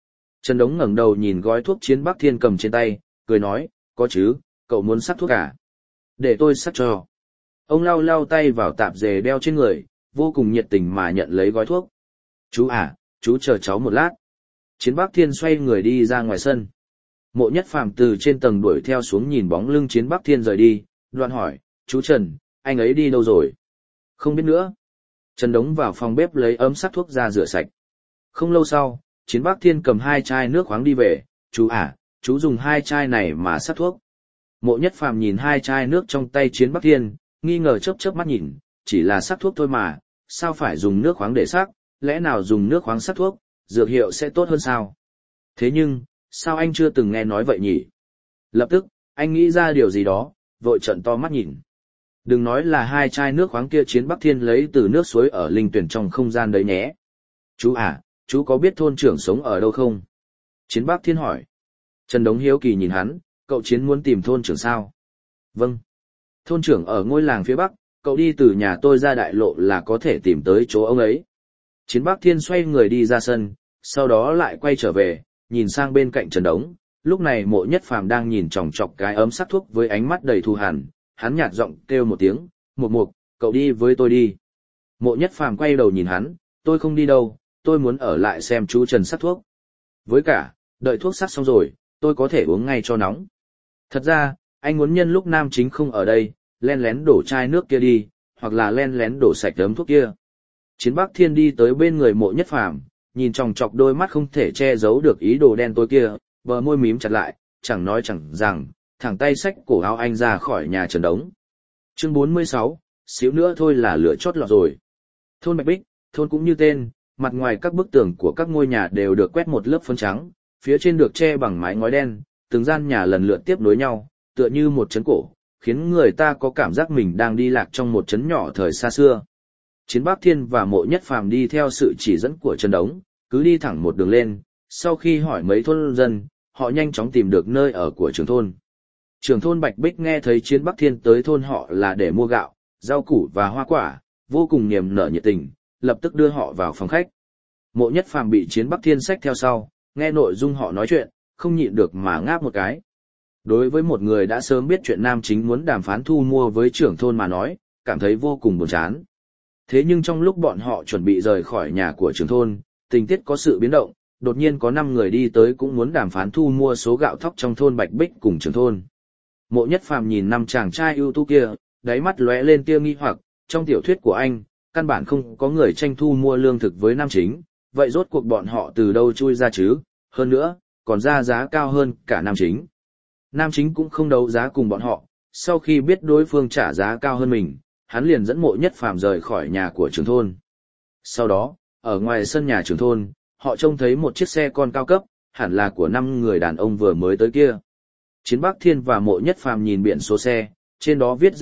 Trần Đống ngẩng đầu nhìn gói thuốc Chiến Bắc Thiên cầm trên tay, cười nói, có chứ, cậu muốn sắc thuốc à? Để tôi sắc cho. Ông lau lau tay vào tạp dề đeo trên người, vô cùng nhiệt tình mà nhận lấy gói thuốc. Chú à, chú chờ cháu một lát. Chiến Bắc Thiên xoay người đi ra ngoài sân. Mộ Nhất Phàm từ trên tầng đuổi theo xuống nhìn bóng lưng Chiến Bắc Thiên rời đi, đoạn hỏi, chú Trần, anh ấy đi đâu rồi? Không biết nữa. Trần Đống vào phòng bếp lấy ấm sắc thuốc ra rửa sạch. Không lâu sau, Chiến Bắc Thiên cầm 2 chai nước khoáng đi về, chú à, chú dùng 2 chai này mà sắc thuốc. Mộ Nhất Phàm nhìn 2 chai nước trong tay Chiến Bắc Thiên, nghi ngờ chớp chớp mắt nhìn, chỉ là sắc thuốc thôi mà, sao phải dùng nước khoáng để sắc, lẽ nào dùng nước khoáng sắc thuốc, dược hiệu sẽ tốt hơn sao? Thế nhưng, sao anh chưa từng nghe nói vậy nhỉ? Lập tức, anh nghĩ ra điều gì đó, vội trợn to mắt nhìn. Đừng nói là 2 chai nước khoáng kia Chiến Bắc Thiên lấy từ nước suối ở linh tuyển trong không gian đấy nhé. Chú à, chú có biết thôn trưởng sống ở đâu không? Chiến Bắc Thiên hỏi. Trần Đống hiếu kỳ nhìn hắn, cậu Chiến muốn tìm thôn trưởng sao? Vâng. Thôn trưởng ở ngôi làng phía Bắc, cậu đi từ nhà tôi ra đại lộ là có thể tìm tới chỗ ông ấy. Chiến Bắc Thiên xoay người đi ra sân, sau đó lại quay trở về, nhìn sang bên cạnh Trần Đống. Lúc này Mộ Nhất Phàm đang nhìn chòng chọc cái ấm sắc thuốc với ánh mắt đầy thù hằn, hắn nhạt giọng kêu một tiếng, Mục Mục, cậu đi với tôi đi. Mộ Nhất Phàm quay đầu nhìn hắn, tôi không đi đâu, tôi muốn ở lại xem chú Trần sắc thuốc. Với cả, đợi thuốc sắc xong rồi, tôi có thể uống ngay cho nóng. Thật ra, anh muốn nhân lúc Nam Chính không ở đây, len lén đổ chai nước kia đi, hoặc là len lén đổ sạch ấm thuốc kia. Chiến Bắc Thiên đi tới bên người Mộ Nhất Phàm, nhìn chòng chọc đôi mắt không thể che giấu được ý đồ đen tối kia, bờ môi mím chặt lại, chẳng nói chẳng rằng, thẳng tay xách cổ áo anh ra khỏi nhà Trần Đống. Chương 46, xíu nữa thôi là lửa chót lọt rồi. Thôn Bạch Bích, thôn cũng như tên, mặt ngoài các bức tường của các ngôi nhà đều được quét một lớp phấn trắng, phía trên được che bằng mái ngói đen, từng gian nhà lần lượt tiếp nối nhau, tựa như một trấn cổ, khiến người ta có cảm giác mình đang đi lạc trong một trấn nhỏ thời xa xưa. Chiến Bắc Thiên và Mộ Nhất Phàm đi theo sự chỉ dẫn của Trần Đống, cứ đi thẳng một đường lên, sau khi hỏi mấy thôn dân, họ nhanh chóng tìm được nơi ở của trưởng thôn. Trưởng thôn Bạch Bích nghe thấy Chiến Bắc Thiên tới thôn họ là để mua gạo, rau củ và hoa quả, vô cùng niềm nở nhiệt tình, lập tức đưa họ vào phòng khách. Mộ Nhất Phàm bị Chiến Bắc Thiên xách theo sau, nghe nội dung họ nói chuyện, không nhịn được mà ngáp một cái. Đối với một người đã sớm biết chuyện Nam Chính muốn đàm phán thu mua với trưởng thôn mà nói, cảm thấy vô cùng buồn chán. Thế nhưng trong lúc bọn họ chuẩn bị rời khỏi nhà của trưởng thôn, tình tiết có sự biến động, đột nhiên có 5 người đi tới cũng muốn đàm phán thu mua số gạo thóc trong thôn Bạch Bích cùng trưởng thôn. Mộ Nhất Phàm nhìn 5 chàng trai ưu tú kia, đáy mắt lóe lên tia nghi hoặc, trong tiểu thuyết của anh, căn bản không có người tranh thu mua lương thực với Nam Chính, vậy rốt cuộc bọn họ từ đâu chui ra chứ, hơn nữa, còn ra giá cao hơn cả Nam Chính. Nam Chính cũng không đấu giá cùng bọn họ, sau khi biết đối phương trả giá cao hơn mình, hắn liền dẫn Mộ Nhất Phàm rời khỏi nhà của trưởng thôn. Sau đó, ở ngoài sân nhà trưởng thôn, họ trông thấy một chiếc xe con cao cấp, hẳn là của 5 người đàn ông vừa mới tới kia. Chiến Bắc Thiên và Mộ Nhất Phàm nhìn biển số xe, trên đó viết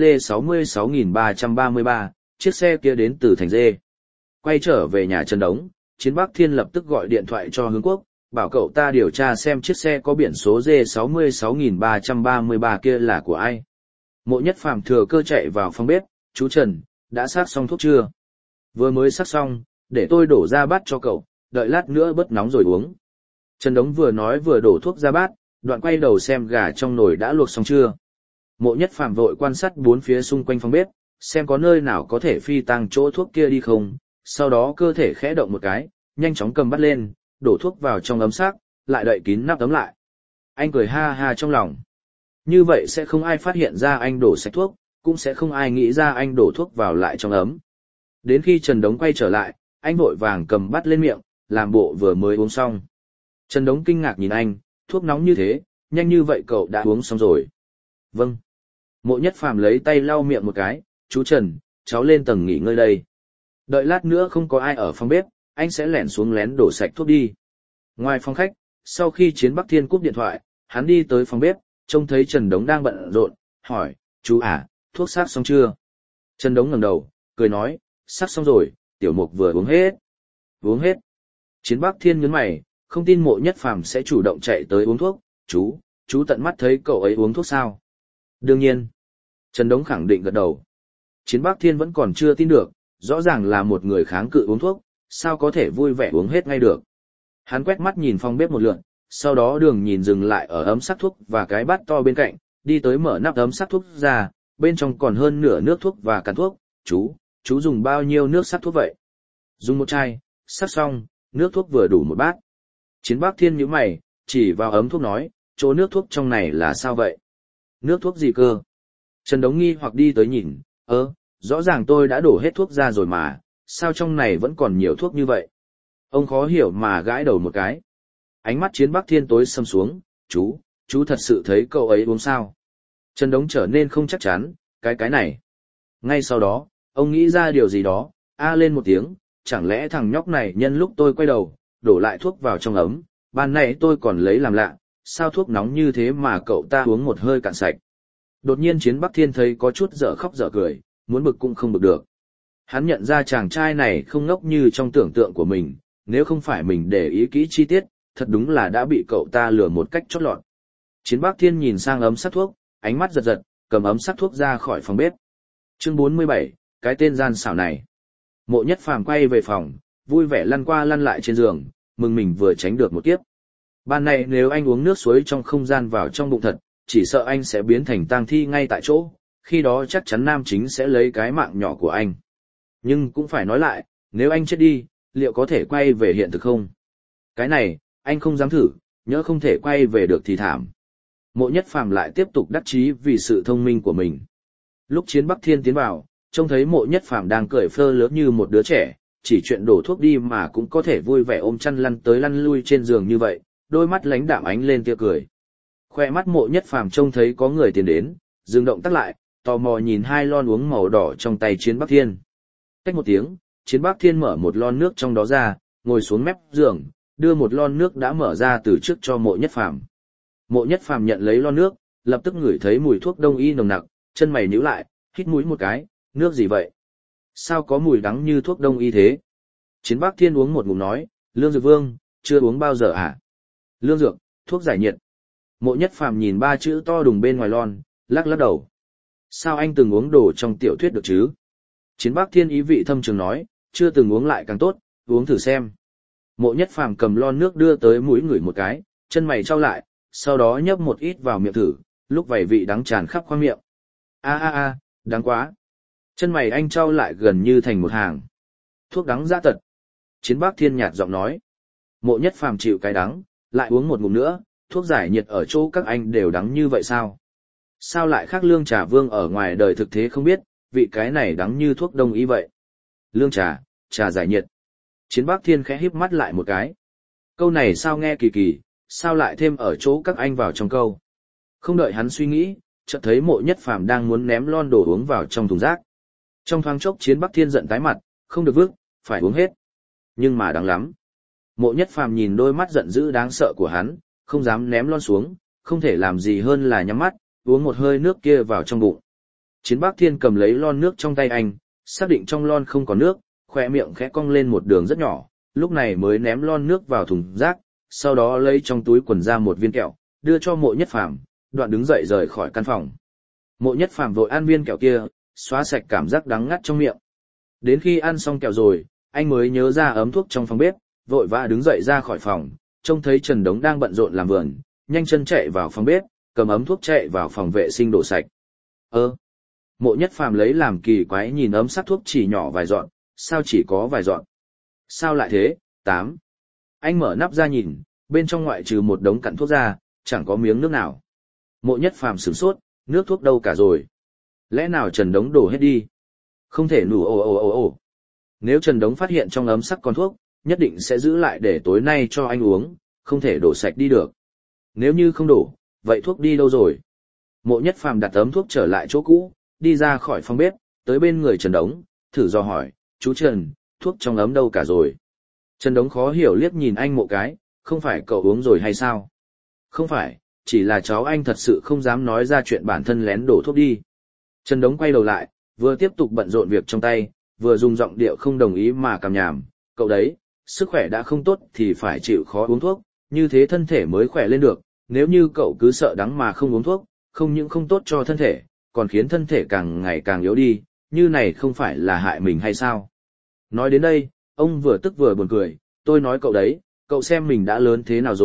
D66333, chiếc xe kia đến từ thành Dê. Quay trở về nhà Trần Đống, Chiến Bắc Thiên lập tức gọi điện thoại cho Hướng Quốc, bảo cậu ta điều tra xem chiếc xe có biển số D66333 kia là của ai. Mộ Nhất Phàm thừa cơ chạy vào phòng bếp, chú Trần, đã sắc xong thuốc chưa? Vừa mới sắc xong, để tôi đổ ra bát cho cậu, đợi lát nữa bớt nóng rồi uống. Trần Đống vừa nói vừa đổ thuốc ra bát, đoạn quay đầu xem gà trong nồi đã luộc xong chưa. Mộ Nhất Phàm vội quan sát bốn phía xung quanh phòng bếp, xem có nơi nào có thể phi tăng chỗ thuốc kia đi không, sau đó cơ thể khẽ động một cái, nhanh chóng cầm bát lên, đổ thuốc vào trong ấm sắc, lại đậy kín nắp ấm lại. Anh cười ha ha trong lòng. Như vậy sẽ không ai phát hiện ra anh đổ sạch thuốc, cũng sẽ không ai nghĩ ra anh đổ thuốc vào lại trong ấm. Đến khi Trần Đống quay trở lại, anh vội vàng cầm bát lên miệng, làm bộ vừa mới uống xong. Trần Đống kinh ngạc nhìn anh, thuốc nóng như thế, nhanh như vậy cậu đã uống xong rồi. Vâng. Mộ Nhất Phàm lấy tay lau miệng một cái, chú Trần, cháu lên tầng nghỉ ngơi đây. Đợi lát nữa không có ai ở phòng bếp, anh sẽ lẻn xuống lén đổ sạch thuốc đi. Ngoài phòng khách, sau khi Chiến Bắc Thiên cúp điện thoại, hắn đi tới phòng bếp, trông thấy Trần Đống đang bận rộn, hỏi, chú à, thuốc sắc xong chưa? Trần Đống ngẩng đầu, cười nói, sắc xong rồi, Tiểu Mục vừa uống hết. Uống hết. Chiến Bắc Thiên nhướng mày, không tin Mộ Nhất Phàm sẽ chủ động chạy tới uống thuốc, chú tận mắt thấy cậu ấy uống thuốc sao? Đương nhiên. Trần Đống khẳng định gật đầu. Chiến Bắc Thiên vẫn còn chưa tin được, rõ ràng là một người kháng cự uống thuốc, sao có thể vui vẻ uống hết ngay được. Hắn quét mắt nhìn phòng bếp một lượt, sau đó Đường nhìn dừng lại ở ấm sắc thuốc và cái bát to bên cạnh, đi tới mở nắp ấm sắc thuốc ra, bên trong còn hơn nửa nước thuốc và cặn thuốc. Chú dùng bao nhiêu nước sắc thuốc vậy? Dùng một chai, sắc xong, nước thuốc vừa đủ một bát. Chiến Bác Thiên nhíu mày, chỉ vào ấm thuốc nói, chỗ nước thuốc trong này là sao vậy? Nước thuốc gì cơ? Trần Đống nghi hoặc đi tới nhìn, rõ ràng tôi đã đổ hết thuốc ra rồi mà, sao trong này vẫn còn nhiều thuốc như vậy? Ông khó hiểu mà gãi đầu một cái. Ánh mắt Chiến Bác Thiên tối sầm xuống, chú thật sự thấy cậu ấy uống sao? Trần Đống trở nên không chắc chắn, cái này. Ngay sau đó, ông nghĩ ra điều gì đó, lên một tiếng, chẳng lẽ thằng nhóc này nhân lúc tôi quay đầu, đổ lại thuốc vào trong ấm, ban nãy tôi còn lấy làm lạ, sao thuốc nóng như thế mà cậu ta uống một hơi cạn sạch. Đột nhiên Chiến Bắc Thiên thấy có chút dở khóc dở cười, muốn bực cũng không bực được. Hắn nhận ra chàng trai này không ngốc như trong tưởng tượng của mình, nếu không phải mình để ý kỹ chi tiết, thật đúng là đã bị cậu ta lừa một cách chót lọt. Chiến Bắc Thiên nhìn sang ấm sắc thuốc, ánh mắt giật, cầm ấm sắc thuốc ra khỏi phòng bếp. Chương 47, cái tên gian xảo này. Mộ Nhất Phàm quay về phòng, vui vẻ lăn qua lăn lại trên giường, mừng mình vừa tránh được một kiếp. Ban này nếu anh uống nước suối trong không gian vào trong bụng thật, chỉ sợ anh sẽ biến thành tang thi ngay tại chỗ, khi đó chắc chắn nam chính sẽ lấy cái mạng nhỏ của anh. Nhưng cũng phải nói lại, nếu anh chết đi, liệu có thể quay về hiện thực không? Cái này, anh không dám thử, nhỡ không thể quay về được thì thảm. Mộ Nhất Phàm lại tiếp tục đắc chí vì sự thông minh của mình. Lúc Chiến Bắc Thiên tiến vào, trông thấy Mộ Nhất Phàm đang cười phơ lớn như một đứa trẻ, chỉ chuyện đổ thuốc đi mà cũng có thể vui vẻ ôm chăn lăn tới lăn lui trên giường như vậy, đôi mắt lánh đạm ánh lên tia cười. Khoe mắt Mộ Nhất Phàm trông thấy có người tiến đến, dừng động tác lại, tò mò nhìn hai lon uống màu đỏ trong tay Chiến Bắc Thiên. Cách một tiếng, Chiến Bắc Thiên mở một lon nước trong đó ra, ngồi xuống mép giường, đưa một lon nước đã mở ra từ trước cho Mộ Nhất Phàm. Mộ Nhất Phàm nhận lấy lon nước, lập tức ngửi thấy mùi thuốc đông y nồng nặc, chân mày nhíu lại, hít mũi một cái, nước gì vậy? Sao có mùi đắng như thuốc đông y thế? Chiến Bắc Thiên uống một ngụm nói, Lương Dược Vương, chưa uống bao giờ à? Lương Dược, thuốc giải nhiệt. Mộ Nhất Phàm nhìn ba chữ to đùng bên ngoài lon, lắc lắc đầu. Sao anh từng uống đồ trong tiểu thuyết được chứ? Chiến Bắc Thiên ý vị thâm trường nói, chưa từng uống lại càng tốt, uống thử xem. Mộ Nhất Phàm cầm lon nước đưa tới mũi ngửi một cái, chân mày trao lại, sau đó nhấp một ít vào miệng thử, lúc vẩy vị đắng tràn khắp khoang miệng. Đắng quá. Chân mày anh trao lại gần như thành một hàng. Thuốc đắng dã tật. Chiến Bắc Thiên nhạt giọng nói. Mộ Nhất Phàm chịu cái đắng, lại uống một ngụm nữa, thuốc giải nhiệt ở chỗ các anh đều đắng như vậy sao? Sao lại khác Lương Trà Vương ở ngoài đời thực thế không biết, vị cái này đắng như thuốc đông y vậy? Lương trà, trà giải nhiệt. Chiến Bắc Thiên khẽ híp mắt lại một cái. Câu này sao nghe kỳ kỳ, sao lại thêm ở chỗ các anh vào trong câu? Không đợi hắn suy nghĩ, chợt thấy Mộ Nhất Phàm đang muốn ném lon đồ uống vào trong thùng rác. Trong thoáng chốc Chiến Bắc Thiên giận tái mặt, không được vứt, phải uống hết. Nhưng mà đáng lắm. Mộ Nhất Phàm nhìn đôi mắt giận dữ đáng sợ của hắn, không dám ném lon xuống, không thể làm gì hơn là nhắm mắt, uống một hơi nước kia vào trong bụng. Chiến Bắc Thiên cầm lấy lon nước trong tay anh, xác định trong lon không có nước, khóe miệng khẽ cong lên một đường rất nhỏ, lúc này mới ném lon nước vào thùng rác, sau đó lấy trong túi quần ra một viên kẹo, đưa cho Mộ Nhất Phàm, đoạn đứng dậy rời khỏi căn phòng. Mộ Nhất Phàm vội ăn viên kẹo kia, xóa sạch cảm giác đắng ngắt trong miệng. Đến khi ăn xong kẹo rồi, anh mới nhớ ra ấm thuốc trong phòng bếp, vội vã đứng dậy ra khỏi phòng, trông thấy Trần Đống đang bận rộn làm vườn, nhanh chân chạy vào phòng bếp, cầm ấm thuốc chạy vào phòng vệ sinh đổ sạch. Mộ Nhất Phàm lấy làm kỳ quái nhìn ấm sắc thuốc chỉ nhỏ vài giọt, sao chỉ có vài giọt? Sao lại thế? 8. Anh mở nắp ra nhìn, bên trong ngoại trừ một đống cặn thuốc ra, chẳng có miếng nước nào. Mộ Nhất Phàm sửng sốt, nước thuốc đâu cả rồi? Lẽ nào Trần Đống đổ hết đi? Không thể nủ ồ. Nếu Trần Đống phát hiện trong ấm sắc còn thuốc, nhất định sẽ giữ lại để tối nay cho anh uống, không thể đổ sạch đi được. Nếu như không đổ, vậy thuốc đi đâu rồi? Mộ Nhất Phàm đặt ấm thuốc trở lại chỗ cũ, đi ra khỏi phòng bếp, tới bên người Trần Đống, thử dò hỏi, chú Trần, thuốc trong ấm đâu cả rồi? Trần Đống khó hiểu liếc nhìn anh một cái, không phải cậu uống rồi hay sao? Không phải, chỉ là cháu anh thật sự không dám nói ra chuyện bản thân lén đổ thuốc đi. Trần Đống quay đầu lại, vừa tiếp tục bận rộn việc trong tay, vừa dùng giọng điệu không đồng ý mà cằm nhàm, cậu đấy, sức khỏe đã không tốt thì phải chịu khó uống thuốc, như thế thân thể mới khỏe lên được, nếu như cậu cứ sợ đắng mà không uống thuốc, không những không tốt cho thân thể, còn khiến thân thể càng ngày càng yếu đi, như này không phải là hại mình hay sao? Nói đến đây, ông vừa tức vừa buồn cười, tôi nói cậu đấy, cậu xem mình đã lớn thế nào rồi,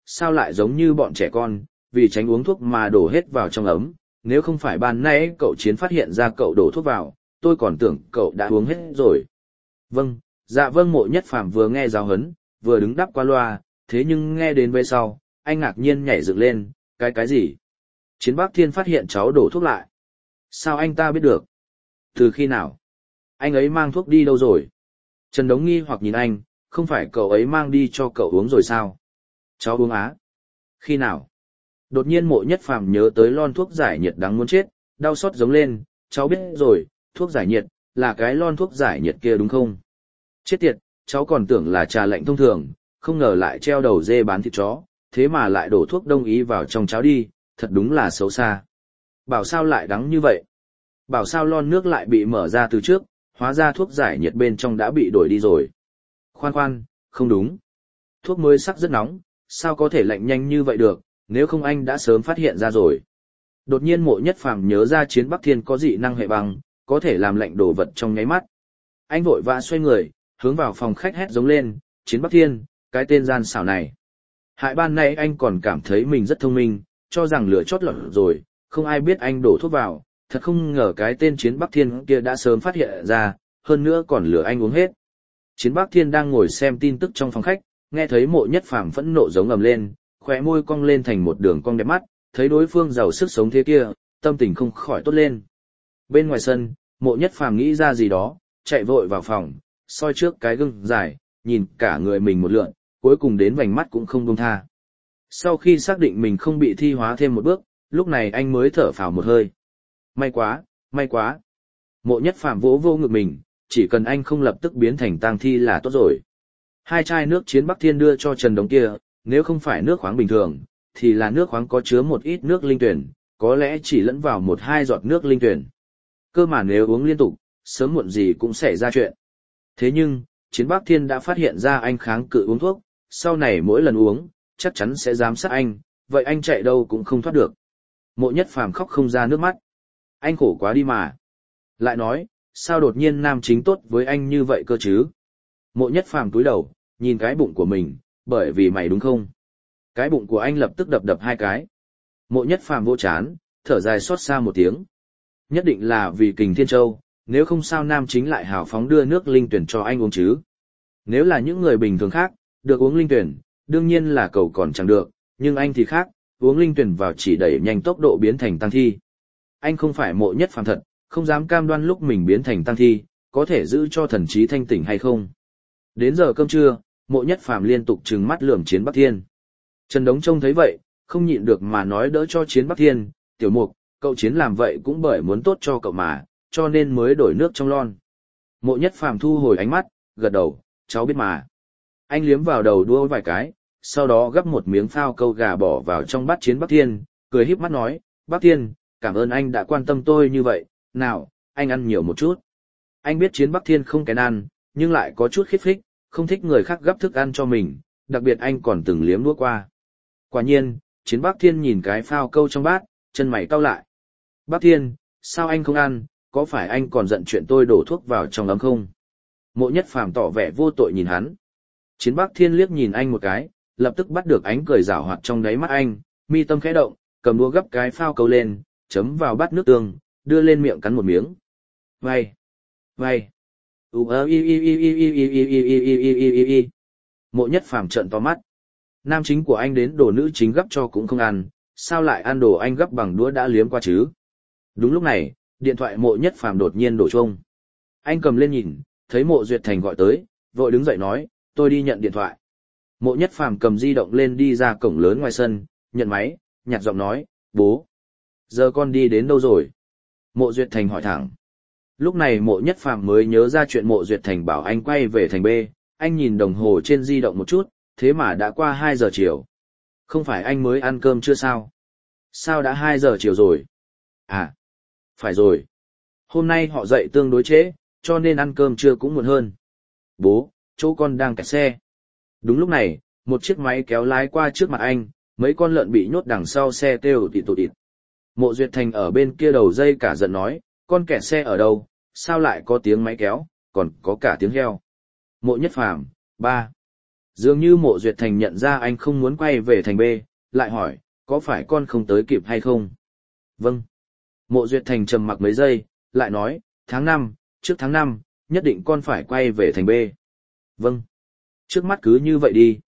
sao lại giống như bọn trẻ con, vì tránh uống thuốc mà đổ hết vào trong ấm, nếu không phải ban nãy cậu Chiến phát hiện ra cậu đổ thuốc vào, tôi còn tưởng cậu đã uống hết rồi. Vâng, dạ vâng. Mộ Nhất Phàm vừa nghe giáo huấn, vừa đứng đáp qua loa, thế nhưng nghe đến về sau, anh ngạc nhiên nhảy dựng lên, cái gì? Chiến Bắc Thiên phát hiện cháu đổ thuốc lại. Sao anh ta biết được? Từ khi nào? Anh ấy mang thuốc đi đâu rồi? Trần Đống nghi hoặc nhìn anh, không phải cậu ấy mang đi cho cậu uống rồi sao? Cháu uống á? Khi nào? Đột nhiên Mộ Nhất Phàm nhớ tới lon thuốc giải nhiệt đáng muốn chết, đau xót giống lên, cháu biết rồi, thuốc giải nhiệt, là cái lon thuốc giải nhiệt kia đúng không? Chết tiệt, cháu còn tưởng là trà lạnh thông thường, không ngờ lại treo đầu dê bán thịt chó, thế mà lại đổ thuốc đông y vào trong cháo đi, thật đúng là xấu xa. Bảo sao lại đắng như vậy? Bảo sao lon nước lại bị mở ra từ trước, hóa ra thuốc giải nhiệt bên trong đã bị đổi đi rồi. Khoan khoan, không đúng. Thuốc mới sắc rất nóng, sao có thể lạnh nhanh như vậy được, nếu không anh đã sớm phát hiện ra rồi. Đột nhiên Mộ Nhất Phàm nhớ ra Chiến Bắc Thiên có dị năng hệ băng, có thể làm lạnh đồ vật trong nháy mắt. Anh vội vã xoay người, hướng vào phòng khách hét giống lên, Chiến Bắc Thiên, cái tên gian xảo này. Hại ban nay anh còn cảm thấy mình rất thông minh, cho rằng lửa chót lọt rồi, không ai biết anh đổ thuốc vào, thật không ngờ cái tên Chiến Bắc Thiên kia đã sớm phát hiện ra, hơn nữa còn lừa anh uống hết. Chiến Bắc Thiên đang ngồi xem tin tức trong phòng khách, nghe thấy Mộ Nhất Phàm phẫn nộ giống ầm lên, khóe môi cong lên thành một đường cong đẹp mắt, thấy đối phương giàu sức sống thế kia, tâm tình không khỏi tốt lên. Bên ngoài sân, Mộ Nhất Phàm nghĩ ra gì đó, chạy vội vào phòng, soi trước cái gương dài, nhìn cả người mình một lượn, cuối cùng đến vành mắt cũng không buông tha. Sau khi xác định mình không bị thi hóa thêm một bước, lúc này anh mới thở phào một hơi. May quá, may quá. Mộ Nhất Phàm vỗ vô ngực mình, chỉ cần anh không lập tức biến thành tang thi là tốt rồi. Hai chai nước Chiến Bắc Thiên đưa cho Trần Đống kia, nếu không phải nước khoáng bình thường, thì là nước khoáng có chứa một ít nước linh tuyển, có lẽ chỉ lẫn vào 1-2 giọt nước linh tuyển. Cơ mà nếu uống liên tục, sớm muộn gì cũng xảy ra chuyện. Thế nhưng, Chiến Bắc Thiên đã phát hiện ra anh kháng cự uống thuốc, sau này mỗi lần uống, chắc chắn sẽ giám sát anh, vậy anh chạy đâu cũng không thoát được. Mộ Nhất Phàm khóc không ra nước mắt. Anh khổ quá đi mà. Lại nói, sao đột nhiên nam chính tốt với anh như vậy cơ chứ? Mộ Nhất Phàm cúi đầu, nhìn cái bụng của mình, bởi vì mày đúng không? Cái bụng của anh lập tức đập đập 2 cái. Mộ Nhất Phàm vô chán, thở dài xót xa một tiếng. Nhất định là vì Kình Thiên Châu, nếu không sao nam chính lại hào phóng đưa nước linh tuyển cho anh uống chứ. Nếu là những người bình thường khác, được uống linh tuyển, đương nhiên là cầu còn chẳng được, nhưng anh thì khác, uống linh tuyển vào chỉ đẩy nhanh tốc độ biến thành tăng thi. Anh không phải Mộ Nhất Phàm thật, không dám cam đoan lúc mình biến thành tăng thi, có thể giữ cho thần trí thanh tỉnh hay không. Đến giờ cơm trưa, Mộ Nhất Phàm liên tục trừng mắt lườm Chiến Bắc Thiên. Trần Đống trông thấy vậy, không nhịn được mà nói đỡ cho Chiến Bắc Thiên, Tiểu Mục, cậu Chiến làm vậy cũng bởi muốn tốt cho cậu mà, cho nên mới đổi nước trong lon. Mộ Nhất Phàm thu hồi ánh mắt, gật đầu, cháu biết mà. Anh liếm vào đầu đua vài cái, sau đó gắp một miếng phao câu gà bỏ vào trong bát Chiến Bắc Thiên, cười híp mắt nói, Bắc Thiên, cảm ơn anh đã quan tâm tôi như vậy, nào, anh ăn nhiều một chút. Anh biết Chiến Bắc Thiên không kén ăn, nhưng lại có chút khiếp khích, không thích người khác gắp thức ăn cho mình, đặc biệt anh còn từng liếm đũa qua. Quả nhiên, Chiến Bắc Thiên nhìn cái phao câu trong bát, chân mày cau lại. Bắc Thiên, sao anh không ăn, có phải anh còn giận chuyện tôi đổ thuốc vào trong ấm không? Mộ Nhất Phàm tỏ vẻ vô tội nhìn hắn. Chiến Bắc Thiên liếc nhìn anh một cái, lập tức bắt được ánh cười giảo hoạt trong đáy mắt anh, mi tâm khẽ động, cầm đũa gấp cái phao câu lên, chấm vào bát nước tương, đưa lên miệng cắn một miếng. Vay, vay. Mộ Nhất Phàm trợn to mắt. Nam chính của anh đến đồ nữ chính gấp cho cũng không ăn, sao lại ăn đồ anh gấp bằng đũa đã liếm qua chứ? Đúng lúc này, điện thoại Mộ Nhất Phàm đột nhiên đổ chuông. Anh cầm lên nhìn, thấy Mộ Duyệt Thành gọi tới, vội đứng dậy nói, tôi đi nhận điện thoại. Mộ Nhất Phàm cầm di động lên đi ra cổng lớn ngoài sân, nhận máy, nhạt giọng nói, bố. Giờ con đi đến đâu rồi? Mộ Duyệt Thành hỏi thẳng. Lúc này Mộ Nhất Phàm mới nhớ ra chuyện Mộ Duyệt Thành bảo anh quay về thành B, anh nhìn đồng hồ trên di động một chút, thế mà đã qua 2 giờ chiều. Không phải anh mới ăn cơm chưa sao? Sao đã 2 giờ chiều rồi? À, phải rồi. Hôm nay họ dậy tương đối trễ, cho nên ăn cơm trưa cũng muộn hơn. Bố, chỗ con đang kẹt xe. Đúng lúc này, một chiếc máy kéo lái qua trước mặt anh, mấy con lợn bị nhốt đằng sau xe kêu tịt tụt tịt. Mộ Duyệt Thành ở bên kia đầu dây cả giận nói, con kẹt xe ở đâu, sao lại có tiếng máy kéo, còn có cả tiếng heo. Mộ Nhất Phàm, ba. Dường như Mộ Duyệt Thành nhận ra anh không muốn quay về thành B, lại hỏi, có phải con không tới kịp hay không? Vâng. Mộ Duyệt Thành trầm mặc mấy giây, lại nói, tháng 5, trước tháng 5, nhất định con phải quay về thành B. Vâng. Trước mắt cứ như vậy đi.